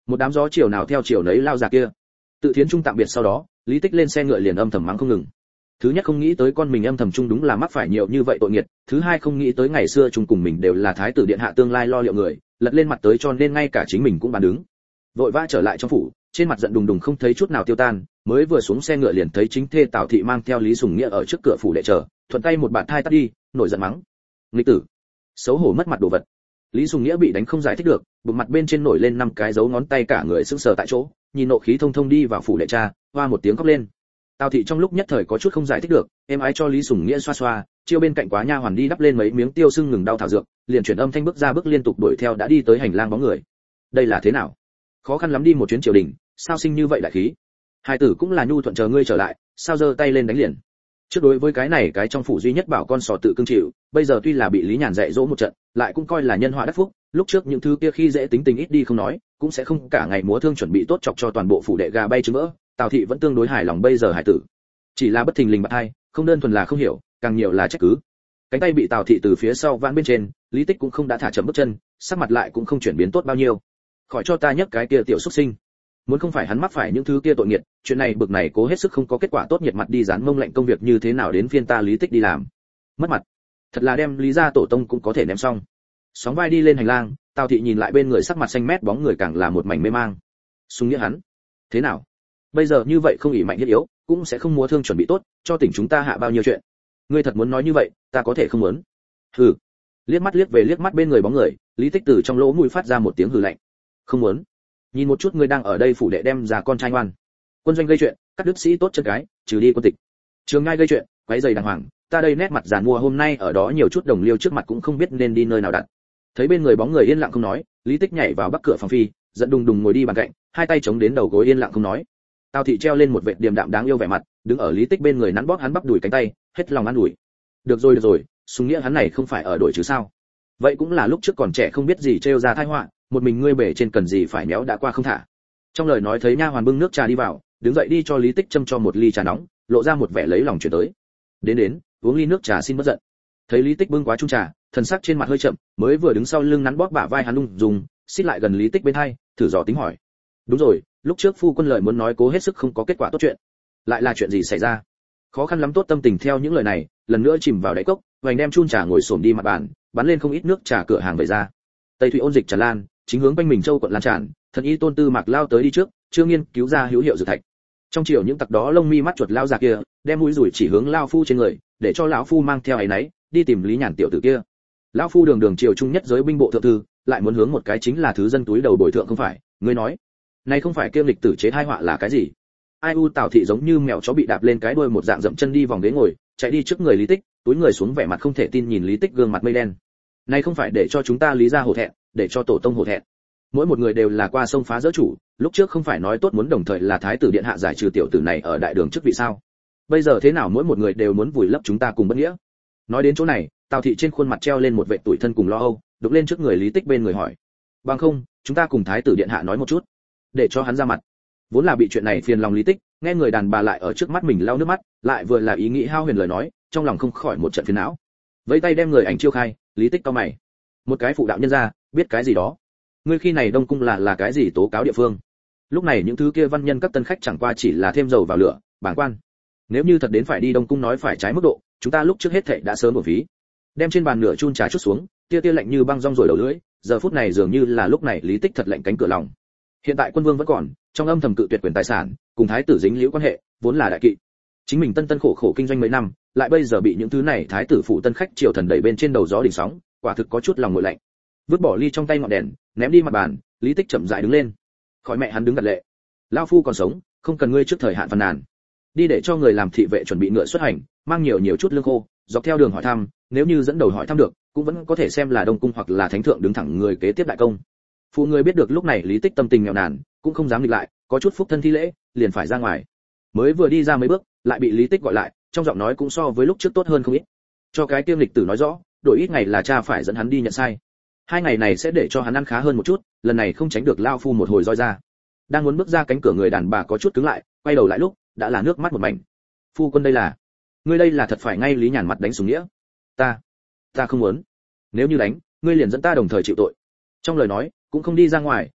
[SPEAKER 1] Một đám gió chiều nào theo chiều nấy lao ra kia. Tự thiến trung tạm biệt sau đó, Lý Tích lên xe ngựa liền âm thầm mắng không ngừng. Thứ nhất không nghĩ tới con mình âm thầm chung đúng là mắc phải nhiều như vậy tội nghiệt, thứ hai không nghĩ tới ngày xưa chung cùng mình đều là thái tử điện hạ tương lai lo liệu người, lật lên mặt tới cho nên ngay cả chính mình cũng bàn đứng. Vội vã trở lại trong phủ, trên mặt giận đùng đùng không thấy chút nào tiêu tan, mới vừa xuống xe ngựa liền thấy chính thê Tào thị mang theo Lý Sùng Nghĩa ở trước cửa phủ để chờ, thuận tay một bạt thai tát đi, nổi giận mắng: "Nghịch tử, xấu hổ mất mặt đồ vật." Lý Sùng Nghĩa bị đánh không giải thích được, bụng mặt bên trên nổi lên 5 cái dấu ngón tay, cả người sững sờ tại chỗ, nhìn nộ khí thông thông đi vào phủ đệ cha, hoa một tiếng khóc lên. Tào thị trong lúc nhất thời có chút không giải thích được, em ái cho Lý Sùng Nghĩa xoa xoa, chiêu bên cạnh quá nha hoàn đi đắp lên mấy miếng tiêu sưng ngừng đau thảo dược, liền chuyển âm thanh bước ra bước liên tục đuổi theo đã đi tới hành lang bóng người. Đây là thế nào? Khó khăn lắm đi một chuyến triều đình, sao sinh như vậy đại khí? Hai tử cũng là nhu thuận chờ ngươi trở lại, sao giơ tay lên đánh liền? Trước đối với cái này cái trong phủ duy nhất bảo con sò tự cương chịu, bây giờ tuy là bị Lý Nhàn dạy dỗ một trận, lại cũng coi là nhân họa đắc phúc, lúc trước những thứ kia khi dễ tính tình ít đi không nói, cũng sẽ không cả ngày múa thương chuẩn bị tốt chọc cho toàn bộ phủ đệ gà bay trứng mỡ. Tào thị vẫn tương đối hài lòng bây giờ hải tử, chỉ là bất thình lình bạt hai, không đơn thuần là không hiểu, càng nhiều là trách cứ. Cánh tay bị Tào thị từ phía sau vãn bên trên, Lý Tích cũng không đã thả chậm bước chân, sắc mặt lại cũng không chuyển biến tốt bao nhiêu. Khỏi cho ta nhấc cái kia tiểu xuất sinh. Muốn không phải hắn mắc phải những thứ kia tội nghiệt, chuyện này bực này cố hết sức không có kết quả tốt, nhiệt mặt đi dán mông lệnh công việc như thế nào đến phiên ta Lý Tích đi làm. Mất mặt. Thật là đem Lý gia tổ tông cũng có thể ném xong. Sóng vai đi lên hành lang, Tào thị nhìn lại bên người sắc mặt xanh mét bóng người càng là một mảnh mê mang. Sung Nghĩa hắn, thế nào? Bây giờ như vậy không ỷ mạnh thiết yếu, cũng sẽ không múa thương chuẩn bị tốt, cho tỉnh chúng ta hạ bao nhiêu chuyện. Ngươi thật muốn nói như vậy, ta có thể không muốn. Hừ. Liếc mắt liếc về liếc mắt bên người bóng người, Lý Tích từ trong lỗ mũi phát ra một tiếng hừ lạnh. Không muốn. Nhìn một chút ngươi đang ở đây phủ đệ đem ra con trai ngoan. Quân doanh gây chuyện, cắt đứt sĩ tốt chân gái, trừ đi quân tịch. Trường ngai gây chuyện, quấy giày đàng hoàng, ta đây nét mặt giàn mua hôm nay ở đó nhiều chút đồng liêu trước mặt cũng không biết nên đi nơi nào đặt. Thấy bên người bóng người yên lặng không nói, Lý Tích nhảy vào bắc cửa phòng phi, giận đùng đùng ngồi đi bàn cạnh, hai tay chống đến đầu gối yên lặng không nói. Tào thị treo lên một vệt điềm đạm đáng yêu vẻ mặt, đứng ở Lý Tích bên người nắn bóp hắn bắp đùi cánh tay, hết lòng an ủi. Được rồi, Sùng Nghĩa hắn này không phải ở đổi chứ sao? Vậy cũng là lúc trước còn trẻ không biết gì trêu ra tai họa, một mình ngươi bể trên cần gì phải méo đã qua không thả. Trong lời nói thấy nha hoàn bưng nước trà đi vào, đứng dậy đi cho Lý Tích châm cho một ly trà nóng, lộ ra một vẻ lấy lòng chuyển tới. Đến, uống ly nước trà xin bất giận. Thấy Lý Tích bưng quá chung trà, thần sắc trên mặt hơi chậm, mới vừa đứng sau lưng nắn bóp bả vai hắn lung dùng, xít lại gần Lý Tích bên hai, thử dò tính hỏi. Đúng rồi, lúc trước phu quân lợi muốn nói cố hết sức không có kết quả tốt chuyện, lại là chuyện gì xảy ra? Khó khăn lắm tốt tâm tình theo những lời này, lần nữa chìm vào đáy cốc, vành đem chun trà ngồi xổm đi mặt bàn, bắn lên không ít nước trà cửa hàng về ra. Tây thủy ôn dịch tràn lan, chính hướng quanh mình châu quận lan tràn, thần y Tôn Tư Mạc lao tới đi trước, chưa nghiên cứu ra hữu hiệu dược thạch. Trong chiều những tặc đó lông mi mắt chuột lao ra kia, đem mũi rủi chỉ hướng lao phu trên người, để cho lão phu mang theo ấy nấy, đi tìm Lý Nhàn tiểu tử kia. Lão phu đường triều trung nhất giới binh bộ thượng thư, lại muốn hướng một cái chính là thứ dân túi đầu bồi thượng không phải, ngươi nói, này không phải kiêm lịch tử chế tai họa là cái gì? Ai u Tào thị giống như mèo chó bị đạp lên cái đuôi một dạng dậm chân đi vòng ghế ngồi, chạy đi trước người Lý Tích, túi người xuống vẻ mặt không thể tin nhìn Lý Tích gương mặt mây đen. Này không phải để cho chúng ta Lý gia hổ thẹn, để cho tổ tông hổ thẹn. Mỗi một người đều là qua sông phá dỡ chủ, lúc trước không phải nói tốt muốn đồng thời là thái tử điện hạ giải trừ tiểu tử này ở đại đường chức vị sao? Bây giờ thế nào mỗi một người đều muốn vùi lấp chúng ta cùng bất nghĩa? Nói đến chỗ này, Tào thị trên khuôn mặt treo lên một vệt tủi thân cùng lo âu, đục lên trước người Lý Tích bên người hỏi: bằng không, chúng ta cùng thái tử điện hạ nói một chút, để cho hắn ra mặt. Vốn là bị chuyện này phiền lòng Lý Tích, nghe người đàn bà lại ở trước mắt mình lau nước mắt, lại vừa là ý nghĩ hao huyền lời nói, trong lòng không khỏi một trận phiền não. Vẫy tay đem người ảnh chiêu khai, Lý Tích cau mày. Một cái phụ đạo nhân gia, biết cái gì đó? Ngươi khi này Đông cung là cái gì tố cáo địa phương? Lúc này những thứ kia văn nhân các tân khách chẳng qua chỉ là thêm dầu vào lửa, bàng quan. Nếu như thật đến phải đi Đông cung nói phải trái mức độ, chúng ta lúc trước hết thảy đã sớm bổ phí. Đem trên bàn nửa chun trà chút xuống, tia lạnh như băng rong rồi đầu lưỡi, giờ phút này dường như là lúc này Lý Tích thật lạnh cánh cửa lòng. Hiện tại quân vương vẫn còn, trong âm thầm cự tuyệt quyền tài sản, cùng thái tử dính liễu quan hệ, vốn là đại kỵ. Chính mình tân khổ khổ kinh doanh mấy năm, lại bây giờ bị những thứ này thái tử phụ tân khách triều thần đẩy bên trên đầu gió đỉnh sóng, quả thực có chút lòng nguội lạnh. Vứt bỏ ly trong tay ngọn đèn, ném đi mặt bàn, Lý Tích chậm rãi đứng lên. Khỏi mẹ hắn đứng gật lệ. Lão phu còn sống, không cần ngươi trước thời hạn phàn nàn. Đi để cho người làm thị vệ chuẩn bị ngựa xuất hành, mang nhiều chút lương khô, dọc theo đường hỏi thăm, nếu như dẫn đầu hỏi thăm được, cũng vẫn có thể xem là Đông cung hoặc là thánh thượng đứng thẳng người kế tiếp đại công. Phụ người biết được lúc này Lý Tích tâm tình nghèo nàn, cũng không dám nghịch lại, có chút phúc thân thi lễ, liền phải ra ngoài. Mới vừa đi ra mấy bước, lại bị Lý Tích gọi lại, trong giọng nói cũng so với lúc trước tốt hơn không ít. Cho cái kiêm lịch tử nói rõ, đổi ít ngày là cha phải dẫn hắn đi nhận sai. 2 ngày này sẽ để cho hắn ăn khá hơn một chút, lần này không tránh được lao phu một hồi roi ra. Đang muốn bước ra cánh cửa, người đàn bà có chút cứng lại, quay đầu lại lúc đã là nước mắt một mảnh. Phu quân đây là, ngươi đây là thật phải ngay Lý Nhàn mặt đánh Sùng Nghĩa. Ta không muốn. Nếu như đánh, ngươi liền dẫn ta đồng thời chịu tội. Trong lời nói cũng không đi ra ngoài,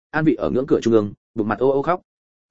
[SPEAKER 1] an vị ở ngưỡng cửa trung ương, bụng mặt ô ô khóc.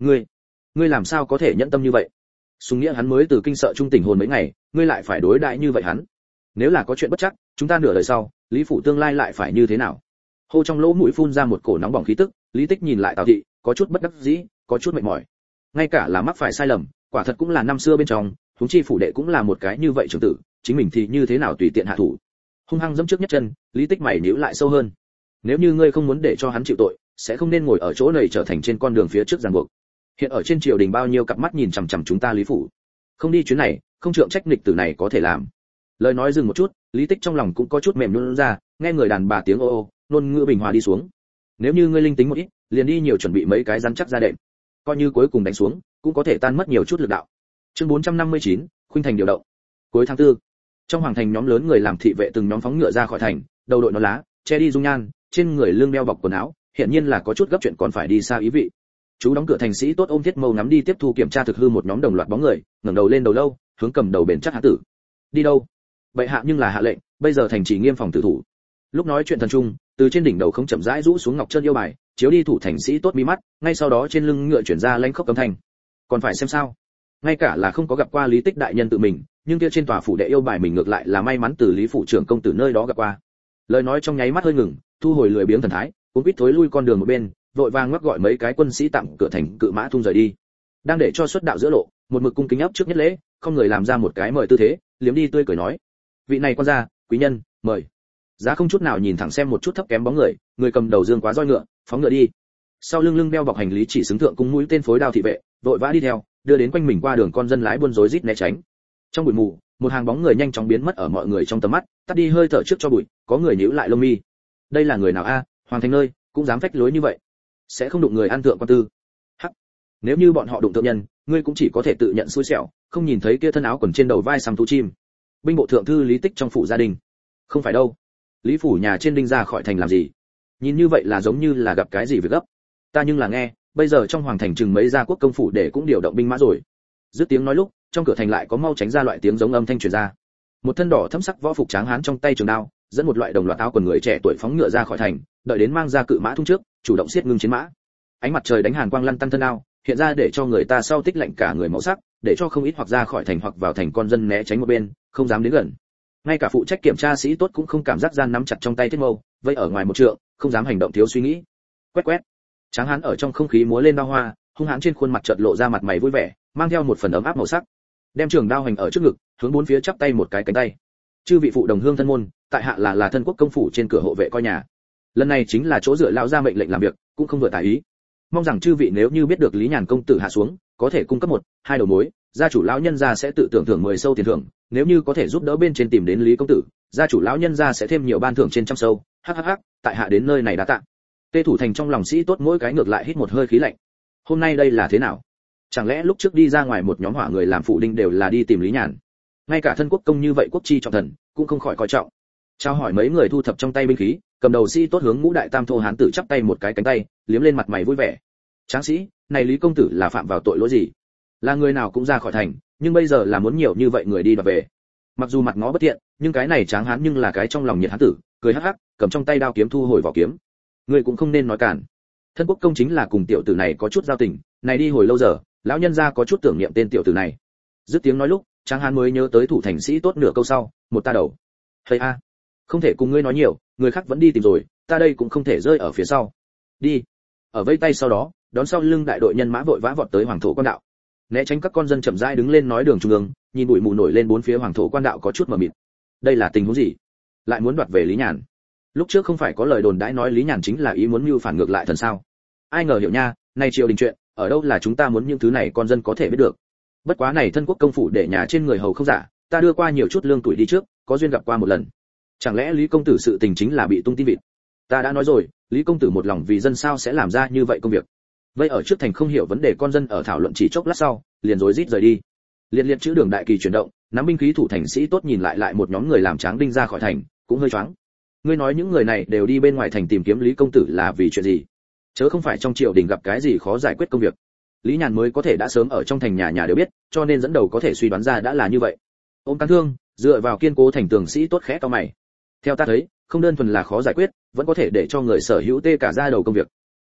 [SPEAKER 1] Ngươi làm sao có thể nhẫn tâm như vậy? Sùng Nghĩa hắn mới từ kinh sợ trung tỉnh hồn mấy ngày, ngươi lại phải đối đãi như vậy hắn. Nếu là có chuyện bất chắc, chúng ta nửa đời sau, Lý phủ tương lai lại phải như thế nào? Hô trong lỗ mũi phun ra một cổ nóng bỏng khí tức, Lý Tích nhìn lại Tào thị, có chút bất đắc dĩ, có chút mệt mỏi. Ngay cả là mắc phải sai lầm, quả thật cũng là năm xưa bên trong, huống chi phủ đệ cũng là một cái như vậy trưởng tử, chính mình thì như thế nào tùy tiện hạ thủ. Hung hăng dẫm trước nhất chân, Lý Tích mày nhíu lại sâu hơn. Nếu như ngươi không muốn để cho hắn chịu tội, sẽ không nên ngồi ở chỗ này trở thành trên con đường phía trước ràng buộc. Hiện ở trên triều đình bao nhiêu cặp mắt nhìn chằm chằm chúng ta Lý phủ. Không đi chuyến này, không trượng trách nghịch tử này có thể làm. Lời nói dừng một chút, Lý Tích trong lòng cũng có chút mềm nhũn ra, nghe người đàn bà tiếng ô ô, ngôn ngữ bình hòa đi xuống. Nếu như ngươi linh tính một ít, liền đi nhiều chuẩn bị mấy cái rắn chắc ra đệm. Coi như cuối cùng đánh xuống, cũng có thể tan mất nhiều chút lực đạo. Chương 459, khuynh thành điều động. Cuối tháng 4, trong hoàng thành nhóm lớn người làm thị vệ từng nhóm phóng ngựa ra khỏi thành, đầu đội nón lá, che đi dung nhan, trên người lưng đeo bọc quần áo, hiện nhiên là có chút gấp chuyện còn phải đi xa ý vị. Chú đóng cửa thành sĩ tốt ôm thiết mâu ngắm đi tiếp thu kiểm tra thực hư một nhóm đồng loạt bóng người, ngẩng đầu lên đầu lâu, hướng cầm đầu bền chắc hán tử. Đi đâu? Bệ hạ nhưng là hạ lệnh, bây giờ thành trì nghiêm phòng tử thủ. Lúc nói chuyện thần trung, từ trên đỉnh đầu không chậm rãi rũ xuống ngọc chân yêu bài, chiếu đi thủ thành sĩ tốt mi mắt, ngay sau đó trên lưng ngựa chuyển ra lãnh khốc cấm thanh. Còn phải xem sao? Ngay cả là không có gặp qua Lý Tích đại nhân tự mình, nhưng kia trên tòa phủ đệ yêu bài mình ngược lại là may mắn từ Lý phủ trưởng công tử nơi đó gặp qua. Lời nói trong nháy mắt hơi ngừng, thu hồi lười biếng thần thái, cuốn quýt thối lui con đường một bên, vội vàng ngoắc gọi mấy cái quân sĩ tạm cửa thành cự mã thung rời đi. Đang để cho xuất đạo giữa lộ, một mực cung kính ấp trước nhất lễ, không người làm ra một cái mời tư thế, liếm đi tươi cười nói: vị này quan gia, quý nhân, mời. Giá không chút nào nhìn thẳng xem một chút thấp kém bóng người, người cầm đầu dương quá roi ngựa, phóng ngựa đi. Sau lưng đeo bọc hành lý chỉ xứng thượng cung mũi tên phối đao thị vệ, vội vã đi theo, đưa đến quanh mình qua đường con dân lái buôn rối rít né tránh. Trong bụi mù, một hàng bóng người nhanh chóng biến mất ở mọi người trong tầm mắt, tắt đi hơi thở trước cho bụi, có người nhíu lại lông mi. Đây là người nào a? Hoàng thành nơi, cũng dám phách lối như vậy. Sẽ không đụng người ăn thượng quan tư. Hắc. Nếu như bọn họ đụng thượng nhân, ngươi cũng chỉ có thể tự nhận xui xẻo, không nhìn thấy kia thân áo quần trên đầu vai sắm thú chim. Binh bộ thượng thư Lý Tích trong phủ gia đình. Không phải đâu. Lý phủ nhà trên đinh ra khỏi thành làm gì? Nhìn như vậy là giống như là gặp cái gì việc gấp. Ta nhưng là nghe, bây giờ trong hoàng thành chừng mấy gia quốc công phủ để cũng điều động binh mã rồi. Dứt tiếng nói lúc, trong cửa thành lại có mau tránh ra loại tiếng giống âm thanh truyền ra. Một thân đỏ thẫm sắc võ phục tráng hán trong tay trường đao, dẫn một loại đồng loạt áo quần người trẻ tuổi phóng ngựa ra khỏi thành, đợi đến mang ra cự mã thung trước, chủ động siết ngưng chiến mã. Ánh mặt trời đánh hàn quang lăn tăn thân đao, hiện ra để cho người ta sau tích lạnh cả người màu sắc, để cho không ít hoặc ra khỏi thành hoặc vào thành con dân né tránh một bên, không dám đến gần. Ngay cả phụ trách kiểm tra sĩ tốt cũng không cảm giác gian nắm chặt trong tay thiết mâu, vây ở ngoài một trượng, không dám hành động thiếu suy nghĩ. Quét quét. Tráng hán ở trong không khí múa lên đao hoa, hung hãn trên khuôn mặt chợt lộ ra mặt mày vui vẻ, mang theo một phần ấm áp màu sắc. Đem trường đao hành ở trước ngực, hướng bốn phía chắp tay một cái cánh tay. Chư vị phụ đồng hương thân môn, tại hạ là thân quốc công phủ trên cửa hộ vệ coi nhà. Lần này chính là chỗ dựa lão ra mệnh lệnh làm việc, cũng không vừa tải ý. Mong rằng chư vị nếu như biết được Lý Nhàn công tử hạ xuống, có thể cung cấp một, hai đầu mối, gia chủ lão nhân gia sẽ tự tưởng thưởng 10 sâu tiền thưởng, nếu như có thể giúp đỡ bên trên tìm đến Lý công tử, gia chủ lão nhân gia sẽ thêm nhiều ban thưởng trên trăm sâu. Hắc, tại hạ đến nơi này đã tạ. Tê thủ thành trong lòng sĩ tốt mỗi cái ngược lại hít một hơi khí lạnh. Hôm nay đây là thế nào? Chẳng lẽ lúc trước đi ra ngoài một nhóm hỏa người làm phụ đinh đều là đi tìm Lý Nhàn? Ngay cả thân quốc công như vậy quốc chi trọng thần, cũng không khỏi coi trọng. Trao hỏi mấy người thu thập trong tay binh khí, cầm đầu sĩ tốt hướng ngũ đại tam thô hán tử chắp tay một cái cánh tay, liếm lên mặt mày vui vẻ. Tráng sĩ, này Lý công tử là phạm vào tội lỗi gì? Là người nào cũng ra khỏi thành, nhưng bây giờ là muốn nhiều như vậy người đi đoạt về. Mặc dù mặt ngó bất thiện, nhưng cái này tráng hán nhưng là cái trong lòng nhiệt hán tử, cười hắc hắc, cầm trong tay đao kiếm thu hồi vỏ kiếm. Người cũng không nên nói cản. Thân quốc công chính là cùng tiểu tử này có chút giao tình, này đi hồi lâu giờ, lão nhân gia có chút tưởng niệm tên tiểu tử này. Dứt tiếng nói lúc, tráng hán mới nhớ tới thủ thành sĩ tốt nửa câu sau, một ta đầu. Thầy a, không thể cùng ngươi nói nhiều, người khác vẫn đi tìm rồi, ta đây cũng không thể rơi ở phía sau. Đi. Ở vây tay sau đó, đón sau lưng đại đội nhân mã vội vã vọt tới hoàng thổ quan đạo. Né tránh các con dân chậm rãi đứng lên nói đường trung ương, nhìn bụi mù nổi lên bốn phía hoàng thổ quan đạo có chút mờ mịt. Đây là tình huống gì? Lại muốn đoạt về Lý Nhàn? Lúc trước không phải có lời đồn đãi nói Lý Nhàn chính là ý muốn mưu phản ngược lại thần sao? Ai ngờ hiểu nha, nay triều đình chuyện, ở đâu là chúng ta muốn những thứ này con dân có thể biết được. Bất quá này thân quốc công phủ để nhà trên người hầu không giả, ta đưa qua nhiều chút lương tuổi đi trước, có duyên gặp qua một lần. Chẳng lẽ Lý công tử sự tình chính là bị tung tin vịt? Ta đã nói rồi, Lý công tử một lòng vì dân sao sẽ làm ra như vậy công việc. Vậy ở trước thành không hiểu vấn đề con dân ở thảo luận chỉ chốc lát sau, liền rối rít rời đi. Liệt chữ đường đại kỳ chuyển động, nắm binh khí thủ thành sĩ tốt nhìn lại một nhóm người làm tráng đinh ra khỏi thành, cũng hơi choáng. Ngươi nói những người này đều đi bên ngoài thành tìm kiếm Lý công tử là vì chuyện gì? Chớ không phải trong triều đình gặp cái gì khó giải quyết công việc. Lý Nhàn mới có thể đã sớm ở trong thành nhà đều biết, cho nên dẫn đầu có thể suy đoán ra đã là như vậy. Ôm cán thương, dựa vào kiên cố thành tường sĩ tốt khẽ cau mày. Theo ta thấy, không đơn thuần là khó giải quyết, vẫn có thể để cho người sở hữu tê cả da đầu công việc.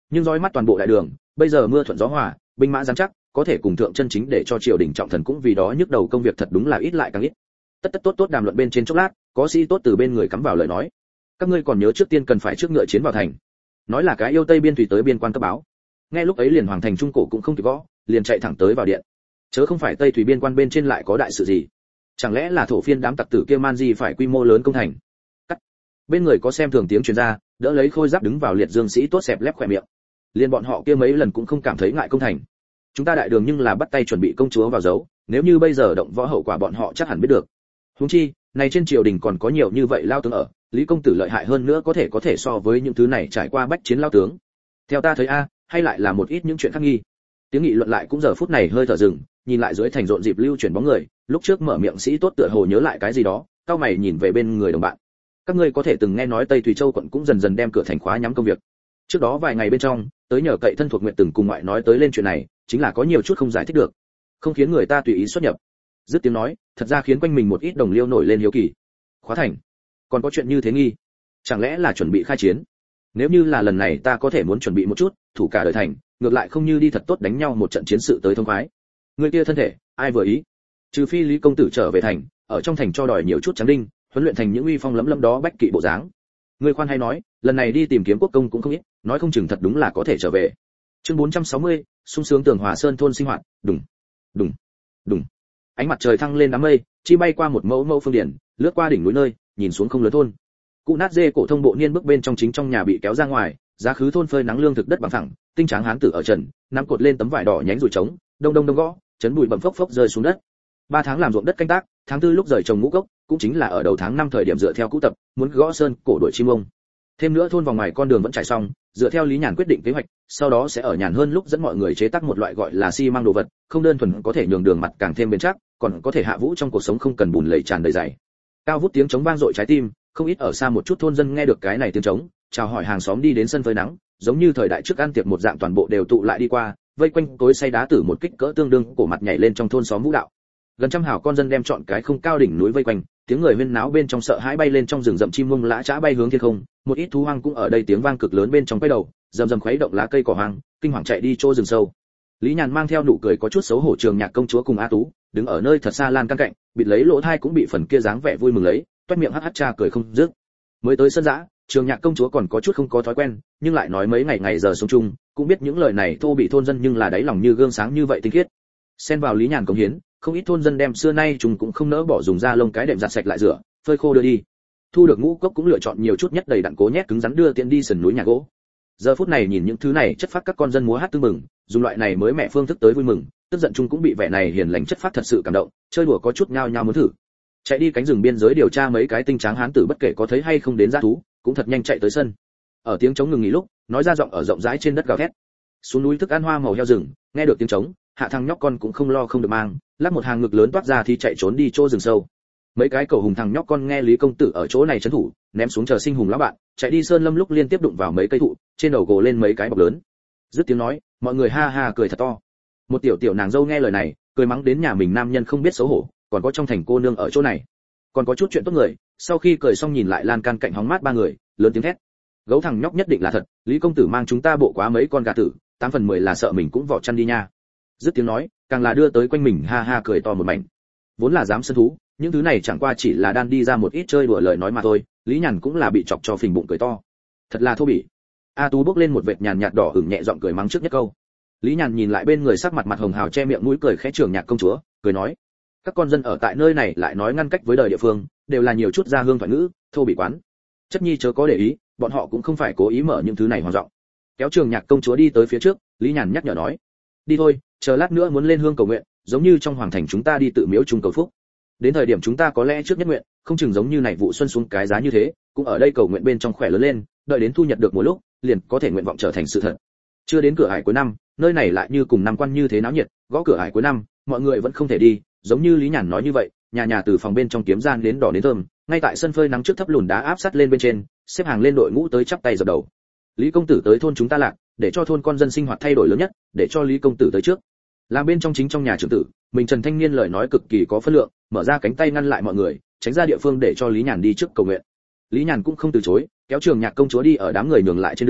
[SPEAKER 1] Nhưng dõi mắt toàn bộ đại đường, bây giờ mưa thuận gió hòa, binh mã giáng chắc, có thể cùng thượng chân chính để cho triều đình trọng thần cũng vì đó nhức đầu công việc thật đúng là ít lại càng ít. Tất tốt đàm luận bên trên chốc lát, có sĩ tốt từ bên người cắm vào lời nói. Các ngươi còn nhớ trước tiên cần phải trước ngựa chiến vào thành. Nói là cái yêu Tây biên thủy tới biên quan cấp báo. Nghe lúc ấy liền hoàng thành trung cổ cũng không kịp gõ, liền chạy thẳng tới vào điện. Chớ không phải Tây thủy biên quan bên trên lại có đại sự gì? Chẳng lẽ là thổ phiên đám tặc tử kia man gì phải quy mô lớn công thành? Cắt. Bên người có xem thường tiếng truyền ra, đỡ lấy khôi giáp đứng vào liệt dương sĩ tốt xẹp lép khỏe miệng. Liên bọn họ kia mấy lần cũng không cảm thấy ngại công thành. Chúng ta đại đường nhưng là bắt tay chuẩn bị công chúa vào dấu, nếu như bây giờ động võ hậu quả bọn họ chắc hẳn biết được. Huống chi, này trên triều đình còn có nhiều như vậy lao tướng ở, Lý công tử lợi hại hơn nữa có thể so với những thứ này trải qua bách chiến lao tướng. Theo ta thấy hay lại là một ít những chuyện khác nghi. Tiếng nghị luận lại cũng giờ phút này hơi thở dừng, nhìn lại dưới thành rộn dịp lưu chuyển bóng người, lúc trước mở miệng sĩ tốt tựa hồ nhớ lại cái gì đó, cao mày nhìn về bên người đồng bạn. Các ngươi có thể từng nghe nói Tây Thủy Châu quận cũng dần dần đem cửa thành khóa nhắm công việc. Trước đó vài ngày bên trong, tới nhờ cậy thân thuộc nguyện từng cùng ngoại nói tới lên chuyện này, chính là có nhiều chút không giải thích được, không khiến người ta tùy ý xuất nhập. Dứt tiếng nói, thật ra khiến quanh mình một ít đồng liêu nổi lên hiếu kỳ. Khóa thành, còn có chuyện như thế nghi? Chẳng lẽ là chuẩn bị khai chiến? Nếu như là lần này ta có thể muốn chuẩn bị một chút, thủ cả đời thành, ngược lại không như đi thật tốt đánh nhau một trận chiến sự tới thông khoái. Người kia thân thể, ai vừa ý? Trừ phi Lý công tử trở về thành, ở trong thành cho đòi nhiều chút trắng đinh, huấn luyện thành những uy phong lẫm lẫm đó bách kỵ bộ dáng. Người khoan hay nói, lần này đi tìm kiếm quốc công cũng không ít, nói không chừng thật đúng là có thể trở về. Chương 460, sung sướng Tường Hòa Sơn thôn sinh hoạt, đùng, đùng, đùng. Ánh mặt trời thăng lên đám mây, chi bay qua một mẫu phương điển, lướt qua đỉnh núi nơi, nhìn xuống không lớn thôn. Cụ nát dê cổ thông bộ niên bước bên trong chính trong nhà bị kéo ra ngoài, giá khứ thôn phơi nắng lương thực đất bằng phẳng, tinh tráng hán tử ở trần, nắm cột lên tấm vải đỏ nhánh rủi trống, đông đông gõ, chấn bụi bẩm phốc phốc rơi xuống đất. 3 tháng làm ruộng đất canh tác, tháng 4 lúc rời trồng ngũ cốc, cũng chính là ở đầu tháng 5 thời điểm dựa theo cũ tập, muốn gõ sơn, cổ đuổi chim ông. Thêm nữa thôn vòng ngoài con đường vẫn trải xong, dựa theo Lý Nhàn quyết định kế hoạch, sau đó sẽ ở nhàn hơn lúc dẫn mọi người chế tác một loại gọi là xi măng đồ vật, không đơn thuần có thể nhường đường mặt càng thêm bền chắc, còn có thể hạ vũ trong cuộc sống không cần bùn lầy tràn đầy dày. Cao vút tiếng trống vang dội trái tim, không ít ở xa một chút thôn dân nghe được cái này tiếng trống, chào hỏi hàng xóm đi đến sân phơi nắng, giống như thời đại trước ăn tiệc một dạng toàn bộ đều tụ lại đi qua, vây quanh cối xay đá tử một kích cỡ tương đương, cổ mặt nhảy lên trong thôn xóm vũ đạo. Gần trăm hảo con dân đem chọn cái không cao đỉnh núi vây quanh, tiếng người huyên náo bên trong sợ hãi bay lên trong rừng rậm chim mông lã chã bay hướng thiên không, một ít thú hoang cũng ở đây tiếng vang cực lớn bên trong quay đầu, rầm rầm khuấy động lá cây cỏ hoang, kinh hoàng chạy đi chỗ rừng sâu. Lý Nhàn mang theo nụ cười có chút xấu hổ Trường Nhạc công chúa cùng A Tú, đứng ở nơi thật xa lan căn cạnh, bịt lấy lỗ thai cũng bị phần kia dáng vẻ vui mừng lấy, toét miệng hắt hắt cha cười không dứt. Mới tới sân dã, Trường Nhạc công chúa còn có chút không có thói quen, nhưng lại nói mấy ngày giờ sống chung, cũng biết những lời này thô bị thôn dân nhưng là đáy lòng như gương sáng như vậy tinh khiết. Xen vào Lý Nhàn cống hiến, không ít thôn dân đem xưa nay chúng cũng không nỡ bỏ dùng da lông cái đệm giặt sạch lại rửa, phơi khô đưa đi. Thu được ngũ cốc cũng lựa chọn nhiều chút nhất đầy đặn cố nhét cứng rắn đưa tiện đi sườn núi nhà gỗ. Giờ phút này nhìn những thứ này chất phát các con dân múa hát tưng mừng, dùng loại này mới mẹ phương thức tới vui mừng, tức giận chung cũng bị vẻ này hiền lành chất phát thật sự cảm động, chơi đùa có chút nhao nhao muốn thử. Chạy đi cánh rừng biên giới điều tra mấy cái tinh tráng hán tử bất kể có thấy hay không đến dã thú, cũng thật nhanh chạy tới sân. Ở tiếng trống ngừng nghỉ lúc, nói ra giọng ở rộng rãi trên đất gào thét. Xuống núi thức ăn hoa màu heo rừng, nghe được tiếng trống, hạ thằng nhóc con cũng không lo không được mang, lắc một hàng ngực lớn toát ra thì chạy trốn đi chỗ rừng sâu. Mấy cái cầu hùng thằng nhóc con nghe Lý công tử ở chỗ này trấn thủ, ném xuống chờ sinh hùng lão bạn, chạy đi sơn lâm lúc liên tiếp đụng vào mấy cây thụ, trên đầu gồ lên mấy cái bọc lớn. Dứt tiếng nói, mọi người ha ha cười thật to. Một tiểu nàng dâu nghe lời này, cười mắng đến nhà mình nam nhân không biết xấu hổ, còn có trong thành cô nương ở chỗ này, còn có chút chuyện tốt người. Sau khi cười xong nhìn lại lan can cạnh hóng mát ba người, lớn tiếng thét: gấu thằng nhóc nhất định là thật, Lý công tử mang chúng ta bộ quá mấy con gà tử, 8 phần 10 là sợ mình cũng vỏ chăn đi nha. Dứt tiếng nói, càng là đưa tới quanh mình ha ha cười to một mảnh. Vốn là dám sân thú, những thứ này chẳng qua chỉ là đan đi ra một ít chơi đùa lời nói mà thôi, Lý Nhàn cũng là bị chọc cho phình bụng cười to. Thật là thô bỉ. A Tú bước lên một vệt nhàn nhạt đỏ ửng nhẹ giọng cười mắng trước nhất câu. Lý Nhàn nhìn lại bên người sắc mặt hồng hào che miệng mũi cười khẽ Trường Nhạc công chúa, cười nói: các con dân ở tại nơi này lại nói ngăn cách với đời địa phương, đều là nhiều chút gia hương thoại ngữ, thô bỉ quán. Chất nhi chớ có để ý, bọn họ cũng không phải cố ý mở những thứ này hoang giọng. Kéo Trường Nhạc công chúa đi tới phía trước, Lý Nhàn nhắc nhở nói: đi thôi, chờ lát nữa muốn lên hương cầu nguyện, giống như trong hoàng thành chúng ta đi tự miếu chung cầu phúc. Đến thời điểm chúng ta có lẽ trước nhất nguyện, không chừng giống như này vụ xuân xuống cái giá như thế, cũng ở đây cầu nguyện bên trong khỏe lớn lên, đợi đến thu nhật được một lúc, liền có thể nguyện vọng trở thành sự thật. Chưa đến cửa ải cuối năm, nơi này lại như cùng năm quan như thế náo nhiệt, gõ cửa ải cuối năm, mọi người vẫn không thể đi, giống như Lý Nhàn nói như vậy, nhà từ phòng bên trong kiếm gian đến đỏ đến thơm, ngay tại sân phơi nắng trước thấp lùn đá áp sát lên bên trên, xếp hàng lên đội ngũ tới chắp tay dập đầu. Lý công tử tới thôn chúng ta lạc, để cho thôn con dân sinh hoạt thay đổi lớn nhất, để cho Lý công tử tới trước. Làm bên trong chính trong nhà trưởng tử, mình Trần Thanh Niên lời nói cực kỳ có phân lượng, mở ra cánh tay ngăn lại mọi người, tránh ra địa phương để cho Lý Nhàn đi trước cầu nguyện. Lý Nhàn cũng không từ chối, kéo Trường Nhạc công chúa đi ở đám người nhường lại trên đường,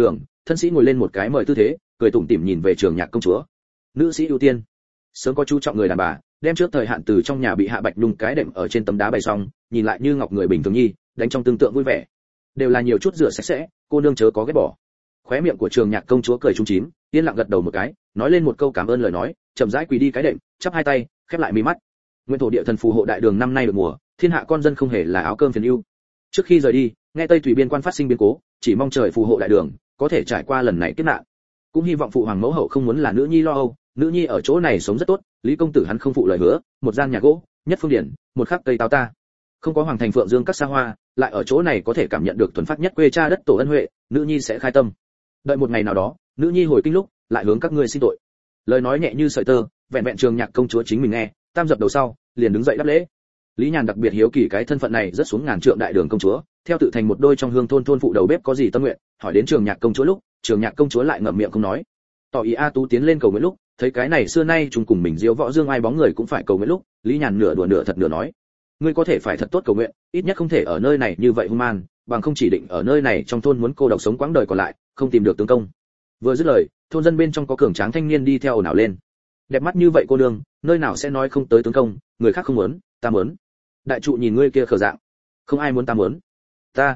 [SPEAKER 1] thân sĩ ngồi lên một cái mời tư thế, cười tủm tỉm nhìn về Trường Nhạc công chúa. Nữ sĩ ưu tiên. Sớm có chú trọng người đàn bà, đem trước thời hạn từ trong nhà bị hạ bạch lung cái đệm ở trên tấm đá bày xong, nhìn lại như ngọc người bình thường nhi, đánh trong tương tượng vui vẻ. Đều là nhiều chút rửa sạch sẽ, cô nương chớ có ghét bỏ. Khóe miệng của Trường Nhạc công chúa cười trúng chím, yên lặng gật đầu một cái, nói lên một câu cảm ơn lời nói, chậm rãi quỳ đi cái đệm, chắp hai tay, khép lại mí mắt. Nguyên thổ địa thần phù hộ đại đường năm nay được mùa, thiên hạ con dân không hề là áo cơm phiền ưu. Trước khi rời đi, nghe Tây Thủy biên quan phát sinh biến cố, chỉ mong trời phù hộ đại đường, có thể trải qua lần này kiếp nạn. Cũng hy vọng phụ hoàng mẫu hậu không muốn là nữ nhi lo âu, nữ nhi ở chỗ này sống rất tốt, Lý công tử hắn không phụ lời hứa, một gian nhà gỗ, nhất phương điển, một khắc cây táo ta. Không có hoàng thành phượng dương các xa hoa, lại ở chỗ này có thể cảm nhận được thuần phát nhất quê cha đất tổ ân huệ, nữ nhi sẽ khai tâm. Đợi một ngày nào đó, nữ nhi hồi kinh lúc, lại hướng các ngươi xin tội. Lời nói nhẹ như sợi tơ, vẹn vẹn Trường Nhạc công chúa chính mình nghe, tam dập đầu sau, liền đứng dậy đáp lễ. Lý Nhàn đặc biệt hiếu kỳ cái thân phận này rất xuống ngàn trượng đại đường công chúa, theo tự thành một đôi trong hương thôn thôn phụ đầu bếp có gì tâm nguyện, hỏi đến Trường Nhạc công chúa lúc, Trường Nhạc công chúa lại ngậm miệng không nói. Tỏ ý A Tú tiến lên cầu nguyện lúc, thấy cái này xưa nay chung cùng mình diếu võ dương ai bóng người cũng phải cầu nguyện lúc, Lý Nhàn nửa đùa nửa thật nửa nói, ngươi có thể phải thật tốt cầu nguyện, ít nhất không thể ở nơi này như vậy hung man, bằng không chỉ định ở nơi này trong thôn muốn cô độc sống quãng đời còn lại, không tìm được tướng công. Vừa dứt lời, thôn dân bên trong có cường tráng thanh niên đi theo ồn ào lên. Đẹp mắt như vậy cô nương, nơi nào sẽ nói không tới tướng công, người khác không muốn, ta muốn. Đại trụ nhìn ngươi kia khờ dạng, không ai muốn ta muốn. Ta,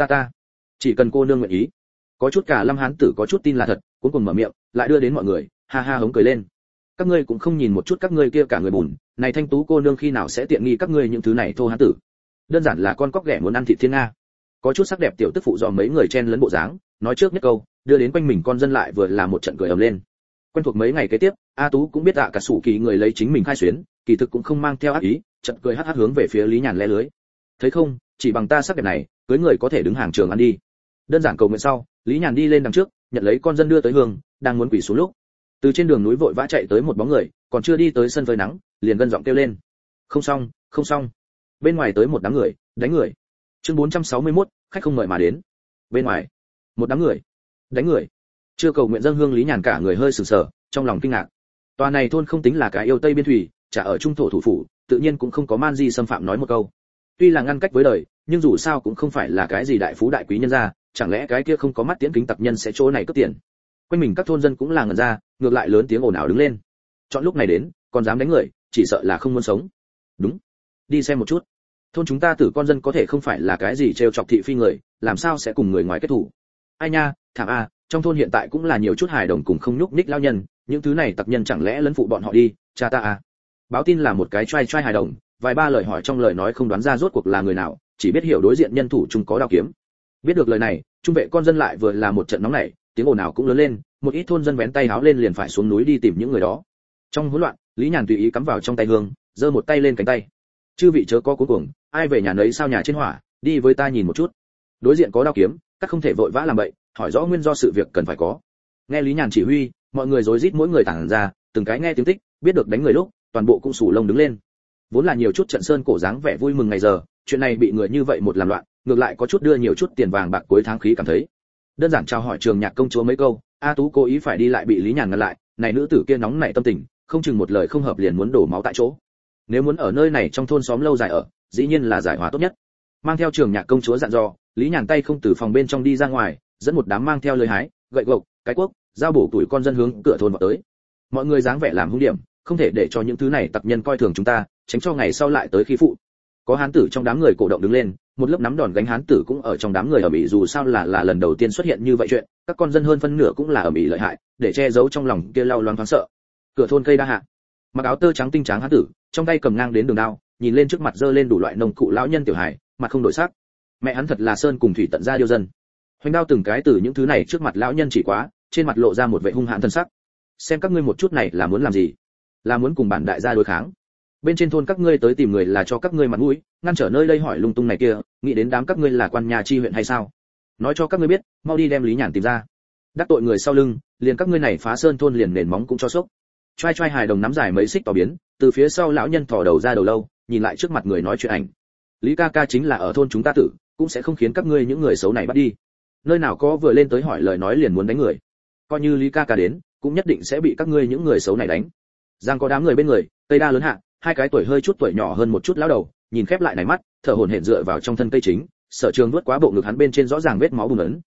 [SPEAKER 1] chỉ cần cô nương nguyện ý. Có chút cả Lâm hán tử có chút tin là thật, cuối cùng mở miệng, lại đưa đến mọi người, ha ha hống cười lên. Các ngươi cũng không nhìn một chút các ngươi kia cả người bùn, này thanh tú cô nương khi nào sẽ tiện nghi các ngươi những thứ này thô hán tử. Đơn giản là con cóc ghẻ muốn ăn thịt thiên nga. Có chút sắc đẹp tiểu tức phụ dò mấy người chen lấn bộ dáng, nói trước nhất câu, đưa đến quanh mình con dân lại vừa là một trận cười ầm lên. Quen thuộc mấy ngày kế tiếp, A Tú cũng biết cả sủ kỳ người lấy chính mình khai xuyến, kỳ thực cũng không mang theo ác ý, chợt cười hắc hắc hướng về phía Lý Nhàn lé lưới. Thấy không, chỉ bằng ta sắc đẹp này, cưới người có thể đứng hàng trường ăn đi. Đơn giản cầu nguyện sau, Lý Nhàn đi lên đằng trước, nhận lấy con dân đưa tới hương, đang muốn quỳ xuống lúc, từ trên đường núi vội vã chạy tới một bóng người, còn chưa đi tới sân phơi nắng, liền gân giọng kêu lên. Không xong. Bên ngoài tới một đám người, đánh người. Chương 461, khách không mời mà đến. Bên ngoài, một đám người, đánh người. Chưa cầu nguyện dâng hương Lý Nhàn cả người hơi sửng sở, trong lòng kinh ngạc. Tòa này thôn không tính là cái yêu Tây biên thủy, chả ở trung thổ thủ phủ, tự nhiên cũng không có man di xâm phạm nói một câu. Tuy là ngăn cách với đời, nhưng dù sao cũng không phải là cái gì đại phú đại quý nhân gia, chẳng lẽ cái kia không có mắt tiễn kính tặc nhân sẽ chỗ này cướp tiền. Quanh mình các thôn dân cũng là ngẩn ra, ngược lại lớn tiếng ồn ào đứng lên. Chọn lúc này đến, còn dám đánh người, chỉ sợ là không muốn sống. Đúng, đi xem một chút. Thôn chúng ta tử con dân có thể không phải là cái gì trêu chọc thị phi người, làm sao sẽ cùng người ngoài kết thủ. Ai nha, thảm a, trong thôn hiện tại cũng là nhiều chút hài đồng cùng không nhúc nhích lao nhân, những thứ này tặc nhân chẳng lẽ lấn phụ bọn họ đi, cha ta a. Báo tin là một cái trai hài đồng, vài ba lời hỏi trong lời nói không đoán ra rốt cuộc là người nào, chỉ biết hiểu đối diện nhân thủ chung có đao kiếm. Biết được lời này, trung vệ con dân lại vừa là một trận nóng nảy, tiếng ồn ào cũng lớn lên, một ít thôn dân vén tay háo lên liền phải xuống núi đi tìm những người đó. Trong hỗn loạn, Lý Nhàn tùy ý cắm vào trong tay hương, giơ một tay lên cánh tay. Chư vị chớ có cuống cuồng, ai về nhà nấy sao nhà trên hỏa, đi với ta nhìn một chút. Đối diện có đao kiếm, các không thể vội vã làm bậy, hỏi rõ nguyên do sự việc cần phải có. Nghe Lý Nhàn chỉ huy, mọi người rối rít mỗi người tản ra, từng cái nghe tiếng tích, biết được đánh người lúc, toàn bộ cũng sủ lông đứng lên. Vốn là nhiều chút trận sơn cổ dáng vẻ vui mừng ngày giờ, chuyện này bị người như vậy một làm loạn, ngược lại có chút đưa nhiều chút tiền vàng bạc cuối tháng khí cảm thấy. Đơn giản chào hỏi Trường Nhạc công chúa mấy câu, A Tú cố ý phải đi lại bị Lý Nhàn ngăn lại, này nữ tử kia nóng nảy tâm tình, không chừng một lời không hợp liền muốn đổ máu tại chỗ. Nếu muốn ở nơi này trong thôn xóm lâu dài ở, dĩ nhiên là giải hòa tốt nhất. Mang theo Trường Nhạc công chúa dặn dò, Lý Nhàn tay không từ phòng bên trong đi ra ngoài, dẫn một đám mang theo lưới hái, gậy gộc, cái cuốc, dao bổ tuổi con dân hướng cửa thôn vào tới. Mọi người dáng vẻ làm hung điểm, không thể để cho những thứ này tặc nhân coi thường chúng ta, tránh cho ngày sau lại tới khi phụ. Có hán tử trong đám người cổ động đứng lên, một lớp nắm đòn gánh hán tử cũng ở trong đám người ở Mỹ, dù sao là lần đầu tiên xuất hiện như vậy chuyện, các con dân hơn phân nửa cũng là ở Mỹ lợi hại, để che giấu trong lòng kia lau loáng thoáng sợ. Cửa thôn cây đa hạ, mặc áo tơ trắng tinh tráng hán tử, trong tay cầm ngang đến đường đao, nhìn lên trước mặt giơ lên đủ loại nông cụ lão nhân tiểu hài, mặt không đổi sắc. Mẹ hắn thật là sơn cùng thủy tận ra điêu dân. Hoành đao từng cái từ những thứ này trước mặt lão nhân chỉ quá, trên mặt lộ ra một vẻ hung hãn thân sắc. Xem các ngươi một chút này là muốn làm gì? Là muốn cùng bản đại gia đối kháng? Bên trên thôn các ngươi tới tìm người là cho các ngươi mặt mũi, ngăn trở nơi đây hỏi lung tung này kia, nghĩ đến đám các ngươi là quan nhà chi huyện hay sao? Nói cho các ngươi biết, mau đi đem Lý Nhàn tìm ra. Đắc tội người sau lưng, liền các ngươi này phá sơn thôn liền nền móng cũng cho sốc. Trai hài đồng nắm dài mấy xích tỏ biến, từ phía sau lão nhân thò đầu ra đầu lâu, nhìn lại trước mặt người nói chuyện ảnh. Lý ca ca chính là ở thôn chúng ta tử, cũng sẽ không khiến các ngươi những người xấu này bắt đi. Nơi nào có vừa lên tới hỏi lời nói liền muốn đánh người. Coi như Lý ca ca đến, cũng nhất định sẽ bị các ngươi những người xấu này đánh. Giang có đám người bên người, tây đa lớn hạ, hai cái tuổi hơi chút tuổi nhỏ hơn một chút lão đầu, nhìn khép lại này mắt, thở hổn hển dựa vào trong thân cây chính, Sở Trường vuốt quá bộ ngực hắn bên trên rõ ràng vết máu bùn ấn,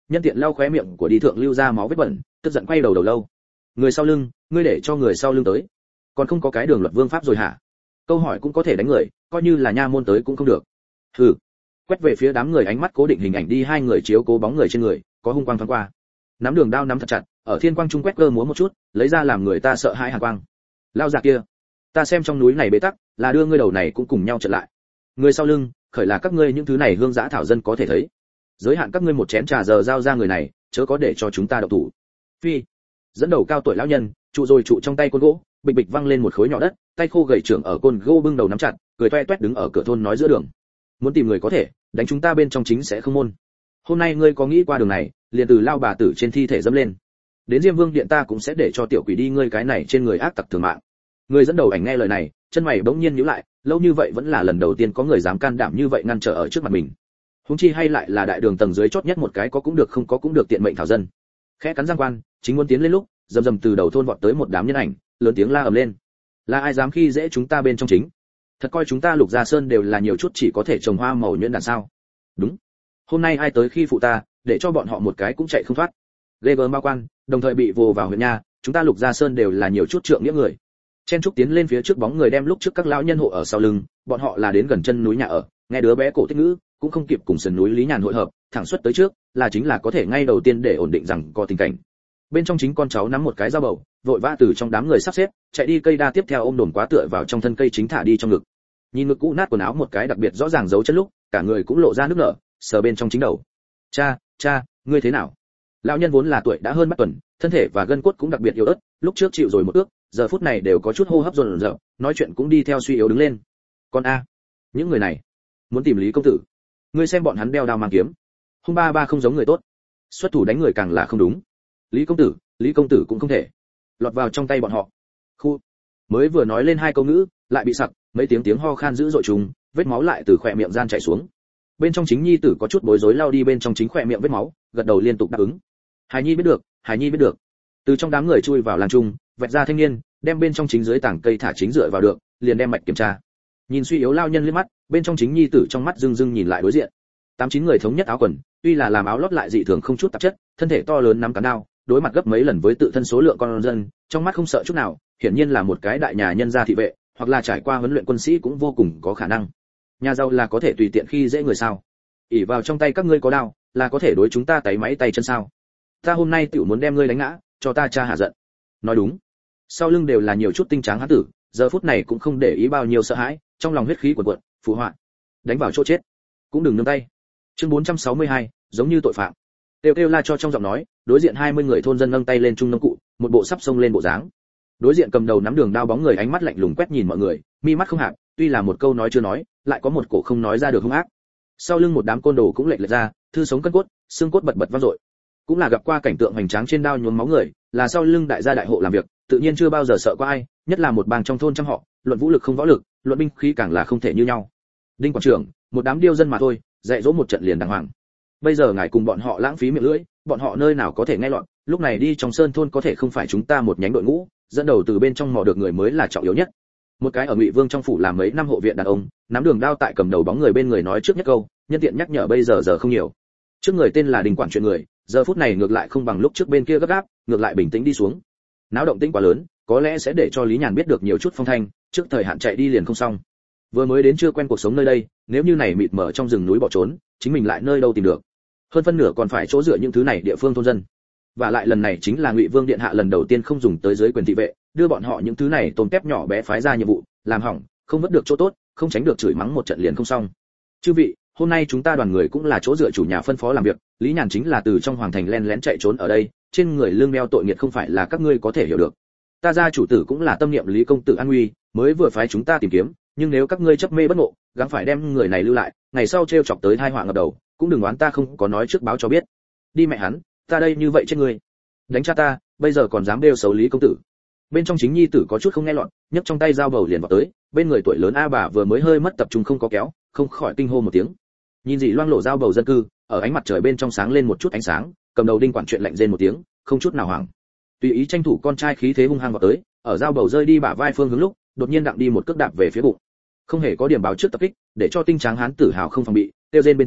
[SPEAKER 1] nhân tiện lau khóe miệng của đi thượng lưu ra máu vết bẩn, tức giận quay đầu đầu lâu. Người sau lưng, ngươi để cho người sau lưng tới, còn không có cái đường luật vương pháp rồi hả? Câu hỏi cũng có thể đánh người, coi như là nha môn tới cũng không được. Hừ. Quét về phía đám người, ánh mắt cố định hình ảnh đi hai người chiếu cố bóng người trên người, có hung quang thoáng qua. Nắm đường đao nắm thật chặt, ở thiên quang trung quét cơ múa một chút, lấy ra làm người ta sợ hãi hàn quang. Lao già kia, ta xem trong núi này bế tắc, là đưa ngươi đầu này cũng cùng nhau trở lại. Người sau lưng, khởi là các ngươi những thứ này hương dã thảo dân có thể thấy. Giới hạn các ngươi một chén trà giờ giao ra người này, chớ có để cho chúng ta động thủ. Phi. Dẫn đầu cao tuổi lão nhân, trụ rồi trụ trong tay côn gỗ, bịch bịch văng lên một khối nhỏ đất, tay khô gầy trưởng ở côn gỗ bưng đầu nắm chặt, cười toe toét đứng ở cửa thôn nói giữa đường. Muốn tìm người có thể, đánh chúng ta bên trong chính sẽ không môn. Hôm nay ngươi có nghĩ qua đường này, liền từ lao bà tử trên thi thể dẫm lên. Đến Diêm Vương điện ta cũng sẽ để cho tiểu quỷ đi ngươi cái này trên người ác tặc thường mạng. Người dẫn đầu ảnh nghe lời này, chân mày bỗng nhiên nhíu lại, lâu như vậy vẫn là lần đầu tiên có người dám can đảm như vậy ngăn trở ở trước mặt mình. Huống chi hay lại là đại đường tầng dưới chót nhất một cái có cũng được không có cũng được tiện mệnh thảo dân. Khẽ cắn răng quan, chính muốn tiến lên lúc, rầm rầm từ đầu thôn vọt tới một đám nhân ảnh, lớn tiếng la ầm lên. Là ai dám khi dễ chúng ta bên trong chính? Thật coi chúng ta Lục Gia Sơn đều là nhiều chút chỉ có thể trồng hoa màu nhuyễn đàn sao? Đúng. Hôm nay ai tới khi phụ ta, để cho bọn họ một cái cũng chạy không thoát. Ghê gớm bao quan, đồng thời bị vồ vào huyện nha, chúng ta Lục Gia Sơn đều là nhiều chút trượng nghĩa người. Chen trúc tiến lên phía trước bóng người đem lúc trước các lão nhân hộ ở sau lưng, bọn họ là đến gần chân núi nhà ở, nghe đứa bé cổ tích ngữ, cũng không kịp cùng sườn núi Lý Nhàn hội hợp, thẳng xuất tới trước, là chính là có thể ngay đầu tiên để ổn định rằng có tình cảnh. Bên trong chính con cháu nắm một cái dao bầu, vội vã từ trong đám người sắp xếp, chạy đi cây đa tiếp theo ôm đồn quá tựa vào trong thân cây chính thả đi trong ngực. Nhìn ngực cũ nát quần áo một cái đặc biệt rõ ràng dấu chân lúc, cả người cũng lộ ra nước nở, sờ bên trong chính đầu. Cha, ngươi thế nào? Lão nhân vốn là tuổi đã hơn bát tuần, thân thể và gân cốt cũng đặc biệt yếu ớt, lúc trước chịu rồi một ước, giờ phút này đều có chút hô hấp dồn dập, nói chuyện cũng đi theo suy yếu đứng lên. Con a, những người này muốn tìm Lý công tử, ngươi xem bọn hắn đeo đao mang kiếm, hung ba không giống người tốt, xuất thủ đánh người càng là không đúng. Lý công tử cũng không thể lọt vào trong tay bọn họ. Khu mới vừa nói lên hai câu ngữ, lại bị sặc, mấy tiếng ho khan dữ dội trùng, vết máu lại từ khỏe miệng gian chảy xuống. Bên trong chính nhi tử có chút bối rối lao đi bên trong chính khỏe miệng vết máu, gật đầu liên tục đáp ứng. Hải nhi biết được. Từ trong đám người chui vào làng trung, vạch ra thanh niên, đem bên trong chính dưới tảng cây thả chính dựa vào được, liền đem mạch kiểm tra. Nhìn suy yếu lao nhân liếc mắt, bên trong chính nhi tử trong mắt rưng nhìn lại đối diện. 8-9 người thống nhất áo quần, tuy là làm áo lót lại dị thường không chút tạp chất, thân thể to lớn nắm cán đao, đối mặt gấp mấy lần với tự thân số lượng con dân, trong mắt không sợ chút nào, hiển nhiên là một cái đại nhà nhân gia thị vệ, hoặc là trải qua huấn luyện quân sĩ cũng vô cùng có khả năng. Nhà giàu là có thể tùy tiện khi dễ người sao? ỷ vào trong tay các ngươi có đao, là có thể đối chúng ta tẩy máy tay chân sao? Ta hôm nay tiểu muốn đem ngươi đánh ngã, cho ta cha hạ giận. Nói đúng. Sau lưng đều là nhiều chút tinh tráng hán tử, giờ phút này cũng không để ý bao nhiêu sợ hãi, trong lòng huyết khí cuồn cuộn, phụ họa. Đánh vào chỗ chết, cũng đừng nương tay. Chương 462, giống như tội phạm. Kêu la cho trong giọng nói, đối diện 20 người thôn dân nâng tay lên trung nông cụ, một bộ sắp xông lên bộ dáng. Đối diện cầm đầu nắm đường đao bóng người ánh mắt lạnh lùng quét nhìn mọi người, mi mắt không hạp, tuy là một câu nói chưa nói, lại có một cổ không nói ra được hung ác. Sau lưng một đám côn đồ cũng lệch lệch ra, thư sống cân cốt, xương cốt bật vang dội. Cũng là gặp qua cảnh tượng hoành tráng trên đao nhuốm máu người, là sau lưng đại gia đại hộ làm việc, tự nhiên chưa bao giờ sợ có ai, nhất là một bang trong thôn trăm họ, luận vũ lực không võ lực, luận binh khí càng là không thể như nhau. Đinh quản trưởng, một đám điêu dân mà thôi, dạy dỗ một trận liền đàng hoàng. Bây giờ ngài cùng bọn họ lãng phí miệng lưỡi, bọn họ nơi nào có thể nghe lọt, lúc này đi trong sơn thôn có thể không phải chúng ta một nhánh đội ngũ, dẫn đầu từ bên trong mò được người mới là trọng yếu nhất. Một cái ở Ngụy Vương trong phủ làm mấy năm hộ viện đàn ông, nắm đường đao tại cầm đầu bóng người bên người nói trước nhất câu, nhân tiện nhắc nhở bây giờ không nhiều. Trước người tên là Đình quản chuyện người, giờ phút này ngược lại không bằng lúc trước bên kia gấp gáp, ngược lại bình tĩnh đi xuống. Náo động tĩnh quá lớn, có lẽ sẽ để cho Lý Nhàn biết được nhiều chút phong thanh, trước thời hạn chạy đi liền không xong. Vừa mới đến chưa quen cuộc sống nơi đây, nếu như này mịt mờ trong rừng núi bỏ trốn, chính mình lại nơi đâu tìm được. Hơn phân nửa còn phải chỗ dựa những thứ này địa phương thôn dân. Và lại lần này chính là Ngụy Vương điện hạ lần đầu tiên không dùng tới dưới quyền thị vệ, đưa bọn họ những thứ này tôm tép nhỏ bé phái ra nhiệm vụ, làm hỏng, không mất được chỗ tốt, không tránh được chửi mắng một trận liền không xong. Chư vị, hôm nay chúng ta đoàn người cũng là chỗ dựa chủ nhà phân phó làm việc, Lý Nhàn chính là từ trong hoàng thành len lén chạy trốn ở đây, trên người lương đeo tội nghiệt không phải là các ngươi có thể hiểu được. Ta gia chủ tử cũng là tâm niệm Lý công tử an nguy, mới vừa phái chúng ta tìm kiếm, nhưng nếu các ngươi chấp mê bất ngộ, gắng phải đem người này lưu lại, ngày sau trêu chọc tới tai họa ngập đầu, cũng đừng oán ta không có nói trước báo cho biết. Đi mẹ hắn, ta đây như vậy chết ngươi. Đánh cha ta, bây giờ còn dám đeo xấu Lý công tử. Bên trong chính nhi tử có chút không nghe loạn, nhấc trong tay dao bầu liền vào tới, bên người tuổi lớn a bà vừa mới hơi mất tập trung không có kéo, không khỏi kinh hô một tiếng. Nhìn dị loang lộ dao bầu dân cư, ở ánh mặt trời bên trong sáng lên một chút ánh sáng, cầm đầu Đinh quản chuyện lạnh rên một tiếng, không chút nào hoảng. Tùy ý tranh thủ con trai khí thế hung hăng vào tới, ở dao bầu rơi đi bả vai phương hướng lúc, đột nhiên đặng đi một cước đạp về phía bụng. Không hề có điểm báo trước tập kích, để cho tinh tráng hán tử hào không phòng bị, tiêu rên bên trong,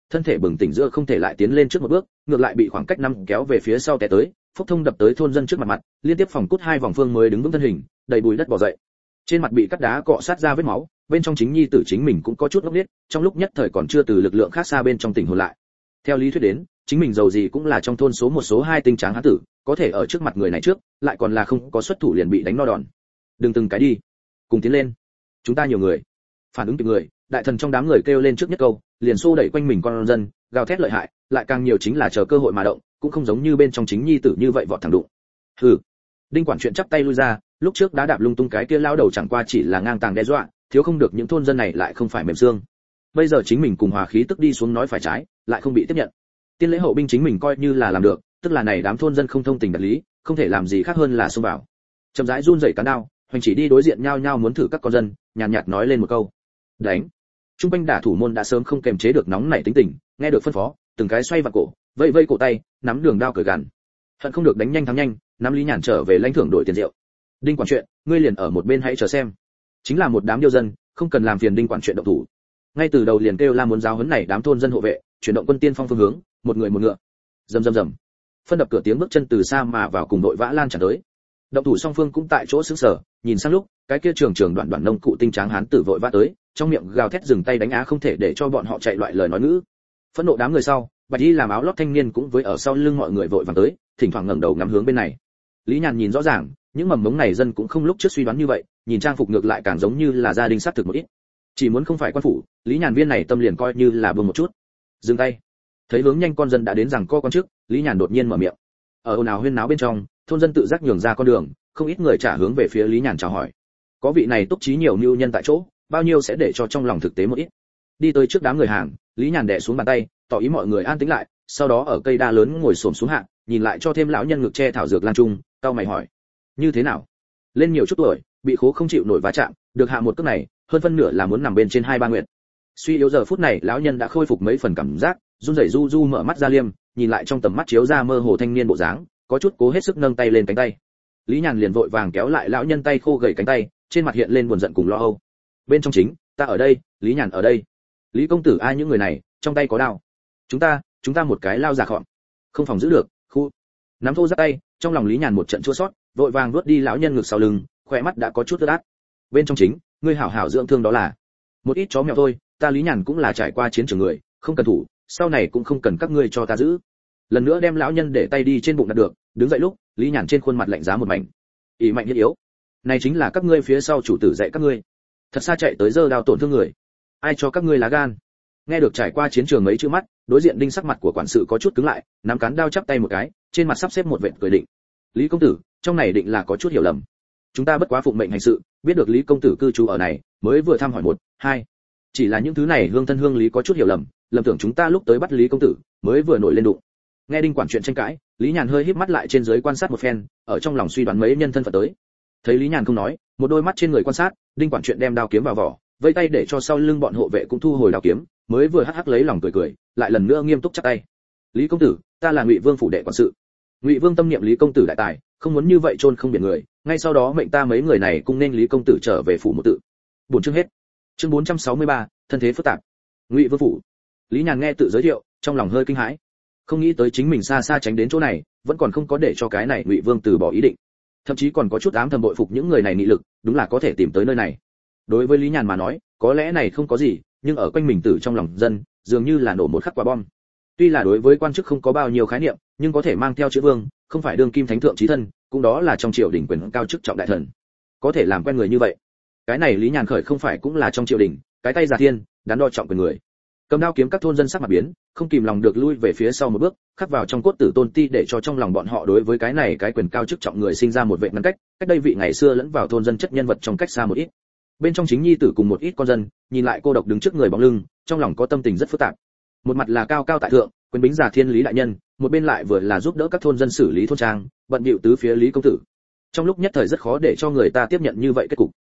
[SPEAKER 1] thân thể bừng tỉnh giữa không thể lại tiến lên trước một bước, ngược lại bị khoảng cách năm kéo về phía sau té tới, phốc thông đập tới thôn dân trước mặt, liên tiếp phòng cút 2 vòng phương mới đứng vững thân hình, đầy bùi đất bò dậy. Trên mặt bị cắt đá cọ sát ra vết máu, bên trong chính nhi tử chính mình cũng có chút ngốc nghếch, trong lúc nhất thời còn chưa từ lực lượng khác xa bên trong tỉnh hồn lại. Theo lý thuyết đến, chính mình giàu gì cũng là trong thôn số 1 số 2 tinh tráng hán tử, có thể ở trước mặt người này trước, lại còn là không có xuất thủ liền bị đánh no đòn. Đừng từng cái đi, cùng tiến lên. Chúng ta nhiều người. Phản ứng kịp người, đại thần trong đám người kêu lên trước nhất câu, liền xô đẩy quanh mình con dân, gào thét lợi hại, lại càng nhiều chính là chờ cơ hội mà động, cũng không giống như bên trong chính nhi tử như vậy vọt thẳng đụng. Hừ. Đinh quản chuyện chắp tay lui ra, lúc trước đá đạp lung tung cái kia lao đầu chẳng qua chỉ là ngang tàng đe dọa, thiếu không được những thôn dân này lại không phải mềm xương. Bây giờ chính mình cùng hòa khí tức đi xuống nói phải trái, lại không bị tiếp nhận. Tiên lễ hậu binh chính mình coi như là làm được, tức là này đám thôn dân không thông tình đạt lý, không thể làm gì khác hơn là xông vào. Chậm rãi run rẩy cán đao, hoành chỉ đi đối diện nhau nhau muốn thử các con dân, nhàn nhạt nói lên một câu. Đánh. Trung quanh đả thủ môn đã sớm không kềm chế được nóng nảy tính tình, nghe được phân phó, từng cái xoay vào cổ, vây vây cổ tay, nắm đường đao cởi gằn. Hận không được đánh nhanh thắng nhanh, nắm Lý Nhàn trở về lãnh thưởng đổi tiền rượu. Đinh quản chuyện, ngươi liền ở một bên hãy chờ xem. Chính là một đám điêu dân, không cần làm phiền Đinh quản chuyện động thủ. Ngay từ đầu liền kêu la muốn giáo huấn này đám thôn dân hộ vệ, chuyển động quân tiên phong phương hướng, một người một ngựa. Rầm rầm rầm. Phân đập cửa tiếng bước chân từ xa mà vào cùng đội vã lan tràn tới. Động thủ song phương cũng tại chỗ sững sờ, nhìn sang lúc, cái kia trường trường đoạn đoạn nông cụ tinh tráng hán tử vội vã tới, trong miệng gào thét dừng tay đánh á không thể để cho bọn họ chạy loại lời nói ngữ. Phẫn nộ đám người sau, bạch y làm áo lót thanh niên cũng với ở sau lưng mọi người vội vàng tới, thỉnh thoảng ngẩng đầu ngắm hướng bên này. Lý Nhàn nhìn rõ ràng, những mầm mống này dân cũng không lúc trước suy đoán như vậy, nhìn trang phục ngược lại càng giống như là gia đình sát thực một ít. Chỉ muốn không phải quan phủ, Lý Nhàn viên này tâm liền coi như là buông một chút. Dừng tay. Thấy hướng nhanh con dân đã đến rằng co con trước, Lý Nhàn đột nhiên mở miệng. Ở ồn ào huyên náo bên trong, thôn dân tự giác nhường ra con đường, không ít người trả hướng về phía Lý Nhàn chào hỏi. Có vị này túc trí nhiều nhu nhân tại chỗ, bao nhiêu sẽ để cho trong lòng thực tế một ít. Đi tới trước đám người hàng, Lý Nhàn đè xuống bàn tay, tỏ ý mọi người an tĩnh lại, sau đó ở cây đa lớn ngồi xổm xuống hạ, nhìn lại cho thêm lão nhân ngực che thảo dược lan trung, cau mày hỏi: "Như thế nào? Lên nhiều chút tuổi, bị khố không chịu nổi va chạm, được hạ một cước này, hơn phân nửa là muốn nằm bên trên 2-3 nguyện." Suy yếu giờ phút này, lão nhân đã khôi phục mấy phần cảm giác, run rẩy du du mở mắt ra liêm, nhìn lại trong tầm mắt chiếu ra mơ hồ thanh niên bộ dáng, có chút cố hết sức nâng tay lên cánh tay. Lý Nhàn liền vội vàng kéo lại lão nhân tay khô gầy cánh tay, trên mặt hiện lên buồn giận cùng lo âu. "Bên trong chính, ta ở đây, Lý Nhàn ở đây. Lý công tử ai những người này, trong tay có đao. Chúng ta một cái lao già khọm, không phòng giữ được." Khu. Nắm thô giáp tay, trong lòng Lý Nhàn một trận chua xót, vội vàng vuốt đi lão nhân ngực sau lưng, khóe mắt đã có chút ướt át. "Bên trong chính, ngươi hảo hảo dưỡng thương đó là một ít chó mèo thôi, ta Lý Nhàn cũng là trải qua chiến trường người, không cần thủ, sau này cũng không cần các ngươi cho ta giữ." Lần nữa đem lão nhân để tay đi trên bụng đặt được, đứng dậy lúc, Lý Nhàn trên khuôn mặt lạnh giá một mảnh. "Ý mạnh nhất yếu, này chính là các ngươi phía sau chủ tử dạy các ngươi, thật xa chạy tới giơ đao tổn thương người, ai cho các ngươi lá gan?" Nghe được trải qua chiến trường mấy chữ mắt, đối diện Đinh sắc mặt của quản sự có chút cứng lại, nắm cán đao chắp tay một cái, trên mặt sắp xếp một vệt cười định. "Lý công tử, trong này định là có chút hiểu lầm. Chúng ta bất quá phụng mệnh hành sự, biết được Lý công tử cư trú ở này, mới vừa thăm hỏi 1, 2. Chỉ là những thứ này hương thân hương Lý có chút hiểu lầm, lầm tưởng chúng ta lúc tới bắt Lý công tử, mới vừa nổi lên đụng." Nghe Đinh quản chuyện tranh cãi, Lý Nhàn hơi híp mắt lại trên dưới quan sát một phen, ở trong lòng suy đoán mấy nhân thân phận tới. Thấy Lý Nhàn không nói, một đôi mắt trên người quan sát, Đinh quản chuyện đem đao kiếm vào vỏ, vây tay để cho sau lưng bọn hộ vệ cũng thu hồi đao kiếm, mới vừa hắc hắc lấy lòng cười cười, lại lần nữa nghiêm túc chắp tay. "Lý công tử, ta là Ngụy Vương phủ đệ quản sự. Ngụy Vương tâm niệm Lý công tử đại tài, không muốn như vậy chôn không biển người, ngay sau đó mệnh ta mấy người này cùng nên Lý công tử trở về phủ một tự." Buổi chương hết. Chương 463, thân thế phức tạp. Ngụy Vương phủ. Lý Nhàn nghe tự giới thiệu, trong lòng hơi kinh hãi. Không nghĩ tới chính mình xa xa tránh đến chỗ này, vẫn còn không có để cho cái này Ngụy Vương từ bỏ ý định. Thậm chí còn có chút ám thầm bội phục những người này nghị lực, đúng là có thể tìm tới nơi này. Đối với Lý Nhàn mà nói, có lẽ này không có gì, nhưng ở quanh mình tử trong lòng dân, dường như là nổ một khắc quả bom. Tuy là đối với quan chức không có bao nhiêu khái niệm, nhưng có thể mang theo chữ vương, không phải đương kim thánh thượng chí thân, cũng đó là trong triều đình quyền cao chức trọng đại thần. Có thể làm quen người như vậy, cái này Lý Nhàn khởi không phải cũng là trong triều đình, cái tay giả thiên, đắn đo trọng quyền người. Cầm đao kiếm các thôn dân sắc mặt biến, không kìm lòng được lui về phía sau một bước, khắc vào trong cốt tử tôn ti để cho trong lòng bọn họ đối với cái này cái quyền cao chức trọng người sinh ra một vệ ngăn cách, cách đây vị ngày xưa lẫn vào thôn dân chất nhân vật trong cách xa một ít. Bên trong chính nhi tử cùng một ít con dân, nhìn lại cô độc đứng trước người bóng lưng, trong lòng có tâm tình rất phức tạp. Một mặt là cao cao tại thượng, quyền bính giả thiên Lý đại nhân, một bên lại vừa là giúp đỡ các thôn dân xử lý thôn trang, bận bịu tứ phía Lý công tử. Trong lúc nhất thời rất khó để cho người ta tiếp nhận như vậy kết cục.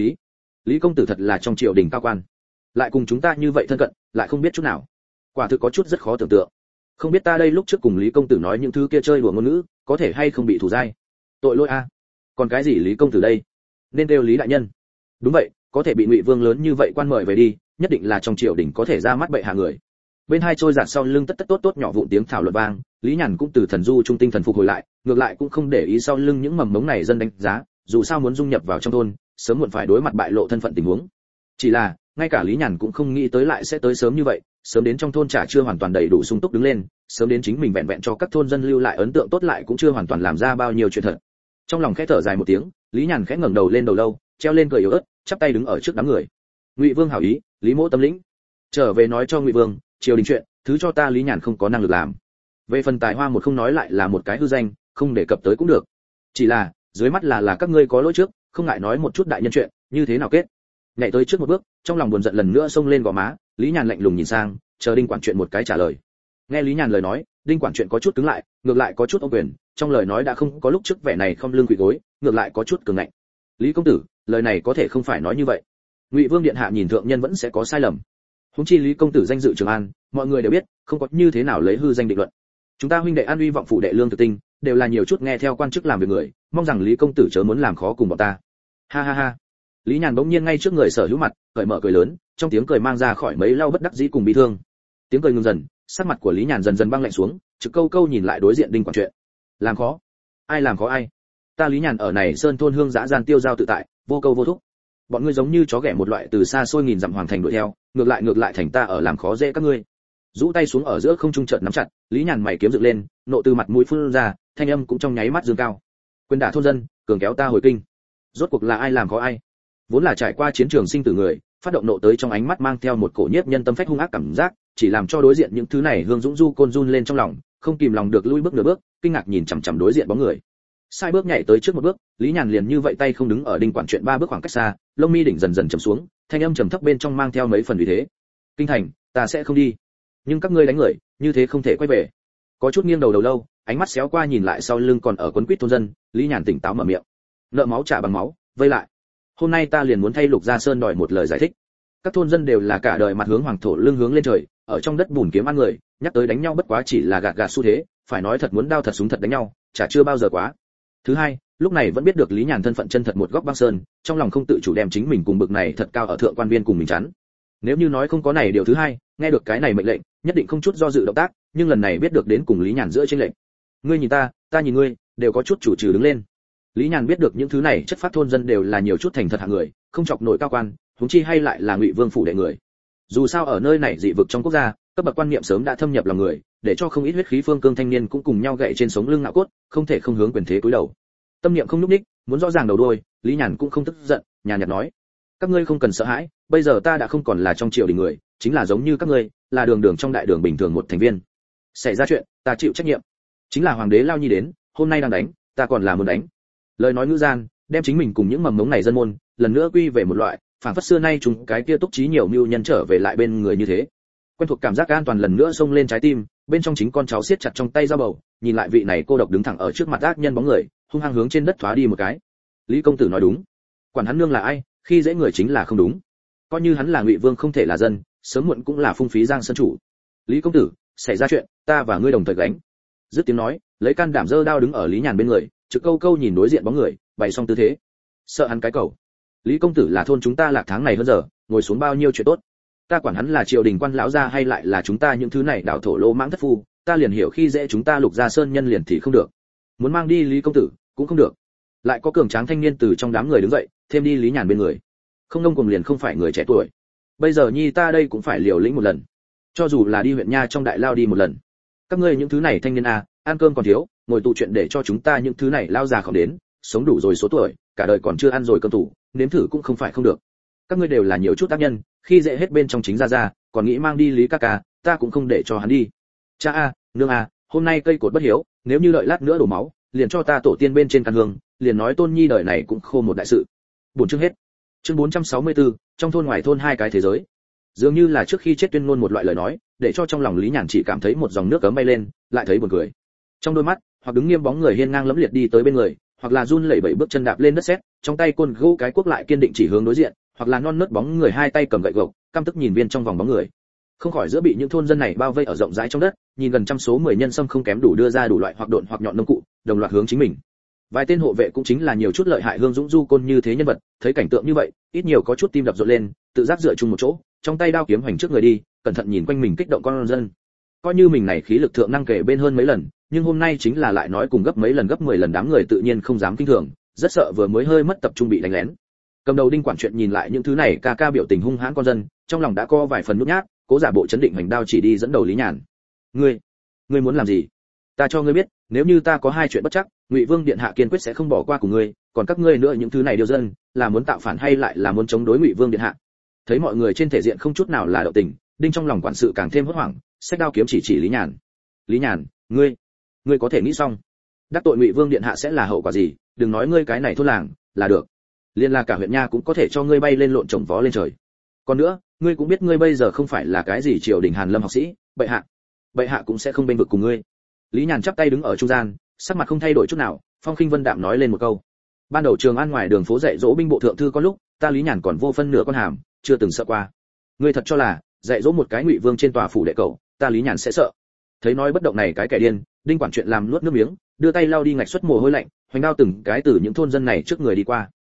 [SPEAKER 1] Lý công tử thật là trong triều đình cao quan, lại cùng chúng ta như vậy thân cận, lại không biết chút nào, quả thực có chút rất khó tưởng tượng. Không biết ta đây lúc trước cùng Lý công tử nói những thứ kia chơi đùa ngôn ngữ, có thể hay không bị thù dai. Tội lỗi a. Còn cái gì Lý công tử đây? Nên kêu Lý đại nhân. Đúng vậy, có thể bị Ngụy Vương lớn như vậy quan mời về đi, nhất định là trong triều đình có thể ra mắt bệ hạ người. Bên hai trôi giạt sau lưng tất tất tốt tốt nhỏ vụn tiếng thảo luận vang, Lý Nhàn cũng từ thần du trung tinh thần phục hồi lại, ngược lại cũng không để ý sau lưng những mầm mống này dân đánh giá, dù sao muốn dung nhập vào trong thôn, sớm muộn phải đối mặt bại lộ thân phận tình huống. Chỉ là, ngay cả Lý Nhàn cũng không nghĩ tới lại sẽ tới sớm như vậy, sớm đến trong thôn chả chưa hoàn toàn đầy đủ sung túc đứng lên, sớm đến chính mình vẹn vẹn cho các thôn dân lưu lại ấn tượng tốt lại cũng chưa hoàn toàn làm ra bao nhiêu chuyện thật. Trong lòng khẽ thở dài một tiếng, Lý Nhàn khẽ ngẩng đầu lên đầu lâu, treo lên cười yếu ớt, chắp tay đứng ở trước đám người. Ngụy Vương hảo ý, Lý Mỗ tâm lĩnh. Trở về nói cho Ngụy Vương, triều đình chuyện, thứ cho ta Lý Nhàn không có năng lực làm. Về phần tài hoa một không nói lại là một cái hư danh, không đề cập tới cũng được. Chỉ là, dưới mắt là các ngươi có lỗi trước, không ngại nói một chút đại nhân chuyện, như thế nào kết. Nhảy tới trước một bước, trong lòng buồn giận lần nữa xông lên gò má, Lý Nhàn lạnh lùng nhìn sang, chờ Đinh quản chuyện một cái trả lời. Nghe Lý Nhàn lời nói, Đinh quản chuyện có chút cứng lại, ngược lại có chút ô quyền, trong lời nói đã không có lúc trước vẻ này không lưng quỳ gối, ngược lại có chút cường ngạnh. Lý công tử, lời này có thể không phải nói như vậy. Ngụy Vương điện hạ nhìn thượng nhân vẫn sẽ có sai lầm. Huống chi Lý công tử danh dự Trường An, mọi người đều biết, không có như thế nào lấy hư danh định luận. Chúng ta huynh đệ an uy vọng phụ đệ lương thực tinh, đều là nhiều chút nghe theo quan chức làm việc người, mong rằng Lý công tử chớ muốn làm khó cùng bọn ta. Ha ha ha. Lý Nhàn bỗng nhiên ngay trước người sở hữu mặt, cởi mở cười lớn, trong tiếng cười mang ra khỏi mấy lau bất đắc dĩ cùng bi thương. Tiếng cười ngừng dần, sắc mặt của Lý Nhàn dần dần băng lạnh xuống, trực câu câu nhìn lại đối diện Đinh quản chuyện. Làm khó? Ai làm khó ai? Ta Lý Nhàn ở này sơn thôn hương dã gian tiêu giao tự tại, vô câu vô thúc. Bọn ngươi giống như chó ghẻ một loại từ xa xôi nghìn dặm hoàng thành đuổi theo, ngược lại thành ta ở làm khó dễ các ngươi. Rũ tay xuống ở giữa không trung chợt nắm chặt, Lý Nhàn mày kiếm dựng lên, nộ từ mặt mũi phun ra, thanh âm cũng trong nháy mắt dương cao. Quyền đả thôn dân, cường kéo ta hồi kinh. Rốt cuộc là ai làm khó ai? Vốn là trải qua chiến trường sinh tử người, phát động nộ tới trong ánh mắt mang theo một cổ nhiếp nhân tâm phách hung ác cảm giác, chỉ làm cho đối diện những thứ này hương dũng du côn run lên trong lòng, không kìm lòng được lui bước nửa bước, kinh ngạc nhìn chằm chằm đối diện bóng người. Sai bước nhảy tới trước một bước, Lý Nhàn liền như vậy tay không đứng ở Đinh quản chuyện 3 bước khoảng cách xa, lông mi đỉnh dần dần trầm xuống, thanh âm trầm thấp bên trong mang theo mấy phần uy thế. Kinh thành, ta sẽ không đi, nhưng các ngươi đánh người, như thế không thể quay về. Có chút nghiêng đầu lâu, ánh mắt xéo qua nhìn lại sau lưng còn ở quấn quýt thôn dân, Lý Nhàn tỉnh táo mở miệng. Nợ máu trả bằng máu, vây lại. Hôm nay ta liền muốn thay Lục Gia Sơn đòi một lời giải thích. Các thôn dân đều là cả đời mặt hướng hoàng thổ lưng hướng lên trời, ở trong đất bùn kiếm ăn người, nhắc tới đánh nhau bất quá chỉ là gạt xu thế, phải nói thật muốn đao thật súng thật đánh nhau, chả chưa bao giờ quá. Thứ hai, lúc này vẫn biết được Lý Nhàn thân phận chân thật một góc băng sơn, trong lòng không tự chủ đem chính mình cùng bực này thật cao ở thượng quan viên cùng mình chắn. Nếu như nói không có này điều thứ hai, nghe được cái này mệnh lệnh, nhất định không chút do dự động tác, nhưng lần này biết được đến cùng Lý Nhàn giữa chênh lệnh. Ngươi nhìn ta, ta nhìn ngươi, đều có chút chủ trừ đứng lên. Lý Nhàn biết được những thứ này chất phát thôn dân đều là nhiều chút thành thật hạng người, không chọc nổi cao quan, huống chi hay lại là Ngụy Vương phủ đệ người. Dù sao ở nơi này dị vực trong quốc gia, cấp bậc quan niệm sớm đã thâm nhập lòng người, để cho không ít huyết khí phương cương thanh niên cũng cùng nhau gậy trên sống lưng ngạo cốt, không thể không hướng quyền thế cúi đầu. Tâm niệm không nhúc nhích, muốn rõ ràng đầu đuôi, Lý Nhàn cũng không tức giận, nhàn nhạt nói: các ngươi không cần sợ hãi, bây giờ ta đã không còn là trong triều đình người, chính là giống như các ngươi, là đường trong đại đường bình thường một thành viên. Xảy ra chuyện, ta chịu trách nhiệm. Chính là hoàng đế lao nhi đến, hôm nay đang đánh, ta còn là muốn đánh. Lời nói ngữ gian, đem chính mình cùng những mầm mống này dân môn, lần nữa quy về một loại, phảng phất xưa nay chúng cái kia túc trí nhiều mưu nhân trở về lại bên người như thế. Quen thuộc cảm giác an toàn lần nữa xông lên trái tim, bên trong chính con cháu siết chặt trong tay dao bầu, nhìn lại vị này cô độc đứng thẳng ở trước mặt ác nhân bóng người, hung hăng hướng trên đất thoá đi một cái. Lý công tử nói đúng, quản hắn nương là ai, khi dễ người chính là không đúng. Coi như hắn là Ngụy Vương không thể là dân, sớm muộn cũng là phung phí giang sơn chủ. Lý công tử, xảy ra chuyện, ta và ngươi đồng thời gánh. Dứt tiếng nói, lấy can đảm giơ đao đứng ở Lý Nhàn bên người, trực câu câu nhìn đối diện bóng người, bày xong tư thế. Sợ hắn cái cầu. Lý công tử là thôn chúng ta lạc tháng này hơn giờ, ngồi xuống bao nhiêu chuyện tốt. Ta quản hắn là triều đình quan lão gia hay lại là chúng ta những thứ này đảo thổ lô mãng thất phu, ta liền hiểu khi dễ chúng ta Lục Gia Sơn nhân liền thì không được. Muốn mang đi Lý công tử, cũng không được. Lại có cường tráng thanh niên từ trong đám người đứng dậy, thêm đi Lý Nhàn bên người. Không ngông cuồng liền không phải người trẻ tuổi. Bây giờ nhi ta đây cũng phải liều lĩnh một lần. Cho dù là đi huyện nha trong đại lao đi một lần. Các ngươi những thứ này thanh niên ăn cơm còn thiếu, ngồi tụ chuyện để cho chúng ta những thứ này lao già không đến, sống đủ rồi số tuổi, cả đời còn chưa ăn rồi cơm tủ, nếm thử cũng không phải không được. Các ngươi đều là nhiều chút tác nhân, khi dễ hết bên trong chính ra, còn nghĩ mang đi Lý ca ca, ta cũng không để cho hắn đi. Cha nương hôm nay cây cột bất hiếu, nếu như đợi lát nữa đổ máu, liền cho ta tổ tiên bên trên căn hương, liền nói tôn nhi đời này cũng khô một đại sự. Buồn chương hết. Chương 464, trong thôn ngoài thôn hai cái thế giới. Dường như là trước khi chết tuyên ngôn một loại lời nói, để cho trong lòng Lý Nhàn chỉ cảm thấy một dòng nước cấm bay lên, lại thấy buồn cười. Trong đôi mắt, hoặc đứng nghiêm bóng người hiên ngang lẫm liệt đi tới bên người, hoặc là run lẩy bẩy bước chân đạp lên đất sét, trong tay côn gỗ cái cuốc lại kiên định chỉ hướng đối diện, hoặc là non nớt bóng người hai tay cầm gậy gộc, căm tức nhìn viên trong vòng bóng người. Không khỏi giữa bị những thôn dân này bao vây ở rộng rãi trong đất, nhìn gần trăm số 10 nhân sâm không kém đủ đưa ra đủ loại hoặc độn hoặc nhọn nông cụ, đồng loạt hướng chính mình. Vài tên hộ vệ cũng chính là nhiều chút lợi hại hương dũng du côn như thế nhân vật, thấy cảnh tượng như vậy, ít nhiều có chút tim đập rộn lên, tự giác dựa chung một chỗ, trong tay đao kiếm hoành trước người đi, cẩn thận nhìn quanh mình kích động con dân. Coi như mình này khí lực thượng năng kể bên hơn mấy lần, nhưng hôm nay chính là lại nói cùng gấp mấy lần gấp 10 lần, đám người tự nhiên không dám kinh thường, rất sợ vừa mới hơi mất tập trung bị đánh lén. Cầm đầu Đinh quản chuyện nhìn lại những thứ này ca ca biểu tình hung hãn con dân, trong lòng đã có vài phần nhút nhát, cố giả bộ chấn định hành đao chỉ đi dẫn đầu Lý Nhàn. Ngươi muốn làm gì? Ta cho ngươi biết, nếu như ta có hai chuyện bất chắc, Ngụy Vương điện hạ kiên quyết sẽ không bỏ qua của ngươi, còn các ngươi nữa những thứ này điều dân, là muốn tạo phản hay lại là muốn chống đối Ngụy Vương điện hạ? Thấy mọi người trên thể diện không chút nào là động tình, Đinh trong lòng quản sự càng thêm hốt hoảng, xách đao kiếm chỉ Lý Nhàn. Lý Nhàn, ngươi có thể nghĩ xong, đắc tội Ngụy Vương điện hạ sẽ là hậu quả gì? Đừng nói ngươi cái này thôn làng, là được, liên là cả huyện nha cũng có thể cho ngươi bay lên lộn trồng vó lên trời. Còn nữa, ngươi cũng biết ngươi bây giờ không phải là cái gì triều đình Hàn Lâm học sĩ, bệ hạ cũng sẽ không bên vực cùng ngươi. Lý Nhàn chắp tay đứng ở trung gian, sắc mặt không thay đổi chút nào, phong khinh vân đạm nói lên một câu. Ban đầu Trường An ngoài đường phố dạy dỗ binh bộ thượng thư có lúc, ta Lý Nhàn còn vô phân nửa con hàm, chưa từng sợ qua. Ngươi thật cho là dạy dỗ một cái Ngụy Vương trên tòa phủ đệ cậu, ta Lý Nhàn sẽ sợ? Thấy nói bất động này cái kẻ điên, Đinh quản chuyện làm nuốt nước miếng, đưa tay lau đi ngạch xuất mồ hôi lạnh, hoành đao từng cái từ những thôn dân này trước người đi qua.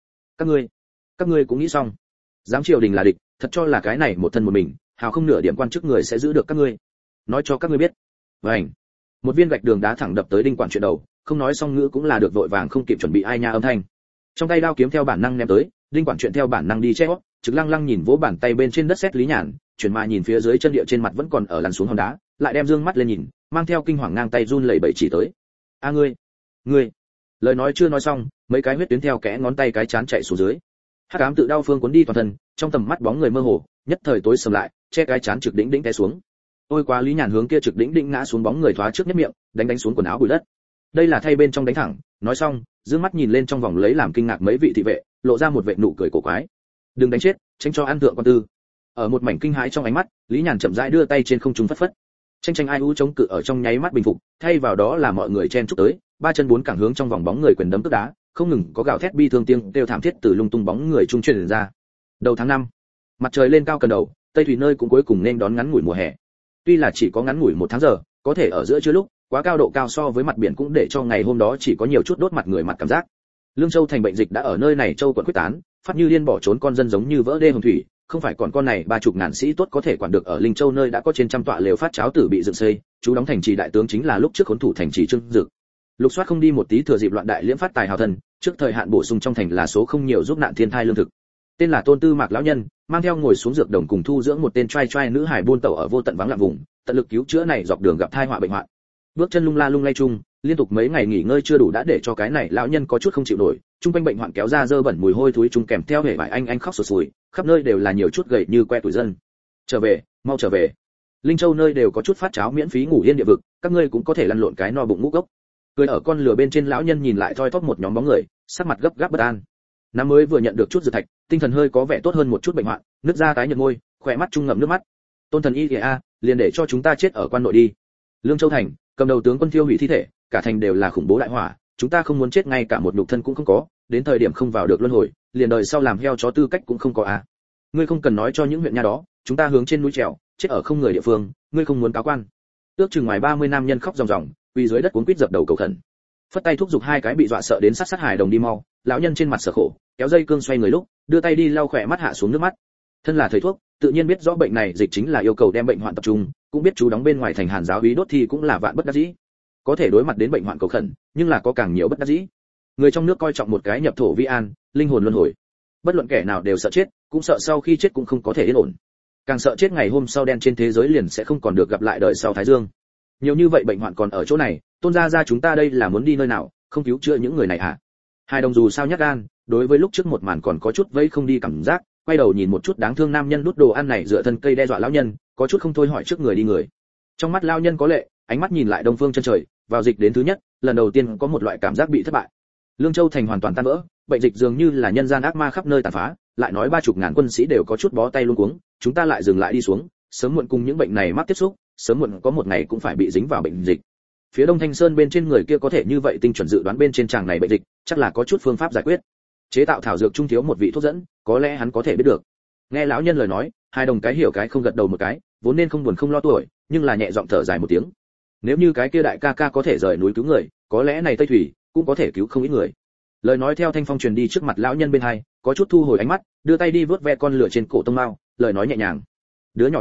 [SPEAKER 1] Các ngươi cũng nghĩ xong, dám triều đình là địch, thật cho là cái này một thân một mình, hào không nửa điểm quan chức người sẽ giữ được các ngươi. Nói cho các ngươi biết. Vành. Một viên gạch đường đá thẳng đập tới Đinh quản chuyện đầu, không nói xong ngữ cũng là được, vội vàng không kịp chuẩn bị ai nha âm thanh. Trong tay đao kiếm theo bản năng ném tới, Đinh quản chuyện theo bản năng đi che hót, trực lăng lăng nhìn vỗ bàn tay bên trên đất sét Lý Nhàn, chuyển mà nhìn phía dưới chân địa trên mặt vẫn còn ở lăn xuống hòn đá, lại đem dương mắt lên nhìn, mang theo kinh hoàng ngang tay run lẩy bẩy chỉ tới. A ngươi. Lời nói chưa nói xong, mấy cái huyết tuyến theo kẽ ngón tay cái chán chạy xuống dưới. Hắc ám tự đau phương cuốn đi toàn thân, trong tầm mắt bóng người mơ hồ, nhất thời tối sầm lại, che cái chán trực đỉnh té xuống. Ôi quá, Lý Nhàn hướng kia trực đỉnh ngã xuống bóng người thoá trước nhất miệng, đánh xuống quần áo bụi đất. Đây là thay bên trong đánh thẳng, nói xong, dương mắt nhìn lên trong vòng lấy làm kinh ngạc mấy vị thị vệ, lộ ra một vệt nụ cười cổ quái. Đừng đánh chết, tránh cho ăn thượng quan tư. Ở một mảnh kinh hãi trong ánh mắt, Lý Nhàn chậm rãi đưa tay trên không trung phất phất. Tranh ai u chống cự ở trong nháy mắt bình phục, thay vào đó là mọi người chen chúc tới, ba chân bốn cẳng hướng trong vòng bóng người quyền đấm tức đá, không ngừng có gào thét bi thương tiếng kêu thảm thiết từ lung tung bóng người trung truyền ra. Đầu tháng 5, mặt trời lên cao cần đầu, Tây Thủy nơi cũng cuối cùng nên đón ngắn ngủi mùa hè. Tuy là chỉ có ngắn ngủi 1 tháng giờ, có thể ở giữa trưa lúc, quá cao độ cao so với mặt biển cũng để cho ngày hôm đó chỉ có nhiều chút đốt mặt người mặt cảm giác. Lương Châu thành bệnh dịch đã ở nơi này châu quận quyết tán, phát như điên bỏ trốn con dân giống như vỡ đê hồng thủy, không phải còn con này 30 ngàn sĩ tốt có thể quản được. Ở Linh Châu nơi đã có trên trăm tọa lều phát cháo tử bị dựng xây, chú đóng thành trì đại tướng chính là lúc trước khốn thủ thành trì Trương Dực. Lục soát không đi một tí thừa dịp loạn đại liễm phát tài hào thần, trước thời hạn bổ sung trong thành là số không nhiều giúp nạn thiên thai lương thực. Tên là Tôn Tư Mạc lão nhân, mang theo ngồi xuống dược đồng cùng thu dưỡng một tên trai trai nữ hải buôn tẩu ở vô tận vắng lặng vùng, tận lực cứu chữa này dọc đường gặp tai họa bệnh hoạn. Bước chân lung la lung lay chung, liên tục mấy ngày nghỉ ngơi chưa đủ đã để cho cái này lão nhân có chút không chịu nổi, trung quanh bệnh hoạn kéo ra dơ bẩn mùi hôi thối chung kèm theo hệ vải anh khóc sụt sùi, khắp nơi đều là nhiều chút gầy như que tuổi dân. Trở về, mau trở về. Linh Châu nơi đều có chút phát cháo miễn phí ngủ yên địa vực, các ngươi cũng có thể lăn lộn cái no bụng ngũ gốc. Cười ở con lửa bên trên lão nhân nhìn lại thoi thóp một nhóm bóng người, sắc mặt gấp gáp bất an. Năm mới vừa nhận được chút dược thạch, tinh thần hơi có vẻ tốt hơn một chút bệnh hoạn, nứt ra tái nhợt môi, khỏe mắt trung ngậm nước mắt. Tôn thần y a, liền để cho chúng ta chết ở quan nội đi. Lương Châu thành, cầm đầu tướng quân thiêu hủy thi thể, cả thành đều là khủng bố đại hỏa, chúng ta không muốn chết ngay cả một nhục thân cũng không có, đến thời điểm không vào được luân hồi, liền đời sau làm heo chó tư cách cũng không có a. Ngươi không cần nói cho những huyện nha đó, chúng ta hướng trên núi trèo, chết ở không người địa phương, ngươi không muốn cáo quan. Ước chừng ngoài 30 nam nhân khóc ròng ròng, quỳ dưới đất cuống quýt dập đầu cầu khẩn. Phất tay thúc giục hai cái bị dọa sợ đến sát hài đồng đi mau, lão nhân trên mặt sợ khổ, kéo dây cương xoay người lúc, đưa tay đi lau khỏe mắt hạ xuống nước mắt. Thân là thầy thuốc, tự nhiên biết rõ bệnh này dịch chính là yêu cầu đem bệnh hoạn tập trung, cũng biết chú đóng bên ngoài thành Hàn giáo úy đốt thì cũng là vạn bất đắc dĩ. Có thể đối mặt đến bệnh hoạn cầu khẩn, nhưng là có càng nhiều bất đắc dĩ. Người trong nước coi trọng một cái nhập thổ vi an, linh hồn luân hồi. Bất luận kẻ nào đều sợ chết, cũng sợ sau khi chết cũng không có thể yên ổn. Càng sợ chết ngày hôm sau đen trên thế giới liền sẽ không còn được gặp lại đời sau Thái Dương. Nhiều như vậy bệnh hoạn còn ở chỗ này, Tôn gia chúng ta đây là muốn đi nơi nào, không cứu chữa những người này hả? Hai đồng dù sao nhát gan, đối với lúc trước một màn còn có chút vây không đi cảm giác, quay đầu nhìn một chút đáng thương nam nhân đút đồ ăn này dựa thân cây đe dọa lão nhân, có chút không thôi hỏi trước người đi người. Trong mắt lão nhân có lệ, ánh mắt nhìn lại đông phương chân trời, vào dịch đến thứ nhất, lần đầu tiên có một loại cảm giác bị thất bại. Lương Châu thành hoàn toàn tan vỡ, bệnh dịch dường như là nhân gian ác ma khắp nơi tàn phá, lại nói 30 ngàn quân sĩ đều có chút bó tay luống cuống, chúng ta lại dừng lại đi xuống, sớm muộn cùng những bệnh này mắc tiếp xúc, sớm muộn có một ngày cũng phải bị dính vào bệnh dịch. Phía Đông Thanh Sơn bên trên người kia có thể như vậy tinh chuẩn dự đoán bên trên chàng này bệnh dịch, chắc là có chút phương pháp giải quyết. Chế tạo thảo dược trung thiếu một vị thuốc dẫn, có lẽ hắn có thể biết được. Nghe lão nhân lời nói, hai đồng cái hiểu cái không gật đầu một cái, vốn nên không buồn không lo tuổi, nhưng là nhẹ giọng thở dài một tiếng. Nếu như cái kia đại ca ca có thể rời núi cứu người, có lẽ này Tây Thủy cũng có thể cứu không ít người. Lời nói theo thanh phong truyền đi trước mặt lão nhân bên hai, có chút thu hồi ánh mắt, đưa tay đi vớt ve con lửa trên cổ tông mao, lời nói nhẹ nhàng. Đứa nhỏ này,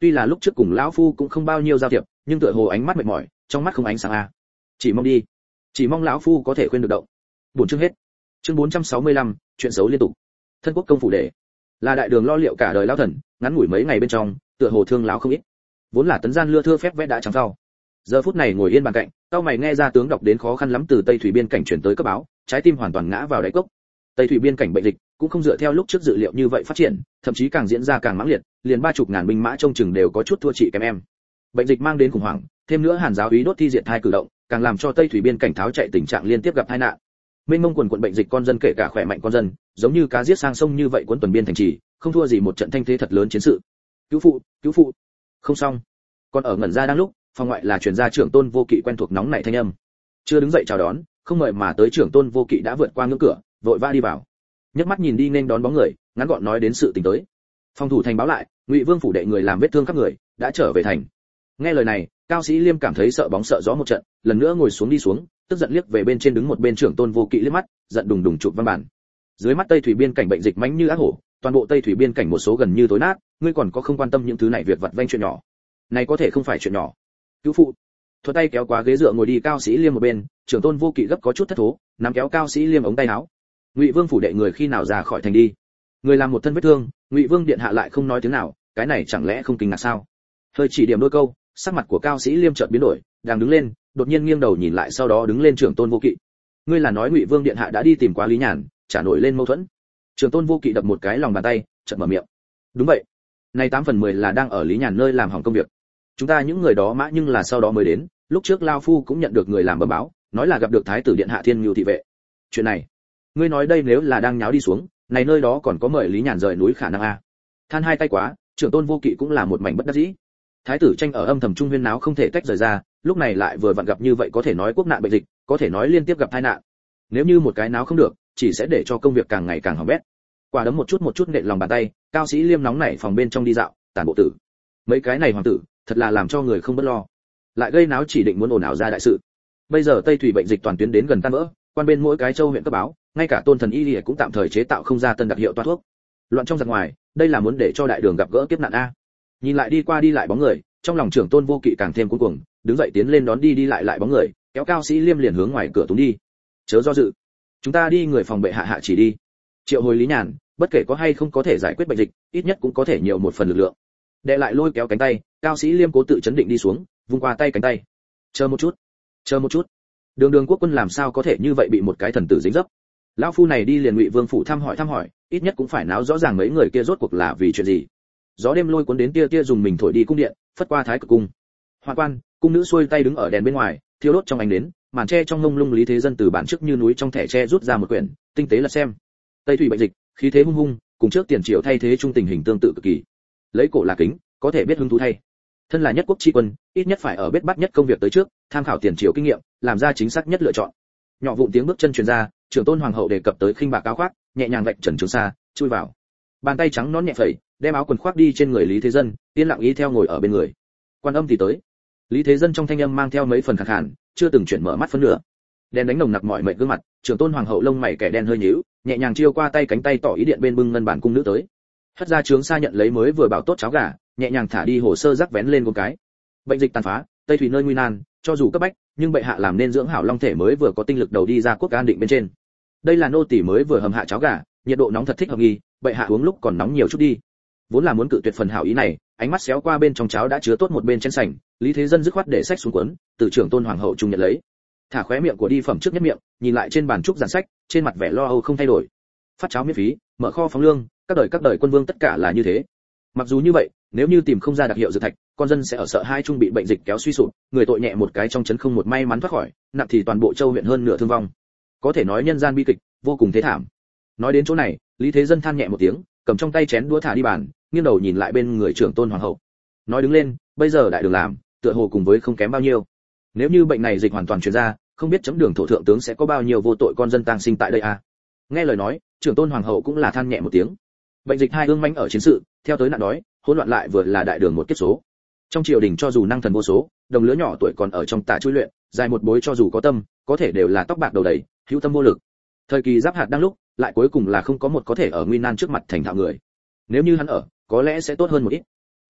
[SPEAKER 1] tuy là lúc trước cùng lão phu cũng không bao nhiêu giao thiệp, nhưng tựa hồ ánh mắt mệt mỏi, trong mắt không ánh sáng a. Chỉ mong đi, chỉ mong lão phu có thể khuyên được động. Buổi chương hết. Chương 465, chuyện xấu liên tục. Thân quốc công phủ đệ, là đại đường lo liệu cả đời lão thần, ngắn ngủi mấy ngày bên trong, tựa hồ thương lão không ít. Vốn là tấn gian lưa thưa phép vẽ đã trắng phao. Giờ phút này ngồi yên bàn cạnh, cao mày nghe ra tướng đọc đến khó khăn lắm từ Tây thủy biên cảnh chuyển tới cấp báo, trái tim hoàn toàn ngã vào đáy cốc. Tây thủy biên cảnh bệnh dịch cũng không dựa theo lúc trước dự liệu như vậy phát triển, thậm chí càng diễn ra càng mãng liệt, liền 30.000 binh mã trông chừng đều có chút thua chị kém em. Bệnh dịch mang đến khủng hoảng, thêm nữa Hàn giáo úy đốt thi diệt thai cử động, càng làm cho Tây thủy biên cảnh tháo chạy tình trạng liên tiếp gặp tai nạn. Mênh mông quần bệnh dịch con dân kể cả khỏe mạnh con dân, giống như cá giết sang sông như vậy cuốn tuần biên thành trì, không thua gì một trận thanh thế thật lớn chiến sự. Cứu phụ. Không xong. Còn ở ngẩn ra đang lúc, phòng ngoại là truyền gia trưởng Tôn Vô Kỵ quen thuộc nóng nảy thanh âm. Chưa đứng dậy chào đón, không ngợi mà tới trưởng Tôn Vô Kỵ đã vượt qua ngưỡng cửa, vội vã đi vào. Nhấc mắt nhìn đi nên đón bóng người, ngắn gọn nói đến sự tình tới. Phòng thủ thành báo lại, Ngụy Vương phủ đệ người làm vết thương các người đã trở về thành. Nghe lời này, Cao Sĩ Liêm cảm thấy sợ bóng sợ gió một trận, lần nữa ngồi xuống đi xuống, tức giận liếc về bên trên đứng một bên trưởng Tôn Vô Kỵ liếc mắt, giận đùng đùng chụp văn bản. Dưới mắt Tây thủy biên cảnh bệnh dịch mãnh như ác hổ, toàn bộ Tây thủy biên cảnh một số gần như tối nát, ngươi còn có không quan tâm những thứ này việc vặt vãnh chuyện nhỏ. Này có thể không phải chuyện nhỏ. Cứu phụ. Thuật tay kéo qua ghế dựa ngồi đi Cao Sĩ Liêm một bên, trưởng Tôn Vô Kỵ gấp có chút thất thố, nắm kéo Cao Sĩ Liêm ống tay áo. Ngụy Vương phủ đệ người khi nào ra khỏi thành đi? Người làm một thân vết thương, Ngụy Vương điện hạ lại không nói tiếng nào, cái này chẳng lẽ không kinh ngạc sao? Hơi chỉ điểm đôi câu, sắc mặt của Cao Sĩ Liêm chợt biến đổi, đang đứng lên, đột nhiên nghiêng đầu nhìn lại sau đó đứng lên trưởng Tôn Vô Kỵ. Ngươi là nói Ngụy Vương điện hạ đã đi tìm qua Lý Nhàn, trả nổi lên mâu thuẫn? Trưởng Tôn Vô Kỵ đập một cái lòng bàn tay, chợt mở miệng. Đúng vậy. Này 8/10 là đang ở Lý Nhàn nơi làm hỏng công việc. Chúng ta những người đó mã nhưng là sau đó mới đến, lúc trước Lao Phu cũng nhận được người làm bẩm báo, nói là gặp được Thái tử điện hạ Thiên Ngưu thị vệ. Chuyện này, ngươi nói đây nếu là đang nháo đi xuống, này nơi đó còn có mời Lý Nhàn rời núi khả năng a. Than hai tay quá, trưởng Tôn Vô Kỵ cũng là một mảnh bất đắc dĩ. Thái tử tranh ở âm thầm trung huyên náo không thể tách rời ra, lúc này lại vừa vặn gặp như vậy có thể nói quốc nạn bệnh dịch, có thể nói liên tiếp gặp tai nạn. Nếu như một cái náo không được, chỉ sẽ để cho công việc càng ngày càng hỏng bét. Quả đấm một chút nện lòng bàn tay, Cao Sĩ Liêm nóng nảy phòng bên trong đi dạo, tản bộ tử. Mấy cái này hoàng tử, thật là làm cho người không bất lo. Lại gây náo chỉ định muốn ồn ào ra đại sự. Bây giờ Tây thủy bệnh dịch toàn tuyến đến gần tan vỡ, quan bên mỗi cái châu huyện cấp báo, ngay cả Tôn Thần Y Lìa cũng tạm thời chế tạo không ra tân đặc hiệu toa thuốc. Loạn trong giặc ngoài, đây là muốn để cho đại đường gặp gỡ kiếp nạn a. Nhìn lại đi qua đi lại bóng người, trong lòng trưởng Tôn Vô Kỵ càng thêm cuống cuồng, đứng dậy tiến lên đón đi lại bóng người, kéo Cao Sĩ Liêm liền hướng ngoài cửa túng đi. Chớ do dự, chúng ta đi người phòng bệ hạ chỉ đi. Triệu hồi Lý Nhàn, bất kể có hay không có thể giải quyết bệnh dịch, ít nhất cũng có thể nhiều một phần lực lượng. Đệ lại lôi kéo cánh tay, Cao Sĩ Liêm cố tự chấn định đi xuống, vung qua tay cánh tay. Chờ một chút. Đường quốc quân làm sao có thể như vậy bị một cái thần tử dính dấp? Lão phu này đi liền Ngụy Vương phủ thăm hỏi, ít nhất cũng phải náo rõ ràng mấy người kia rốt cuộc là vì chuyện gì. Gió đêm lôi cuốn đến tia dùng mình thổi đi cung điện, phất qua thái cực cung. Hoa quan, cung nữ xuôi tay đứng ở đèn bên ngoài, thiêu đốt trong ánh nến, màn tre trong ngông lung Lý Thế Dân từ bản trước như núi trong thẻ tre rút ra một quyển, tinh tế là xem. Tây thủy bệnh dịch, khí thế hung hung, cùng trước tiền triều thay thế trung tình hình tương tự cực kỳ. Lấy cổ là kính, có thể biết hứng thú thay. Thân là nhất quốc tri quân, ít nhất phải ở biết bắt nhất công việc tới trước, tham khảo tiền triều kinh nghiệm, làm ra chính xác nhất lựa chọn. Nhỏ vụn tiếng bước chân truyền ra, trưởng Tôn hoàng hậu đề cập tới khinh bạc áo khoác, nhẹ nhàng vạch trần trường xa, chui vào. Bàn tay trắng nón nhẹ phẩy, đem áo quần khoác đi trên người Lý Thế Dân, yên lặng ý theo ngồi ở bên người. Quan âm thì tới. Lý Thế Dân trong thanh âm mang theo mấy phần khàn khàn, chưa từng chuyển mở mắt phân nửa. Đen đánh nồng nặc mỏi mệt gương mặt, trưởng Tôn hoàng hậu lông mày kẻ đen hơi nhíu, nhẹ nhàng chiêu qua tay cánh tay tỏ ý điện bên bưng ngân bản cung nữ tới. Hất ra trướng xa nhận lấy mới vừa bảo tốt cháo gà, nhẹ nhàng thả đi hồ sơ rắc vén lên một cái. Bệnh dịch tàn phá, Tây thủy nơi nguy nan, cho dù cấp bách, nhưng bệ hạ làm nên dưỡng hảo long thể mới vừa có tinh lực đầu đi ra quốc an định bên trên. Đây là nô tỳ mới vừa hầm hạ cháo gà, nhiệt độ nóng thật thích hợp nghi, bệ hạ uống lúc còn nóng nhiều chút đi. Vốn là muốn cự tuyệt phần hảo ý này, ánh mắt xéo qua bên trong cháo đã chứa tốt một bên chén sành, Lý Thế Dân dứt khoát để sách xuống cuốn, từ trưởng Tôn hoàng hậu trung nhận lấy. Thả khóe miệng của đi phẩm trước nhất miệng, nhìn lại trên bàn trúc giản sách, trên mặt vẻ lo âu không thay đổi. Phát cháo miễn phí, mở kho phóng lương, các đời quân vương tất cả là như thế. Mặc dù như vậy, nếu như tìm không ra đặc hiệu dược thạch, con dân sẽ ở sợ hai trung bị bệnh dịch kéo suy sụp, người tội nhẹ một cái trong chấn không một may mắn thoát khỏi, nặng thì toàn bộ châu huyện hơn nửa thương vong. Có thể nói nhân gian bi kịch, vô cùng thế thảm. Nói đến chỗ này, Lý Thế Dân than nhẹ một tiếng, cầm trong tay chén đũa thả đi bàn, nghiêng đầu nhìn lại bên người trưởng Tôn hoàng hậu. Nói đứng lên, bây giờ đại đường làm, tựa hồ cùng với không kém bao nhiêu. Nếu như bệnh này dịch hoàn toàn truyền ra, không biết chấm đường thổ thượng tướng sẽ có bao nhiêu vô tội con dân tang sinh tại đây à? Nghe lời nói, trưởng Tôn hoàng hậu cũng là than nhẹ một tiếng. Bệnh dịch hai hương manh ở chiến sự, theo tới nạn đói, hỗn loạn lại vừa là đại đường một kiếp số. Trong triều đình cho dù năng thần vô số, đồng lứa nhỏ tuổi còn ở trong tà chui luyện, dài một bối cho dù có tâm, có thể đều là tóc bạc đầu đầy, hữu tâm vô lực. Thời kỳ giáp hạt đang lúc, lại cuối cùng là không có một có thể ở nguy nan trước mặt thành thạo người. Nếu như hắn ở, có lẽ sẽ tốt hơn một ít.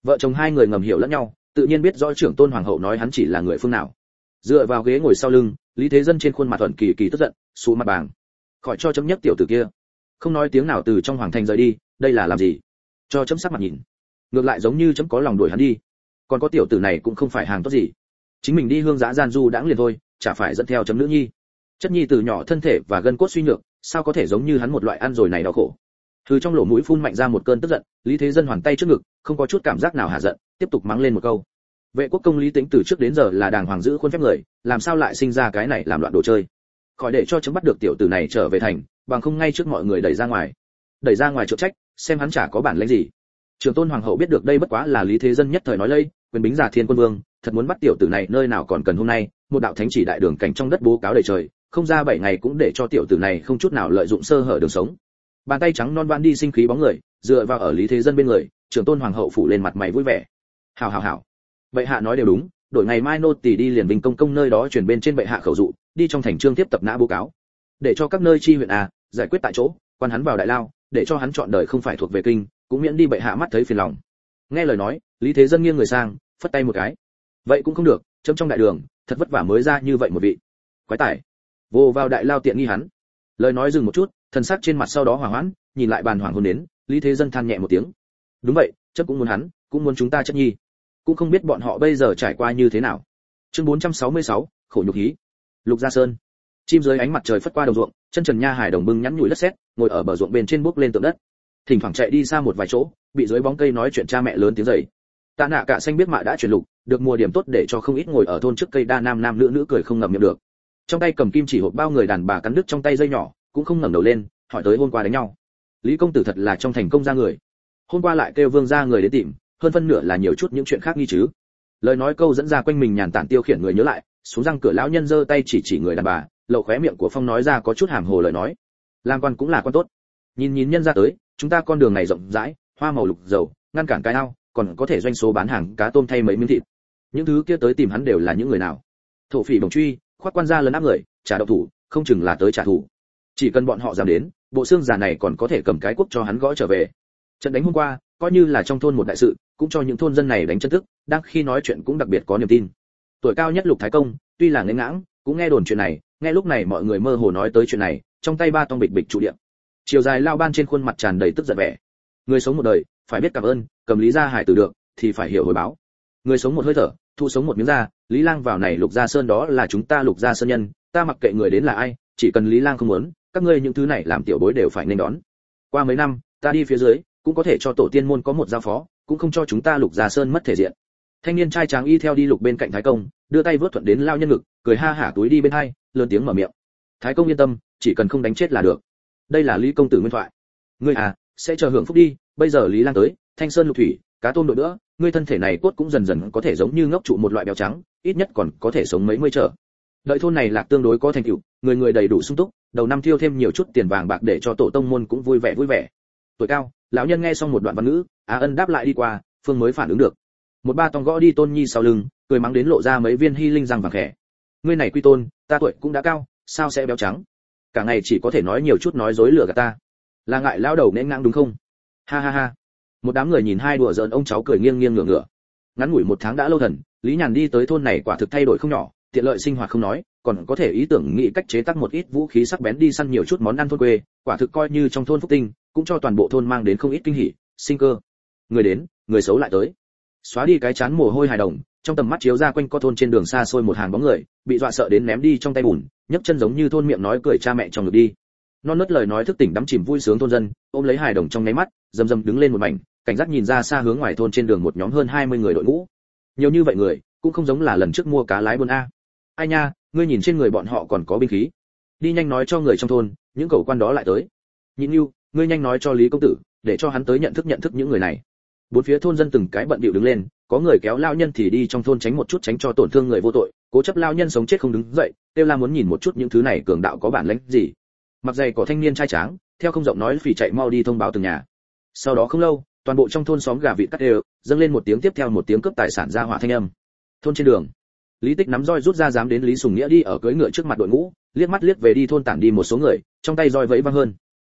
[SPEAKER 1] Vợ chồng hai người ngầm hiểu lẫn nhau, tự nhiên biết rõ trưởng tôn hoàng hậu nói hắn chỉ là người phương nào. Dựa vào ghế ngồi sau lưng, Lý Thế Dân trên khuôn mặt thuận kỳ kỳ tức giận, sụ mặt bàng. Khỏi cho chấm nhất tiểu tử kia, không nói tiếng nào từ trong hoàng thành rời đi, đây là làm gì? Cho chấm sắc mặt nhìn. Ngược lại giống như chấm có lòng đuổi hắn đi. Còn có tiểu tử này cũng không phải hàng tốt gì. Chính mình đi hương giã gian du đãng liền thôi, chả phải dẫn theo chấm nữ nhi. Chất nhi từ nhỏ thân thể và gân cốt suy nhược, sao có thể giống như hắn một loại ăn rồi này đau khổ. Từ trong lỗ mũi phun mạnh ra một cơn tức giận, Lý Thế Dân hoàn tay trước ngực, không có chút cảm giác nào hạ giận, tiếp tục mắng lên một câu. Vệ quốc công Lý Tĩnh từ trước đến giờ là đàng hoàng giữ khuôn phép người, làm sao lại sinh ra cái này làm loạn đồ chơi. Khỏi để cho chấm bắt được tiểu tử này trở về thành, bằng không ngay trước mọi người đẩy ra ngoài. Đẩy ra ngoài trượng trách, xem hắn chả có bản lĩnh gì. Trường tôn hoàng hậu biết được đây bất quá là Lý Thế Dân nhất thời nói lây, quyền bính giả thiên quân vương, thật muốn bắt tiểu tử này nơi nào còn cần hôm nay, một đạo thánh chỉ đại đường cảnh trong đất bố cáo đầy trời, không ra 7 ngày cũng để cho tiểu tử này không chút nào lợi dụng sơ hở đường sống. Bàn tay trắng non ban đi sinh khí bóng người, dựa vào ở Lý Thế Dân bên người, trưởng tôn hoàng hậu phủ lên mặt mày vui vẻ. Hảo hảo hảo, bệ hạ nói đều đúng, đổi ngày mai nô tỳ đi liền Vinh công công nơi đó truyền bên trên bệ hạ khẩu dụ, đi trong thành trương tiếp tập nã bố cáo, để cho các nơi chi huyện giải quyết tại chỗ, quan hắn vào đại lao, để cho hắn chọn đời không phải thuộc về kinh, cũng miễn đi bệ hạ mắt thấy phiền lòng. Nghe lời nói, Lý Thế Dân nghiêng người sang, phất tay một cái. Vậy cũng không được, chấm trong đại đường, thật vất vả mới ra như vậy một vị. Quái tải, vô vào đại lao tiện nghi hắn. Lời nói dừng một chút, thần sắc trên mặt sau đó hòa hoãn, nhìn lại bàn hoàng hôn đến, Lý Thế Dân than nhẹ một tiếng. Đúng vậy, chấm cũng muốn hắn, cũng muốn chúng ta chất nhi. Cũng không biết bọn họ bây giờ trải qua như thế nào. Chương 466, khổ nhục hí. Lục Gia Sơn. Chim dưới ánh mặt trời phất qua đồng ruộng, chân trần nha hải đồng bưng nhắn nhủi lất sét, ngồi ở bờ ruộng bên trên bước lên tượng đất. Thỉnh thoảng chạy đi xa một vài chỗ, bị dưới bóng cây nói chuyện cha mẹ lớn tiếng dậy. Tạ Nạ cả xanh biết mạ đã chuyển lục, được mùa điểm tốt để cho không ít ngồi ở thôn trước cây đa nam nam nữ cười không ngậm miệng được. Trong tay cầm kim chỉ hộp bao người đàn bà cắn đứt trong tay dây nhỏ, cũng không ngẩng đầu lên, hỏi tới hôm qua đánh nhau. Lý công tử thật là trong thành công ra người. Hôm qua lại kêu vương gia người đến tìm, hơn phân nửa là nhiều chút những chuyện khác nghi chứ. Lời nói câu dẫn ra quanh mình nhàn tản tiêu khiển người nhớ lại, xuống răng cửa lão nhân giơ tay chỉ người đàn bà, lộ khóe miệng của Phong nói ra có chút hàm hồ lời nói. Làm quan cũng là quan tốt. Nhìn nhân ra tới, chúng ta con đường này rộng rãi, hoa màu lục dầu, ngăn cản cái ao, còn có thể doanh số bán hàng cá tôm thay mấy miếng thịt. Những thứ kia tới tìm hắn đều là những người nào? Thổ phỉ bổng truy, khoác quan gia lớn áp người, trả độc thủ, không chừng là tới trả thù. Chỉ cần bọn họ dám đến, bộ xương già này còn có thể cầm cái cuốc cho hắn gõ trở về. Trận đánh hôm qua, coi như là trong thôn một đại sự, cũng cho những thôn dân này đánh chân tức, đang khi nói chuyện cũng đặc biệt có niềm tin. Tuổi cao nhất Lục Thái Công, tuy là ngớ ngãng, cũng nghe đồn chuyện này, nghe lúc này mọi người mơ hồ nói tới chuyện này, trong tay ba tông bịch bịch trụ điện. Chiều dài lao ban trên khuôn mặt tràn đầy tức giận vẻ. Người sống một đời, phải biết cảm ơn, cầm Lý gia hải tử được, thì phải hiểu hồi báo. Người sống một hơi thở, thu sống một miếng da, Lý Lang vào này Lục Gia Sơn đó là chúng ta Lục Gia Sơn nhân, ta mặc kệ người đến là ai, chỉ cần Lý Lang không muốn, các ngươi những thứ này làm tiểu bối đều phải nên đón. Qua mấy năm, ta đi phía dưới, cũng có thể cho tổ tiên môn có một giao phó, cũng không cho chúng ta Lục Gia Sơn mất thể diện. Thanh niên trai tráng y theo đi Lục bên cạnh Thái Công, đưa tay vớt thuận đến lao nhân ngực, cười ha hả túi đi bên hai, lớn tiếng mở miệng. Thái Công yên tâm, chỉ cần không đánh chết là được. Đây là Lý công tử nguyên thoại. Ngươi sẽ chờ hưởng phúc đi, bây giờ Lý Lang tới, Thanh Sơn lục thủy, cá tôm đội nữa, ngươi thân thể này cốt cũng dần dần có thể giống như ngốc trụ một loại béo trắng, ít nhất còn có thể sống mấy mươi trở. Đợi thôn này lạc tương đối có thành tựu, người đầy đủ sung túc, đầu năm tiêu thêm nhiều chút tiền vàng bạc để cho tổ tông môn cũng vui vẻ. Tuổi cao, lão nhân nghe xong một đoạn văn ngữ, ân đáp lại đi qua, phương mới phản ứng được. Một ba tòng gõ đi Tôn Nhi sau lưng, cười mắng đến lộ ra mấy viên hy linh răng vàng khẽ. Ngươi này quy tôn, ta tuổi cũng đã cao, sao sẽ béo trắng? Cả ngày chỉ có thể nói nhiều chút nói dối lừa gạt ta. Là ngại lão đầu nén ngang đúng không? Ha ha ha. Một đám người nhìn hai đùa giỡn ông cháu cười nghiêng ngửa. Ngắn ngủi một tháng đã lâu thần, Lý Nhàn đi tới thôn này quả thực thay đổi không nhỏ, tiện lợi sinh hoạt không nói, còn có thể ý tưởng nghĩ cách chế tác một ít vũ khí sắc bén đi săn nhiều chút món ăn thôn quê, quả thực coi như trong thôn phúc tinh, cũng cho toàn bộ thôn mang đến không ít kinh hỉ, sinh cơ. Người đến, người xấu lại tới. Xóa đi cái chán mồ hôi hài đồng, trong tầm mắt chiếu ra quanh co thôn trên đường xa xôi một hàng bóng người, bị dọa sợ đến ném đi trong tay bùn, nhấc chân giống như thôn miệng nói cười cha mẹ trong ngực đi. Non nớt lời nói thức tỉnh đắm chìm vui sướng thôn dân, ôm lấy hài đồng trong nháy mắt, rầm đứng lên một mảnh, cảnh giác nhìn ra xa hướng ngoài thôn trên đường một nhóm hơn 20 người đội ngũ. Nhiều như vậy người, cũng không giống là lần trước mua cá lái buôn a. Ai nha, ngươi nhìn trên người bọn họ còn có binh khí. Đi nhanh nói cho người trong thôn, những cẩu quan đó lại tới. Nhịn Nưu, ngươi nhanh nói cho Lý công tử, để cho hắn tới nhận thức những người này. Bốn phía thôn dân từng cái bận bịu đứng lên, có người kéo lao nhân thì đi trong thôn tránh một chút tránh cho tổn thương người vô tội, cố chấp lao nhân sống chết không đứng dậy, kêu la muốn nhìn một chút những thứ này cường đạo có bản lĩnh gì. Mặc dày có thanh niên trai tráng, theo không giọng nói phỉ chạy mau đi thông báo từng nhà. Sau đó không lâu, toàn bộ trong thôn xóm gà vịt cắt đều, dâng lên một tiếng tiếp theo một tiếng cướp tài sản ra hỏa thanh âm. Thôn trên đường, Lý Tích nắm roi rút ra dám đến Lý Sùng Nghĩa đi ở cưỡi ngựa trước mặt đội ngũ, liếc mắt liếc về đi thôn tản đi một số người, trong tay roi vẫy vang hơn.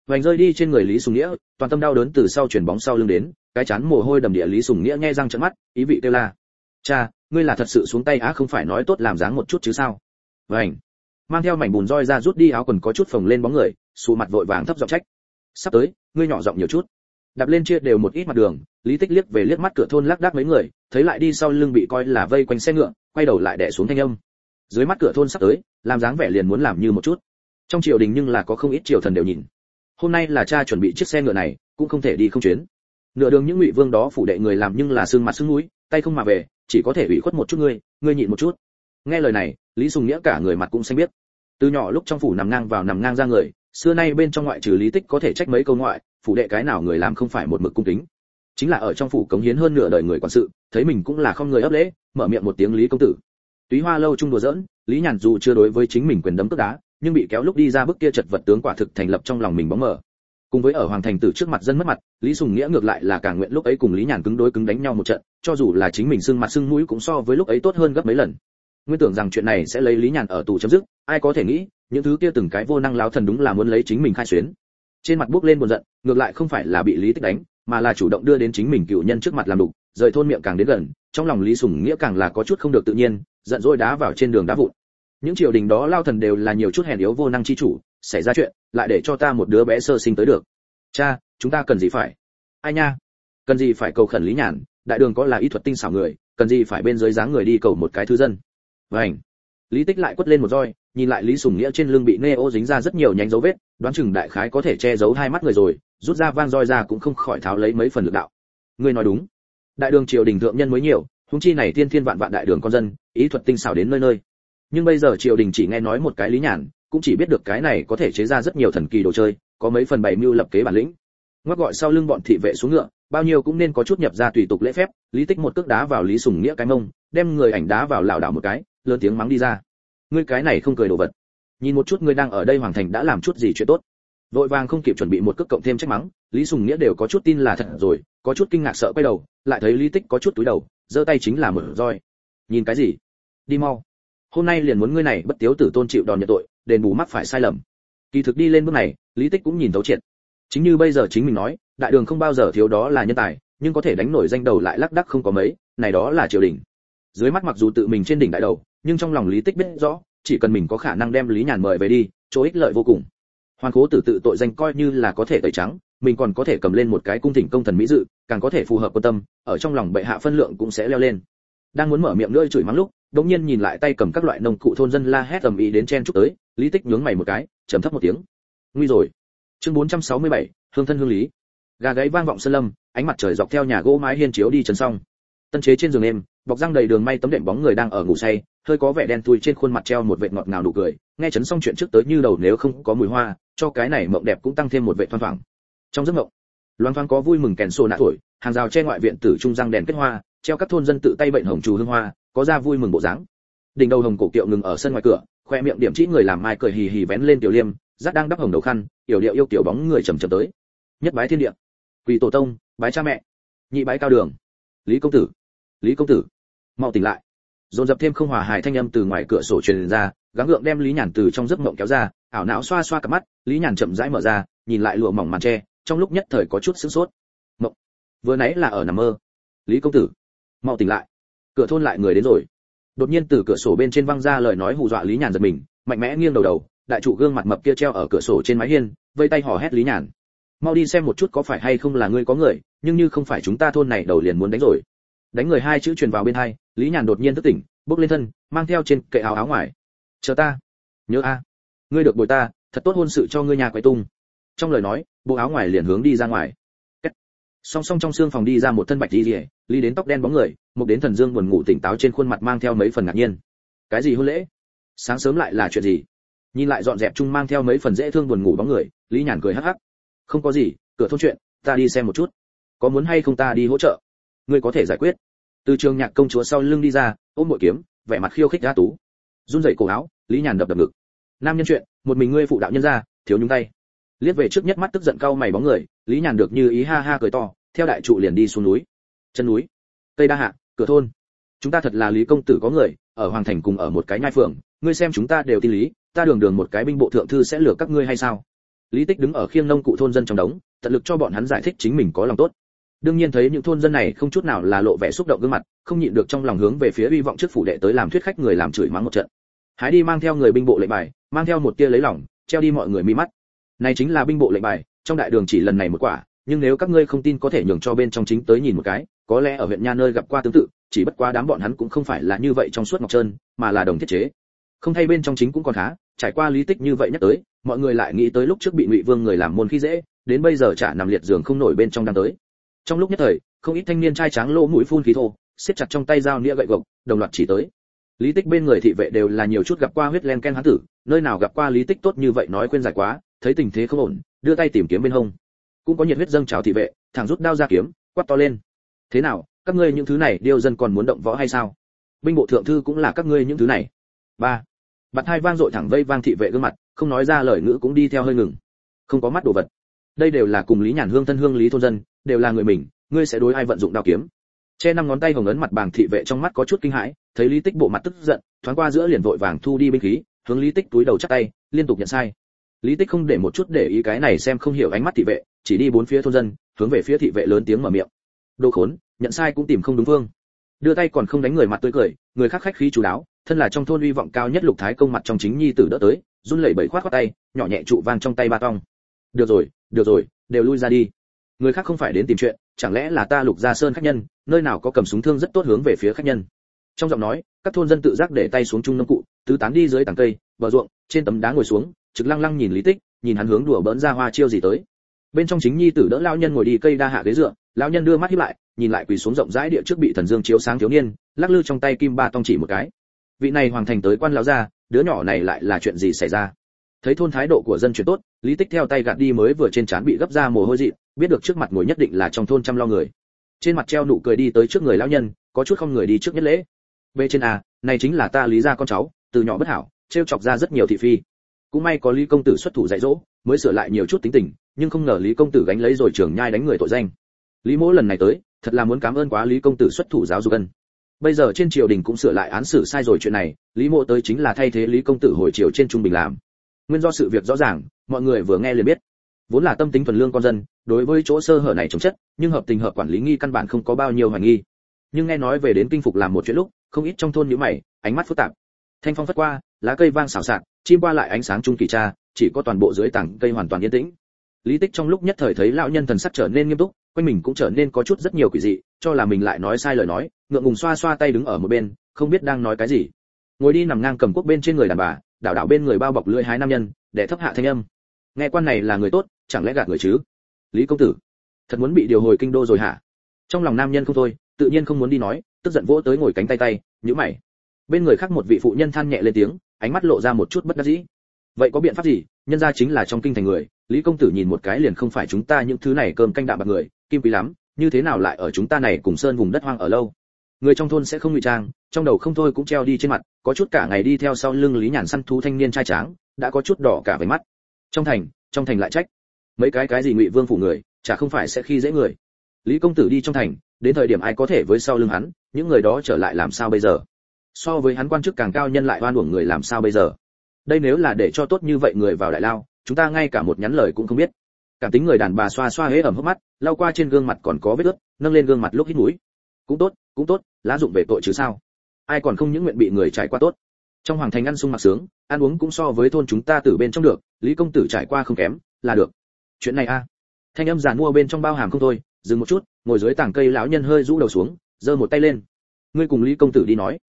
[SPEAKER 1] vành rơi đi trên người Lý Sùng Nghĩa, toàn tâm đau đớn từ sau chuyền bóng sau lưng đến, cái chán mồ hôi đầm địa. Lý Sùng Nghĩa nhe răng trợn mắt, ý vị kêu la: "Cha, ngươi là thật sự xuống tay á, không phải nói tốt làm dáng một chút chứ sao?" Vành mang theo mảnh bùn roi ra rút đi áo quần có chút phồng lên bóng người, sụ mặt vội vàng thấp giọng trách: "Sắp tới, ngươi nhỏ giọng nhiều chút." Đạp lên chia đều một ít mặt đường, Lý Tích liếc về liếc mắt cửa thôn lác đác mấy người, thấy lại đi sau lưng bị coi là vây quanh xe ngựa, quay đầu lại đè xuống thanh âm. Dưới mắt cửa thôn sắp tới, làm dáng vẻ liền muốn làm như một chút. Trong triều đình nhưng là có không ít triều thần đều nhìn. Hôm nay là cha chuẩn bị chiếc xe ngựa này, cũng không thể đi không chuyến. Nửa đường những ngụy vương đó phủ đệ người làm nhưng là sưng mặt sưng mũi, tay không mà về, chỉ có thể ủy khuất một chút ngươi nhịn một chút. Nghe lời này, Lý Sùng Nghĩa cả người mặt cũng xanh biết. Từ nhỏ lúc trong phủ nằm ngang ra người, xưa nay bên trong ngoại trừ Lý Tích có thể trách mấy câu ngoại, phủ đệ cái nào người làm không phải một mực cung kính. Chính là ở trong phủ cống hiến hơn nửa đời người quản sự, thấy mình cũng là không người ấp lễ, mở miệng một tiếng Lý công tử. Túy Hoa lâu chung đùa giỡn, Lý Nhàn dù chưa đối với chính mình quyền đấm cước đá, nhưng bị kéo lúc đi ra bức kia chật vật tướng quả thực thành lập trong lòng mình bóng mờ. Cùng với ở hoàng thành tử trước mặt dân mất mặt, Lý Sùng Nghĩa ngược lại là càng nguyện lúc ấy cùng Lý Nhàn cứng đối cứng đánh nhau một trận, cho dù là chính mình sưng mặt sưng mũi cũng so với lúc ấy tốt hơn gấp mấy lần. Nguyên tưởng rằng chuyện này sẽ lấy Lý Nhàn ở tù chấm dứt, ai có thể nghĩ, những thứ kia từng cái vô năng láo thần đúng là muốn lấy chính mình khai xuyến. Trên mặt bước lên buồn giận, ngược lại không phải là bị Lý Tích đánh, mà là chủ động đưa đến chính mình cựu nhân trước mặt làm đục, rời thôn miệng càng đến gần, trong lòng Lý Sùng Nghĩa càng là có chút không được tự nhiên, giận dỗi đá vào trên đường đá vụn. Những triều đình đó lao thần đều là nhiều chút hèn yếu vô năng chi chủ, xảy ra chuyện, lại để cho ta một đứa bé sơ sinh tới được. Cha, chúng ta cần gì phải? Ai nha? Cần gì phải cầu khẩn Lý Nhàn, đại đường có là y thuật tinh xảo người, cần gì phải bên dưới dáng người đi cầu một cái thứ dân. Vành. Lý Tích lại quất lên một roi, nhìn lại Lý Sùng Nghĩa trên lưng bị nê ô dính ra rất nhiều nhánh dấu vết, đoán chừng đại khái có thể che giấu hai mắt người rồi, rút ra vang roi ra cũng không khỏi tháo lấy mấy phần lực đạo. Ngươi nói đúng. Đại đường triều đình thượng nhân mới nhiều, huống chi này thiên thiên vạn vạn đại đường con dân, ý thuật tinh xảo đến nơi nơi. Nhưng bây giờ triều đình chỉ nghe nói một cái Lý Nhàn, cũng chỉ biết được cái này có thể chế ra rất nhiều thần kỳ đồ chơi, có mấy phần bày mưu lập kế bản lĩnh. Ngoắc gọi sau lưng bọn thị vệ xuống ngựa, bao nhiêu cũng nên có chút nhập ra tùy tục lễ phép. Lý Tích một cước đá vào Lý Sùng Nghĩa cái mông, đem người ảnh đá vào lảo đảo một cái, lớn tiếng mắng đi ra: ngươi cái này không cười đồ vật, nhìn một chút ngươi đang ở đây hoàng thành đã làm chút gì chuyện tốt. Vội vàng không kịp chuẩn bị một cước cộng thêm trách mắng, Lý Sùng Nghĩa đều có chút tin là thật rồi, có chút kinh ngạc sợ quay đầu, lại thấy Lý Tích có chút túi đầu, giơ tay chính là một roi. Nhìn cái gì? Đi mau. Hôm nay liền muốn ngươi này bất tiếu tử tôn chịu đòn nhận tội, đền bù mắc phải sai lầm. Kỳ thực đi lên bước này, Lý Tích cũng nhìn thấu triệt. Chính như bây giờ chính mình nói, đại đường không bao giờ thiếu đó là nhân tài, nhưng có thể đánh nổi danh đầu lại lác đác không có mấy, này đó là triều đình. Dưới mắt mặc dù tự mình trên đỉnh đại đầu, nhưng trong lòng Lý Tích biết rõ, chỉ cần mình có khả năng đem Lý Nhàn mời về đi, chỗ ích lợi vô cùng. Hoàn Cố tử tự tội danh coi như là có thể tẩy trắng, mình còn có thể cầm lên một cái cung thỉnh công thần mỹ dự, càng có thể phù hợp quan tâm, ở trong lòng bệ hạ phân lượng cũng sẽ leo lên. Đang muốn mở miệng nữa chửi mắng lúc, đột nhiên nhìn lại tay cầm các loại nông cụ thôn dân la hét ầm ĩ đến chen chúc tới, Lý Tích nhướng mày một cái, trầm thấp một tiếng. Nguy rồi. Chương 467, hương thân hương lý. Gà gáy vang vọng sơn lâm, ánh mặt trời dọc theo nhà gỗ mái hiên chiếu đi trần xong. Tân chế trên giường êm, bọc răng đầy đường may tấm đệm bóng người đang ở ngủ say, hơi có vẻ đen thui trên khuôn mặt treo một vệt ngọt ngào nụ cười, nghe chấn xong chuyện trước tới như đầu nếu không có mùi hoa, cho cái này mộng đẹp cũng tăng thêm một vệt thoăn thoảng. Trong giấc mộng, loáng thoáng có vui mừng kèn sổ nạ thổi, hàng rào che ngoại viện tử trung răng đèn kết hoa, treo các thôn dân tự tay bệnh hồng trù hương hoa, có ra vui mừng bộ dáng. Đỉnh đầu hồng cổ kiệu ngừng ở sân ngoài cửa, khoe miệng điểm chỉ người làm mai cười hì hì vén lên tiểu liêm, dắt đang đắp hồng đầu khăn, yểu điệu yêu kiểu bóng người chậm chậm tới. Nhất bái thiên địa, quỳ tổ tông, bái cha mẹ, nhị bái cao đường. Lý công tử, Lý công tử, mau tỉnh lại. Dồn dập thêm không hòa hài thanh âm từ ngoài cửa sổ truyền ra, gắng gượng đem Lý Nhàn từ trong giấc mộng kéo ra, ảo não xoa xoa cặp mắt, Lý Nhàn chậm rãi mở ra, nhìn lại lụa mỏng màn che, trong lúc nhất thời có chút sửng sốt. Mộng, vừa nãy là ở nằm mơ. Lý công tử, mau tỉnh lại. Cửa thôn lại người đến rồi. Đột nhiên từ cửa sổ bên trên văng ra lời nói hù dọa Lý Nhàn giật mình, mạnh mẽ nghiêng đầu, đại trụ gương mặt mập kia treo ở cửa sổ trên mái hiên, vây tay hò hét Lý Nhàn: mau đi xem một chút có phải hay không là ngươi có người, nhưng như không phải chúng ta thôn này đầu liền muốn đánh rồi. Đánh người hai chữ truyền vào bên hai, Lý Nhàn đột nhiên thức tỉnh, bước lên thân, mang theo trên kệ áo ngoài. Chờ ta, nhớ a, ngươi được bồi ta, thật tốt hôn sự cho ngươi nhà quay tung. Trong lời nói, bộ áo ngoài liền hướng đi ra ngoài. Song song trong xương phòng đi ra một thân bạch y liễu, lý đến tóc đen bóng người, một đến thần dương buồn ngủ tỉnh táo trên khuôn mặt mang theo mấy phần ngạc nhiên. Cái gì hôn lễ? Sáng sớm lại là chuyện gì? Nhìn lại dọn dẹp chung mang theo mấy phần dễ thương buồn ngủ bóng người, Lý Nhàn cười hắc hắc. Không có gì, cửa thôn chuyện, ta đi xem một chút. Có muốn hay không ta đi hỗ trợ? Ngươi có thể giải quyết. Từ trường nhạc công chúa sau lưng đi ra, ôm bội kiếm, vẻ mặt khiêu khích đa tú. Run rẩy cổ áo, Lý Nhàn đập ngực. Nam nhân chuyện, một mình ngươi phụ đạo nhân ra, thiếu nhúng tay. Liếc về trước nhất mắt tức giận cau mày bóng người, Lý Nhàn được như ý ha ha cười to, theo đại trụ liền đi xuống núi. Chân núi, Tây Đa Hạ, cửa thôn. Chúng ta thật là Lý công tử có người, ở hoàng thành cùng ở một cái nhai phường, ngươi xem chúng ta đều tin lý, ta đường đường một cái binh bộ thượng thư sẽ lừa các ngươi hay sao? Lý Tích đứng ở khiêng nông cụ thôn dân trong đống, tận lực cho bọn hắn giải thích chính mình có lòng tốt. Đương nhiên thấy những thôn dân này không chút nào là lộ vẻ xúc động gương mặt, không nhịn được trong lòng hướng về phía uy vọng trước phủ đệ tới làm thuyết khách người làm chửi mắng một trận. Hái đi mang theo người binh bộ lệnh bài, mang theo một tia lấy lòng, treo đi mọi người mi mắt. Này chính là binh bộ lệnh bài, trong đại đường chỉ lần này một quả, nhưng nếu các ngươi không tin có thể nhường cho bên trong chính tới nhìn một cái, có lẽ ở huyện nha nơi gặp qua tương tự, chỉ bất quá đám bọn hắn cũng không phải là như vậy trong suốt ngọc trơn, mà là đồng thiết chế. Không thay bên trong chính cũng còn khá, trải qua Lý Tích như vậy nhắc tới, mọi người lại nghĩ tới lúc trước bị Ngụy Vương người làm môn khi dễ, đến bây giờ chả nằm liệt giường không nổi bên trong đang tới. Trong lúc nhất thời, không ít thanh niên trai tráng lỗ mũi phun khí thô, siết chặt trong tay dao nĩa gậy gộc, đồng loạt chỉ tới. Lý Tích bên người thị vệ đều là nhiều chút gặp qua huyết len ken hán tử, nơi nào gặp qua Lý Tích tốt như vậy nói khuyên giải quá, thấy tình thế không ổn, đưa tay tìm kiếm bên hông. Cũng có nhiệt huyết dâng trào thị vệ, thẳng rút đao ra kiếm, quát to lên. Thế nào, các ngươi những thứ này điêu dân còn muốn động võ hay sao? Binh bộ thượng thư cũng là các ngươi những thứ này. Ba. Bạt hai vang dội thẳng vây vang thị vệ gương mặt, không nói ra lời ngữ cũng đi theo hơi ngừng. Không có mắt đồ vật. Đây đều là cùng Lý Nhàn Hương thân hương Lý thôn dân, đều là người mình, ngươi sẽ đối ai vận dụng đao kiếm? Che năm ngón tay hồng ấn mặt bàng thị vệ trong mắt có chút kinh hãi, thấy Lý Tích bộ mặt tức giận, thoáng qua giữa liền vội vàng thu đi binh khí, hướng Lý Tích túi đầu chắp tay, liên tục nhận sai. Lý Tích không để một chút để ý cái này xem không hiểu ánh mắt thị vệ, chỉ đi bốn phía thôn dân, hướng về phía thị vệ lớn tiếng mở miệng. Đồ khốn, nhận sai cũng tìm không đúng phương. Đưa tay còn không đánh người mặt tươi cười, người khác khách khí chú đáo, thân là trong thôn uy vọng cao nhất Lục Thái công mặt trong chính nhi tử đỡ tới, run lẩy bẩy khoát tay, nhỏ nhẹ trụ vang trong tay ba tong. Được rồi, đều lui ra đi. Người khác không phải đến tìm chuyện, chẳng lẽ là ta Lục Gia Sơn khách nhân, nơi nào có cầm súng thương rất tốt hướng về phía khách nhân. Trong giọng nói, các thôn dân tự giác để tay xuống trung nông cụ, tứ tán đi dưới tảng cây, bờ ruộng, trên tấm đá ngồi xuống, trực lăng lăng nhìn Lý Tích, nhìn hắn hướng đùa bỡn ra hoa chiêu gì tới. Bên trong chính nhi tử đỡ lão nhân ngồi đi cây đa hạ ghế dựa, lão nhân đưa mắt híp lại, nhìn lại quỳ xuống rộng rãi địa trước bị thần dương chiếu sáng thiếu niên, lắc lư trong tay kim ba tong chỉ một cái. Vị này hoàng thành tới quan lão gia, đứa nhỏ này lại là chuyện gì xảy ra? Thấy thôn thái độ của dân chuyển tốt, Lý Tích theo tay gạt đi mới vừa trên trán bị gấp ra mồ hôi dị, biết được trước mặt ngồi nhất định là trong thôn chăm lo người. Trên mặt treo nụ cười đi tới trước người lão nhân, có chút không người đi trước nhất lễ. Bề trên này chính là ta Lý gia con cháu, từ nhỏ bất hảo, trêu chọc ra rất nhiều thị phi. Cũng may có Lý công tử xuất thủ dạy dỗ, mới sửa lại nhiều chút tính tình, nhưng không ngờ Lý công tử gánh lấy rồi trưởng nhai đánh người tội danh. Lý Mỗ lần này tới, thật là muốn cảm ơn quá Lý công tử xuất thủ giáo dục ân. Bây giờ trên triều đình cũng sửa lại án xử sai rồi chuyện này, Lý Mỗ tới chính là thay thế Lý công tử hồi triều trên trung bình làm. Nguyên do sự việc rõ ràng, mọi người vừa nghe liền biết. Vốn là tâm tính thuần lương con dân, đối với chỗ sơ hở này chống chất, nhưng hợp tình hợp quản lý nghi căn bản không có bao nhiêu hoài nghi. Nhưng nghe nói về đến kinh phục làm một chuyện lúc, không ít trong thôn nhíu mày, ánh mắt phức tạp. Thanh phong phất qua, lá cây vang xào xạc, chim qua lại ánh sáng trung kỳ tra, chỉ có toàn bộ dưới tảng cây hoàn toàn yên tĩnh. Lý Tích trong lúc nhất thời thấy lão nhân thần sắc trở nên nghiêm túc, quanh mình cũng trở nên có chút rất nhiều quỷ dị, cho là mình lại nói sai lời nói, ngượng ngùng xoa xoa tay đứng ở một bên, không biết đang nói cái gì. Ngồi đi nằm ngang cầm quốc bên trên người đàn bà, đảo đảo bên người bao bọc lưỡi hái nam nhân, để thấp hạ thanh âm. Nghe quan này là người tốt, chẳng lẽ gạt người chứ? Lý công tử, thật muốn bị điều hồi kinh đô rồi hả? Trong lòng nam nhân không thôi, tự nhiên không muốn đi nói, tức giận vỗ tới ngồi cánh tay, nhíu mày. Bên người khác một vị phụ nhân than nhẹ lên tiếng, ánh mắt lộ ra một chút bất đắc dĩ. Vậy có biện pháp gì? Nhân gia chính là trong kinh thành người, Lý công tử nhìn một cái liền không phải chúng ta những thứ này cơm canh đạm bạc người, kim quý lắm, như thế nào lại ở chúng ta này cùng sơn vùng đất hoang ở lâu? Người trong thôn sẽ không ngụy trang, trong đầu không thôi cũng treo đi trên mặt, có chút cả ngày đi theo sau lưng Lý Nhàn săn thú thanh niên trai tráng, đã có chút đỏ cả váy mắt. Trong thành lại trách, mấy cái gì Ngụy Vương phủ người, chả không phải sẽ khi dễ người. Lý công tử đi trong thành, đến thời điểm ai có thể với sau lưng hắn, những người đó trở lại làm sao bây giờ? So với hắn quan chức càng cao nhân lại oan uổng người làm sao bây giờ? Đây nếu là để cho tốt như vậy người vào đại lao, chúng ta ngay cả một nhắn lời cũng không biết. Cảm tính người đàn bà xoa xoa hế ẩm hốc mắt, lau qua trên gương mặt còn có vết ướt, nâng lên gương mặt lúc hít mũi. Cũng tốt, lá dụng về tội chứ sao? Ai còn không những nguyện bị người trải qua tốt. Trong hoàng thành ăn sung mặc sướng, ăn uống cũng so với thôn chúng ta từ bên trong được, Lý công tử trải qua không kém, là được. Chuyện này Thanh âm giàn mua bên trong bao hàm không thôi, dừng một chút, ngồi dưới tảng cây lão nhân hơi rũ đầu xuống, giơ một tay lên. Ngươi cùng Lý công tử đi nói.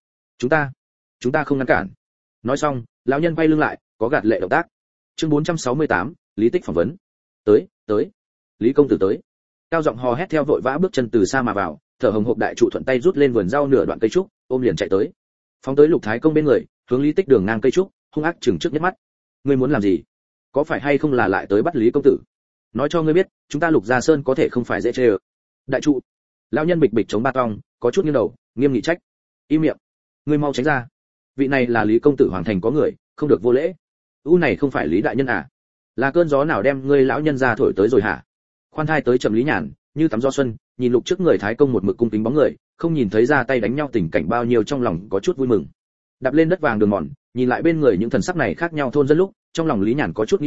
[SPEAKER 1] Chúng ta không ngăn cản. Nói xong, lão nhân quay lưng lại, có gạt lệ động tác. Chương 468, Lý Tích phỏng vấn. Tới. Lý công tử tới. Cao giọng hò hét theo vội vã bước chân từ xa mà vào, thở hồng hộc đại trụ thuận tay rút lên vườn rau nửa đoạn cây trúc, ôm liền chạy tới. Phóng tới Lục Thái công bên người, hướng Lý Tích đường ngang cây trúc, hung ác chừng trước nhất mắt. Ngươi muốn làm gì? Có phải hay không là lại tới bắt Lý công tử? Nói cho ngươi biết, chúng ta Lục Gia Sơn có thể không phải dễ chơi. Đại trụ. Lão nhân bịch bịch chống ba tong, có chút nghiêng đầu, nghiêm nghị trách. Im miệng. Ngươi mau tránh ra. Vị này là Lý công tử hoàng thành có người, không được vô lễ. Này không phải Lý đại nhân à? Là cơn gió nào đem ngươi lão nhân ra thổi tới rồi hả? Khoan thai tới chậm Lý Nhàn, như tắm gió xuân, nhìn Lục trước người Thái công một mực cung kính bóng người, không nhìn thấy ra tay đánh nhau tình cảnh bao nhiêu trong lòng có chút vui mừng. Đạp lên đất vàng đường mòn, nhìn lại bên người những thần sắc này khác nhau thôn dân lúc, trong lòng Lý Nhàn có chút nghi ngờ,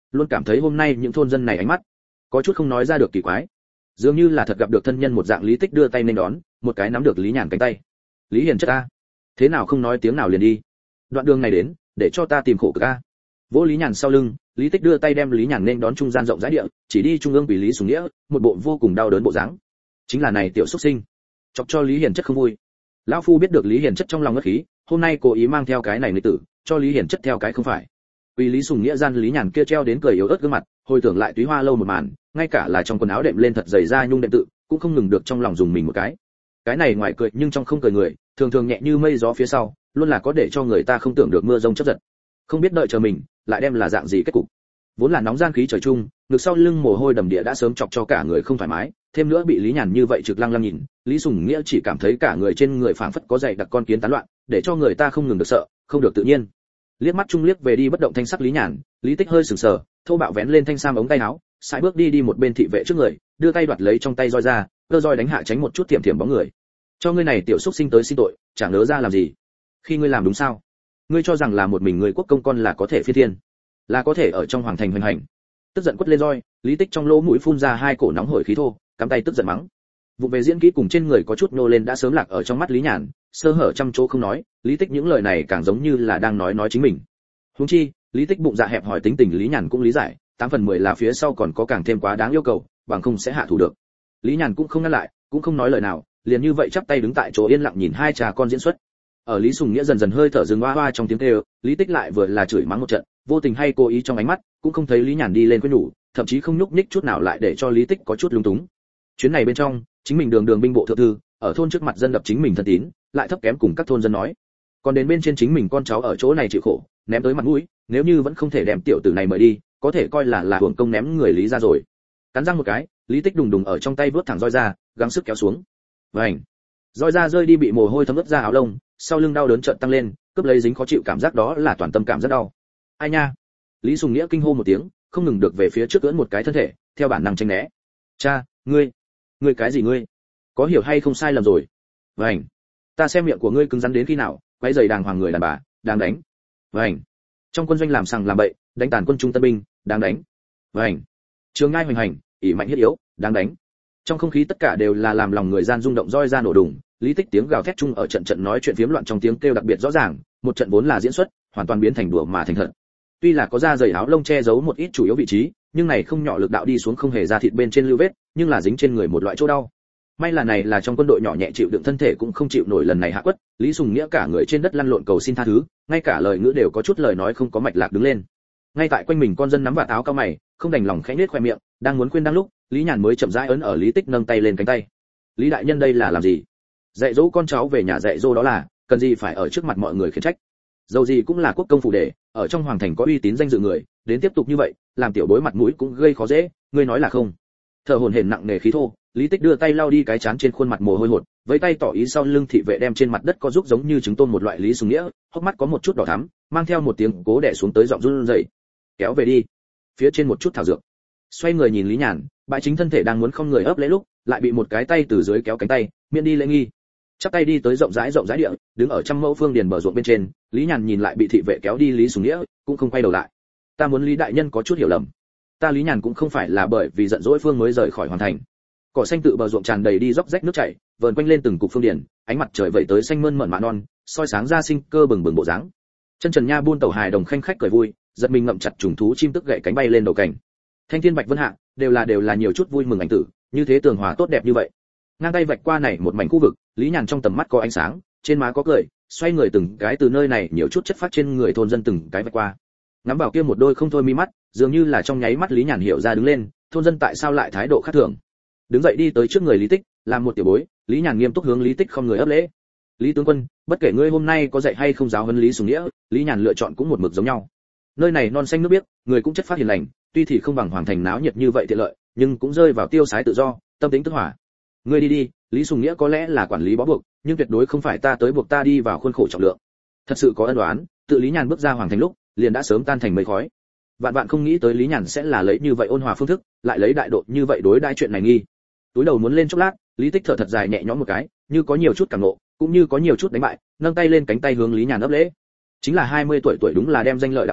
[SPEAKER 1] luôn cảm thấy hôm nay những thôn dân này ánh mắt có chút không nói ra được kỳ quái, dường như là thật gặp được thân nhân một dạng. Lý Tích đưa tay nên đón, một cái nắm được Lý Nhàn cánh tay. Lý Hiền chất ta, thế nào không nói tiếng nào liền đi, đoạn đường này đến để cho ta tìm khổ cực a. Vỗ Lý Nhàn sau lưng, Lý Tích đưa tay đem Lý Nhàn nên đón trung gian rộng rãi địa, chỉ đi trung ương vì Lý Sùng Nghĩa, một bộ vô cùng đau đớn bộ dáng. Chính là này tiểu xuất sinh, chọc cho Lý Hiền chất không vui. Lão phu biết được Lý Hiền chất trong lòng ngất khí, hôm nay cố ý mang theo cái này nữ tử, cho Lý Hiền chất theo cái không phải. Vì Lý Sùng Nghĩa gian Lý Nhàn kia treo đến cười yếu ớt gương mặt, hồi tưởng lại túy hoa lâu một màn, ngay cả là trong quần áo đệm lên thật dày da nhung đệm tự, cũng không ngừng được trong lòng dùng mình một cái. Cái này ngoài cười nhưng trong không cười người, thường thường nhẹ như mây gió phía sau, luôn là có để cho người ta không tưởng được mưa rông chớp giật. Không biết đợi chờ mình, lại đem là dạng gì kết cục. Vốn là nóng gian khí trời chung, ngực sau lưng mồ hôi đầm địa đã sớm chọc cho cả người không thoải mái, thêm nữa bị Lý Nhàn như vậy trực lăng lăng nhìn, Lý Sùng Nghĩa chỉ cảm thấy cả người trên người phảng phất có dày đặc con kiến tán loạn, để cho người ta không ngừng được sợ, không được tự nhiên. Liếc mắt chung liếc về đi bất động thanh sắc Lý Nhàn, Lý Tích hơi sừng sờ, thô bạo vén lên thanh sam ống tay áo, sải bước đi một bên thị vệ trước người, đưa tay đoạt lấy trong tay roi ra, cơ roi đánh hạ tránh một chút tiệm tiệm bóng người. Cho ngươi này tiểu xúc sinh tới xin tội, chẳng ngớ ra làm gì? Khi ngươi làm đúng sao? Ngươi cho rằng là một mình người quốc công con là có thể phi thiên, là có thể ở trong hoàng thành hoành hành? Tức giận quất lên roi, Lý Tích trong lỗ mũi phun ra hai cổ nóng hổi khí thô, cắm tay tức giận mắng. Vụ về diễn kỹ cùng trên người có chút nô lên đã sớm lạc ở trong mắt Lý Nhàn, sơ hở trăm chỗ không nói, Lý Tích những lời này càng giống như là đang nói chính mình. Huống chi, Lý Tích bụng dạ hẹp hỏi tính tình Lý Nhàn cũng lý giải, 8/10 là phía sau còn có càng thêm quá đáng yêu cầu, bằng không sẽ hạ thủ được. Lý Nhàn cũng không ngăn lại, cũng không nói lời nào, liền như vậy chắp tay đứng tại chỗ yên lặng nhìn hai cha con diễn xuất. Ở Lý Sùng Nghĩa dần dần hơi thở dừng oa oa trong tiếng kêu, Lý Tích lại vừa là chửi mắng một trận, vô tình hay cố ý trong ánh mắt, cũng không thấy Lý Nhàn đi lên khuyên nhủ, thậm chí không nhúc nhích chút nào lại để cho Lý Tích có chút lung túng. Chuyến này bên trong, chính mình đường binh bộ thượng thư, ở thôn trước mặt dân đập chính mình thân tín, lại thấp kém cùng các thôn dân nói. Còn đến bên trên chính mình con cháu ở chỗ này chịu khổ, ném tới mặt mũi, nếu như vẫn không thể đem tiểu tử này mời đi, có thể coi là hưởng công ném người Lý ra rồi. Cắn răng một cái, Lý Tích đùng ở trong tay vớt thẳng roi ra, gắng sức kéo xuống. Vành. Roi ra rơi đi bị mồ hôi thấm ướt ra áo lông, sau lưng đau đớn chợt tăng lên, cướp lấy dính khó chịu cảm giác đó là toàn tâm cảm rất đau. Ai nha? Lý Sùng Nghĩa kinh hô một tiếng, không ngừng được về phía trước ưỡn một cái thân thể, theo bản năng tránh né. Cha, ngươi cái gì ngươi? Có hiểu hay không sai lầm rồi? Vành. Ta xem miệng của ngươi cứng rắn đến khi nào, quấy rầy đàng hoàng người đàn bà, đang đánh. Vành. Trong quân doanh làm sằng làm bậy, đánh tàn quân trung tân binh, đang đánh. Vành. Trường ngai hoành hành, ỷ mạnh hiết yếu, đang đánh. Trong không khí tất cả đều là làm lòng người gian rung động roi ra nổ đùng, Lý Tích tiếng gào thét chung ở trận nói chuyện phiếm loạn trong tiếng kêu đặc biệt rõ ràng, một trận vốn là diễn xuất, hoàn toàn biến thành đùa mà thành thật. Tuy là có da dày áo lông che giấu một ít chủ yếu vị trí, nhưng này không nhỏ lực đạo đi xuống không hề ra thịt bên trên lưu vết, nhưng là dính trên người một loại chỗ đau. May là này là trong quân đội nhỏ nhẹ chịu đựng thân thể cũng không chịu nổi lần này hạ quất, Lý Sùng Nghĩa cả người trên đất lăn lộn cầu xin tha thứ, ngay cả lời ngữ đều có chút lời nói không có mạch lạc đứng lên. Ngay tại quanh mình con dân nắm vạt áo cao mày, không đành lòng khẽ nết khoe miệng, đang muốn khuyên đang lúc, Lý Nhàn mới chậm rãi ấn ở Lý Tích nâng tay lên cánh tay. Lý đại nhân đây là làm gì? Dạy dỗ con cháu về nhà dạy dỗ đó là, cần gì phải ở trước mặt mọi người khiển trách? Dầu gì cũng là quốc công phủ đệ, ở trong hoàng thành có uy tín danh dự người, đến tiếp tục như vậy, làm tiểu bối mặt mũi cũng gây khó dễ, ngươi nói là không? Thở hổn hển nặng nề khí thô, Lý Tích đưa tay lau đi cái chán trên khuôn mặt mồ hôi hột, với tay tỏ ý sau lưng thị vệ đem trên mặt đất có giúp giống như trứng tôm một loại. Lý Sùng Nghĩa, hốc mắt có một chút đỏ thắm, mang theo một tiếng cố đè xuống tới giọng run rẩy. Kéo về đi. Phía trên một chút thảo dược. Xoay người nhìn Lý Nhàn, bãi chính thân thể đang muốn không người ấp lễ lúc, lại bị một cái tay từ dưới kéo cánh tay, miễn đi lễ nghi. Chắp tay đi tới rộng rãi địa, đứng ở trăm mẫu phương điền bờ ruộng bên trên, Lý Nhàn nhìn lại bị thị vệ kéo đi Lý Sùng Nghĩa, cũng không quay đầu lại. Ta muốn Lý đại nhân có chút hiểu lầm. Ta Lý Nhàn cũng không phải là bởi vì giận dỗi phương mới rời khỏi hoàn thành. Cỏ xanh tự bờ ruộng tràn đầy đi dốc rách nước chảy, vờn quanh lên từng cục phương điền, ánh mặt trời vẩy tới xanh mơn mởn mạ non, soi sáng ra sinh cơ bừng bừng bộ dáng. Chân trần nha buôn tàu hài đồng khanh khách cười vui, giật mình ngậm chặt trùng thú chim tức gậy cánh bay lên đầu cảnh. Thanh thiên bạch vân hạ, đều là nhiều chút vui mừng ảnh tử, như thế tường hòa tốt đẹp như vậy. Ngang tay vạch qua này một mảnh khu vực, Lý Nhàn trong tầm mắt có ánh sáng, trên má có cười, xoay người từng cái từ nơi này nhiều chút chất phát trên người thôn dân từng cái vạch qua. Ngắm vào kia một đôi không thôi mi mắt, dường như là trong nháy mắt Lý Nhàn hiểu ra đứng lên, thôn dân tại sao lại thái độ khác thường. Đứng dậy đi tới trước người Lý Tích, làm một tiểu bối, Lý Nhàn nghiêm túc hướng Lý Tích không người ấp lễ. Lý tướng quân, bất kể ngươi hôm nay có dạy hay không giáo huấn Lý Sùng Nghĩa, Lý Nhàn lựa chọn cũng một mực giống nhau. Nơi này non xanh nước biếc, người cũng chất phát hiền lành, tuy thì không bằng hoàng thành náo nhiệt như vậy tiện lợi, nhưng cũng rơi vào tiêu sái tự do, tâm tính tức hỏa. Ngươi đi, Lý Sùng Nghĩa có lẽ là quản lý bó buộc, nhưng tuyệt đối không phải ta tới buộc ta đi vào khuôn khổ trọng lượng. Thật sự có ân oán, tự Lý Nhàn bước ra hoàng thành lúc, liền đã sớm tan thành mây khói. Vạn không nghĩ tới Lý Nhàn sẽ là lấy như vậy ôn hòa phương thức, lại lấy đại độ như vậy đối đãi chuyện này nghi. Túi đầu muốn lên chốc lát, Lý Tích thở thật dài nhẹ nhõm một cái, như có nhiều chút cảm ngộ, cũng như có nhiều chút đánh bại, nâng tay lên cánh tay hướng Lý Nhàn ấp lễ. Chính là 20 tuổi đúng là đem danh lợi đạm hóa,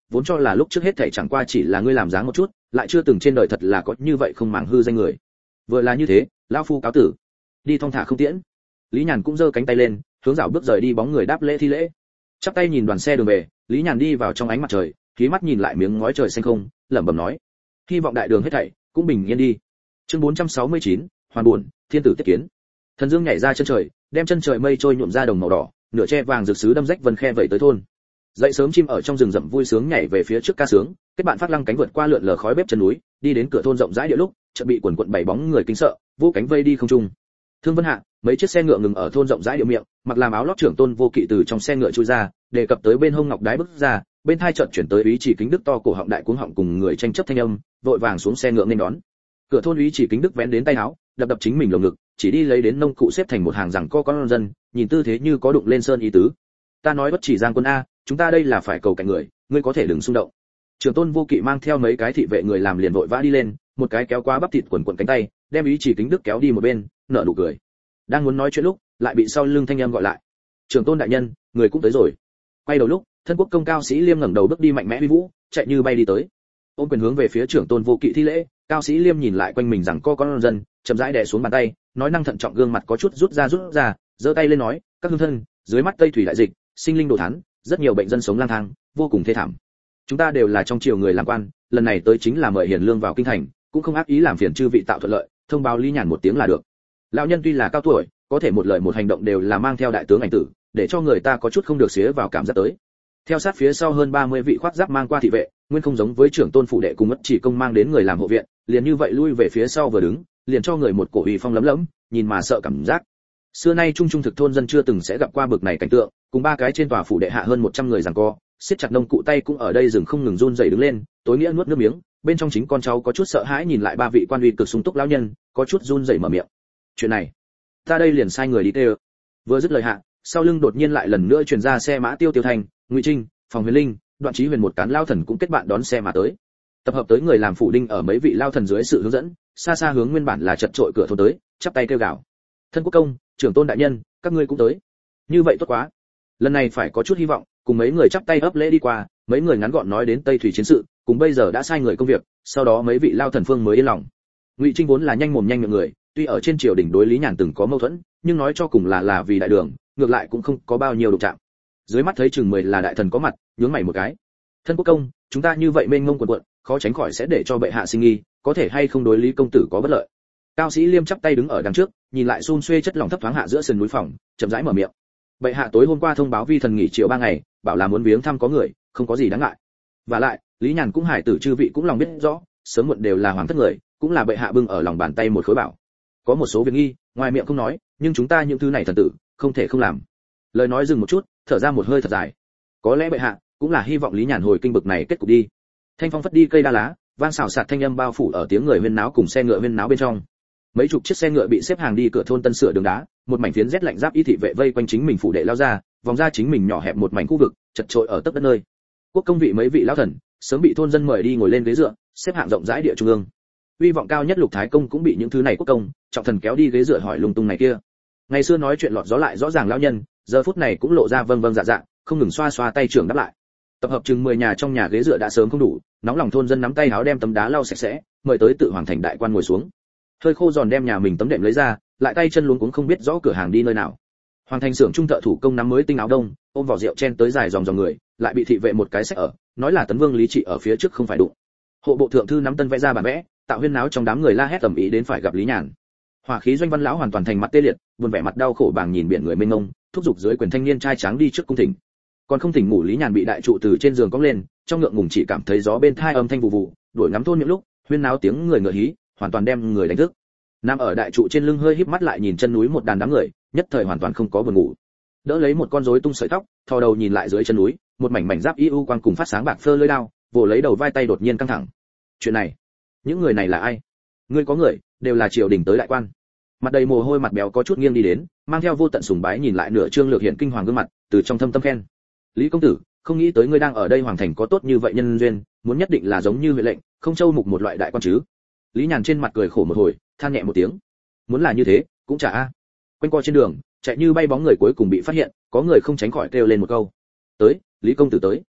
[SPEAKER 1] vốn cho là lúc trước hết thảy chẳng qua chỉ là ngươi làm dáng một chút, lại chưa từng trên đời thật là có như vậy không màng hư danh người. Vừa là như thế, lão phu cáo tử. Đi thong thả không tiễn. Lý Nhàn cũng giơ cánh tay lên, hướng dạo bước rời đi bóng người đáp lễ thi lễ. Chắp tay nhìn đoàn xe đường về, Lý Nhàn đi vào trong ánh mặt trời, khí mắt nhìn lại miếng ngói trời xanh không, lẩm bẩm nói: hy vọng đại đường hết thảy cũng bình yên đi. Chương 469, hoàn buồn, thiên tử tiếp kiến. Thần dương nhảy ra chân trời, đem chân trời mây trôi nhuộm ra đồng màu đỏ, nửa che vàng rực sứ đâm rách vân khe vẩy tới thôn. Dậy sớm chim ở trong rừng rậm vui sướng nhảy về phía trước ca sướng, kết bạn phát lăng cánh vượt qua lượn lờ khói bếp chân núi, đi đến cửa thôn rộng rãi địa lúc, chợt bị quần quần bảy bóng người kinh sợ, vô cánh vây đi không trung. Thương Vân Hạ, mấy chiếc xe ngựa ngừng ở thôn rộng rãi địa miệng, mặc làm áo lót trưởng Tôn Vô Kỵ từ trong xe ngựa chui ra, đề cập tới bên hông ngọc đái bước ra, bên tai chợt chuyển tới úy chỉ kính đức to cổ họng đại cuống họng cùng người tranh chấp thanh âm, vội vàng xuống xe ngựa nghênh đón. Cửa thôn úy chỉ kính đức vén đến tay áo, đập đập chính mình lồng ngực, chỉ đi lấy đến nông cụ xếp thành một hàng rằng co con dân, nhìn tư thế như có đụng lên sơn ý tứ. Ta nói bất chỉ Giang Quân a, chúng ta đây là phải cầu cạnh người, ngươi có thể đừng xung động. Trưởng Tôn Vô Kỵ mang theo mấy cái thị vệ người làm liền vội vã đi lên, một cái kéo qua bắp thịt quần quần cánh tay, đem úy chỉ kính đức kéo đi một bên, nở nụ cười. Đang muốn nói chuyện lúc, lại bị sau lưng thanh âm gọi lại. Trưởng Tôn đại nhân, người cũng tới rồi. Quay đầu lúc, thân quốc công Cao Sĩ Liêm ngẩng đầu bước đi mạnh mẽ uy vũ, chạy như bay đi tới. Ôm quyền hướng về phía Trưởng Tôn Vô Kỵ thi lễ. Cao Sĩ Liêm nhìn lại quanh mình rằng co con dân, chậm rãi đè xuống bàn tay, nói năng thận trọng, gương mặt có chút rút ra, giơ tay lên nói: các hương thân, dưới mắt Tây thủy đại dịch, sinh linh đồ thán, rất nhiều bệnh dân sống lang thang, vô cùng thê thảm. Chúng ta đều là trong triều người làm quan, lần này tới chính là mời hiền lương vào kinh thành, cũng không ác ý làm phiền chư vị tạo thuận lợi, thông báo Lý Nhàn một tiếng là được. Lão nhân tuy là cao tuổi, có thể một lời một hành động đều là mang theo đại tướng ảnh tử, để cho người ta có chút không được xía vào cảm giác tới. Theo sát phía sau hơn 30 vị khoác giáp mang qua thị vệ, nguyên không giống với trưởng tôn phủ đệ cùng mất chỉ công mang đến người làm hộ viện, liền như vậy lui về phía sau vừa đứng, liền cho người một cổ uy phong lấm lấm, nhìn mà sợ cảm giác. Xưa nay trung thực thôn dân chưa từng sẽ gặp qua bực này cảnh tượng, cùng ba cái trên tòa phủ đệ hạ hơn 100 người giằng co, siết chặt nông cụ tay cũng ở đây dừng không ngừng run rẩy đứng lên, tối nghĩa nuốt nước miếng, bên trong chính con cháu có chút sợ hãi nhìn lại ba vị quan uy cực sung túc lão nhân, có chút run rẩy mở miệng. Chuyện này, ta đây liền sai người đi tê. Vừa dứt lời hạ, sau lưng đột nhiên lại lần nữa truyền ra xe mã Tiêu Thành, Ngụy Trinh, Phòng Huyền Linh, Đoạn Chí Huyền một cán lao thần cũng kết bạn đón xe mà tới. Tập hợp tới người làm phủ đinh ở mấy vị lao thần dưới sự hướng dẫn, xa xa hướng nguyên bản là chật trội cửa thôn tới, chắp tay kêu gào: thân quốc công, trưởng tôn đại nhân, các ngươi cũng tới. Như vậy tốt quá. Lần này phải có chút hy vọng, cùng mấy người chắp tay ấp lễ đi qua, mấy người ngắn gọn nói đến Tây thủy chiến sự, cùng bây giờ đã sai người công việc, sau đó mấy vị lao thần phương mới yên lòng. Ngụy Trinh vốn là nhanh mồm nhanh miệng người, tuy ở trên triều đình đối Lý Nhàn từng có mâu thuẫn, nhưng nói cho cùng là vì đại đường, ngược lại cũng không có bao nhiêu đụng chạm. Dưới mắt thấy chừng 10 là đại thần có mặt, nhướng mày một cái. Thân quốc công, chúng ta như vậy mênh mông quần quận, khó tránh khỏi sẽ để cho bệ hạ sinh nghi, có thể hay không đối Lý công tử có bất lợi. Cao Sĩ Liêm chắp tay đứng ở đằng trước, nhìn lại xun xuê chất lỏng thấp thoáng hạ giữa sườn núi phòng, chậm rãi mở miệng. Bệ hạ tối hôm qua thông báo vi thần nghỉ triệu 3 ngày, bảo là muốn viếng thăm có người, không có gì đáng ngại. Và lại, Lý Nhàn cũng hải tử chư vị cũng lòng biết rõ, sớm muộn đều là hoàng thất người, cũng là bệ hạ bưng ở lòng bàn tay một khối bảo. Có một số việc nghi, ngoài miệng không nói, nhưng chúng ta những thứ này thần tử, không thể không làm. Lời nói dừng một chút, thở ra một hơi thật dài. Có lẽ bệ hạ cũng là hy vọng Lý Nhàn hồi kinh bực này kết cục đi. Thanh phong phất đi cây đa lá, vang xào xạc thanh âm bao phủ ở tiếng người huyên náo cùng xe ngựa huyên náo bên trong. Mấy chục chiếc xe ngựa bị xếp hàng đi cửa thôn tân sửa đường đá, một mảnh phiến rét lạnh giáp y thị vệ vây quanh chính mình phủ đệ lao ra, vòng ra chính mình nhỏ hẹp một mảnh khu vực, chật trội ở tấp đất nơi. Quốc công vị mấy vị lão thần, sớm bị thôn dân mời đi ngồi lên ghế dựa, xếp hạng rộng rãi địa trung ương. Uy vọng cao nhất Lục Thái công cũng bị những thứ này quốc công, trọng thần kéo đi ghế dựa hỏi lung tung này kia. Ngày xưa nói chuyện lọt gió lại rõ ràng lão nhân, giờ phút này cũng lộ ra vâng vâng dạ dạ, không ngừng xoa xoa tay trưởng đáp lại. Tập hợp chừng 10 nhà trong nhà ghế dựa đã sớm không đủ, nóng lòng thôn dân nắm tay háo đem tấm đá lau sạch sẽ, mời tới tự hoàng thành đại quan ngồi xuống. Hơi khô giòn đem nhà mình tấm đệm lấy ra, lại tay chân luống cuống không biết rõ cửa hàng đi nơi nào. Hoàng thành xưởng trung thợ thủ công nắm mới tinh áo đông, ôm vỏ rượu chen tới dài dòng dòng người, lại bị thị vệ một cái xách ở, nói là Tấn Vương Lý Trị ở phía trước không phải đụng. Hộ bộ thượng thư nắm tân vẽ ra bản vẽ, tạo huyên náo trong đám người la hét tầm ý đến phải gặp Lý Nhàn. Hỏa khí doanh văn lão hoàn toàn thành mặt tê liệt, buồn vẻ mặt đau khổ bàng nhìn biển người mênh mông, thúc giục dưới quyền thanh niên trai tráng đi trước cung thỉnh. Còn không thỉnh ngủ Lý Nhàn bị đại trụ từ trên giường cong lên, trong ngượng ngùng chỉ cảm thấy gió bên thai âm thanh vụ vụ, đuổi ngắm thôn những lúc, huyên náo tiếng người ngựa hí, hoàn toàn đem người đánh thức. Nam ở đại trụ trên lưng hơi híp mắt lại nhìn chân núi một đàn đám người, nhất thời hoàn toàn không có buồn ngủ. Đỡ lấy một con rối tung sợi tóc, thò đầu nhìn lại dưới chân núi, một mảnh mảnh giáp u quang cùng phát sáng bạc phơ lưỡi đao, vồ lấy đầu vai tay đột nhiên căng thẳng. Chuyện này, những người này là ai? Ngươi có người, đều là triều đình tới đại quan. Mặt đầy mồ hôi mặt béo có chút nghiêng đi đến, mang theo vô tận sùng bái nhìn lại nửa trương lược hiện kinh hoàng gương mặt, từ trong thâm tâm khen. Lý công tử, không nghĩ tới ngươi đang ở đây hoàng thành có tốt như vậy nhân duyên, muốn nhất định là giống như huệ lệnh, không châu mục một loại đại quan chứ? Lý Nhàn trên mặt cười khổ một hồi, than nhẹ một tiếng. Muốn là như thế, cũng chả a. Quanh co trên đường, chạy như bay bóng người cuối cùng bị phát hiện, có người không tránh khỏi kêu lên một câu. Tới, Lý công tử tới.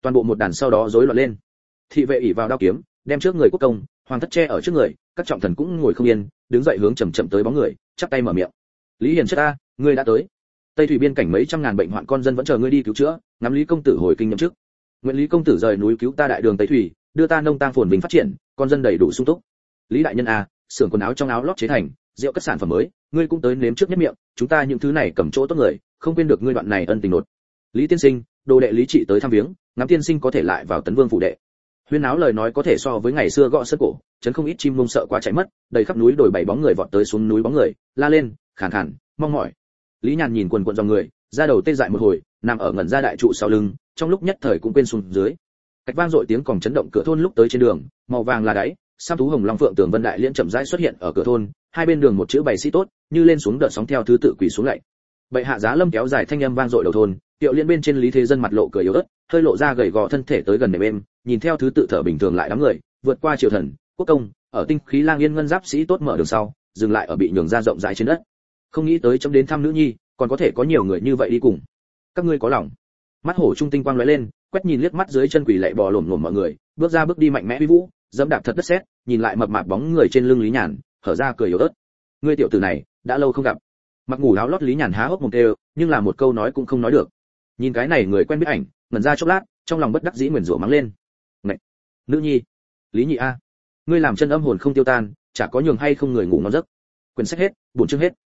[SPEAKER 1] Toàn bộ một đàn sau đó rối loạn lên. Thị vệ ỷ vào đao kiếm, đem trước người quốc công, hoàng thất che ở trước người, các trọng thần cũng ngồi không yên, đứng dậy hướng chậm chậm tới bóng người, chắp tay mở miệng. Lý Hiền chất a, ngươi đã tới. Tây thủy biên cảnh mấy trăm ngàn bệnh hoạn con dân vẫn chờ ngươi đi cứu chữa, ngắm Lý công tử hồi kinh nhậm chức. Nguyện Lý công tử rời núi cứu ta đại đường Tây thủy, đưa ta nông tang phồn vinh phát triển, con dân đầy đủ sung túc. Lý đại nhân a, xưởng quần áo trong áo lót chế thành, rượu cất sản phẩm mới, ngươi cũng tới nếm trước nhất miệng, chúng ta những thứ này cầm chỗ tốt người, không quên được ngươi đoạn này ân tình nột. Lý tiên sinh, đồ đệ Lý trị tới thăm viếng, ngắm tiên sinh có thể lại vào Tấn Vương phủ đệ. Huyên áo lời nói có thể so với ngày xưa gõ sân cổ, chấn không ít chim mông sợ quá chạy mất, đầy khắp núi đồi bảy bóng người vọt tới xuống núi bóng người, la lên, khàn khàn, mong mỏi. Lý Nhàn nhìn quần quần dòng người, ra đầu tê dại một hồi, nằm ở ngẩn ra đại trụ sau lưng, trong lúc nhất thời cũng quên xuống dưới. Cách vang dội tiếng còng chấn động cửa thôn lúc tới trên đường, màu vàng là đáy, sam thú hồng long phượng tường vân đại liễn chậm rãi xuất hiện ở cửa thôn, hai bên đường một chữ bày sĩ tốt, như lên xuống đợt sóng theo thứ tự quỳ xuống lạy. Bệ hạ giá lâm kéo dài thanh âm vang dội đầu thôn, Tiệu Liên bên trên Lý Thế Dân mặt lộ cười yếu ớt, hơi lộ ra gầy gò thân thể tới gần nệm êm, nhìn theo thứ tự thở bình thường lại đám người, vượt qua triều thần, quốc công, ở tinh khí lang yên ngân giáp sĩ tốt mở đường sau, dừng lại ở bị nhường ra rộng rãi trên đất. Không nghĩ tới chấm đến thăm nữ nhi, còn có thể có nhiều người như vậy đi cùng. Các ngươi có lòng. Mắt hổ trung tinh quang lóe lên, quét nhìn liếc mắt dưới chân quỷ lệ bò lổm lổm mọi người, bước ra bước đi mạnh mẽ uy vũ, dẫm đạp thật đất sét, nhìn lại mập mạp bóng người trên lưng Lý Nhàn, hở ra cười yếu ớt. Ngươi tiểu tử này, đã lâu không gặp. Mặc ngủ áo lót Lý Nhàn há hốc mồm kêu, nhưng là một câu nói cũng không nói được. Nhìn cái này người quen biết ảnh, ngẩn ra chốc lát, trong lòng bất đắc dĩ nguyền rủa mắng lên. Ngậy, nữ nhi, Lý nhị a, ngươi làm chân âm hồn không tiêu tan, chả có nhường hay không người ngủ ngon giấc. Quyển sách hết, bổn chương hết.